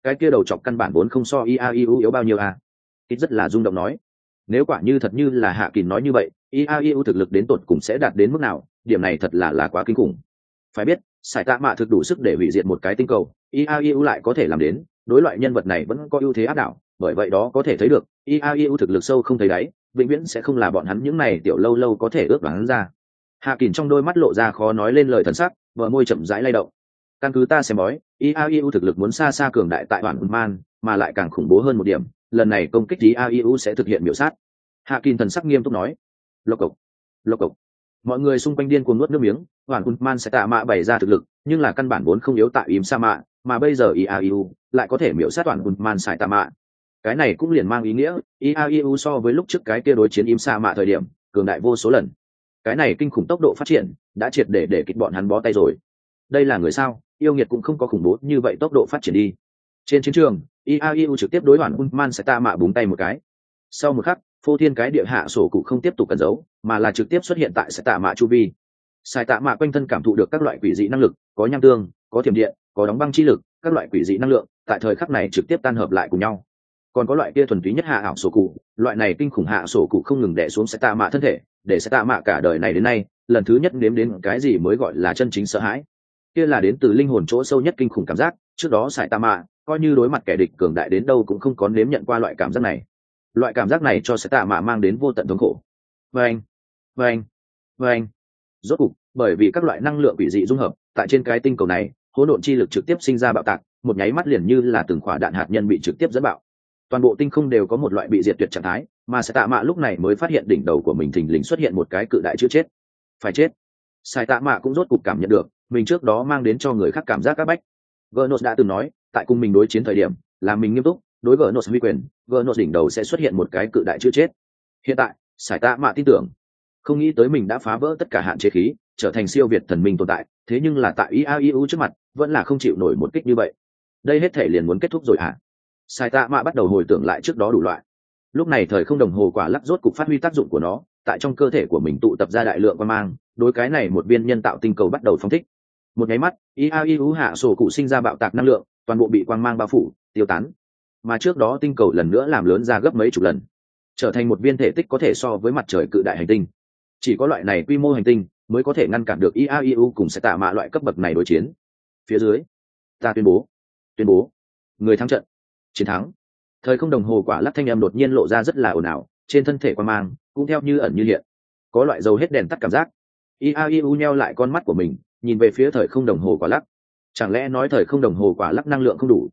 cái kia đầu chọc căn bản vốn không so iau yếu bao nhiêu à. Ít rất là rung động nói, nếu quả như thật như là Hạ Kình nói như vậy, iau thực lực đến tột cùng sẽ đạt đến mức nào, điểm này thật là quá kinh khủng. Phải biết sải tạ mạ thực đủ sức để hủy diệt một cái tinh cầu, iau lại có thể làm đến, đối loại nhân vật này vẫn có ưu thế áp đảo, bởi vậy đó có thể thấy được iau thực lực sâu không thấy đáy, vĩnh viễn sẽ không là bọn hắn những này tiểu lâu lâu có thể ước đoán ra. Hạ Kình trong đôi mắt lộ ra khó nói lên lời thần sắc, vợ môi chậm rãi lay động. Căn cứ ta xem bói, iau thực lực muốn xa xa cường đại tại Hoàn Man, mà lại càng khủng bố hơn một điểm, lần này công kích iau sẽ thực hiện miểu sát. Hạ Kình thần sắc nghiêm túc nói. Lộc cộc, lộc cộc. Mọi người xung quanh điên cuồng nuốt nước miếng. Hoàn Man sẽ tạ mạ bày ra thực lực, nhưng là căn bản vốn không yếu tại im sa mạ, mà bây giờ iau lại có thể miểu sát Hoàn Man sẽ tạ mạ. Cái này cũng liền mang ý nghĩa iau so với lúc trước cái kia đối chiến im sa mạ thời điểm cường đại vô số lần. Cái này kinh khủng tốc độ phát triển đã triệt để kịch bọn hắn bó tay rồi. Đây là người sao? Yêu nghiệt cũng không có khủng bố như vậy tốc độ phát triển đi. Trên chiến trường iau trực tiếp đối Hoàn Man sẽ tạ mạ búng tay một cái. Sau một khắc, phô thiên cái địa hạ sổ cụ không tiếp tục cẩn giấu, mà là trực tiếp xuất hiện tại sẽ tạ mạ chu vi. Sai tạ mạ quanh thân cảm thụ được các loại quỷ dị năng lực, có nham tương, có thiểm điện, có đóng băng chi lực, các loại quỷ dị năng lượng tại thời khắc này trực tiếp tan hợp lại cùng nhau. Còn có loại kia thuần túy nhất hạ ảo sổ cụ, loại này kinh khủng hạ sổ cụ không ngừng đè xuống sẽ tạ mạ thân thể, để sẽ tạ mạ cả đời này đến nay lần thứ nhất nếm đến cái gì mới gọi là chân chính sợ hãi. Kia là đến từ linh hồn chỗ sâu nhất kinh khủng cảm giác, trước đó sai tạ mạ coi như đối mặt kẻ địch cường đại đến đâu cũng không có nếm nhận qua loại cảm giác này. Loại cảm giác này cho sẽ tạ mạ mang đến vô tận thống khổ. Vâng. Rốt cục, bởi vì các loại năng lượng quỷ dị dung hợp tại trên cái tinh cầu này, hỗn độn chi lực trực tiếp sinh ra bạo tạc, một nháy mắt liền như là từng quả đạn hạt nhân bị trực tiếp dẫn bạo. Toàn bộ tinh không đều có một loại bị diệt tuyệt trạng thái, mà sẽ tạ mạ lúc này mới phát hiện đỉnh đầu của mình thình lình xuất hiện một cái cự đại chữ chết. Phải chết. Sai tạ mạ cũng rốt cục cảm nhận được mình trước đó mang đến cho người khác cảm giác áp bách. Gnos đã từng nói, tại cùng mình đối chiến thời điểm, là mình nghiêm túc, đối Gnos huy quyền, Gnos đỉnh đầu sẽ xuất hiện một cái cự đại chữ chết. Hiện tại, Sai tạ mạ tin tưởng, không nghĩ tới mình đã phá vỡ tất cả hạn chế khí, trở thành siêu việt thần minh tồn tại, thế nhưng là tại iau trước mặt vẫn là không chịu nổi một kích như vậy. Đây hết thể liền muốn kết thúc rồi hả? Sai tạ mạ bắt đầu hồi tưởng lại trước đó đủ loại. Lúc này thời không đồng hồ quả lắc rốt cục phát huy tác dụng của nó, tại trong cơ thể của mình tụ tập ra đại lượng quang mang, đối cái này một viên nhân tạo tinh cầu bắt đầu phóng thích. Một nháy mắt, iau hạ sổ cụ sinh ra bạo tạc năng lượng, toàn bộ bị quang mang bao phủ, tiêu tán. Mà trước đó tinh cầu lần nữa làm lớn ra gấp mấy chục lần, trở thành một viên thể tích có thể so với mặt trời cự đại hành tinh. Chỉ có loại này quy mô hành tinh mới có thể ngăn cản được iau cùng sẽ tạ mạ loại cấp bậc này đối chiến. Phía dưới, ta tuyên bố người thắng trận, chiến thắng. Thời không đồng hồ quả lắc thanh âm đột nhiên lộ ra rất là ồn ào, trên thân thể quang mang cũng theo như ẩn như hiện, có loại dầu hết đèn tắt cảm giác. iau nheo lại con mắt của mình, nhìn về phía thời không đồng hồ quả lắc. Chẳng lẽ nói thời không đồng hồ quả lắc năng lượng không đủ?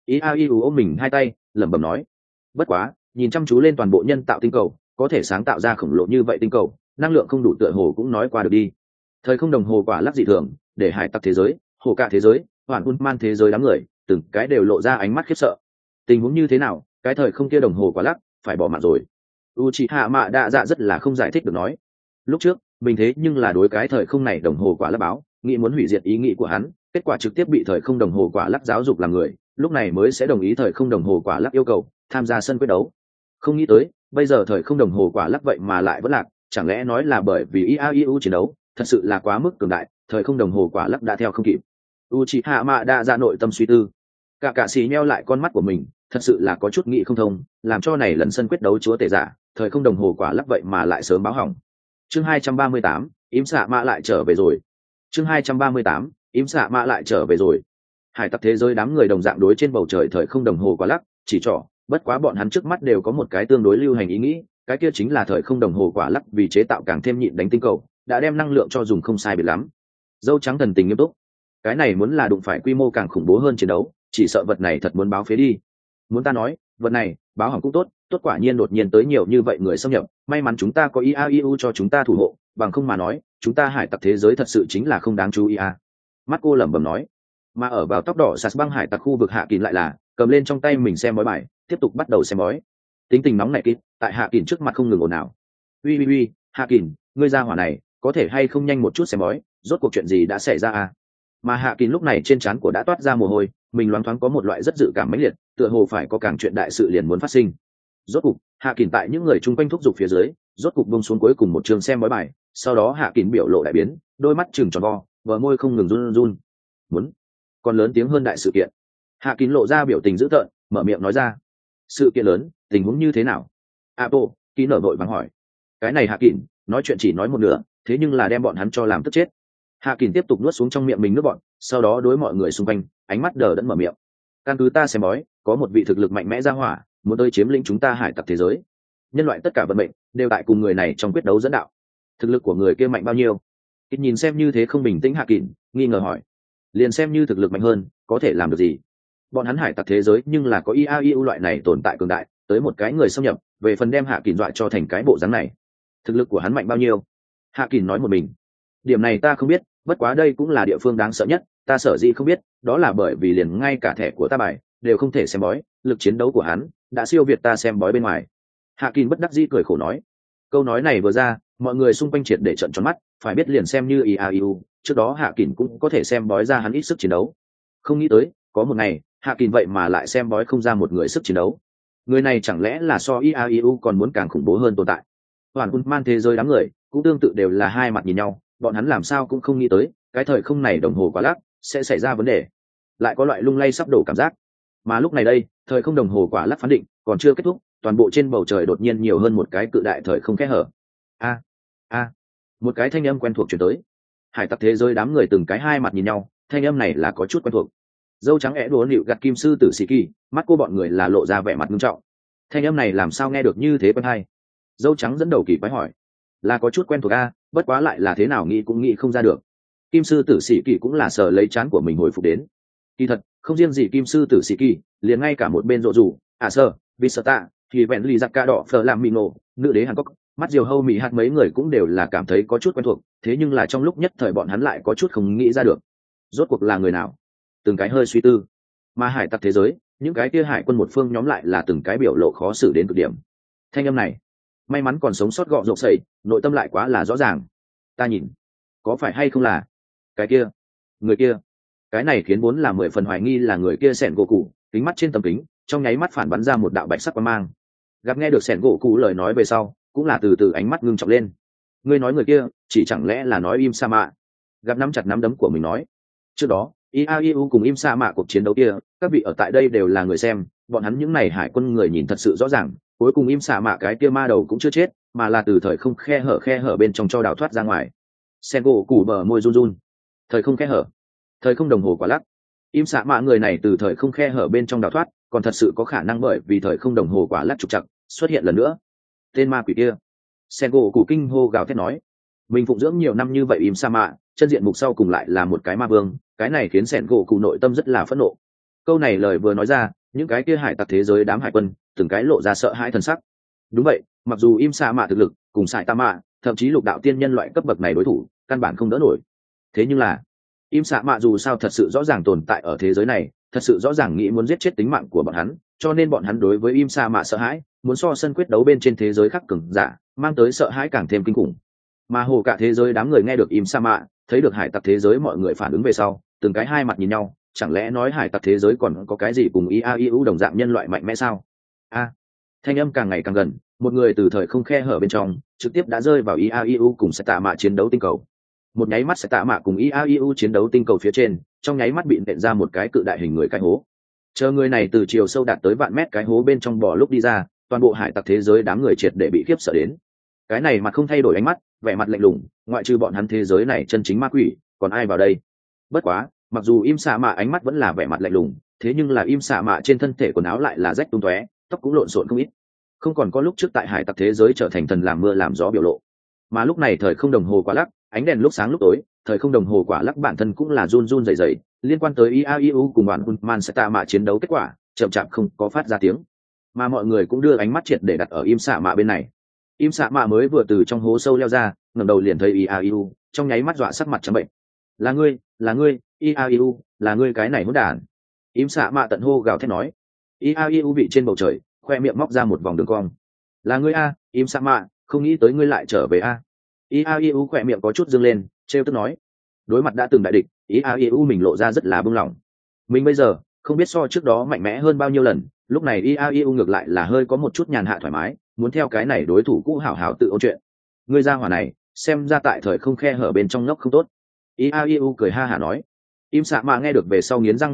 iau ôm mình hai tay, lẩm bẩm nói. Bất quá, nhìn chăm chú lên toàn bộ nhân tạo tinh cầu, có thể sáng tạo ra khổng lồ như vậy tinh cầu, năng lượng không đủ tựa hồ cũng nói qua được đi. Thời không đồng hồ quả lắc dị thường, để hải tặc thế giới, hồ cả thế giới, Hoàn Man thế giới đám người, từng cái đều lộ ra ánh mắt khiếp sợ. Tình huống như thế nào, cái thời không kia đồng hồ quả lắc phải bỏ mạng rồi. Uchiha Mạ Đa Dạ rất là không giải thích được nói. Lúc trước, mình thế nhưng là đối cái thời không này đồng hồ quả lắc báo, nghĩ muốn hủy diệt ý nghĩ của hắn, kết quả trực tiếp bị thời không đồng hồ quả lắc giáo dục làm người, lúc này mới sẽ đồng ý thời không đồng hồ quả lắc yêu cầu tham gia sân quyết đấu. Không nghĩ tới, bây giờ thời không đồng hồ quả lắc vậy mà lại vẫn lạc, chẳng lẽ nói là bởi vì iau chiến đấu thật sự là quá mức cường đại, thời không đồng hồ quả lắc đã theo không kịp. Uchiha Mạ Đa Dạ nội tâm suy tư, cả xì nheo lại con mắt của mình, thật sự là có chút nghĩ không thông, làm cho này lần sân quyết đấu chúa tể giả, thời không đồng hồ quả lắc vậy mà lại sớm báo hỏng. Chương 238, Yếm Xạ Mạ lại trở về rồi. Chương 238, Yếm Xạ Mạ lại trở về rồi. Hải tặc thế giới đám người đồng dạng đối trên bầu trời thời không đồng hồ quả lắc, chỉ trỏ, bất quá bọn hắn trước mắt đều có một cái tương đối lưu hành ý nghĩ, cái kia chính là thời không đồng hồ quả lắc vì chế tạo càng thêm nhịn đánh tinh cầu, đã đem năng lượng cho dùng không sai biệt lắm. Dâu trắng thần tình nghiêm túc, cái này muốn là đụng phải quy mô càng khủng bố hơn chiến đấu, chỉ sợ vật này thật muốn báo phế đi. Muốn ta nói, vật này báo hỏng cũng tốt, tốt quả nhiên đột nhiên tới nhiều như vậy người xâm nhập, may mắn chúng ta có iau cho chúng ta thủ hộ, bằng không mà nói chúng ta hải tặc thế giới thật sự chính là không đáng chú ý à. Mắt cô lẩm bẩm nói. Mà ở vào tóc đỏ sạt băng hải tặc khu vực Hạ Kình lại là cầm lên trong tay mình xem bói bài, tiếp tục bắt đầu xem bói. Tính tình nóng này kịp tại Hạ Kình trước mặt không ngừng ồn ào. Uy, Hạ Kình, ngươi ra hỏa này có thể hay không nhanh một chút xem bói, rốt cuộc chuyện gì đã xảy ra à? Mà Hạ Kình lúc này trên trán của đã toát ra mồ hôi, mình loáng thoáng có một loại rất dự cảm mãnh liệt, tựa hồ phải có càng chuyện đại sự liền muốn phát sinh. Rốt cục, Hạ Kình tại những người chung quanh thúc giục phía dưới, rốt cục buông xuống cuối cùng một trường xem bói bài, sau đó Hạ Kình biểu lộ đại biến, đôi mắt trừng tròn vo, bờ môi không ngừng run run. Muốn còn lớn tiếng hơn đại sự kiện. Hạ kín lộ ra biểu tình dữ tợn, mở miệng nói ra. Sự kiện lớn, tình huống như thế nào? Apo, ký nở vội vàng hỏi. Cái này Hạ kín nói chuyện chỉ nói một nửa, thế nhưng là đem bọn hắn cho làm tức chết. Hạ kín tiếp tục nuốt xuống trong miệng mình nước bọn, sau đó đối mọi người xung quanh, ánh mắt đờ đẫn mở miệng. Căn cứ ta xem bói, có một vị thực lực mạnh mẽ ra hỏa, muốn tới chiếm lĩnh chúng ta hải tặc thế giới. Nhân loại tất cả vận mệnh đều tại cùng người này trong quyết đấu dẫn đạo. Thực lực của người kia mạnh bao nhiêu? Kịch nhìn xem như thế không bình tĩnh Hạ kín, nghi ngờ hỏi. Liền xem như thực lực mạnh hơn, có thể làm được gì? Bọn hắn hải tặc thế giới nhưng là có IAIU loại này tồn tại cường đại, tới một cái người xâm nhập, về phần đem Hạ kín dọa cho thành cái bộ dáng này. Thực lực của hắn mạnh bao nhiêu? Hạ kín nói một mình. Điểm này ta không biết, bất quá đây cũng là địa phương đáng sợ nhất, ta sở dĩ không biết, đó là bởi vì liền ngay cả thẻ của ta bài đều không thể xem bói, lực chiến đấu của hắn đã siêu việt ta xem bói bên ngoài. Hạ kín bất đắc dĩ cười khổ nói. Câu nói này vừa ra, mọi người xung quanh triệt để trợn tròn mắt, phải biết liền xem như IAIU, trước đó Hạ kín cũng có thể xem bói ra hắn ít sức chiến đấu. Không nghĩ tới, có một ngày, Hạ kín vậy mà lại xem bói không ra một người sức chiến đấu. Người này chẳng lẽ là so IAIU còn muốn càng khủng bố hơn tồn tại? Hoàn quân man thế giới đám người cũng tương tự đều là hai mặt nhìn nhau, bọn hắn làm sao cũng không nghĩ tới cái thời không này đồng hồ quá lắc sẽ xảy ra vấn đề, lại có loại lung lay sắp đổ cảm giác. Mà lúc này đây, thời không đồng hồ quả lắc phán định còn chưa kết thúc, toàn bộ trên bầu trời đột nhiên nhiều hơn một cái cự đại thời không kẽ hở. A, một cái thanh âm quen thuộc truyền tới. Hải tặc thế giới đám người từng cái hai mặt nhìn nhau, thanh âm này là có chút quen thuộc. Dâu trắng é đùa nịu gặt kim sư tử sĩ kỳ, mắt cô bọn người là lộ ra vẻ mặt nghiêm trọng. Thanh âm này làm sao nghe được như thế quen hay? Dâu trắng dẫn đầu kỳ quái hỏi. Là có chút quen thuộc a, bất quá lại là thế nào nghĩ cũng nghĩ không ra được. Kim sư tử sĩ kỳ cũng là sờ lấy trán của mình hồi phục đến. Kỳ thật, không riêng gì kim sư tử sĩ kỳ, liền ngay cả một bên rộ rủ, sơ, Visata, thì vẹn lì giặc ca đỏ phờ làm mì nổ, nữ đế Hàn Quốc, mắt diều hâu mỹ hạt mấy người cũng đều là cảm thấy có chút quen thuộc, thế nhưng là trong lúc nhất thời bọn hắn lại có chút không nghĩ ra được. Rốt cuộc là người nào? Từng cái hơi suy tư. Mà hải tặc thế giới, những cái kia hải quân một phương nhóm lại là từng cái biểu lộ khó xử đến cực điểm. Thanh âm này, may mắn còn sống sót gọn rộp sẩy, nội tâm lại quá là rõ ràng. Ta nhìn, có phải hay không là cái kia, người kia? Cái này khiến vốn là 10 phần hoài nghi là người kia sẻn gỗ cụ, kính mắt trên tầm kính, trong nháy mắt phản bắn ra một đạo bạch sắc quang mang. Gặp nghe được sẻn gỗ cụ lời nói về sau, cũng là từ từ ánh mắt ngưng trọng lên. Ngươi nói người kia, chỉ chẳng lẽ là nói Im Sa Mạ? Gặp nắm chặt nắm đấm của mình nói. Trước đó, IAIU cùng Im Sa Mạ cuộc chiến đấu kia, các vị ở tại đây đều là người xem, bọn hắn những này hải quân người nhìn thật sự rõ ràng, cuối cùng Im Sa Mạ cái kia ma đầu cũng chưa chết, mà là từ thời không khe hở bên trong cho đào thoát ra ngoài. Sẻn gỗ cụ bờ môi run run. Thời không khe hở, thời không đồng hồ quả lắc. Im Sa Mạ người này từ thời không khe hở bên trong đào thoát, còn thật sự có khả năng bởi vì thời không đồng hồ quả lắc trục trặc xuất hiện lần nữa. Tên ma quỷ kia. Sen gỗ cụ kinh hô gào thét nói. Mình phụng dưỡng nhiều năm như vậy Im Sa Mạ, chân diện mục sau cùng lại là một cái ma vương, cái này khiến Sen gỗ cụ nội tâm rất là phẫn nộ. Câu này lời vừa nói ra, những cái kia hải tặc thế giới đám hải quân từng cái lộ ra sợ hãi thần sắc. Đúng vậy, mặc dù Im Sa Mạ thực lực cùng Sải Ta Mạ, thậm chí lục đạo tiên nhân loại cấp bậc này đối thủ căn bản không đỡ nổi. Thế nhưng là Im Sa Mạ dù sao thật sự rõ ràng tồn tại ở thế giới này, thật sự rõ ràng nghĩ muốn giết chết tính mạng của bọn hắn, cho nên bọn hắn đối với Im Sa Mạ sợ hãi, muốn so sân quyết đấu bên trên thế giới khác cường giả, mang tới sợ hãi càng thêm kinh khủng. Mà hồ cả thế giới đám người nghe được Im Sa Mạ, thấy được hải tặc thế giới mọi người phản ứng về sau, từng cái hai mặt nhìn nhau, chẳng lẽ nói hải tặc thế giới còn có cái gì cùng IAIU đồng dạng nhân loại mạnh mẽ sao? Thanh âm càng ngày càng gần, một người từ thời không khe hở bên trong, trực tiếp đã rơi vào IAIU cùng Sải Tạ Mạ chiến đấu tinh cầu. Một nháy mắt Sải Tạ Mạ cùng IAIU chiến đấu tinh cầu phía trên, trong nháy mắt bị nện ra một cái cự đại hình người cái hố. Chờ người này từ chiều sâu đạt tới vạn mét cái hố bên trong bò lúc đi ra, toàn bộ hải tặc thế giới đám người triệt để bị khiếp sợ đến. Cái này mặt không thay đổi ánh mắt, vẻ mặt lạnh lùng, ngoại trừ bọn hắn thế giới này chân chính ma quỷ, còn ai vào đây? Bất quá, mặc dù Im Sa Mạ ánh mắt vẫn là vẻ mặt lạnh lùng, thế nhưng là Im Sa Mạ trên thân thể quần áo lại là rách tung tóe, tóc cũng lộn xộn không ít, không còn có lúc trước tại hải tặc thế giới trở thành thần làm mưa làm gió biểu lộ. Mà lúc này thời không đồng hồ quả lắc, ánh đèn lúc sáng lúc tối, thời không đồng hồ quả lắc bản thân cũng là run run rẩy rẩy, liên quan tới IAIU cùng đoàn Man Sải Tạ Mạ chiến đấu kết quả, chậm chạp không có phát ra tiếng. Mà mọi người cũng đưa ánh mắt triệt để đặt ở Im Sa Mạ bên này. Im Sa Mạ mới vừa từ trong hố sâu leo ra, ngẩng đầu liền thấy IAIU, trong nháy mắt dọa sắc mặt trắng bệnh. Là ngươi, IAIU, là ngươi cái này hỗn đản. Im Sa Mạ tận hô gào thét nói. IAIU bị trên bầu trời, khoe miệng móc ra một vòng đường cong. Là ngươi a, Im Sa Mạ, không nghĩ tới ngươi lại trở về a. IAIU khoe miệng có chút dương lên, trêu tức nói. Đối mặt đã từng đại địch, IAIU mình lộ ra rất là buông lỏng. Mình bây giờ không biết so trước đó mạnh mẽ hơn bao nhiêu lần, lúc này IAIU ngược lại là hơi có một chút nhàn hạ thoải mái, muốn theo cái này đối thủ cũ hảo hảo tự ôn chuyện. Ngươi ra hỏa này, xem ra tại thời không khe hở bên trong ngốc không tốt. IAIU cười ha hả nói. Im Sa Mạ nghe được về sau nghiến răng nghiến lợi,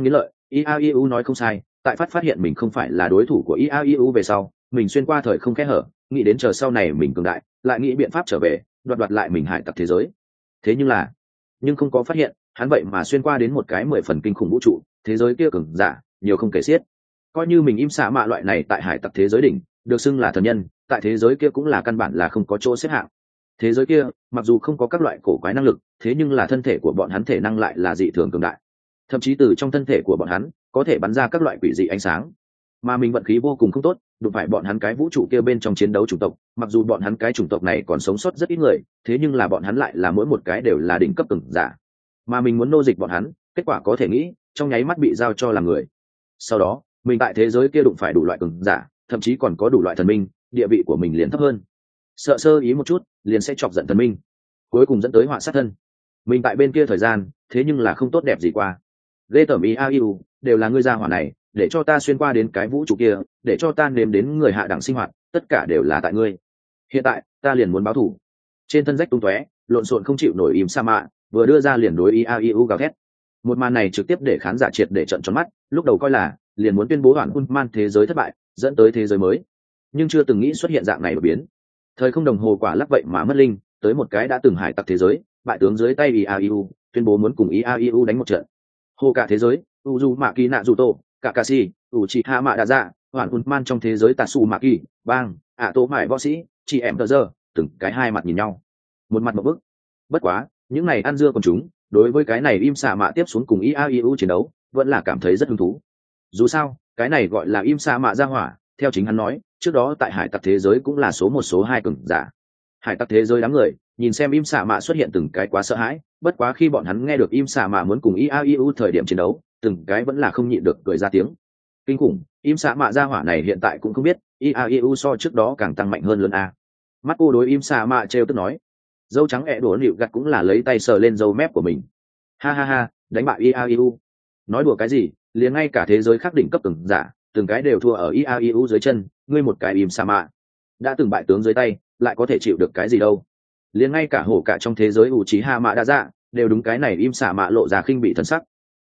IAIU nói không sai, tại phát hiện mình không phải là đối thủ của IAIU về sau, mình xuyên qua thời không kẽ hở, nghĩ đến chờ sau này mình cường đại, lại nghĩ biện pháp trở về, đoạt lại mình hải tặc thế giới. Thế nhưng không có phát hiện, hắn vậy mà xuyên qua đến một cái 10 phần kinh khủng vũ trụ, thế giới kia cường giả, nhiều không kể xiết. Coi như mình im xạ mạ loại này tại hải tặc thế giới đỉnh, được xưng là thần nhân, tại thế giới kia cũng là căn bản là không có chỗ xếp hạng. Thế giới kia, mặc dù không có các loại cổ quái năng lực, thế nhưng là thân thể của bọn hắn thể năng lại là dị thường cường đại. Thậm chí từ trong thân thể của bọn hắn có thể bắn ra các loại quỷ dị ánh sáng. Mà mình vận khí vô cùng không tốt, đụng phải bọn hắn cái vũ trụ kia bên trong chiến đấu chủng tộc, mặc dù bọn hắn cái chủng tộc này còn sống sót rất ít người, thế nhưng là bọn hắn lại là mỗi một cái đều là đỉnh cấp cường giả. Mà mình muốn nô dịch bọn hắn, kết quả có thể nghĩ, trong nháy mắt bị giao cho làm người. Sau đó, mình tại thế giới kia đụng phải đủ loại cường giả, thậm chí còn có đủ loại thần minh, địa vị của mình liền thấp hơn. Sợ sơ ý một chút, liền sẽ chọc giận thần minh, cuối cùng dẫn tới họa sát thân. Mình tại bên kia thời gian, thế nhưng là không tốt đẹp gì qua. Ghê tởm IAIU, đều là ngươi gia hỏa này, để cho ta xuyên qua đến cái vũ trụ kia, để cho ta nếm đến người hạ đẳng sinh hoạt, tất cả đều là tại ngươi. Hiện tại, ta liền muốn báo thù. Trên thân rách tung tóe, lộn xộn không chịu nổi im sa mạ, vừa đưa ra liền đối IAIU gào thét. Một màn này trực tiếp để khán giả triệt để trợn tròn mắt, lúc đầu coi là liền muốn tuyên bố hoàn Unman thế giới thất bại, dẫn tới thế giới mới, nhưng chưa từng nghĩ xuất hiện dạng này đột biến. Thời không đồng hồ quả lắc vậy mà mất linh, tới một cái đã từng hải tặc thế giới, bại tướng dưới tay IAIU, tuyên bố muốn cùng IAIU đánh một trận. Hồ cả thế giới, Uzumaki Naruto, Kakashi, Uchiha Madara, hoàn Unman trong thế giới Tatsumaki, bang, tố mải võ sĩ, chị em tờ giờ, từng cái hai mặt nhìn nhau, một mặt một bức. Bất quá, những này ăn dưa còn chúng, đối với cái này im xạ mạ tiếp xuống cùng IAIU chiến đấu, vẫn là cảm thấy rất hứng thú. Dù sao, cái này gọi là im xạ mạ ra hỏa, theo chính hắn nói, trước đó tại hải tặc thế giới cũng là số 1 số 2 cường giả. Hải tặc thế giới đám người, nhìn xem im xạ mạ xuất hiện từng cái quá sợ hãi, bất quá khi bọn hắn nghe được im xạ mạ muốn cùng IAIU thời điểm chiến đấu, từng cái vẫn là không nhịn được cười ra tiếng. Kinh khủng, im xạ mạ ra hỏa này hiện tại cũng không biết, IAIU so trước đó càng tăng mạnh hơn lớn a. Mắt cô đối im xạ mạ trêu tức nói. Dâu trắng đổ nịu gặt cũng là lấy tay sờ lên dâu mép của mình. Ha ha ha, đánh bại IAIU. Nói đùa cái gì, liền ngay cả thế giới khác đỉnh cấp cường giả, từng cái đều thua ở IAIU dưới chân, ngươi một cái im sa mạ đã từng bại tướng dưới tay, lại có thể chịu được cái gì đâu. Liền ngay cả hổ cả trong thế giới Uchiha Madara đều đúng cái này im sa mạ lộ ra khinh bị thần sắc.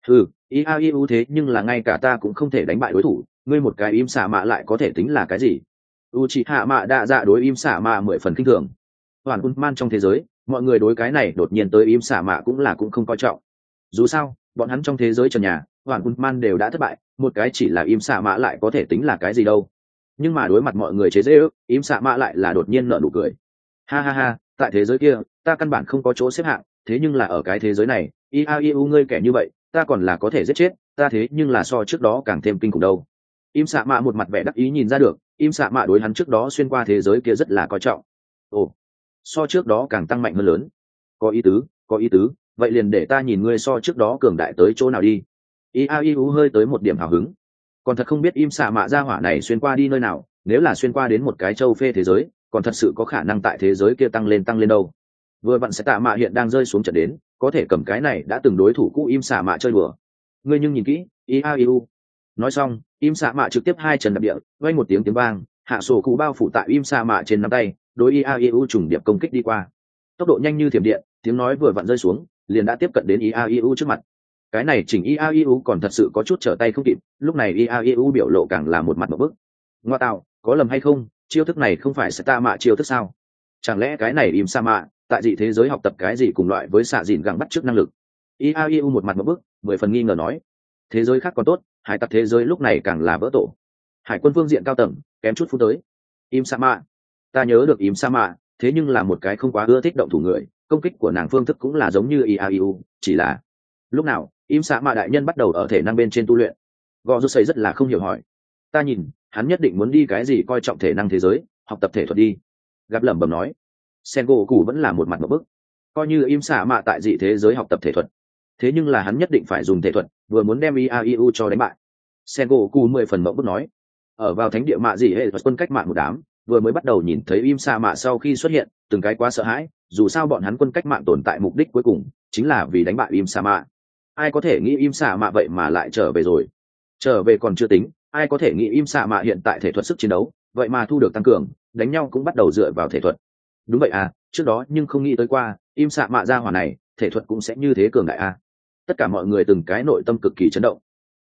IAIU thế nhưng là ngay cả ta cũng không thể đánh bại đối thủ, ngươi một cái im sa mạ lại có thể tính là cái gì? Uchiha Madara đối im sa mạ 10 phần kinh thường. Hoàn Unman trong thế giới, mọi người đối cái này đột nhiên tới im sa mạ cũng không coi trọng. Dù sao, bọn hắn trong thế giới trần nhà, Hoàn Unman đều đã thất bại, một cái chỉ là im sa mạ lại có thể tính là cái gì đâu. Nhưng mà đối mặt mọi người chế giễu, im sa mạ lại là đột nhiên nở nụ cười. Ha ha ha, tại thế giới kia, ta căn bản không có chỗ xếp hạng, thế nhưng là ở cái thế giới này, IAIU ngươi kẻ như vậy, ta còn là có thể giết chết, ta thế nhưng là so trước đó càng thêm kinh khủng đâu. Im sa mạ một mặt vẻ đắc ý nhìn ra được, im sa mạ đối hắn trước đó xuyên qua thế giới kia rất là coi trọng. Ồ, so trước đó càng tăng mạnh hơn lớn. Có ý tứ, vậy liền để ta nhìn ngươi so trước đó cường đại tới chỗ nào đi. IAIU hơi tới một điểm hào hứng. Còn thật không biết im xạ mạ gia hỏa này xuyên qua đi nơi nào, nếu là xuyên qua đến một cái châu phê thế giới, còn thật sự có khả năng tại thế giới kia tăng lên đâu. Vừa vặn sẽ tạ mạ hiện đang rơi xuống trận đến, có thể cầm cái này đã từng đối thủ cũ im xạ mạ chơi đùa. Ngươi nhưng nhìn kỹ, IAIU. Nói xong, im xạ mạ trực tiếp hai chân đạp địa, vang một tiếng vang, hạ sổ cụ bao phủ tại im xạ mạ trên nắm tay, đối IAIU trùng điệp công kích đi qua. Tốc độ nhanh như thiểm điện, tiếng nói vừa vặn rơi xuống, liền đã tiếp cận đến IAIU trước mặt. Cái này chỉnh IAIU còn thật sự có chút trở tay không kịp, lúc này IAIU biểu lộ càng là một mặt một bức. Ngoa tạo, có lầm hay không, chiêu thức này không phải sẽ ta mạ chiêu thức sao? Chẳng lẽ cái này im sa mạ, tại dị thế giới học tập cái gì cùng loại với xạ dìn găng bắt trước năng lực? IAIU một mặt một bức, 10 phần nghi ngờ nói. Thế giới khác còn tốt, hải tặc thế giới lúc này càng là vỡ tổ. Hải quân phương diện cao tầng, kém chút phút tới. Im sa mạ, ta nhớ được im sa mạ, thế nhưng là một cái không quá ưa thích động thủ người, công kích của nàng phương thức cũng là giống như IAIU, chỉ là lúc nào im sa mạ đại nhân bắt đầu ở thể năng bên trên tu luyện. Gò rút xây rất là không hiểu hỏi. Ta nhìn hắn nhất định muốn đi cái gì coi trọng thể năng thế giới, học tập thể thuật đi. Gặp lẩm bẩm nói. Sengoku cụ vẫn là một mặt một bức, coi như im sa mạ tại dị thế giới học tập thể thuật, thế nhưng là hắn nhất định phải dùng thể thuật, vừa muốn đem IAIU cho đánh bại. Sengoku cụ 10 phần mộng bức nói. Ở vào thánh địa mạ dị hệ quân cách mạng một đám, vừa mới bắt đầu nhìn thấy im sa mạ sau khi xuất hiện, từng cái quá sợ hãi, dù sao bọn hắn quân cách mạng tồn tại mục đích cuối cùng chính là vì đánh bại im sa mạ. Ai có thể nghĩ im sa mạ vậy mà lại trở về rồi? Trở về còn chưa tính, ai có thể nghĩ im sa mạ hiện tại thể thuật sức chiến đấu vậy mà thu được tăng cường, đánh nhau cũng bắt đầu dựa vào thể thuật. Đúng vậy à, trước đó nhưng không nghĩ tới qua im sa mạ gia hỏa này thể thuật cũng sẽ như thế cường đại à. Tất cả mọi người từng cái nội tâm cực kỳ chấn động.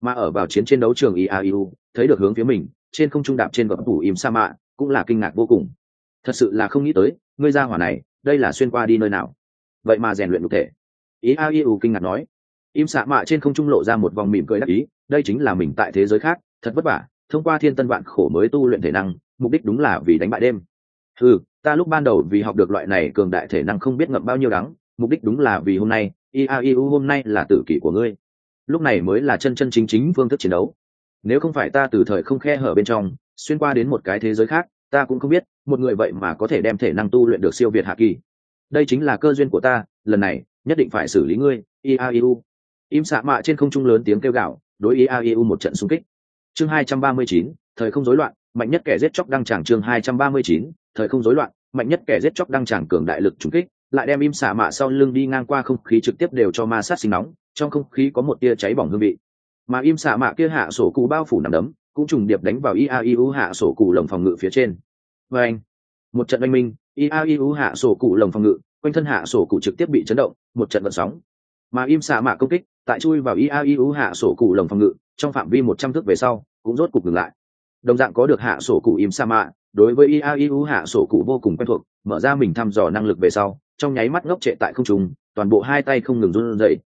Mà ở vào chiến trên đấu trường IAIU thấy được hướng phía mình trên không trung đạp trên gập tủ im sa mạ cũng là kinh ngạc vô cùng. Thật sự là không nghĩ tới ngươi ra hỏa này đây là xuyên qua đi nơi nào vậy mà rèn luyện nhục thể. IAIU kinh ngạc nói. Im sa mạ trên không trung lộ ra một vòng mỉm cười đắc ý, đây chính là mình tại thế giới khác thật vất vả thông qua thiên tân vạn khổ mới tu luyện thể năng, mục đích đúng là vì đánh bại đêm. Ta lúc ban đầu vì học được loại này cường đại thể năng không biết ngậm bao nhiêu đắng, mục đích đúng là vì hôm nay IAIU hôm nay là tử kỷ của ngươi, lúc này mới là chân chân chính chính phương thức chiến đấu. Nếu không phải ta từ thời không khe hở bên trong xuyên qua đến một cái thế giới khác, ta cũng không biết một người vậy mà có thể đem thể năng tu luyện được siêu việt hạ kỳ. Đây chính là cơ duyên của ta, lần này nhất định phải xử lý ngươi IAIU. Im xạ mạ trên không trung lớn tiếng kêu gào, đối IAIU một trận xung kích. Chương 239, thời không rối loạn, mạnh nhất kẻ giết chóc đăng tràng. Chương 239, thời không rối loạn, mạnh nhất kẻ giết chóc đăng tràng. Cường đại lực trùng kích lại đem im xạ mạ sau lưng đi ngang qua không khí trực tiếp đều cho ma sát sinh nóng, trong không khí có một tia cháy bỏng hương vị. Mà im xạ mạ kia hạ sổ cụ bao phủ nằm đấm cũng trùng điệp đánh vào IAIU hạ sổ cụ lồng phòng ngự phía trên. Và anh, một trận oanh minh, IAIU hạ sổ cụ lồng phòng ngự quanh thân hạ sổ cụ trực tiếp bị chấn động, một trận vận sóng. Mà im xạ mạ công kích tại chui vào IAIU hạ sổ cụ lồng phòng ngự trong phạm vi 100 thước về sau cũng rốt cục ngừng lại. Đồng dạng có được hạ sổ cụ im xạ mạ đối với IAIU hạ sổ cụ vô cùng quen thuộc, mở ra mình thăm dò năng lực về sau trong nháy mắt ngốc trệ tại không trung, toàn bộ hai tay không ngừng run rẩy.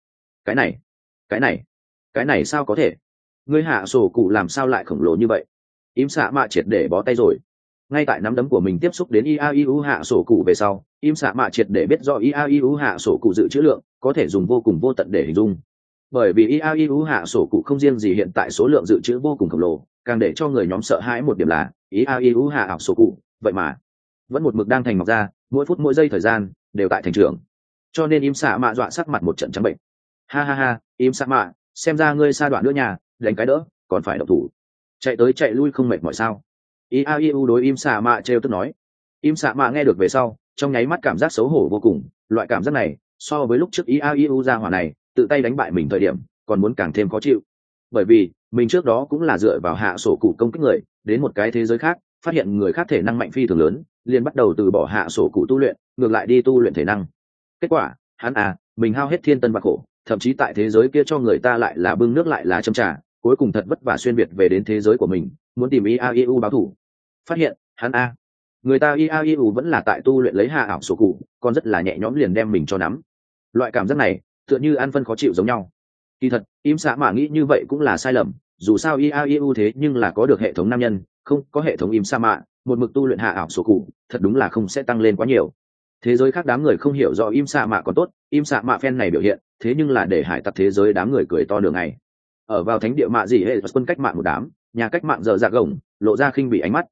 Cái này sao có thể? Ngươi hạ sổ cụ làm sao lại khổng lồ như vậy? Im xạ mạ triệt để bó tay rồi. Ngay tại nắm đấm của mình tiếp xúc đến IAIU hạ sổ cụ về sau, im xạ mạ triệt để biết rõ IAIU hạ sổ cụ dự trữ lượng có thể dùng vô cùng vô tận để hình dung. Bởi vì IAIU hạ sổ cụ không riêng gì hiện tại số lượng dự trữ vô cùng khổng lồ, càng để cho người nhóm sợ hãi một điểm là IAIU hạ ảo sổ cụ vậy mà vẫn một mực đang thành mọc ra, mỗi phút mỗi giây thời gian đều tại thành trưởng. Cho nên im xạ mạ dọa sắc mặt một trận trắng bệnh. Ha ha ha, im xạ mạ, xem ra ngươi sa đoạn nữa nhà, đánh cái đỡ còn phải động thủ, chạy tới chạy lui không mệt mỏi sao? IAIU đối im xạ mạ trêu tức nói. Im xạ mạ nghe được về sau trong nháy mắt cảm giác xấu hổ vô cùng, loại cảm giác này so với lúc trước IAIU ra hỏa này tự tay đánh bại mình thời điểm còn muốn càng thêm khó chịu. Bởi vì mình trước đó cũng là dựa vào hạ sổ cụ công kích người đến một cái thế giới khác, phát hiện người khác thể năng mạnh phi thường lớn, liền bắt đầu từ bỏ hạ sổ cụ tu luyện, ngược lại đi tu luyện thể năng. Kết quả mình hao hết thiên tân bạc khổ, thậm chí tại thế giới kia cho người ta lại là bưng nước lại là châm trà, cuối cùng thật vất vả xuyên việt về đến thế giới của mình, muốn tìm IAIU báo thù. Phát hiện người ta IAIU vẫn là tại tu luyện lấy hạ ảo sổ cụ, còn rất là nhẹ nhõm liền đem mình cho nắm. Loại cảm giác này tựa như ăn phân khó chịu giống nhau. Kỳ thật im xạ mạ nghĩ như vậy cũng là sai lầm, dù sao IAIU thế nhưng là có được hệ thống nam nhân, không có hệ thống im xạ mạ một mực tu luyện hạ ảo sổ cụ thật đúng là không sẽ tăng lên quá nhiều. Thế giới khác đám người không hiểu rõ im xạ mạ còn tốt, im xạ mạ phen này biểu hiện thế nhưng là để hải tặc thế giới đám người cười to đường ngày. Ở vào thánh địa mạ gì hệ quân cách mạng một đám nhà cách mạng dở dạc gồng lộ ra khinh bị ánh mắt.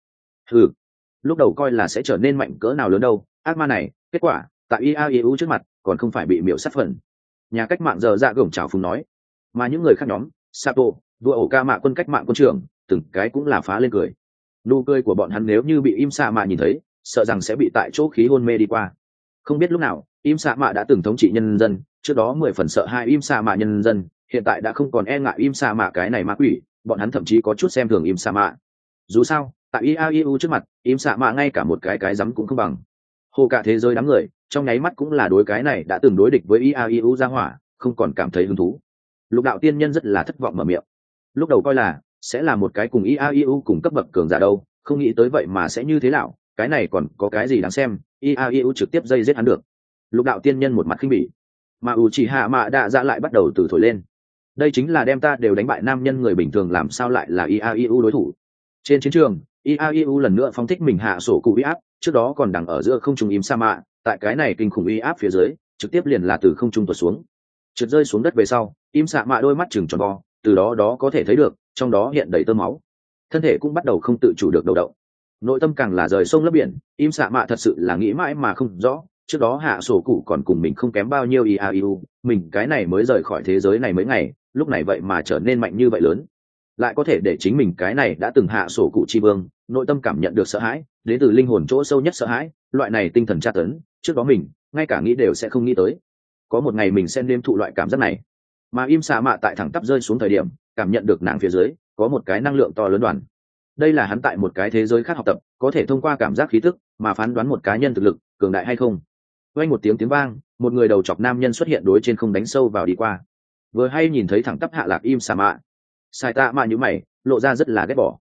Lúc đầu coi là sẽ trở nên mạnh cỡ nào lớn đâu, ác ma này kết quả tại IAIU trước mặt còn không phải bị miểu sát phần. Nhà cách mạng dở dạc gồng chào phúng nói. Mà những người khác nhóm Sato, đua ổ ca mạ quân cách mạng quân trưởng từng cái cũng là phá lên cười. Nụ cười của bọn hắn nếu như bị im xạ mạ nhìn thấy sợ rằng sẽ bị tại chỗ khí hôn mê đi qua. Không biết lúc nào im xạ mạ đã từng thống trị nhân dân, trước đó 10 phần sợ hai im xạ mạ nhân dân, hiện tại đã không còn e ngại im xạ mạ cái này ma quỷ, bọn hắn thậm chí có chút xem thường im xạ mạ. Dù sao tại IAIU trước mặt im xạ mạ ngay cả một cái rắm cũng không bằng. Hồ cả thế giới đám người trong nháy mắt cũng là đối cái này đã từng đối địch với IAIU ra hỏa không còn cảm thấy hứng thú. Lục đạo tiên nhân rất là thất vọng mở miệng. Lúc đầu coi là sẽ là một cái cùng IAIU cùng cấp bậc cường giả đâu, không nghĩ tới vậy mà sẽ như thế nào, cái này còn có cái gì đáng xem, IAIU trực tiếp dây giết hắn được. Lục đạo tiên nhân một mặt khinh bỉ. Mà Uchiha Mạ Đa Dạ lại bắt đầu từ thổi lên. Đây chính là đem ta đều đánh bại nam nhân người bình thường làm sao lại là IAIU đối thủ. Trên chiến trường IAIU lần nữa phóng thích mình hạ sổ cụ uy áp, trước đó còn đang ở giữa không trung im sa mạ, tại cái này kinh khủng uy áp phía dưới trực tiếp liền là từ không trung tuột xuống, trượt rơi xuống đất về sau im sa mạ đôi mắt chừng tròn vo, từ đó có thể thấy được trong đó hiện đầy tơ máu, thân thể cũng bắt đầu không tự chủ được đầu động, nội tâm càng là rời sông lấp biển. Im sa mạ thật sự là nghĩ mãi mà không rõ, trước đó hạ sổ cụ còn cùng mình không kém bao nhiêu IAIU, mình cái này mới rời khỏi thế giới này mấy ngày, lúc này vậy mà trở nên mạnh như vậy lớn, lại có thể để chính mình cái này đã từng hạ sổ cụ chi vương nội tâm cảm nhận được sợ hãi, đến từ linh hồn chỗ sâu nhất sợ hãi, loại này tinh thần tra tấn trước đó mình ngay cả nghĩ đều sẽ không nghĩ tới có một ngày mình sẽ nếm thụ loại cảm giác này. Mà im xạ mạ tại thẳng tắp rơi xuống thời điểm cảm nhận được nàng phía dưới có một cái năng lượng to lớn đoàn, đây là hắn tại một cái thế giới khác học tập, có thể thông qua cảm giác khí tức mà phán đoán một cá nhân thực lực cường đại hay không. Quanh một tiếng vang, một người đầu chọc nam nhân xuất hiện đối trên không đánh sâu vào đi qua, vừa hay nhìn thấy thẳng tắp hạ lạc im xạ mạ. Sai tạ mạ nhíu mày, lộ ra rất là ghét bỏ.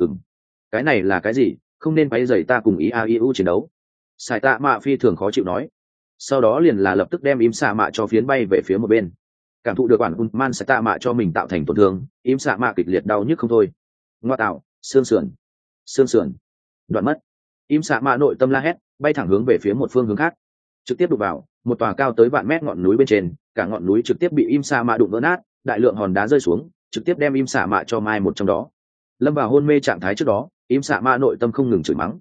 Cái này là cái gì, không nên quấy rầy ta cùng IAIU chiến đấu. Sai tạ mạ phi thường khó chịu nói. Sau đó liền là lập tức đem im xạ mạ cho phiến bay về phía một bên. Cảm thụ được bản man sai tạ mạ cho mình tạo thành tổn thương, im xạ mạ kịch liệt đau nhức không thôi. Ngoa tạo, xương sườn, đoạn mất. Im xạ mạ nội tâm la hét, bay thẳng hướng về phía một phương hướng khác, trực tiếp đụng vào một tòa cao tới vạn mét ngọn núi bên trên. Cả ngọn núi trực tiếp bị im xạ mạ đụng vỡ nát, đại lượng hòn đá rơi xuống, trực tiếp đem im xạ mạ cho mai một trong đó. Lâm vào hôn mê trạng thái trước đó, im xạ mạ nội tâm không ngừng chửi mắng.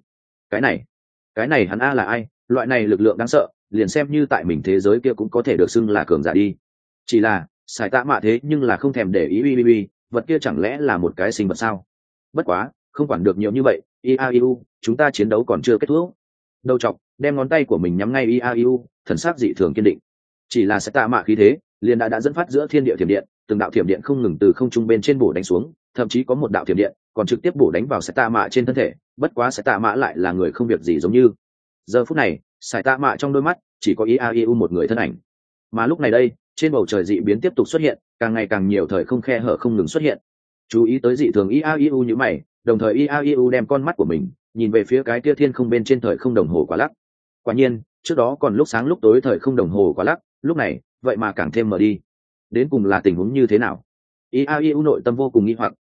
Cái này hắn a là ai, loại này lực lượng đáng sợ, liền xem như tại mình thế giới kia cũng có thể được xưng là cường giả đi. Chỉ là Sải Tạ Mạ thế nhưng là không thèm để ý uy vật kia chẳng lẽ là một cái sinh vật sao? Bất quá không quản được nhiều như vậy, IAIU, chúng ta chiến đấu còn chưa kết thúc. Đầu chọc đem ngón tay của mình nhắm ngay IAIU, thần sắc dị thường kiên định. Chỉ là Sải Tạ Mạ khí thế liền đã dẫn phát giữa thiên địa thiểm điện, từng đạo thiểm điện không ngừng từ không trung bên trên bổ đánh xuống, thậm chí có một đạo thiểm điện còn trực tiếp bổ đánh vào Sải Tạ Mạ trên thân thể. Bất quá Sải Tạ Mạ lại là người không việc gì giống như. Giờ phút này Sải Tạ Mạ trong đôi mắt chỉ có IAIU một người thân ảnh. Mà lúc này đây, trên bầu trời dị biến tiếp tục xuất hiện, càng ngày càng nhiều thời không khe hở không ngừng xuất hiện. Chú ý tới dị thường IAIU như mày, đồng thời IAIU đem con mắt của mình nhìn về phía cái kia thiên không bên trên thời không đồng hồ quả lắc. Quả nhiên, trước đó còn lúc sáng lúc tối thời không đồng hồ quả lắc, lúc này vậy mà càng thêm mờ đi. Đến cùng là tình huống như thế nào? IAIU nội tâm vô cùng nghi hoặc.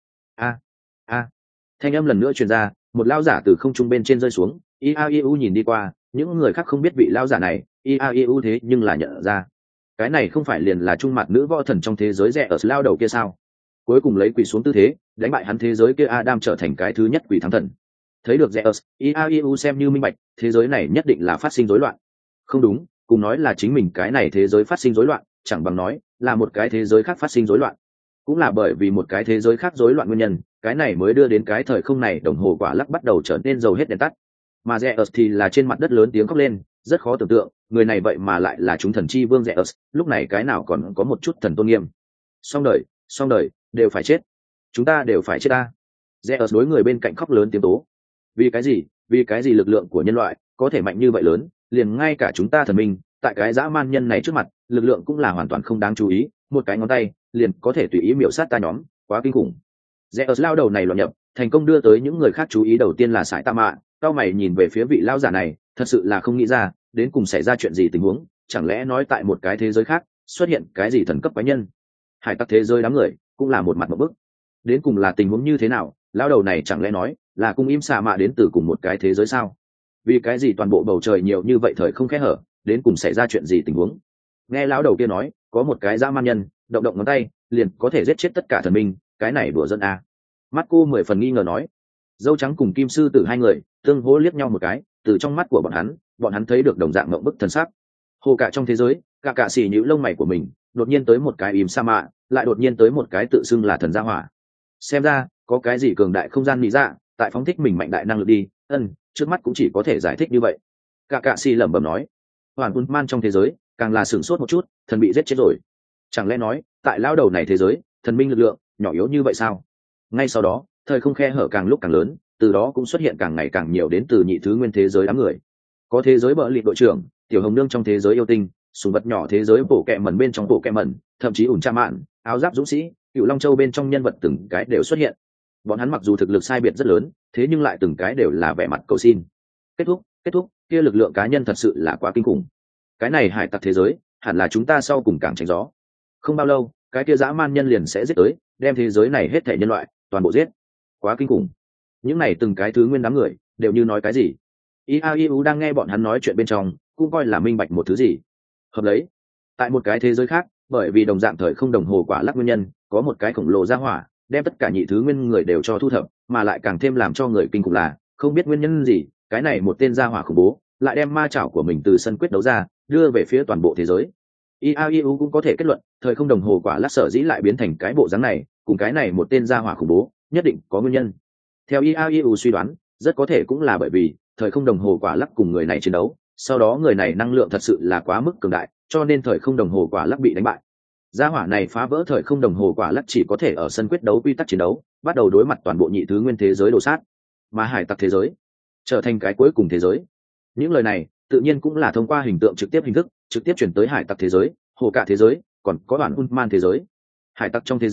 A, thanh âm lần nữa truyền ra, một lão giả từ không trung bên trên rơi xuống. IAIU nhìn đi qua, những người khác không biết vị lão giả này, IAIU thế nhưng là nhận ra. Cái này không phải liền là trung mặt nữ võ thần trong thế giới rẻ ở lao đầu kia sao? Cuối cùng lấy quỷ xuống tư thế, đánh bại hắn thế giới kia Adam trở thành cái thứ nhất quỷ thắng thần. Thấy được rẻ ở, IAIU xem như minh bạch, thế giới này nhất định là phát sinh rối loạn. Không đúng, cùng nói là chính mình cái này thế giới phát sinh rối loạn, chẳng bằng nói là một cái thế giới khác phát sinh rối loạn. Cũng là bởi vì một cái thế giới khác rối loạn nguyên nhân, cái này mới đưa đến cái thời không này đồng hồ quả lắc bắt đầu trở nên dầu hết đèn tắt. Mà Zeus thì là trên mặt đất lớn tiếng khóc lên, rất khó tưởng tượng, người này vậy mà lại là chúng thần chi vương Zeus, lúc này cái nào còn có một chút thần tôn nghiêm. Xong đời, đều phải chết. Chúng ta đều phải chết ta. Zeus đối người bên cạnh khóc lớn tiếng tố. Vì cái gì lực lượng của nhân loại có thể mạnh như vậy lớn, liền ngay cả chúng ta thần minh, tại cái dã man nhân này trước mặt, lực lượng cũng là hoàn toàn không đáng chú ý, một cái ngón tay liền có thể tùy ý miểu sát ta nhóm, quá kinh khủng. Zeus lao đầu này loạn nhập, thành công đưa tới những người khác chú ý. Đầu tiên là Sải Tạ Mạ, cao mày nhìn về phía vị lao giả này, thật sự là không nghĩ ra đến cùng xảy ra chuyện gì tình huống, chẳng lẽ nói tại một cái thế giới khác xuất hiện cái gì thần cấp quái nhân? Hải tặc thế giới đám người cũng là một mặt một bức, đến cùng là tình huống như thế nào? Lao đầu này chẳng lẽ nói là cùng im xạ mạ đến từ cùng một cái thế giới sao? Vì cái gì toàn bộ bầu trời nhiều như vậy thời không kẽ hở, đến cùng xảy ra chuyện gì tình huống? Nghe lão đầu kia nói có một cái dã man nhân động động ngón tay liền có thể giết chết tất cả thần minh, cái này đùa dân à? Mắt cô 10 phần nghi ngờ nói. Dâu trắng cùng kim sư tử hai người tương hỗ liếc nhau một cái, từ trong mắt của bọn hắn thấy được đồng dạng ngậm bức thần sắc. Hồ cả trong thế giới, cả xỉ nhíu lông mày của mình, đột nhiên tới một cái im sa mạ, lại đột nhiên tới một cái tự xưng là thần gia hỏa. Xem ra có cái gì cường đại không gian mỹ dạ tại phóng thích mình mạnh đại năng lực đi. Trước mắt cũng chỉ có thể giải thích như vậy. Cả xỉ lẩm bẩm nói. Hoàn quân man trong thế giới càng là sửng sốt một chút, thần bị giết chết rồi. Chẳng lẽ nói tại lão đầu này thế giới thần minh lực lượng nhỏ yếu như vậy sao? Ngay sau đó thời không khe hở càng lúc càng lớn, từ đó cũng xuất hiện càng ngày càng nhiều đến từ nhị thứ nguyên thế giới đám người. Có thế giới bợ lịp đội trưởng, tiểu hồng nương trong thế giới yêu tinh, sùng vật nhỏ thế giới bổ kẹ mẩn bên trong bổ kẹ mẩn, thậm chí ủn cha mạn, áo giáp dũng sĩ, cựu long châu bên trong nhân vật từng cái đều xuất hiện. Bọn hắn mặc dù thực lực sai biệt rất lớn, thế nhưng lại từng cái đều là vẻ mặt cầu xin. Kết thúc, kia lực lượng cá nhân thật sự là quá kinh khủng. Cái này hải tặc thế giới hẳn là chúng ta sau cùng càng tránh gió. Không bao lâu cái kia dã man nhân liền sẽ giết tới, đem thế giới này hết thảy nhân loại toàn bộ giết. Quá kinh khủng. Những này từng cái thứ nguyên đám người đều như nói cái gì. IAIU đang nghe bọn hắn nói chuyện bên trong cũng coi là minh bạch một thứ gì. Hợp lấy, tại một cái thế giới khác, bởi vì đồng dạng thời không đồng hồ quả lắc nguyên nhân, có một cái khổng lồ ra hỏa đem tất cả nhị thứ nguyên người đều cho thu thập, mà lại càng thêm làm cho người kinh khủng là không biết nguyên nhân gì, cái này một tên gia hỏa khủng bố lại đem ma chảo của mình từ sân quyết đấu ra đưa về phía toàn bộ thế giới. IAIU cũng có thể kết luận thời không đồng hồ quả lắc sở dĩ lại biến thành cái bộ dáng này, cùng cái này một tên gia hỏa khủng bố nhất định có nguyên nhân. Theo IAIU suy đoán, rất có thể cũng là bởi vì thời không đồng hồ quả lắc cùng người này chiến đấu, sau đó người này năng lượng thật sự là quá mức cường đại, cho nên thời không đồng hồ quả lắc bị đánh bại. Gia hỏa này phá vỡ thời không đồng hồ quả lắc chỉ có thể ở sân quyết đấu quy tắc chiến đấu, bắt đầu đối mặt toàn bộ nhị thứ nguyên thế giới đồ sát, mà hải tặc thế giới trở thành cái cuối cùng thế giới. Những lời này tự nhiên cũng là thông qua hình tượng trực tiếp hình thức, trực tiếp chuyển tới hải tặc thế giới, hồ cả thế giới, còn có đoàn Unman thế giới. Hải tặc trong thế giới,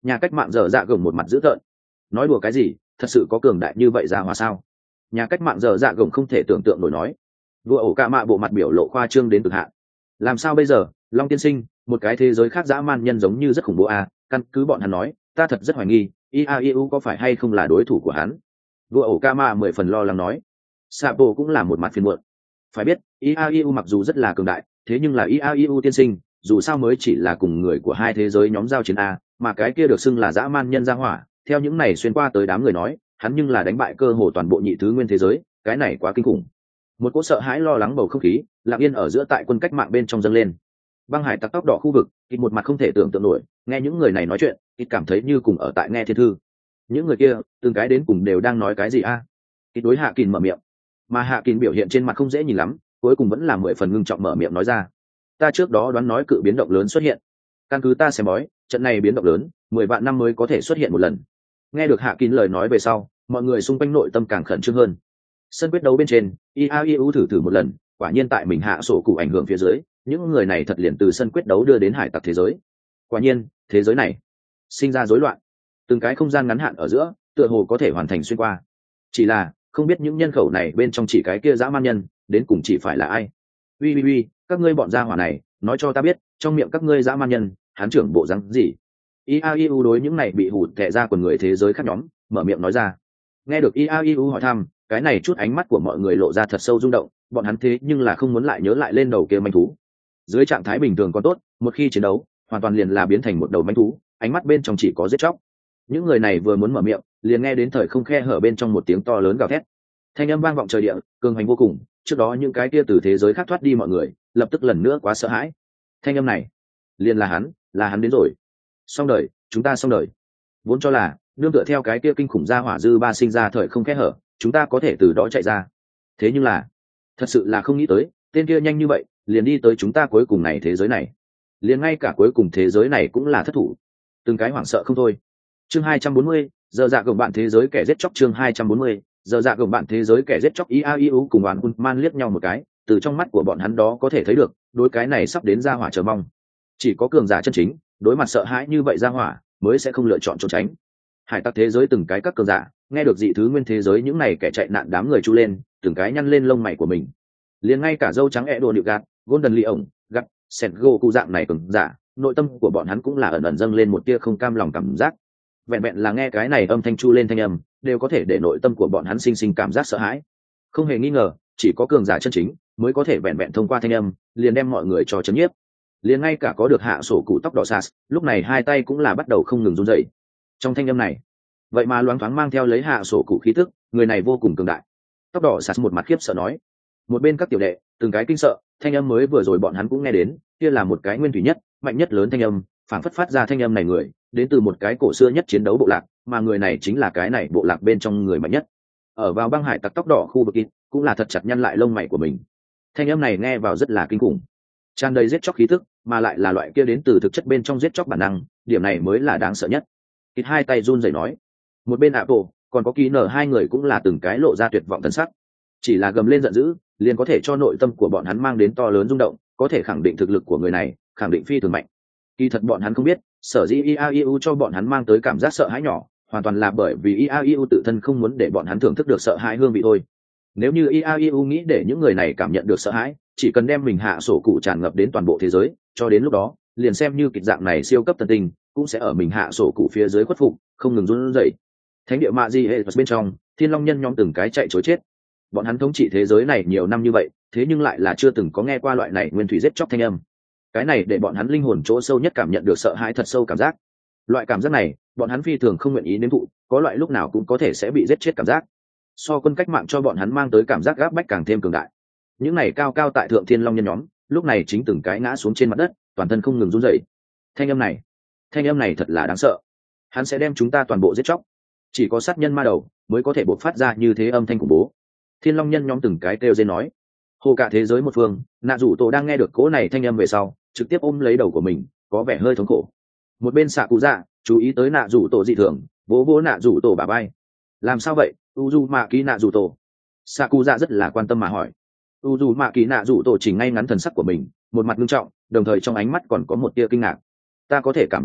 Nhà cách mạng dở dạ gồng một mặt dữ tợn. Nói đùa cái gì, thật sự có cường đại như vậy ra hòa sao? Nhà cách mạng dở dạ gồng không thể tưởng tượng nổi nói. Vua ổ ca mạ bộ mặt biểu lộ khoa trương đến cực hạn. Làm sao bây giờ, Long tiên sinh, một cái thế giới khác dã man nhân giống như rất khủng bố à, căn cứ bọn hắn nói, ta thật rất hoài nghi, IAEU có phải hay không là đối thủ của hắn. Vua ổ ca mạ 10 phần lo lắng nói. Sapo cũng là một mặt phiền muộn. Phải biết, IAEU mặc dù rất là cường đại, thế nhưng là IAEU tiên sinh, dù sao mới chỉ là cùng người của hai thế giới nhóm giao chiến a, mà cái kia được xưng là dã man nhân gia hỏa, theo những này xuyên qua tới đám người nói, hắn nhưng là đánh bại cơ hồ toàn bộ nhị thứ nguyên thế giới, cái này quá kinh khủng. Một cỗ sợ hãi lo lắng bầu không khí, lặng yên ở giữa tại quân cách mạng bên trong dâng lên. Băng hải tặc tóc đỏ khu vực, ít một mặt không thể tưởng tượng nổi, nghe những người này nói chuyện, ít cảm thấy như cùng ở tại nghe thiên thư. Những người kia, từng cái đến cùng đều đang nói cái gì a? Ít đối Hạ Kình mở miệng, mà Hạ Kình biểu hiện trên mặt không dễ nhìn lắm, cuối cùng vẫn là 10 phần ngưng trọng mở miệng nói ra. Ta trước đó đoán nói cự biến động lớn xuất hiện, căn cứ ta xem bói, trận này biến động lớn 10 vạn năm mới có thể xuất hiện một lần. Nghe được Hạ Kín lời nói về sau, mọi người xung quanh nội tâm càng khẩn trương hơn. Sân quyết đấu bên trên, IAEU thử một lần, quả nhiên tại mình hạ sổ cụ ảnh hưởng phía dưới, những người này thật liền từ sân quyết đấu đưa đến hải tặc thế giới. Quả nhiên, thế giới này sinh ra rối loạn, từng cái không gian ngắn hạn ở giữa, tựa hồ có thể hoàn thành xuyên qua. Chỉ là không biết những nhân khẩu này bên trong chỉ cái kia dã man nhân, đến cùng chỉ phải là ai. Uy, các ngươi bọn gia hỏa này, nói cho ta biết, trong miệng các ngươi dã man nhân, hán trưởng bộ rắn gì? IAEU đối những này bị hụt tệ ra quần người thế giới khác nhóm, mở miệng nói ra. Nghe được IAEU hỏi thăm, cái này chút ánh mắt của mọi người lộ ra thật sâu rung động, bọn hắn thế nhưng là không muốn lại nhớ lại lên đầu kia manh thú. Dưới trạng thái bình thường còn tốt, một khi chiến đấu, hoàn toàn liền là biến thành một đầu manh thú, ánh mắt bên trong chỉ có giết chóc. Những người này vừa muốn mở miệng, liền nghe đến thời không khe hở bên trong một tiếng to lớn gào thét. Thanh âm vang vọng trời địa, cường hành vô cùng, trước đó những cái kia từ thế giới khác thoát đi mọi người, lập tức lần nữa quá sợ hãi. Thanh âm này, liền là hắn đến rồi. Xong đời, chúng ta xong đời. Vốn cho là nương tựa theo cái kia kinh khủng gia hỏa dư ba sinh ra thời không khe hở, chúng ta có thể từ đó chạy ra. Thế nhưng là, thật sự là không nghĩ tới, tên kia nhanh như vậy, liền đi tới chúng ta cuối cùng này thế giới này. Liền ngay cả cuối cùng thế giới này cũng là thất thủ. Từng cái hoảng sợ không thôi. Chương 240, giờ dạ gồng bạn thế giới kẻ giết chóc. Chương 240, giờ dạ gồng bạn thế giới kẻ giết chóc. IAEU cùng đoàn Unman liếc nhau một cái, từ trong mắt của bọn hắn đó có thể thấy được, đối cái này sắp đến gia hỏa chờ mong. Chỉ có cường giả chân chính, đối mặt sợ hãi như vậy gia hỏa, mới sẽ không lựa chọn trốn tránh. Hải tặc thế giới từng cái các cường giả, nghe được dị thứ nguyên thế giới những này kẻ chạy nạn đám người chu lên, từng cái nhăn lên lông mày của mình. Liền ngay cả dâu trắng Edo Newgard, Golden Leon, gắt, Sengo cụ dạng này cường giả, nội tâm của bọn hắn cũng là ẩn ẩn dâng lên một tia không cam lòng cảm giác. Vẹn vẹn là nghe cái này âm thanh chu lên thanh âm, đều có thể để nội tâm của bọn hắn sinh sinh cảm giác sợ hãi. Không hề nghi ngờ, chỉ có cường giả chân chính mới có thể vẹn vẹn thông qua thanh âm, liền đem mọi người cho chấn nhiếp. Liền ngay cả có được hạ sổ cụ tóc đỏ Sas, lúc này hai tay cũng là bắt đầu không ngừng run rẩy. Trong thanh âm này, vậy mà loáng thoáng mang theo lấy hạ sổ cụ khí tức, người này vô cùng cường đại. Tóc đỏ Sas một mặt khiếp sợ nói. Một bên các tiểu đệ, từng cái kinh sợ, thanh âm mới vừa rồi bọn hắn cũng nghe đến, kia là một cái nguyên thủy nhất, mạnh nhất lớn thanh âm, phảng phất phát ra thanh âm này người, đến từ một cái cổ xưa nhất chiến đấu bộ lạc, mà người này chính là cái này bộ lạc bên trong người mạnh nhất. Ở vào băng hải tặc tóc đỏ khu vực kia, cũng là thật chặt nhăn lại lông mày của mình. Thanh âm này nghe vào rất là kinh khủng, tràn đầy giết chóc khí tức, mà lại là loại kia đến từ thực chất bên trong giết chóc bản năng, điểm này mới là đáng sợ nhất. Kít hai tay run rẩy nói. Một bên Apple, còn có Ký Nở hai người cũng là từng cái lộ ra tuyệt vọng thần sắc. Chỉ là gầm lên giận dữ, liền có thể cho nội tâm của bọn hắn mang đến to lớn rung động, có thể khẳng định thực lực của người này, khẳng định phi thường mạnh. Kỳ thật bọn hắn không biết, sở dĩ IAEU cho bọn hắn mang tới cảm giác sợ hãi nhỏ, hoàn toàn là bởi vì IAEU tự thân không muốn để bọn hắn thưởng thức được sợ hãi hương vị thôi. Nếu như IAEU nghĩ để những người này cảm nhận được sợ hãi, chỉ cần đem mình hạ sổ cụ tràn ngập đến toàn bộ thế giới, cho đến lúc đó, liền xem như kịch dạng này siêu cấp tân tinh, cũng sẽ ở mình hạ sổ cụ phía dưới khuất phục, không ngừng run rẩy. Thánh địa mạ di hệ bên trong, Thiên Long nhân nhóm từng cái chạy trối chết. Bọn hắn thống trị thế giới này nhiều năm như vậy, thế nhưng lại là chưa từng có nghe qua loại này nguyên thủy giết chóc thanh âm. Cái này để bọn hắn linh hồn chỗ sâu nhất cảm nhận được sợ hãi thật sâu cảm giác. Loại cảm giác này, bọn hắn phi thường không nguyện ý nếm thụ, có loại lúc nào cũng có thể sẽ bị giết chết cảm giác. So quân cách mạng cho bọn hắn mang tới cảm giác gáp bách càng thêm cường đại. Những này cao cao tại thượng Thiên Long nhân nhóm, lúc này chính từng cái ngã xuống trên mặt đất, toàn thân không ngừng run rẩy. Thanh âm này thật là đáng sợ. Hắn sẽ đem chúng ta toàn bộ giết chóc. Chỉ có sát nhân ma đầu mới có thể bộc phát ra như thế âm thanh khủng bố. Thiên Long nhân nhóm từng cái kêu rên nói. Hồ cả thế giới một phương, Nạ Dụ Tổ đang nghe được cỗ này thanh âm về sau, trực tiếp ôm lấy đầu của mình, có vẻ hơi thống khổ. Một bên Sạ Cụ Dạ chú ý tới Nạ Dụ Tổ dị thường, vỗ vỗ Nạ Dụ Tổ bả vai. Làm sao vậy, Uzumaki Nạ Dụ Tổ? Sạ Cụ Dạ rất là quan tâm mà hỏi. Uzumaki Nạ Dụ Tổ chỉnh ngay ngắn thần sắc của mình, một mặt nghiêm trọng, đồng thời trong ánh mắt còn có một tia kinh ngạc. Ta có thể cảm nhận được,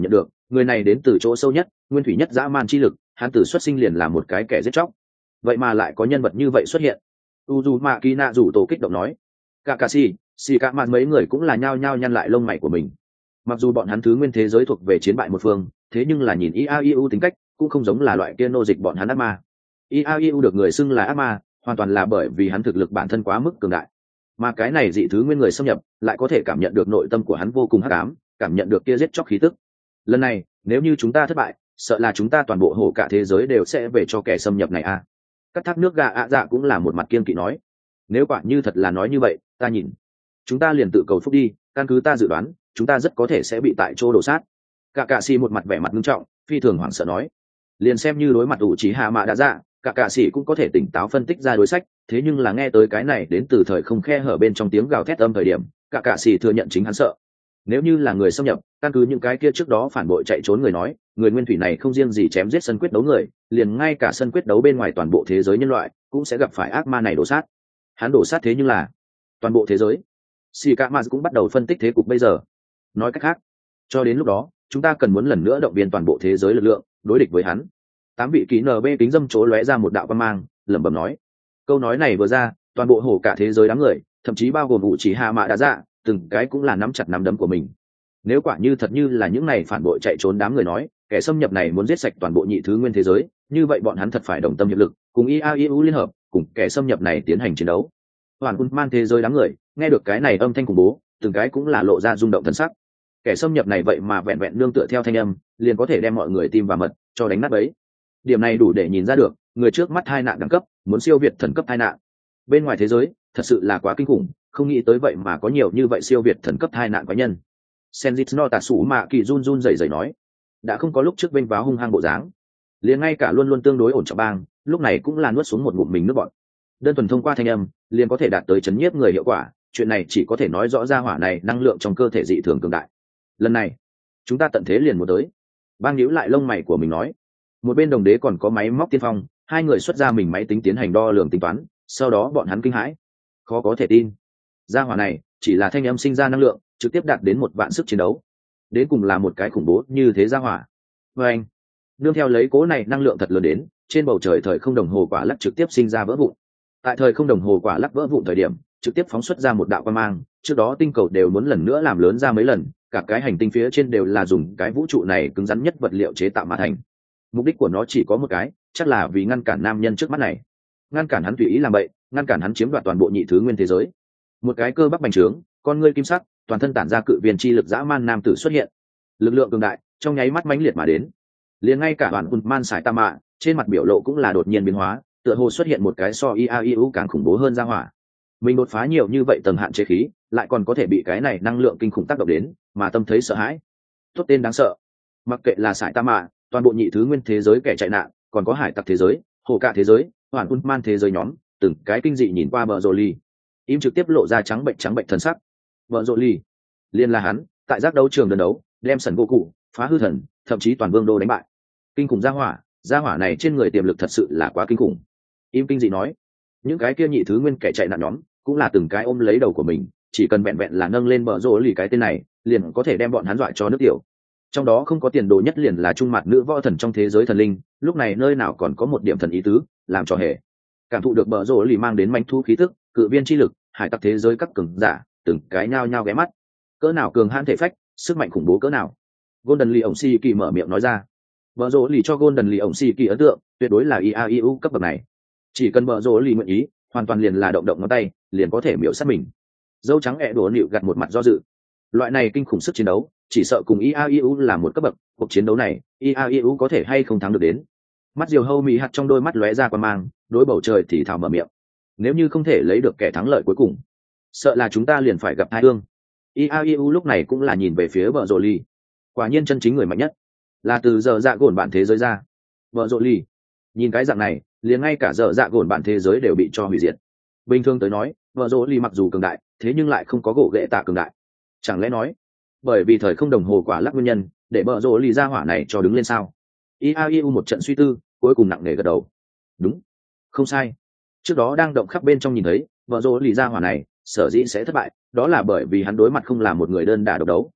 người này đến từ chỗ sâu nhất, nguyên thủy nhất dã man chi lực, hắn từ xuất sinh liền là một cái kẻ giết chóc. Vậy mà lại có nhân vật như vậy xuất hiện. Uzumaki Naruto kích động nói. Kakashi, Shikamaru mấy người cũng là nhao nhao nhăn lại lông mày của mình. Mặc dù bọn hắn thứ nguyên thế giới thuộc về chiến bại một phương, thế nhưng là nhìn Iaiu tính cách cũng không giống là loại kia nô dịch bọn hắn ác ma. Iaiu được người xưng là ác ma, hoàn toàn là bởi vì hắn thực lực bản thân quá mức cường đại. Mà cái này dị thứ nguyên người xâm nhập lại có thể cảm nhận được nội tâm của hắn vô cùng hắc ám, cảm nhận được kia giết chóc khí tức. Lần này, nếu như chúng ta thất bại, sợ là chúng ta toàn bộ hồ cả thế giới đều sẽ về cho kẻ xâm nhập này a. Cắt thác nước gà ạ dạ cũng là một mặt kiên kỵ nói. Nếu quả như thật là nói như vậy, ta nhìn, chúng ta liền tự cầu phúc đi, căn cứ ta dự đoán, chúng ta rất có thể sẽ bị tại chỗ đổ sát. Cả cạ xì một mặt vẻ mặt nghiêm trọng, phi thường hoảng sợ nói. Liền xem như đối mặt ủ trí hạ mạ đã dạ, cả cạ xì cũng có thể tỉnh táo phân tích ra đối sách, thế nhưng là nghe tới cái này đến từ thời không khe hở bên trong tiếng gào thét âm thời điểm, cả cạ xì thừa nhận chính hắn sợ. Nếu như là người xâm nhập, căn cứ những cái kia trước đó phản bội chạy trốn người nói, người nguyên thủy này không riêng gì chém giết sân quyết đấu người, liền ngay cả sân quyết đấu bên ngoài toàn bộ thế giới nhân loại cũng sẽ gặp phải ác ma này đổ sát. Hắn đổ sát thế nhưng là toàn bộ thế giới. Shikamaru cũng bắt đầu phân tích thế cục bây giờ. Nói cách khác, cho đến lúc đó, chúng ta cần muốn lần nữa động viên toàn bộ thế giới lực lượng đối địch với hắn. 8 vị ký NB kính dâm chỗ lóe ra một đạo quang mang, lẩm bẩm nói. Câu nói này vừa ra, toàn bộ hồ cả thế giới đám người, thậm chí bao gồm Uchiha Mạ Đa Dạ, từng cái cũng là nắm chặt nắm đấm của mình. Nếu quả như thật như là những này phản bội chạy trốn đám người nói, kẻ xâm nhập này muốn giết sạch toàn bộ nhị thứ nguyên thế giới, như vậy bọn hắn thật phải đồng tâm hiệp lực, cùng IAEU liên hợp, cùng kẻ xâm nhập này tiến hành chiến đấu. Hoàn quân man thế giới đám người, nghe được cái này âm thanh khủng bố, từng cái cũng là lộ ra rung động thần sắc. Kẻ xâm nhập này vậy mà vẹn vẹn nương tựa theo thanh âm, liền có thể đem mọi người tim và mật cho đánh nát bấy. Điểm này đủ để nhìn ra được, người trước mắt hai nạn đẳng cấp, muốn siêu việt thần cấp hai nạn. Bên ngoài thế giới, thật sự là quá kinh khủng, không nghĩ tới vậy mà có nhiều như vậy siêu việt thần cấp hai nạn quái nhân. Senjit no Tatsu Mạ Kỳ run run rẩy rẩy nói, đã không có lúc trước vênh váo hung hăng bộ dáng, liền ngay cả luôn luôn tương đối ổn trọng bang, lúc này cũng là nuốt xuống một ngụm mình nước bọt. Đơn thuần thông qua thanh âm, liền có thể đạt tới chấn nhiếp người hiệu quả, chuyện này chỉ có thể nói rõ ra hỏa này năng lượng trong cơ thể dị thường cường đại. Lần này, chúng ta tận thế liền một tới. Bang nhíu lại lông mày của mình nói. Một bên đồng đế còn có máy móc tiên phong, hai người xuất ra mình máy tính tiến hành đo lường tính toán, sau đó bọn hắn kinh hãi, khó có thể tin. Gia hỏa này chỉ là thanh âm sinh ra năng lượng, trực tiếp đạt đến 1 vạn sức chiến đấu. Đến cùng là một cái khủng bố như thế gia hỏa. Và anh, nương theo lấy cố này năng lượng thật lớn đến, trên bầu trời thời không đồng hồ quả lắc trực tiếp sinh ra vỡ vụn. Tại thời không đồng hồ quả lắc vỡ vụn thời điểm, trực tiếp phóng xuất ra một đạo quang mang, trước đó tinh cầu đều muốn lần nữa làm lớn ra mấy lần, cả cái hành tinh phía trên đều là dùng cái vũ trụ này cứng rắn nhất vật liệu chế tạo mà thành. Mục đích của nó chỉ có một cái, chắc là vì ngăn cản nam nhân trước mắt này, ngăn cản hắn tùy ý làm bậy, ngăn cản hắn chiếm đoạt toàn bộ nhị thứ nguyên thế giới. Một cái cơ bắp bành trướng, con ngươi kim sắc, toàn thân tản ra cự viên chi lực dã man nam tử xuất hiện, lực lượng cường đại trong nháy mắt mãnh liệt mà đến. Liền ngay cả đoàn quân man sải tam mạ trên mặt biểu lộ cũng là đột nhiên biến hóa, tựa hồ xuất hiện một cái so IAEU càng khủng bố hơn ra hỏa. Mình đột phá nhiều như vậy tầng hạn chế khí, lại còn có thể bị cái này năng lượng kinh khủng tác động đến, mà tâm thấy sợ hãi. Tốt tên đáng sợ. Mặc kệ là sải tam mạ, toàn bộ nhị thứ nguyên thế giới kẻ chạy nạn, còn có hải tặc thế giới, hồ cả thế giới, hoàn quân man thế giới nhóm, từng cái kinh dị nhìn qua bờ rồ ly, im trực tiếp lộ ra trắng bệnh thần sắc. Bờ rồ ly, liên là hắn, tại giác đấu trường đơn đấu, đem sần vô cụ, phá hư thần, thậm chí toàn vương đô đánh bại. Kinh khủng gia hỏa này trên người tiềm lực thật sự là quá kinh khủng. Im kinh dị nói, những cái kia nhị thứ nguyên kẻ chạy nạn nhóm, cũng là từng cái ôm lấy đầu của mình, chỉ cần vẹn vẹn là nâng lên bờ rồ ly cái tên này, liền có thể đem bọn hắn dọa cho nước tiểu. Trong đó không có tiền đồ nhất liền là trung mặt nữ võ thần trong thế giới thần linh, lúc này nơi nào còn có một điểm thần ý tứ, làm cho hề cảm thụ được bờ rồ lì mang đến manh thu khí tức, cự viên chi lực, hải tặc thế giới các cường giả, từng cái nhao nhao ghé mắt. Cỡ nào cường hãn thể phách, sức mạnh khủng bố cỡ nào. Golden Lee ổng si kỳ mở miệng nói ra. Bờ rồ lì cho Golden Lee ổng si kỳ ấn tượng, tuyệt đối là IAEU cấp bậc này. Chỉ cần bờ rồ lì nguyện ý, hoàn toàn liền là động động ngón tay, liền có thể miểu sát mình. Dâu trắng ẹ đổ nịu gặt một mặt do dự. Loại này kinh khủng sức chiến đấu, chỉ sợ cùng IAEU là một cấp bậc, cuộc chiến đấu này, IAEU có thể hay không thắng được đến. Mắt diều hâu mì hạt trong đôi mắt lóe ra quan mang, đối bầu trời thì thào mở miệng. Nếu như không thể lấy được kẻ thắng lợi cuối cùng, sợ là chúng ta liền phải gặp tai ương. IAEU lúc này cũng là nhìn về phía vợ rồ ly. Quả nhiên chân chính người mạnh nhất là từ giờ dạ gồn bản thế giới ra. Vợ rồ ly, nhìn cái dạng này, liền ngay cả giờ dạ gồn bản thế giới đều bị cho hủy diệt. Bình thường tới nói, vợ rồ ly mặc dù cường đại, thế nhưng lại không có gỗ ghệ tạ cường đại. Chẳng lẽ nói, bởi vì thời không đồng hồ quả lắc nguyên nhân, để bờ rồ lì ra hỏa này cho đứng lên sao? IAEU một trận suy tư, cuối cùng nặng nề gật đầu. Đúng, không sai. Trước đó đang động khắp bên trong nhìn thấy, bờ rồ lì ra hỏa này, sở dĩ sẽ thất bại, đó là bởi vì hắn đối mặt không là một người đơn đả độc đấu.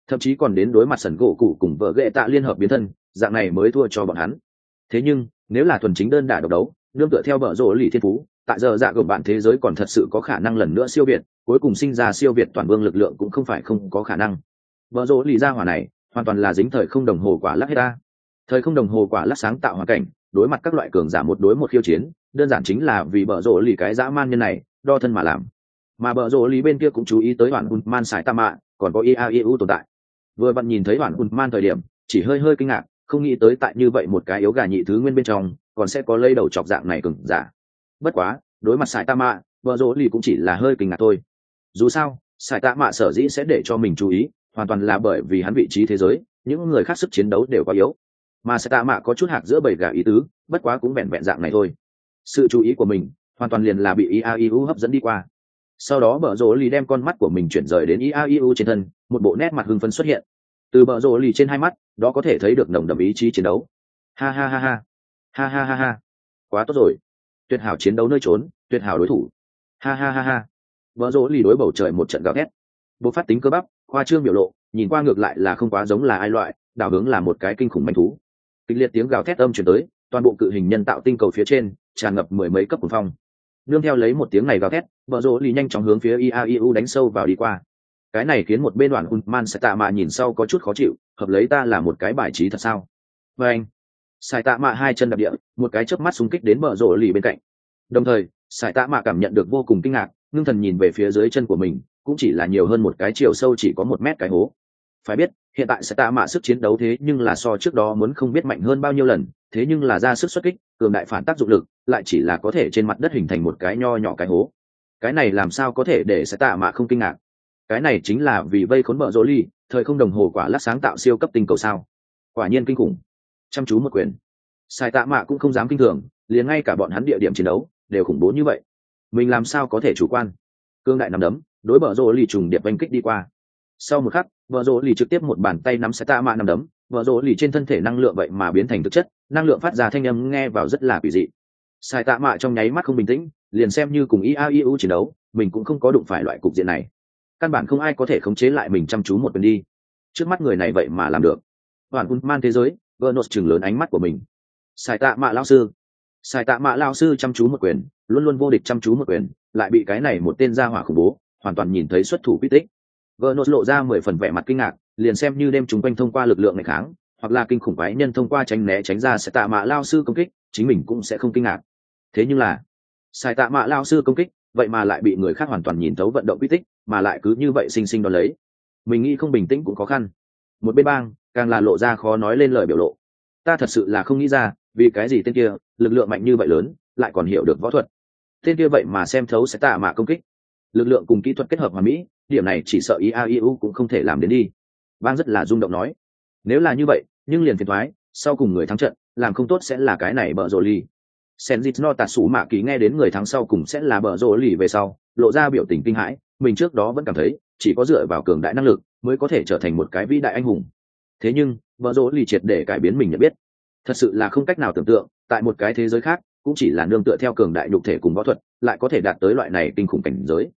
thậm chí còn đến đối mặt sần gỗ cụ cùng vợ ghệ tạ liên hợp biến thân, dạng này mới thua cho bọn hắn. Thế nhưng nếu là thuần chính đơn đả độc đấu, nương tựa theo bờ rồ lì thiên phú, tại giờ dạ gồng bạn thế giới còn thật sự có khả năng lần nữa siêu việt, cuối cùng sinh ra siêu việt toàn vương lực lượng cũng không phải không có khả năng. Bờ rồ lì ra hỏa này hoàn toàn là dính thời không đồng hồ quả lắc hết ta. Thời không đồng hồ quả lắc sáng tạo hoàn cảnh, đối mặt các loại cường giả một đối một khiêu chiến, đơn giản chính là vì bờ rồ lì cái dã man nhân này đo thân mà làm. Mà bờ rồ lì bên kia cũng chú ý tới hoàn man sải tam mạ còn có iau tồn tại. Vừa bạn nhìn thấy hoàn man thời điểm chỉ hơi kinh ngạc, không nghĩ tới tại như vậy một cái yếu gà nhị thứ nguyên bên trong còn sẽ có lây đầu chọc dạng này cường giả. Bất quá đối mặt sải tam mạ, bờ rồ lì cũng chỉ là hơi kinh ngạc thôi. Dù sao sải tam mạ sở dĩ sẽ để cho mình chú ý hoàn toàn là bởi vì hắn vị trí thế giới, những người khác sức chiến đấu đều quá yếu, mà sải tam mạ có chút hạc giữa bầy gà ý tứ, bất quá cũng vẹn dạng này thôi. Sự chú ý của mình hoàn toàn liền là bị iau hấp dẫn đi qua. Sau đó bờ rồ lì đem con mắt của mình chuyển rời đến iau trên thân, một bộ nét mặt hưng phấn xuất hiện từ bờ rồ lì trên hai mắt, đó có thể thấy được nồng đậm ý chí chiến đấu. Ha ha ha ha, ha ha ha ha, quá tốt rồi, tuyệt hảo chiến đấu nơi trốn, tuyệt hảo đối thủ. Ha ha ha ha, bờ rồ lì đối bầu trời một trận gào thét, bộc phát tính cơ bắp, khoa trương biểu lộ, nhìn qua ngược lại là không quá giống là ai loại, đảo hướng là một cái kinh khủng manh thú. Kịch liệt tiếng gào thét âm truyền tới, toàn bộ cự hình nhân tạo tinh cầu phía trên tràn ngập mười mấy cấp cuồng phong. Nương theo lấy một tiếng này gào thét, bờ rồ lì nhanh chóng hướng phía iau đánh sâu vào đi qua. Cái này khiến một bên đoàn man sai tạ mạ nhìn sau có chút khó chịu, hợp lấy ta là một cái bài trí thật sao? Và anh sai tạ mạ hai chân đạp địa, một cái chớp mắt xung kích đến bờ rồ lì bên cạnh. Đồng thời sai tạ mạ cảm nhận được vô cùng kinh ngạc, ngưng thần nhìn về phía dưới chân của mình, cũng chỉ là nhiều hơn một cái chiều sâu chỉ có 1 mét cái hố. Phải biết hiện tại sai tạ mạ sức chiến đấu thế nhưng là so trước đó muốn không biết mạnh hơn bao nhiêu lần, thế nhưng là ra sức xuất kích cường đại phản tác dụng lực lại chỉ là có thể trên mặt đất hình thành một cái nho nhỏ cái hố. Cái này làm sao có thể để sai tạ mạ không kinh ngạc? Cái này chính là vì vây khốn bờ rồ lì, thời không đồng hồ quả lắc sáng tạo siêu cấp tinh cầu sao? Quả nhiên kinh khủng. Chăm chú một quyền, sai tạ mạ cũng không dám kinh thường, liền ngay cả bọn hắn địa điểm chiến đấu đều khủng bố như vậy, mình làm sao có thể chủ quan? Cương đại nắm đấm đối bờ rồ lì trùng điệp oanh kích đi qua. Sau một khắc, bờ rồ lì trực tiếp một bàn tay nắm sai tạ mạ nắm đấm, bờ rồ lì trên thân thể năng lượng vậy mà biến thành thực chất, năng lượng phát ra thanh âm nghe vào rất là quỷ dị. Sai tạ mạ trong nháy mắt không bình tĩnh, liền xem như cùng iau chiến đấu, mình cũng không có đụng phải loại cục diện này. Căn bản không ai có thể khống chế lại mình, chăm chú một quyền đi. Trước mắt người này vậy mà làm được. Hoàn man thế giới, Vernos chừng lớn ánh mắt của mình. Sai tạ mạ lão sư, sai tạ mạ lão sư chăm chú một quyền, luôn luôn vô địch chăm chú một quyền, lại bị cái này một tên gia hỏa khủng bố hoàn toàn nhìn thấy xuất thủ quy tích. Vernos lộ ra 10 phần vẻ mặt kinh ngạc, liền xem như đem chúng quanh thông qua lực lượng này kháng, hoặc là kinh khủng quái nhân thông qua tránh né tránh ra sai tạ mạ lão sư công kích, chính mình cũng sẽ không kinh ngạc. Thế nhưng là sai tạ mạ lão sư công kích vậy mà lại bị người khác hoàn toàn nhìn thấu vận động quy tích, mà lại cứ như vậy sinh sinh đón lấy. Mình nghĩ không bình tĩnh cũng khó khăn. Một bên bang càng là lộ ra khó nói lên lời biểu lộ. Ta thật sự là không nghĩ ra vì cái gì tên kia lực lượng mạnh như vậy lớn lại còn hiểu được võ thuật. Tên kia vậy mà xem thấu sẽ tạ mạ công kích, lực lượng cùng kỹ thuật kết hợp hoàn mỹ, điểm này chỉ sợ iau cũng không thể làm đến đi. Bang rất là rung động nói, nếu là như vậy nhưng liền phiền thoái, sau cùng người thắng trận làm không tốt sẽ là cái này bờ rồ lì. Senjit no Tatsu Mạ Kỳ nghe đến người thắng sau cùng sẽ là bờ rồ lì về sau, lộ ra biểu tình kinh hãi, mình trước đó vẫn cảm thấy chỉ có dựa vào cường đại năng lực mới có thể trở thành một cái vĩ đại anh hùng. Thế nhưng bờ rồ lì triệt để cải biến mình nhận biết, thật sự là không cách nào tưởng tượng, tại một cái thế giới khác cũng chỉ là nương tựa theo cường đại nhục thể cùng võ thuật lại có thể đạt tới loại này kinh khủng cảnh giới.